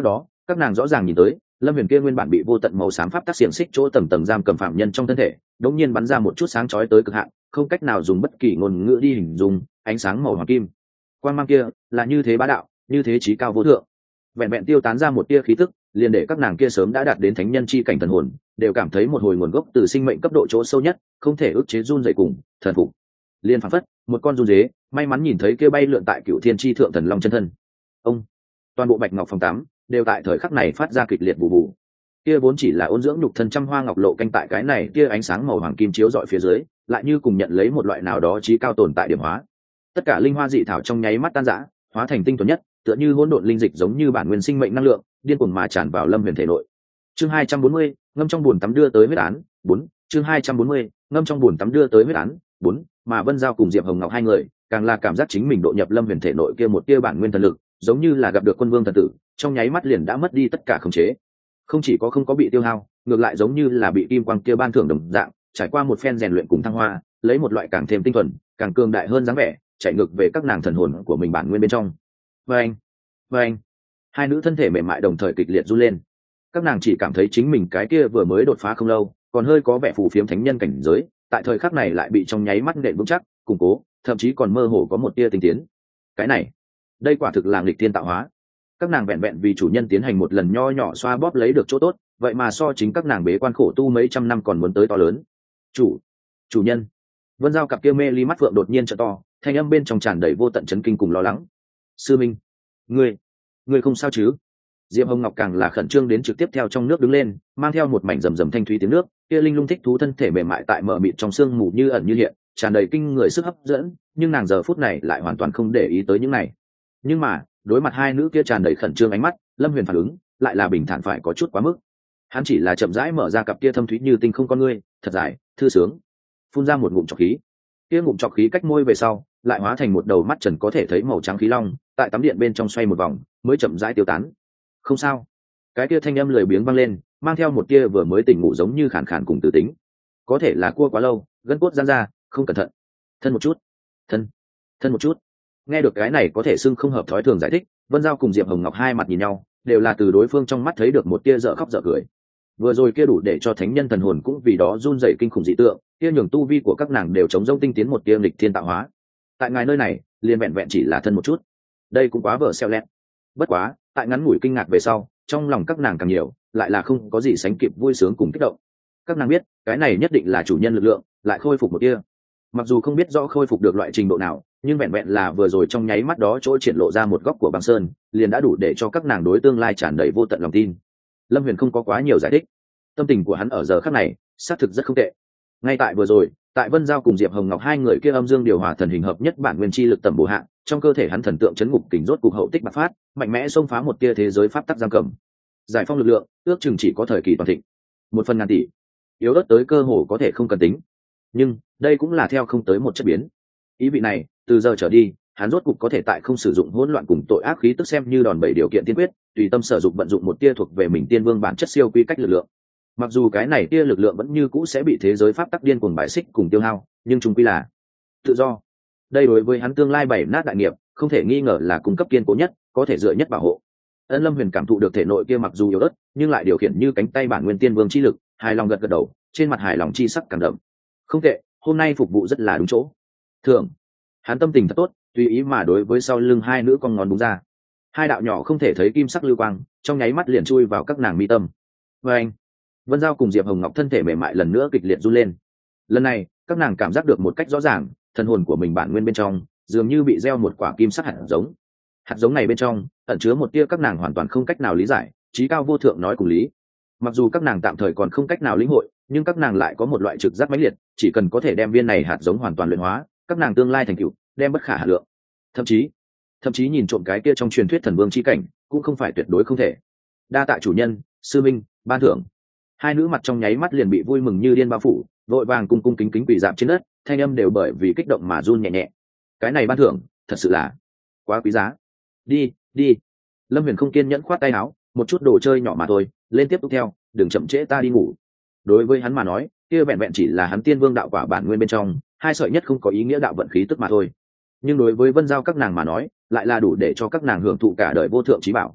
Các nàng rõ ràng nhìn tới lâm huyền kia nguyên bản bị vô tận màu xám pháp tác xiềng xích chỗ tầng tầng giam cầm phạm nhân trong thân thể đống nhiên bắn ra một chút sáng chói tới cực hạn, không cách nào dùng bất kỳ ngôn ngữ đi hình dung, ánh sáng màu hoàng kim quang mang kia là như thế bá đạo, như thế chí cao vô thượng. Vẹn vẹn tiêu tán ra một tia khí tức liền để các nàng kia sớm đã đạt đến thánh nhân chi cảnh thần hồn đều cảm thấy một hồi nguồn gốc từ sinh mệnh cấp độ chỗ sâu nhất, không thể ức chế run dậy cùng thần phục. Liên phảng phất một con run dế may mắn nhìn thấy kia bay lượn tại cựu thiên chi thượng thần long chân thân. Ông toàn bộ bạch ngọc phòng tắm đều tại thời khắc này phát ra kịch liệt bù bù. Kia vốn chỉ là ôn dưỡng nhục thân trăm hoa ngọc lộ canh tại cái này kia ánh sáng màu hoàng kim chiếu rọi phía dưới lại như cùng nhận lấy một loại nào đó chí cao tồn tại điểm hóa. Tất cả linh hoa dị thảo trong nháy mắt tan rã, hóa thành tinh thuần nhất tựa như hỗn độn linh dịch, giống như bản nguyên sinh mệnh năng lượng điên cuồng mà tràn vào lâm huyền thể nội. Chương hai trăm bốn mươi, ngâm trong bùn tắm đưa tới huyết án bốn. Chương hai trăm bốn mươi, ngâm trong bùn tắm đưa tới huyết án bốn. Mà Vân Giao cùng Diệp Hồng Ngọc hai người càng là cảm giác chính mình độ nhập lâm huyền thể nội kia một tia bản nguyên thần lực, giống như là gặp được quân vương thần tử, trong nháy mắt liền đã mất đi tất cả khống chế. Không chỉ có không có bị tiêu hao, ngược lại giống như là bị kim quang kia ban thưởng đồng dạng, trải qua một phen rèn luyện cùng thăng hoa, lấy một loại càng thêm tinh thuần, càng cường đại hơn dáng vẻ, chạy ngược về các nàng thần hồn của mình bản nguyên bên trong. Và anh, và anh, hai nữ thân thể mềm mại đồng thời kịch liệt run lên. Các nàng chỉ cảm thấy chính mình cái kia vừa mới đột phá không lâu, còn hơi có vẻ phù phiếm thánh nhân cảnh giới, tại thời khắc này lại bị trong nháy mắt nện vững chắc, củng cố, thậm chí còn mơ hồ có một tia tinh tiến. Cái này, đây quả thực là nghịch thiên tạo hóa. Các nàng vẹn vẹn vì chủ nhân tiến hành một lần nho nhỏ xoa bóp lấy được chỗ tốt, vậy mà so chính các nàng bế quan khổ tu mấy trăm năm còn muốn tới to lớn. Chủ, chủ nhân. Vân Giao cặp kia mê ly mắt phượng đột nhiên trợ to, thanh âm bên trong tràn đầy vô tận chấn kinh cùng lo lắng. Sư minh, ngươi, ngươi không sao chứ? Diệp Hồng Ngọc càng là khẩn trương đến trực tiếp theo trong nước đứng lên, mang theo một mảnh rầm rầm thanh thúy tiếng nước, kia linh lung thích thú thân thể mềm mại tại mờ mịt trong sương mù như ẩn như hiện, tràn đầy kinh người sức hấp dẫn, nhưng nàng giờ phút này lại hoàn toàn không để ý tới những này. Nhưng mà, đối mặt hai nữ kia tràn đầy khẩn trương ánh mắt, Lâm Huyền phản ứng lại là bình thản phải có chút quá mức. Hắn chỉ là chậm rãi mở ra cặp kia thâm thúy như tinh không con ngươi, thật dài, thư sướng, phun ra một ngụm trọc khí. Kia ngụm trọc khí cách môi về sau, lại hóa thành một đầu mắt trần có thể thấy màu trắng khí long, tại tắm điện bên trong xoay một vòng, mới chậm rãi tiêu tán. Không sao. Cái kia thanh âm lười biếng vang lên, mang theo một tia vừa mới tỉnh ngủ giống như khàn khàn cùng tự tính. Có thể là cua quá lâu, gân cốt giãn ra, không cẩn thận. Thân một chút, thân, thân một chút. Nghe được cái này có thể xưng không hợp thói thường giải thích, Vân Giao cùng Diệp Hồng Ngọc hai mặt nhìn nhau, đều là từ đối phương trong mắt thấy được một tia dở khóc dở cười. Vừa rồi kia đủ để cho thánh nhân thần hồn cũng vì đó run rẩy kinh khủng dị tượng, kia nhường tu vi của các nàng đều chống rông tinh tiến một tia nghịch thiên tạo hóa. Tại ngài nơi này, liền vẹn vẹn chỉ là thân một chút. Đây cũng quá vở xeo lẹt. Bất quá, tại ngắn ngủi kinh ngạc về sau, trong lòng các nàng càng nhiều, lại là không có gì sánh kịp vui sướng cùng kích động. Các nàng biết, cái này nhất định là chủ nhân lực lượng, lại khôi phục một tia. Mặc dù không biết rõ khôi phục được loại trình độ nào, nhưng vẹn vẹn là vừa rồi trong nháy mắt đó chỗ triển lộ ra một góc của băng sơn, liền đã đủ để cho các nàng đối tương lai tràn đầy vô tận lòng tin. Lâm Huyền không có quá nhiều giải thích, tâm tình của hắn ở giờ khắc này xác thực rất không tệ. Ngay tại vừa rồi, tại Vân Giao cùng Diệp Hồng Ngọc hai người kia âm dương điều hòa thần hình hợp nhất bản nguyên chi lực tầm bổ hạ, trong cơ thể hắn thần tượng chấn ngục kình rốt cục hậu tích bạc phát, mạnh mẽ xông phá một tia thế giới pháp tắc giam cầm. Giải phong lực lượng, ước chừng chỉ có thời kỳ toàn thịnh. Một phần ngàn tỷ, yếu ớt tới cơ hồ có thể không cần tính. Nhưng, đây cũng là theo không tới một chất biến. Ý vị này, từ giờ trở đi, hắn rốt cục có thể tại không sử dụng hỗn loạn cùng tội ác khí tức xem như đòn bẩy điều kiện tiên quyết, tùy tâm sử dụng vận dụng một tia thuộc về mình tiên vương bản chất siêu quy cách lực lượng. Mặc dù cái này tia lực lượng vẫn như cũ sẽ bị thế giới pháp tắc điên cuồng bại xích cùng tiêu hao, nhưng chung quy là tự do. Đây đối với hắn tương lai bảy nát đại nghiệp, không thể nghi ngờ là cung cấp kiên cố nhất, có thể dựa nhất bảo hộ. Ân Lâm Huyền cảm thụ được thể nội kia mặc dù yếu ớt, nhưng lại điều khiển như cánh tay bản nguyên tiên vương chi lực, hài lòng gật gật đầu, trên mặt hài lòng chi sắc càng đậm. Không tệ, hôm nay phục vụ rất là đúng chỗ. Thường, hắn tâm tình thật tốt, tùy ý mà đối với sau lưng hai nữ con ngón đúng ra. Hai đạo nhỏ không thể thấy kim sắc lưu quang, trong nháy mắt liền chui vào các nàng mi tâm. Và anh, Vân Giao cùng Diệp Hồng Ngọc thân thể mềm mại lần nữa kịch liệt run lên. Lần này, các nàng cảm giác được một cách rõ ràng, thần hồn của mình bản nguyên bên trong dường như bị gieo một quả kim sắc hạt giống. Hạt giống này bên trong ẩn chứa một tia các nàng hoàn toàn không cách nào lý giải, trí cao vô thượng nói cùng lý. Mặc dù các nàng tạm thời còn không cách nào lĩnh hội, nhưng các nàng lại có một loại trực giác mãnh liệt, chỉ cần có thể đem viên này hạt giống hoàn toàn luyện hóa, các nàng tương lai thành tựu đem bất khả hà lượng. Thậm chí, thậm chí nhìn trộm cái kia trong truyền thuyết thần vương chi cảnh, cũng không phải tuyệt đối không thể. Đa tạ chủ nhân, sư minh, ban thưởng. Hai nữ mặt trong nháy mắt liền bị vui mừng như điên bao phủ, vội vàng cung cung kính kính quỳ dạp trên đất, thanh âm đều bởi vì kích động mà run nhẹ nhẹ. Cái này ban thưởng, thật sự là quá quý giá. Đi, đi. Lâm Huyền không kiên nhẫn khoát tay áo, một chút đồ chơi nhỏ mà thôi, lên tiếp tục theo, đừng chậm trễ ta đi ngủ. Đối với hắn mà nói, kia vẹn vẹn chỉ là hắn tiên vương đạo quả bản nguyên bên trong, hai sợi nhất không có ý nghĩa đạo vận khí tức mà thôi. Nhưng đối với Vân Giao các nàng mà nói, lại là đủ để cho các nàng hưởng thụ cả đời vô thượng trí bảo.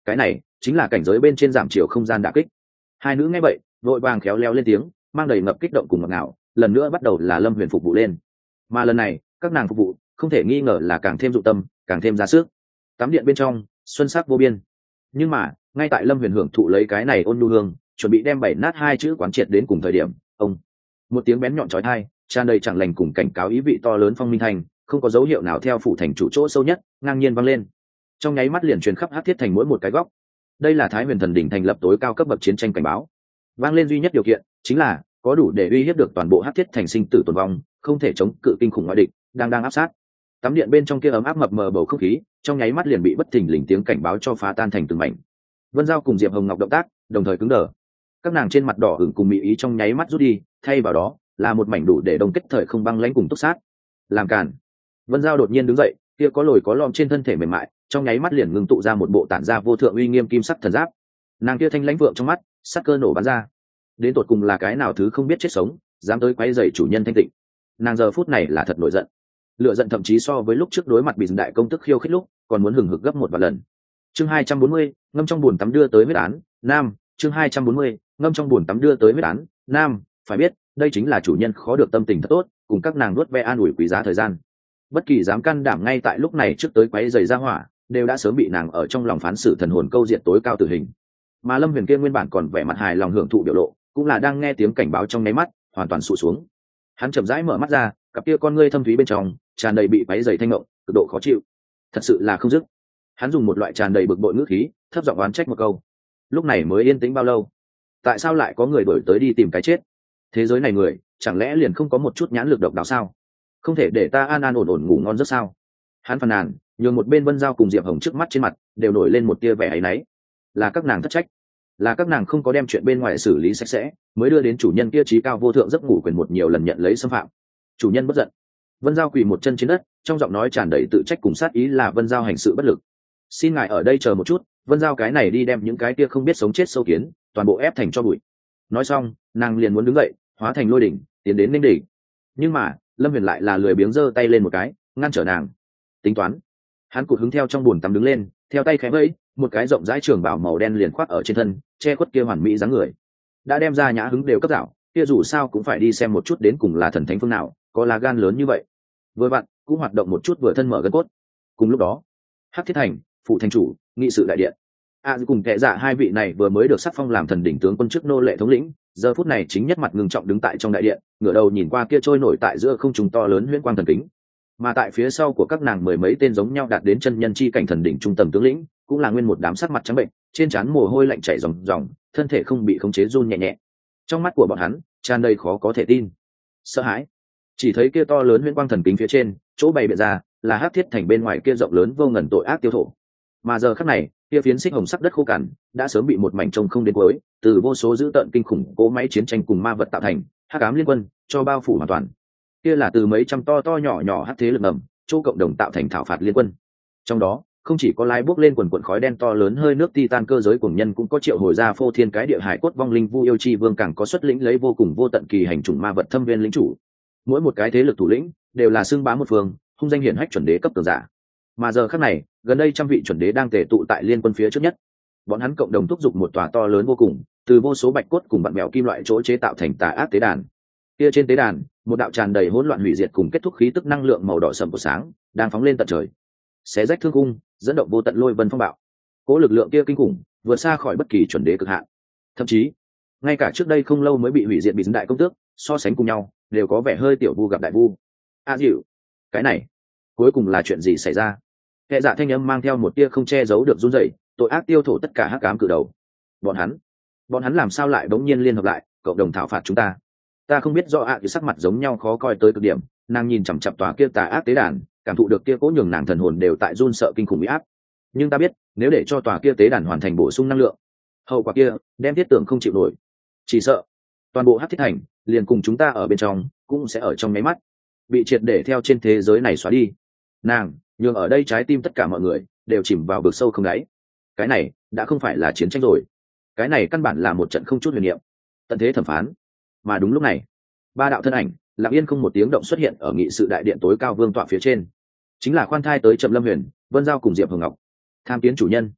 cái này chính là cảnh giới bên trên giảm chiều không gian đả kích. Hai nữ nghe vậy vội vàng khéo léo lên tiếng, mang đầy ngập kích động cùng ngọt ngào, lần nữa bắt đầu là Lâm Huyền phục vụ lên. Mà lần này các nàng phục vụ không thể nghi ngờ là càng thêm dụng tâm, càng thêm ra sức. Tắm điện bên trong xuân sắc vô biên, nhưng mà ngay tại Lâm Huyền hưởng thụ lấy cái này ôn nhu hương, chuẩn bị đem bảy nát hai chữ quán triệt đến cùng thời điểm, ông một tiếng bén nhọn chói tai, tràn đầy chẳng lành cùng cảnh cáo ý vị to lớn phong minh thành, không có dấu hiệu nào theo phủ thành chủ chỗ sâu nhất ngang nhiên vang lên, trong nháy mắt liền truyền khắp Hắc Thiết thành mỗi một cái góc. Đây là Thái Huyền Thần đỉnh thành lập tối cao cấp bậc chiến tranh cảnh báo. Vang lên duy nhất điều kiện chính là có đủ để uy hiếp được toàn bộ Hắc Thiết thành sinh tử tồn vong, không thể chống cự kinh khủng ngoại địch đang đang áp sát. Tắm điện bên trong kia ấm áp mập mờ bầu không khí, trong nháy mắt liền bị bất thình lình tiếng cảnh báo cho phá tan thành từng mảnh. Vân Giao cùng Diệp Hồng Ngọc động tác đồng thời cứng đờ, các nàng trên mặt đỏ ửng cùng mỹ ý trong nháy mắt rút đi, thay vào đó là một mảnh đủ để đông kết thời không băng lãnh cùng túc sát. Làm cản. Vân Giao đột nhiên đứng dậy, kia có lồi có lõm trên thân thể mềm mại trong nháy mắt liền ngưng tụ ra một bộ tản ra vô thượng uy nghiêm kim sắc thần giáp. Nàng kia thanh lãnh vượng trong mắt sắc cơ nổ bắn ra, đến tột cùng là cái nào thứ không biết chết sống dám tới quấy rầy chủ nhân thanh tịnh. Nàng giờ phút này là thật nổi giận, lựa giận thậm chí so với lúc trước đối mặt bị đại công tức khiêu khích lúc còn muốn hừng hực gấp một vài lần. Chương hai trăm bốn mươi, ngâm trong bùn tắm đưa tới huyết án nam. Chương hai trăm bốn mươi, ngâm trong bùn tắm đưa tới huyết án nam. Phải biết đây chính là chủ nhân khó được tâm tình thật tốt, cùng các nàng nuốt ve an ủi quý giá thời gian. Bất kỳ dám can đảm ngay tại lúc này trước tới quấy rầy ra hỏa đều đã sớm bị nàng ở trong lòng phán xử thần hồn câu diện tối cao tử hình. Mà Lâm Huyền kia nguyên bản còn vẻ mặt hài lòng hưởng thụ biểu lộ, cũng là đang nghe tiếng cảnh báo trong nháy mắt hoàn toàn sụt xuống. Hắn chậm rãi mở mắt ra, cặp kia con ngươi thâm thúy bên trong tràn đầy bị quấy rầy thanh ngộng, cực độ khó chịu, thật sự là không dứt. Hắn dùng một loại tràn đầy bực bội ngữ khí thấp giọng oán trách một câu. Lúc này mới yên tĩnh bao lâu, tại sao lại có người đổi tới đi tìm cái chết? Thế giới này người chẳng lẽ liền không có một chút nhãn lực độc đáo sao? Không thể để ta an an ổn ổn ngủ ngon giấc sao? Hắn phàn nàn, nhường một bên Vân Giao cùng Diệp Hồng trước mắt trên mặt đều nổi lên một tia vẻ áy náy. Là các nàng thất trách, là các nàng không có đem chuyện bên ngoài xử lý sạch sẽ, mới đưa đến chủ nhân kia trí cao vô thượng giấc ngủ quyền một nhiều lần nhận lấy xâm phạm. Chủ nhân bất giận. Vân Giao quỳ một chân trên đất, trong giọng nói tràn đầy tự trách cùng sát ý là Vân Giao hành sự bất lực. Xin ngài ở đây chờ một chút, Vân Giao cái này đi đem những cái kia không biết sống chết sâu kiến toàn bộ ép thành cho bụi. Nói xong nàng liền muốn đứng dậy hóa thành lôi đỉnh tiến đến ninh đỉnh, nhưng mà Lâm Huyền lại là lười biếng giơ tay lên một cái ngăn trở nàng. Tính toán. Hắn cụt hứng theo trong bùn tắm đứng lên, theo tay khẽ vẫy, một cái rộng rãi trường bào màu đen liền khoác ở trên thân, che khuất kia hoàn mỹ dáng người. Đã đem ra nhã hứng đều cấp dạo, kia dù sao cũng phải đi xem một chút đến cùng là thần thánh phương nào có lá gan lớn như vậy. Vừa vặn cũng hoạt động một chút vừa thân mở gân cốt. Cùng lúc đó Hắc Thiết thành phụ thành chủ nghị sự đại điện, a cùng kệ dạ hai vị này vừa mới được sắc phong làm thần đỉnh tướng quân chức nô lệ thống lĩnh, giờ phút này chính nhất mặt ngưng trọng đứng tại trong đại điện, ngửa đầu nhìn qua kia trôi nổi tại giữa không trung to lớn huyễn quang thần kính. Mà tại phía sau của các nàng mười mấy tên giống nhau đạt đến chân nhân chi cảnh thần đỉnh trung tầng tướng lĩnh cũng là nguyên một đám sắc mặt trắng bệnh, trên trán mồ hôi lạnh chảy ròng ròng, thân thể không bị khống chế run nhẹ nhẹ. Trong mắt của bọn hắn tràn đầy khó có thể tin, sợ hãi. Chỉ thấy kia to lớn huyễn quang thần kính phía trên chỗ bày biện ra là Hắc Thiết thành bên ngoài kia rộng lớn vô ngần tội ác tiêu thổ. Mà giờ khắc này kia phiến xích hồng sắc đất khô cằn đã sớm bị một mảnh trông không đến cuối từ vô số dữ tợn kinh khủng cỗ máy chiến tranh cùng ma vật tạo thành hắc ám liên quân cho bao phủ hoàn toàn. Kia là từ mấy trăm to to nhỏ nhỏ hắc thế lực ngầm chỗ cộng đồng tạo thành thảo phạt liên quân. Trong đó không chỉ có lái bước lên quần quần khói đen to lớn hơi nước titan cơ giới cuồng nhân, cũng có triệu hồi ra phô thiên cái địa hải cốt vong linh vu yêu chi vương, càng có xuất lĩnh lấy vô cùng vô tận kỳ hành chủng ma vật thâm viên lĩnh chủ. Mỗi một cái thế lực thủ lĩnh đều là xưng bá một phương, hung danh hiển hách chuẩn đế cấp cường giả. Mà giờ khắc này gần đây trăm vị chuẩn đế đang tề tụ tại liên quân phía trước nhất, bọn hắn cộng đồng thúc giục một tòa to lớn vô cùng từ vô số bạch cốt cùng vặn mèo kim loại chỗ chế tạo thành tà ác tế đàn. Kia trên tế đàn một đạo tràn đầy hỗn loạn hủy diệt cùng kết thúc khí tức năng lượng màu đỏ sẫm của sáng đang phóng lên tận trời, xé rách thương cung, dẫn động vô tận lôi vân phong bạo. Cố lực lượng kia kinh khủng vượt xa khỏi bất kỳ chuẩn đế cực hạn, thậm chí ngay cả trước đây không lâu mới bị hủy diệt bị dính đại công tước so sánh cùng nhau đều có vẻ hơi tiểu vu gặp đại vu. A à, dịu, cái này cuối cùng là chuyện gì xảy ra? Kệ dạ thanh âm mang theo một tia không che giấu được run rẩy, tội ác tiêu thổ tất cả hắc ám cử đầu. Bọn hắn, bọn hắn làm sao lại bỗng nhiên liên hợp lại, cộng đồng thảo phạt chúng ta? Ta không biết do ạ, à, sắc mặt giống nhau khó coi tới cực điểm, nàng nhìn chằm chằm tòa kia tà ác tế đàn, cảm thụ được kia cố nhường nàng thần hồn đều tại run sợ kinh khủng uy áp. Nhưng ta biết, nếu để cho tòa kia tế đàn hoàn thành bổ sung năng lượng, hậu quả kia đem thiết tưởng không chịu nổi, chỉ sợ toàn bộ Hắc Thiết thành liền cùng chúng ta ở bên trong cũng sẽ ở trong nháy mắt bị triệt để theo trên thế giới này xóa đi. Nàng nhường ở đây trái tim tất cả mọi người đều chìm vào vực sâu không đáy. Cái này đã không phải là chiến tranh rồi, cái này căn bản là một trận không chút huyền niệm, tận thế thẩm phán. Mà đúng lúc này, ba đạo thân ảnh lặng yên không một tiếng động xuất hiện ở nghị sự đại điện tối cao vương tọa phía trên, chính là khoan thai tới Trầm Lâm Huyền, Vân Giao cùng Diệp Hồng Ngọc. Tham kiến chủ nhân.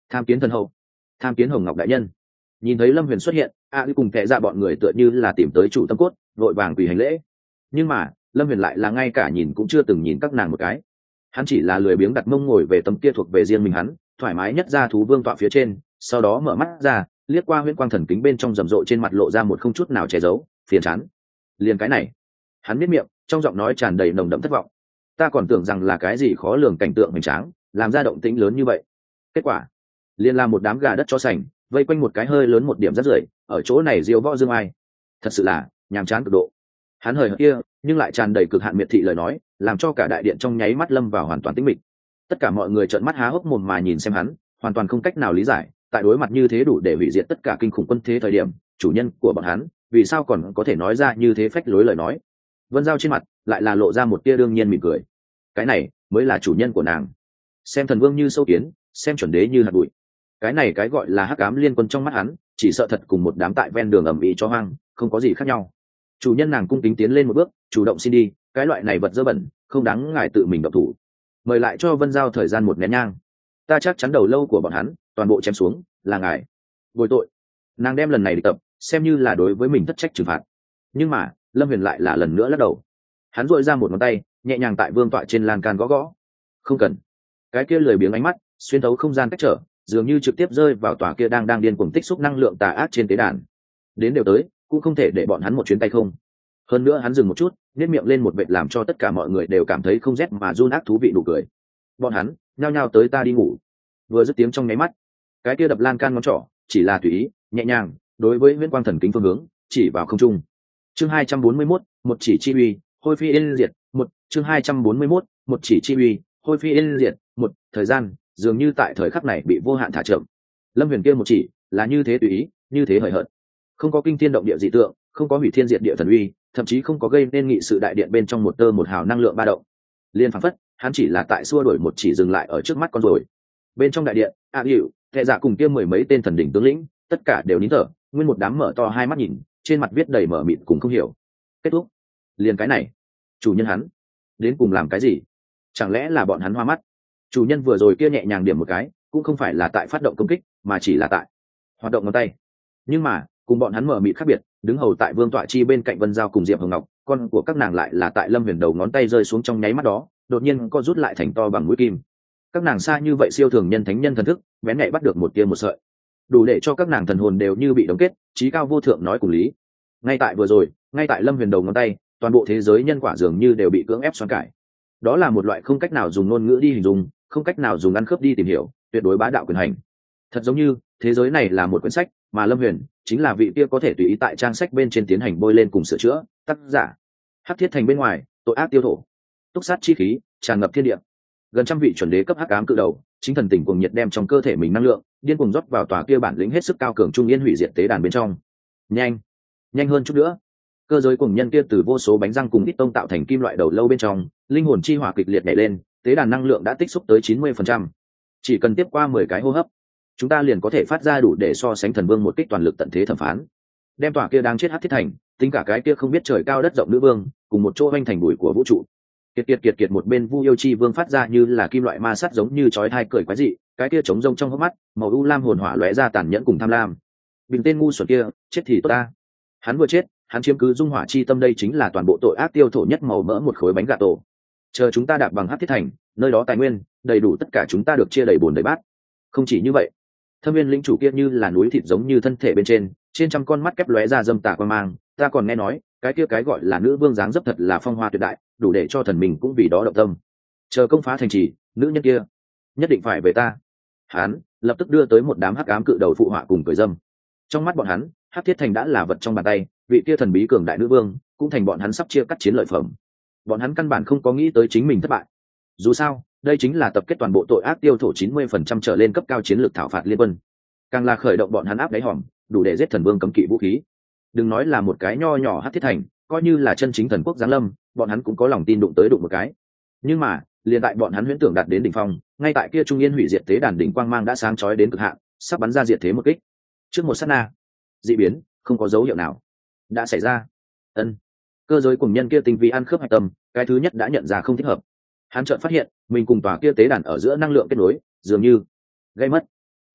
Tham kiến thần hậu, tham kiến hồng ngọc đại nhân. Nhìn thấy lâm huyền xuất hiện, a à, cùng kệ dạ bọn người tựa như là tìm tới chủ tâm cốt, vội vàng quỳ hành lễ. Nhưng mà lâm huyền lại là ngay cả nhìn cũng chưa từng nhìn các nàng một cái. Hắn chỉ là lười biếng đặt mông ngồi về tấm kia thuộc về riêng mình hắn, thoải mái nhất ra thú vương tọa phía trên, sau đó mở mắt ra, liếc qua huyễn quang thần kính bên trong rầm rộ trên mặt lộ ra một không chút nào che giấu phiền chán. Liền cái này, hắn biết miệng, trong giọng nói tràn đầy nồng đậm thất vọng. Ta còn tưởng rằng là cái gì khó lường cảnh tượng hoành tráng, làm ra động tĩnh lớn như vậy. Kết quả, liền là một đám gà đất chó sành, vây quanh một cái hơi lớn một điểm rất rưởi, ở chỗ này diêu võ dương ai. Thật sự là nhàm chán cực độ. Hắn hời hợt kia, nhưng lại tràn đầy cực hạn miệt thị lời nói, làm cho cả đại điện trong nháy mắt lâm vào hoàn toàn tĩnh mịch. Tất cả mọi người trợn mắt há hốc mồm mà nhìn xem hắn, hoàn toàn không cách nào lý giải, tại đối mặt như thế đủ để hủy diệt tất cả kinh khủng quân thế thời điểm, chủ nhân của bọn hắn vì sao còn có thể nói ra như thế phách lối lời nói. Vân Giao trên mặt lại là lộ ra một tia đương nhiên mỉm cười. Cái này mới là chủ nhân của nàng. Xem thần vương như sâu kiến, xem chuẩn đế như hạt bụi. Cái này cái gọi là hắc ám liên quân trong mắt hắn, chỉ sợ thật cùng một đám tại ven đường ầm ĩ cho hoang, không có gì khác nhau. Chủ nhân nàng cung kính tiến lên một bước, chủ động xin đi, cái loại này vật dơ bẩn, không đáng ngài tự mình động thủ. Mời lại cho Vân Giao thời gian một nén nhang. Ta chắc chắn đầu lâu của bọn hắn, toàn bộ chém xuống, là ngài bồi tội. Nàng đem lần này đi tập, xem như là đối với mình thất trách trừng phạt. Nhưng mà lâm huyền lại là lần nữa lắc đầu. Hắn dội ra một ngón tay, nhẹ nhàng tại vương tọa trên lan can gõ gõ. Không cần. Cái kia lười biếng ánh mắt xuyên thấu không gian cách trở, dường như trực tiếp rơi vào tòa kia đang đang điên cuồng tích xúc năng lượng tà ác trên tế đàn. Đến đều tới, cũng không thể để bọn hắn một chuyến tay không. Hơn nữa hắn dừng một chút, nhếch miệng lên một vệt làm cho tất cả mọi người đều cảm thấy không rét mà run ác thú vị nụ cười. Bọn hắn nhao nhao tới ta đi ngủ. Vừa dứt tiếng trong nháy mắt, cái kia đập lan can ngón trỏ chỉ là tùy ý, nhẹ nhàng, đối với huyễn quang thần kính phương hướng, chỉ vào không trung. Chương hai trăm bốn mươi mốt, một chỉ chi uy, hôi phi yên diệt, một, chương hai trăm bốn mươi mốt, một chỉ chi uy, hôi phi yên diệt, một, thời gian, dường như tại thời khắc này bị vô hạn thả chậm. Lâm Huyền kia một chỉ, là như thế tùy ý, như thế hời hợt. Không có kinh thiên động địa dị tượng, không có hủy thiên diệt địa thần uy, thậm chí không có gây nên nghị sự đại điện bên trong một tơ một hào năng lượng ba động. Liên phảng phất, hắn chỉ là tại xua đuổi một chỉ dừng lại ở trước mắt con rồi. Bên trong đại điện, A Diệu, Kệ Dạ cùng kia mười mấy tên thần đỉnh tướng lĩnh, tất cả đều nín thở, nguyên một đám mở to hai mắt nhìn, trên mặt viết đầy mở mịt cùng không hiểu. Kết thúc. Liền cái này, chủ nhân hắn đến cùng làm cái gì? Chẳng lẽ là bọn hắn hoa mắt? Chủ nhân vừa rồi kia nhẹ nhàng điểm một cái, cũng không phải là tại phát động công kích, mà chỉ là tại hoạt động ngón tay. Nhưng mà cùng bọn hắn mở mịt khác biệt, đứng hầu tại vương tọa chi bên cạnh Vân Giao cùng Diệp Hồng Ngọc, con của các nàng lại là tại Lâm Huyền đầu ngón tay rơi xuống trong nháy mắt đó, đột nhiên co rút lại thành to bằng mũi kim. Các nàng xa như vậy siêu thường nhân thánh nhân thần thức, bén nhạy bắt được một tia một sợi, đủ để cho các nàng thần hồn đều như bị đóng kết, trí cao vô thượng nói cùng lý. Ngay tại vừa rồi, ngay tại Lâm Huyền đầu ngón tay, toàn bộ thế giới nhân quả dường như đều bị cưỡng ép xoắn cải. Đó là một loại không cách nào dùng ngôn ngữ đi hình dung, không cách nào dùng ăn khớp đi tìm hiểu, tuyệt đối bá đạo quyền hành. Thật giống như thế giới này là một quyển sách, mà Lâm Huyền chính là vị kia có thể tùy ý tại trang sách bên trên tiến hành bôi lên cùng sửa chữa. Tác giả Hắc Thiết Thành bên ngoài, tội ác tiêu thổ, túc sát chi khí tràn ngập thiên địa. Gần trăm vị chuẩn đế cấp hắc ám cự đầu, chính thần tình cuồng nhiệt đem trong cơ thể mình năng lượng điên cuồng rót vào tòa kia bản lĩnh hết sức cao cường trung yên hủy diệt tế đàn bên trong. Nhanh, nhanh hơn chút nữa. Cơ giới cùng nhân kia từ vô số bánh răng cùng ít tông tạo thành kim loại đầu lâu bên trong, linh hồn chi hỏa kịch liệt nhảy lên, tế đàn năng lượng đã tích xúc tới chín mươi phần trăm. Chỉ cần tiếp qua mười cái hô hấp, chúng ta liền có thể phát ra đủ để so sánh thần vương một kích toàn lực tận thế thẩm phán, đem tòa kia đang chết Hắc Thiết Thành, tính cả cái kia không biết trời cao đất rộng nữ vương, cùng một chỗ hoành thành bụi của vũ trụ. Kiệt kiệt kiệt kiệt một bên Vu Yêu Chi Vương phát ra như là kim loại ma sắt giống như chói tai cười quái dị, cái kia trống rông trong hốc mắt, màu u lam hồn hỏa lóe ra tàn nhẫn cùng tham lam. Bình tên ngu xuẩn kia, chết thì tốt ta. Hắn vừa chết, hắn chiếm cứ dung hỏa chi tâm, đây chính là toàn bộ tội ác tiêu thổ nhất màu mỡ một khối bánh gà tổ. Chờ chúng ta đạp bằng Hắc Thiết Thành, nơi đó tài nguyên đầy đủ, tất cả chúng ta được chia đầy bồn đầy bát. Không chỉ như vậy, Thâm Viên lĩnh chủ kia như là núi thịt giống như thân thể bên trên, trên trăm con mắt kép lóe ra dâm tà quan mang, ta còn nghe nói, cái kia cái gọi là nữ vương dáng dấp thật là phong hoa tuyệt đại, đủ để cho thần mình cũng vì đó động tâm. Chờ công phá thành trì, nữ nhân kia nhất định phải về ta. Hắn lập tức đưa tới một đám hắc ám cự đầu phụ họa cùng cười dâm. Trong mắt bọn hắn, Hắc Thiết Thành đã là vật trong bàn tay, vị kia thần bí cường đại nữ vương cũng thành bọn hắn sắp chia cắt chiến lợi phẩm. Bọn hắn căn bản không có nghĩ tới chính mình thất bại. Dù sao, đây chính là tập kết toàn bộ tội ác tiêu thổ chín mươi phần trăm trở lên cấp cao chiến lược thảo phạt liên quân, càng là khởi động bọn hắn áp đáy hòm, đủ để giết thần vương cấm kỵ vũ khí. Đừng nói là một cái nho nhỏ Hắc Thiết Thành, coi như là chân chính thần quốc giáng lâm, bọn hắn cũng có lòng tin đụng tới đụng một cái. Nhưng mà liền tại bọn hắn huyễn tưởng đạt đến đỉnh phong, ngay tại kia trung yên hủy diệt tế đàn đỉnh quang mang đã sáng chói đến cực hạn, sắp bắn ra diệt thế một kích. Trước một sát na, dị biến không có dấu hiệu nào đã xảy ra. Ân, cơ giới cùng nhân kia tinh vi ăn khớp hạch tâm, cái thứ nhất đã nhận ra không thích hợp. Hắn chợt phát hiện mình cùng tòa kia tế đàn ở giữa năng lượng kết nối dường như gây mất.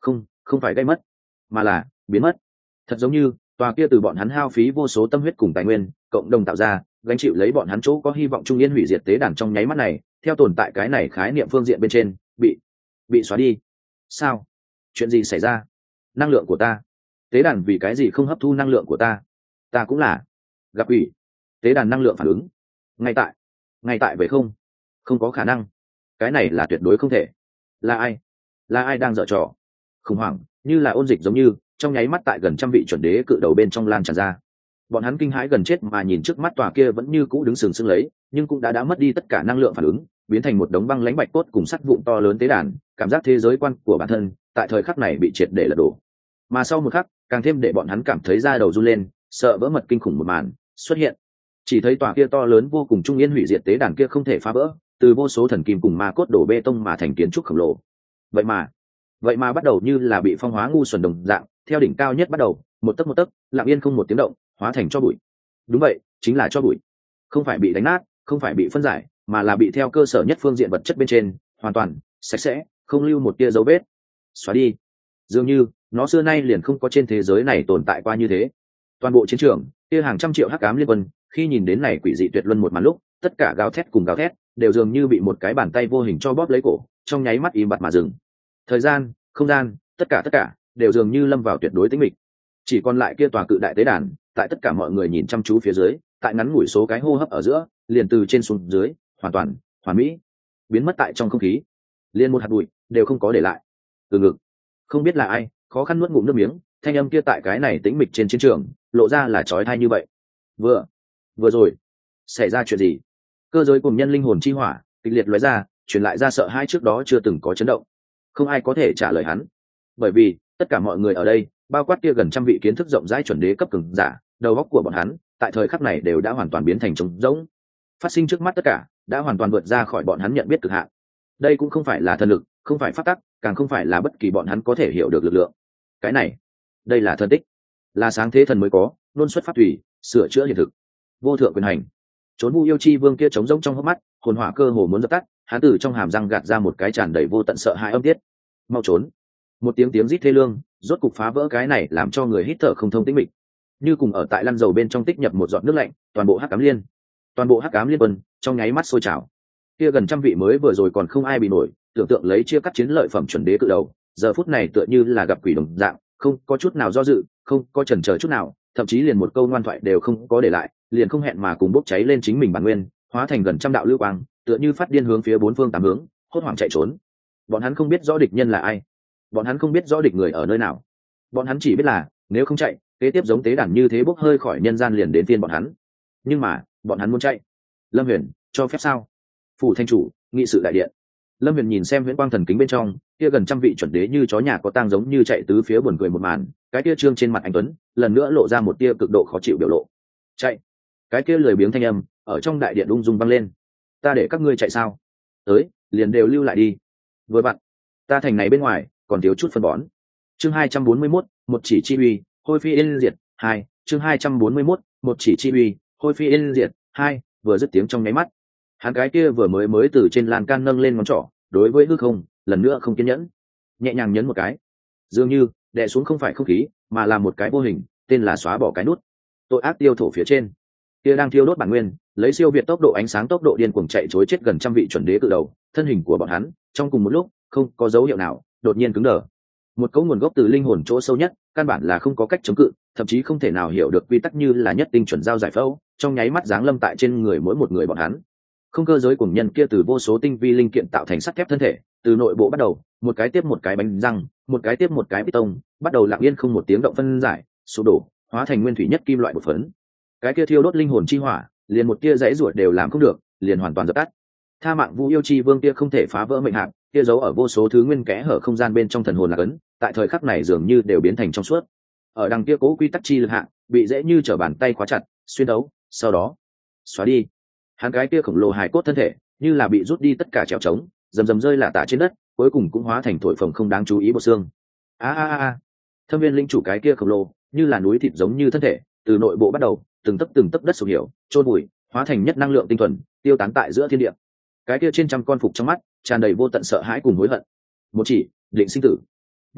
không không phải gây mất mà là biến mất. Thật giống như tòa kia từ bọn hắn hao phí vô số tâm huyết cùng tài nguyên cộng đồng tạo ra, gánh chịu lấy bọn hắn chỗ có hy vọng trung yên hủy diệt tế đàn trong nháy mắt này, theo tồn tại cái này khái niệm phương diện bên trên bị bị xóa đi. Sao? Chuyện gì xảy ra? Năng lượng của ta, tế đàn vì cái gì không hấp thu năng lượng của ta? Ta cũng là gặp ủy. Tế đàn năng lượng phản ứng ngay tại ngay tại vậy không không có khả năng, cái này là tuyệt đối không thể. Là ai? Là ai đang dở trò? Khủng hoảng như là ôn dịch giống như trong nháy mắt tại gần trăm vị chuẩn đế cự đầu bên trong lan tràn ra. Bọn hắn kinh hãi gần chết mà nhìn trước mắt tòa kia vẫn như cũ đứng sừng sững lấy nhưng cũng đã đã mất đi tất cả năng lượng phản ứng, biến thành một đống băng lãnh bạch cốt cùng sắt vụn to lớn tế đàn. Cảm giác thế giới quan của bản thân tại thời khắc này bị triệt để lật đổ, mà sau một khắc càng thêm để bọn hắn cảm thấy da đầu run lên, sợ vỡ mật kinh khủng một màn xuất hiện. Chỉ thấy tòa kia to lớn vô cùng trung yên hủy diệt tế đàn kia không thể phá vỡ, từ vô số thần kim cùng ma cốt đổ bê tông mà thành kiến trúc khổng lồ. Vậy mà, vậy mà bắt đầu như là bị phong hóa ngu xuẩn đồng dạng, theo đỉnh cao nhất bắt đầu, một tấc một tấc, lặng yên không một tiếng động, hóa thành cho bụi. Đúng vậy, chính là cho bụi. Không phải bị đánh nát, không phải bị phân giải, mà là bị theo cơ sở nhất phương diện vật chất bên trên, hoàn toàn sạch sẽ, không lưu một tia dấu vết, xóa đi. Dường như nó xưa nay liền không có trên thế giới này tồn tại qua như thế. Toàn bộ chiến trường, kia hàng trăm triệu hắc ám liên quân, khi nhìn đến này quỷ dị tuyệt luân một màn lúc, tất cả gào thét cùng gào thét, đều dường như bị một cái bàn tay vô hình cho bóp lấy cổ, trong nháy mắt im bặt mà dừng. Thời gian, không gian, tất cả tất cả đều dường như lâm vào tuyệt đối tĩnh mịch. Chỉ còn lại kia tòa cự đại tế đàn, tại tất cả mọi người nhìn chăm chú phía dưới, tại ngắn ngủi số cái hô hấp ở giữa, liền từ trên xuống dưới, hoàn toàn hoàn mỹ biến mất tại trong không khí, liền một hạt bụi đều không có để lại. Từ ngực, không biết là ai khó khăn nuốt ngụm nước miếng, thanh âm kia tại cái này tĩnh mịch trên chiến trường lộ ra là chói tai như vậy. Vừa vừa rồi xảy ra chuyện gì? Cơ giới cùng nhân linh hồn chi hỏa kịch liệt lóe ra, truyền lại ra sợ hãi trước đó chưa từng có chấn động. Không ai có thể trả lời hắn, bởi vì tất cả mọi người ở đây, bao quát kia gần trăm vị kiến thức rộng rãi chuẩn đế cấp cường giả, đầu óc của bọn hắn tại thời khắc này đều đã hoàn toàn biến thành trống rỗng. Phát sinh trước mắt tất cả đã hoàn toàn vượt ra khỏi bọn hắn nhận biết cực hạn. Đây cũng không phải là thần lực, không phải pháp tắc, càng không phải là bất kỳ bọn hắn có thể hiểu được lực lượng. Cái này, đây là thần tích, là sáng thế thần mới có, luôn xuất pháp thủy, sửa chữa hiện thực, vô thượng quyền hành. Trốn Vu Yêu Chi Vương kia trống rỗng trong hốc mắt, hồn hỏa cơ hồ muốn dập tắt, hắn từ trong hàm răng gạt ra một cái tràn đầy vô tận sợ hãi âm tiết. Mau trốn! Một tiếng tiếng rít thê lương, rốt cục phá vỡ cái này làm cho người hít thở không thông tĩnh mịch. Như cùng ở tại lăn dầu bên trong tích nhập một giọt nước lạnh, toàn bộ hắc ám liên, toàn bộ hắc ám liên quân trong nháy mắt sôi trào. Kia gần trăm vị mới vừa rồi còn không ai bị nổi, tưởng tượng lấy chia cắt chiến lợi phẩm chuẩn đế cự đầu, giờ phút này tựa như là gặp quỷ đồng dạng, không có chút nào do dự, không có chần chờ chút nào, thậm chí liền một câu ngoan thoại đều không có để lại, liền không hẹn mà cùng bốc cháy lên chính mình bản nguyên, hóa thành gần trăm đạo lưu quang, tựa như phát điên hướng phía bốn phương tám hướng, hốt hoảng chạy trốn. Bọn hắn không biết rõ địch nhân là ai, bọn hắn không biết rõ địch người ở nơi nào, bọn hắn chỉ biết là nếu không chạy, kế tiếp giống tế đàn như thế bốc hơi khỏi nhân gian liền đến tiên bọn hắn. Nhưng mà bọn hắn muốn chạy. Lâm Huyền, cho phép sao? Phủ thanh chủ, nghị sự đại điện. Lâm Huyền nhìn xem huyễn quang thần kính bên trong, kia gần trăm vị chuẩn đế như chó nhà có tang giống như chạy tứ phía buồn cười một màn, cái kia trương trên mặt anh tuấn lần nữa lộ ra một tia cực độ khó chịu biểu lộ. Chạy! Cái kia lười biếng thanh âm ở trong đại điện ung dung vang lên. Ta để các ngươi chạy sao? Tới, liền đều lưu lại đi. Với bạn, ta thành này bên ngoài còn thiếu chút phân bón. Chương hai trăm bốn mươi mốt, một chỉ chi uy, hôi phi yên diệt. Hai, chương hai trăm bốn mươi mốt, một chỉ chi uy, hôi phi yên diệt. Hai, vừa dứt tiếng trong nháy mắt, hắn cái kia vừa mới mới từ trên lan can nâng lên ngón trỏ, đối với hư không lần nữa không kiên nhẫn, nhẹ nhàng nhấn một cái, dường như đè xuống không phải không khí, mà là một cái vô hình, tên là xóa bỏ cái nút. Tội ác tiêu thổ phía trên, kia đang thiêu đốt bản nguyên, lấy siêu việt tốc độ ánh sáng tốc độ điên cuồng chạy trối chết gần trăm vị chuẩn đế cự đầu, thân hình của bọn hắn trong cùng một lúc không có dấu hiệu nào đột nhiên cứng đờ. Một cấu nguồn gốc từ linh hồn chỗ sâu nhất, căn bản là không có cách chống cự, thậm chí không thể nào hiểu được quy tắc như là nhất tinh chuẩn giao giải phẫu, trong nháy mắt giáng lâm tại trên người mỗi một người bọn hắn. Không cơ giới cùng nhân kia từ vô số tinh vi linh kiện tạo thành sắt thép thân thể, từ nội bộ bắt đầu, một cái tiếp một cái bánh răng, một cái tiếp một cái piston, bắt đầu lặng yên không một tiếng động phân giải, sụp đổ, hóa thành nguyên thủy nhất kim loại bột phấn. Cái kia thiêu đốt linh hồn chi hỏa, liền một tia rãy ruột đều làm không được, liền hoàn toàn dập tắt. Tha mạng Vu Yêu Chi Vương kia không thể phá vỡ mệnh hạt, kia giấu ở vô số thứ nguyên kẽ hở không gian bên trong thần hồn là cấn, tại thời khắc này dường như đều biến thành trong suốt. Ở đằng kia cố quy tắc chi lực hạ, bị dễ như trở bàn tay khóa chặt, xuyên đấu, sau đó xóa đi. Hắn cái kia khổng lồ hài cốt thân thể, như là bị rút đi tất cả trèo trống, rầm rầm rơi lả tả trên đất, cuối cùng cũng hóa thành thổi phồng không đáng chú ý bộ xương. A a a. Thâm Viên linh chủ cái kia khổng lồ, như là núi thịt giống như thân thể, từ nội bộ bắt đầu, từng tấc từng tấc đất sụp hiểu, trôn bụi, hóa thành nhất năng lượng tinh thuần, tiêu tán tại giữa thiên địa. Cái kia trên trăm con phục trong mắt, tràn đầy vô tận sợ hãi cùng hối hận. Một chỉ, định sinh tử. Nhất niệm,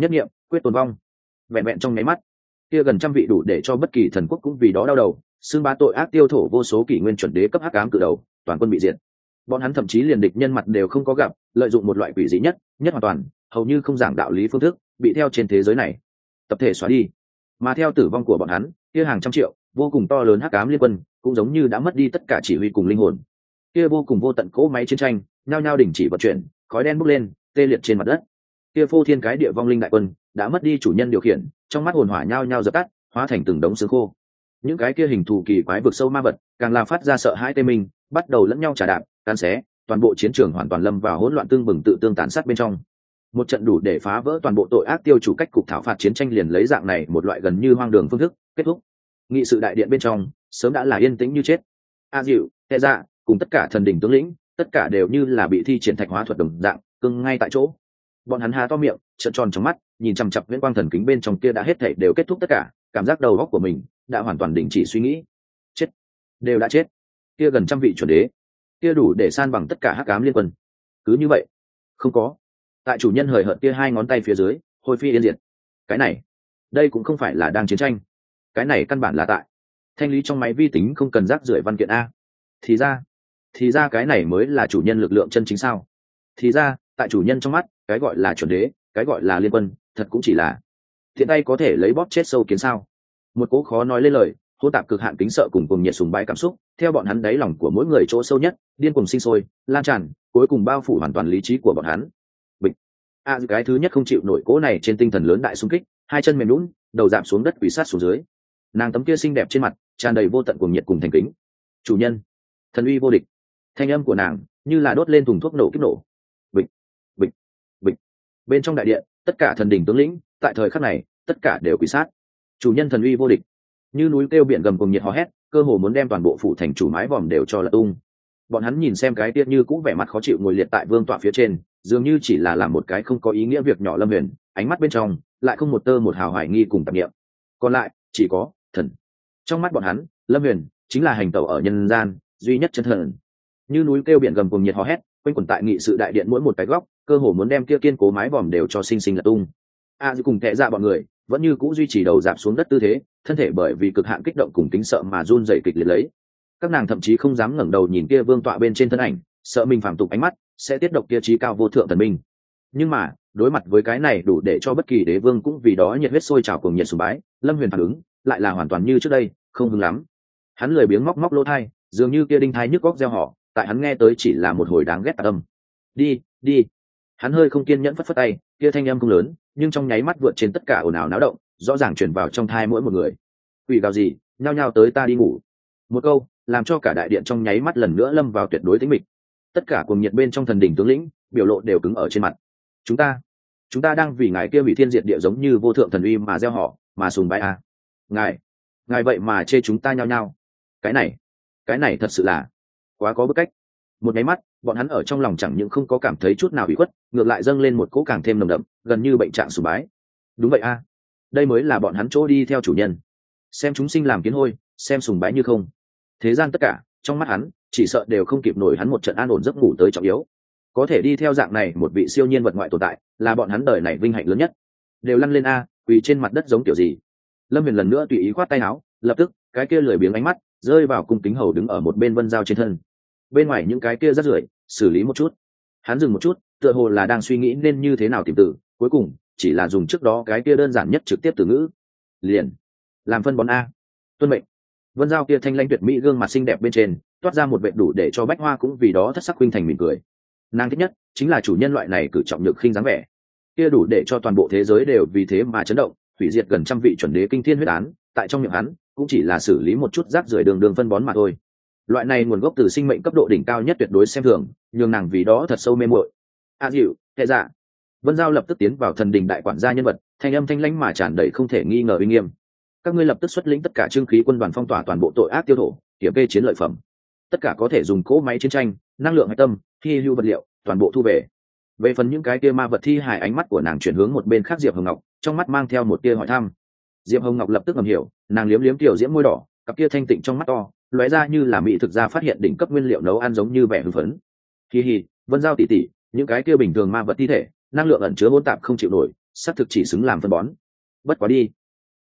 quyết tồn vong. Vẹn vẹn trong nháy mắt, kia gần trăm vị đủ để cho bất kỳ thần quốc cũng vì đó đau đầu, xương bá tội ác tiêu thổ vô số kỷ nguyên chuẩn đế cấp hắc ám cự đầu, toàn quân bị diệt. Bọn hắn thậm chí liền địch nhân mặt đều không có gặp, lợi dụng một loại quỷ dị nhất, nhất hoàn toàn, hầu như không giảng đạo lý phương thức, bị theo trên thế giới này tập thể xóa đi. Mà theo tử vong của bọn hắn, kia hàng trăm triệu vô cùng to lớn hắc ám liên quân cũng giống như đã mất đi tất cả chỉ huy cùng linh hồn. Kia vô cùng vô tận cỗ máy chiến tranh nhao nhao đình chỉ vận chuyển, khói đen bốc lên, tê liệt trên mặt đất. Kia phô thiên cái địa vong linh đại quân đã mất đi chủ nhân điều khiển, trong mắt hồn hỏa nhao nhao dập tắt, hóa thành từng đống xương khô. Những cái kia hình thù kỳ quái vực sâu ma vật càng là phát ra sợ hãi tê mình, bắt đầu lẫn nhau trả đạp, cắn xé, toàn bộ chiến trường hoàn toàn lâm vào hỗn loạn tương bừng tự tương tàn sát bên trong. Một trận đủ để phá vỡ toàn bộ tội ác tiêu chủ cách cục thảo phạt chiến tranh liền lấy dạng này một loại gần như hoang đường phương thức kết thúc. Nghị sự đại điện bên trong sớm đã là yên tĩnh như chết. A Diệu, Tệ Dạ cùng tất cả thần đỉnh tướng lĩnh, tất cả đều như là bị thi triển thạch hóa thuật đồng dạng, cứng ngay tại chỗ. Bọn hắn há to miệng, trợn tròn trong mắt, nhìn chằm chằm viễn quang thần kính bên trong kia đã hết thảy đều kết thúc tất cả, cảm giác đầu óc của mình đã hoàn toàn đình chỉ suy nghĩ. Chết, đều đã chết. Kia gần trăm vị chuẩn đế, kia đủ để san bằng tất cả hắc ám liên quân. Cứ như vậy, không có. Tại chủ nhân hời hợt kia hai ngón tay phía dưới, hồi phi yên diệt. Cái này, đây cũng không phải là đang chiến tranh. Cái này căn bản là tại thanh lý trong máy vi tính không cần rác rưởi văn kiện a. Thì ra, thì ra cái này mới là chủ nhân lực lượng chân chính sao? Thì ra, tại chủ nhân trong mắt, cái gọi là chuẩn đế, cái gọi là liên quân, thật cũng chỉ là thiện tay có thể lấy bóp chết sâu kiến sao? Một cố khó nói lên lời, hỗn tạp cực hạn kính sợ cùng cùng nhiệt sùng bái cảm xúc, theo bọn hắn đáy lòng của mỗi người chỗ sâu nhất, điên cuồng sinh sôi, lan tràn, cuối cùng bao phủ hoàn toàn lý trí của bọn hắn. Bịch. A cái thứ nhất không chịu nổi cố này trên tinh thần lớn đại xung kích, hai chân mềm nhũn, đầu dạp xuống đất quỳ sát xuống dưới. Nàng tấm kia xinh đẹp trên mặt tràn đầy vô tận cuồng nhiệt cùng thành kính. Chủ nhân, thần uy vô địch. Thanh âm của nàng như là đốt lên thùng thuốc nổ kích nổ. Bịch, bịch, bịch. Bên trong đại điện, tất cả thần đỉnh tướng lĩnh, tại thời khắc này, tất cả đều quỳ sát. Chủ nhân thần uy vô địch. Như núi kêu biển gầm cùng nhiệt hò hét, cơ hồ muốn đem toàn bộ phủ thành chủ mái vòm đều cho lật tung. Bọn hắn nhìn xem cái tiết như cũng vẻ mặt khó chịu ngồi liệt tại vương tọa phía trên, dường như chỉ là làm một cái không có ý nghĩa việc nhỏ Lâm Huyền, ánh mắt bên trong lại không một tơ một hào hoài nghi cùng tạp niệm. Còn lại chỉ có thần. Trong mắt bọn hắn, Lâm Huyền chính là hành tẩu ở nhân gian duy nhất chân thần. Như núi kêu biển gầm cùng nhiệt hò hét, quanh quẩn tại nghị sự đại điện mỗi một cái góc, cơ hồ muốn đem kia kiên cố mái vòm đều cho sinh sinh lật tung. A à, cùng Tệ Dạ bọn người vẫn như cũ duy trì đầu dạp xuống đất tư thế, thân thể bởi vì cực hạn kích động cùng kính sợ mà run rẩy kịch liệt lấy. Các nàng thậm chí không dám ngẩng đầu nhìn kia vương tọa bên trên thân ảnh, sợ mình phạm tục ánh mắt sẽ tiết độc kia trí cao vô thượng thần minh. Nhưng mà đối mặt với cái này đủ để cho bất kỳ đế vương cũng vì đó nhiệt huyết sôi trào cùng nhiệt sùng bái, Lâm Huyền phản ứng lại là hoàn toàn như trước đây, không hứng lắm. Hắn lười biếng móc móc lỗ thai, dường như kia đinh thai nhức góc gieo họ, tại hắn nghe tới chỉ là một hồi đáng ghét tà tâm. Đi, đi. Hắn hơi không kiên nhẫn phất phất tay, kia thanh âm không lớn, nhưng trong nháy mắt vượt trên tất cả ồn ào náo động, rõ ràng truyền vào trong thai mỗi một người. Quỷ gào gì, nhao nhao tới ta đi ngủ. Một câu làm cho cả đại điện trong nháy mắt lần nữa lâm vào tuyệt đối tĩnh mịch. Tất cả cuồng nhiệt bên trong thần đỉnh tướng lĩnh biểu lộ đều cứng ở trên mặt. Chúng ta, chúng ta đang vì ngài kia hủy thiên diệt địa giống như vô thượng thần uy mà gieo họ, mà sùng bái à? Ngài, ngài vậy mà chê chúng ta nhao nhao. Cái này, cái này thật sự là quá có bức cách. Một nháy mắt, bọn hắn ở trong lòng chẳng những không có cảm thấy chút nào bị khuất, ngược lại dâng lên một cỗ càng thêm nồng đậm, gần như bệnh trạng sùng bái. Đúng vậy a, à. Đây mới là bọn hắn chỗ đi theo chủ nhân. Xem chúng sinh làm kiến hôi, xem sùng bái như không. Thế gian tất cả trong mắt hắn chỉ sợ đều không kịp nổi hắn một trận an ổn giấc ngủ tới trọng yếu. Có thể đi theo dạng này một vị siêu nhiên vật ngoại tồn tại, là bọn hắn đời này vinh hạnh lớn nhất. Đều lăn lên a, quỳ trên mặt đất giống kiểu gì. Lâm Huyền lần nữa tùy ý khoát tay áo, lập tức cái kia lười biếng ánh mắt rơi vào cung kính hầu đứng ở một bên Vân Giao trên thân. Bên ngoài những cái kia rất rưởi, xử lý một chút. Hắn dừng một chút, tựa hồ là đang suy nghĩ nên như thế nào tìm từ, cuối cùng chỉ là dùng trước đó cái kia đơn giản nhất trực tiếp từ ngữ. Liền làm phân bón a. Tuân mệnh. Vân Giao kia thanh lãnh tuyệt mỹ gương mặt xinh đẹp bên trên toát ra một vẻ đủ để cho bách hoa cũng vì đó thất sắc huynh thành mỉm cười. Nàng thích nhất chính là chủ nhân loại này cử trọng nhược khinh dáng vẻ, kia đủ để cho toàn bộ thế giới đều vì thế mà chấn động, hủy diệt gần trăm vị chuẩn đế kinh thiên huyết án, tại trong miệng hắn cũng chỉ là xử lý một chút rác rưởi đường đường phân bón mà thôi. Loại này nguồn gốc từ sinh mệnh cấp độ đỉnh cao nhất tuyệt đối xem thường, nhường nàng vì đó thật sâu mê muội. A Diệu, Tệ Dạ. Vân Giao lập tức tiến vào thần đình đại quản gia nhân vật, thanh âm thanh lãnh mà tràn đầy không thể nghi ngờ uy nghiêm. Các ngươi lập tức xuất lĩnh tất cả trương khí quân đoàn phong tỏa toàn bộ tội ác tiêu thổ, kiểm kê chiến lợi phẩm, tất cả có thể dùng cỗ máy chiến tranh, năng lượng hạch tâm, thi hưu vật liệu, toàn bộ thu về. Về phần những cái kia ma vật thi hài, ánh mắt của nàng chuyển hướng một bên khác Diệp Hồng Ngọc, trong mắt mang theo một tia hỏi thăm. Diệp Hồng Ngọc lập tức ngầm hiểu, nàng liếm liếm tiểu diễm môi đỏ, cặp kia thanh tịnh trong mắt to lóe ra như là mỹ thực ra phát hiện đỉnh cấp nguyên liệu nấu ăn giống như vẻ hưng phấn. Hi hi, Vân Giao tỷ tỷ, những cái kia bình thường ma vật thi thể, năng lượng ẩn chứa hỗn tạp không chịu nổi, xác thực chỉ xứng làm phân bón. Bất quá đi,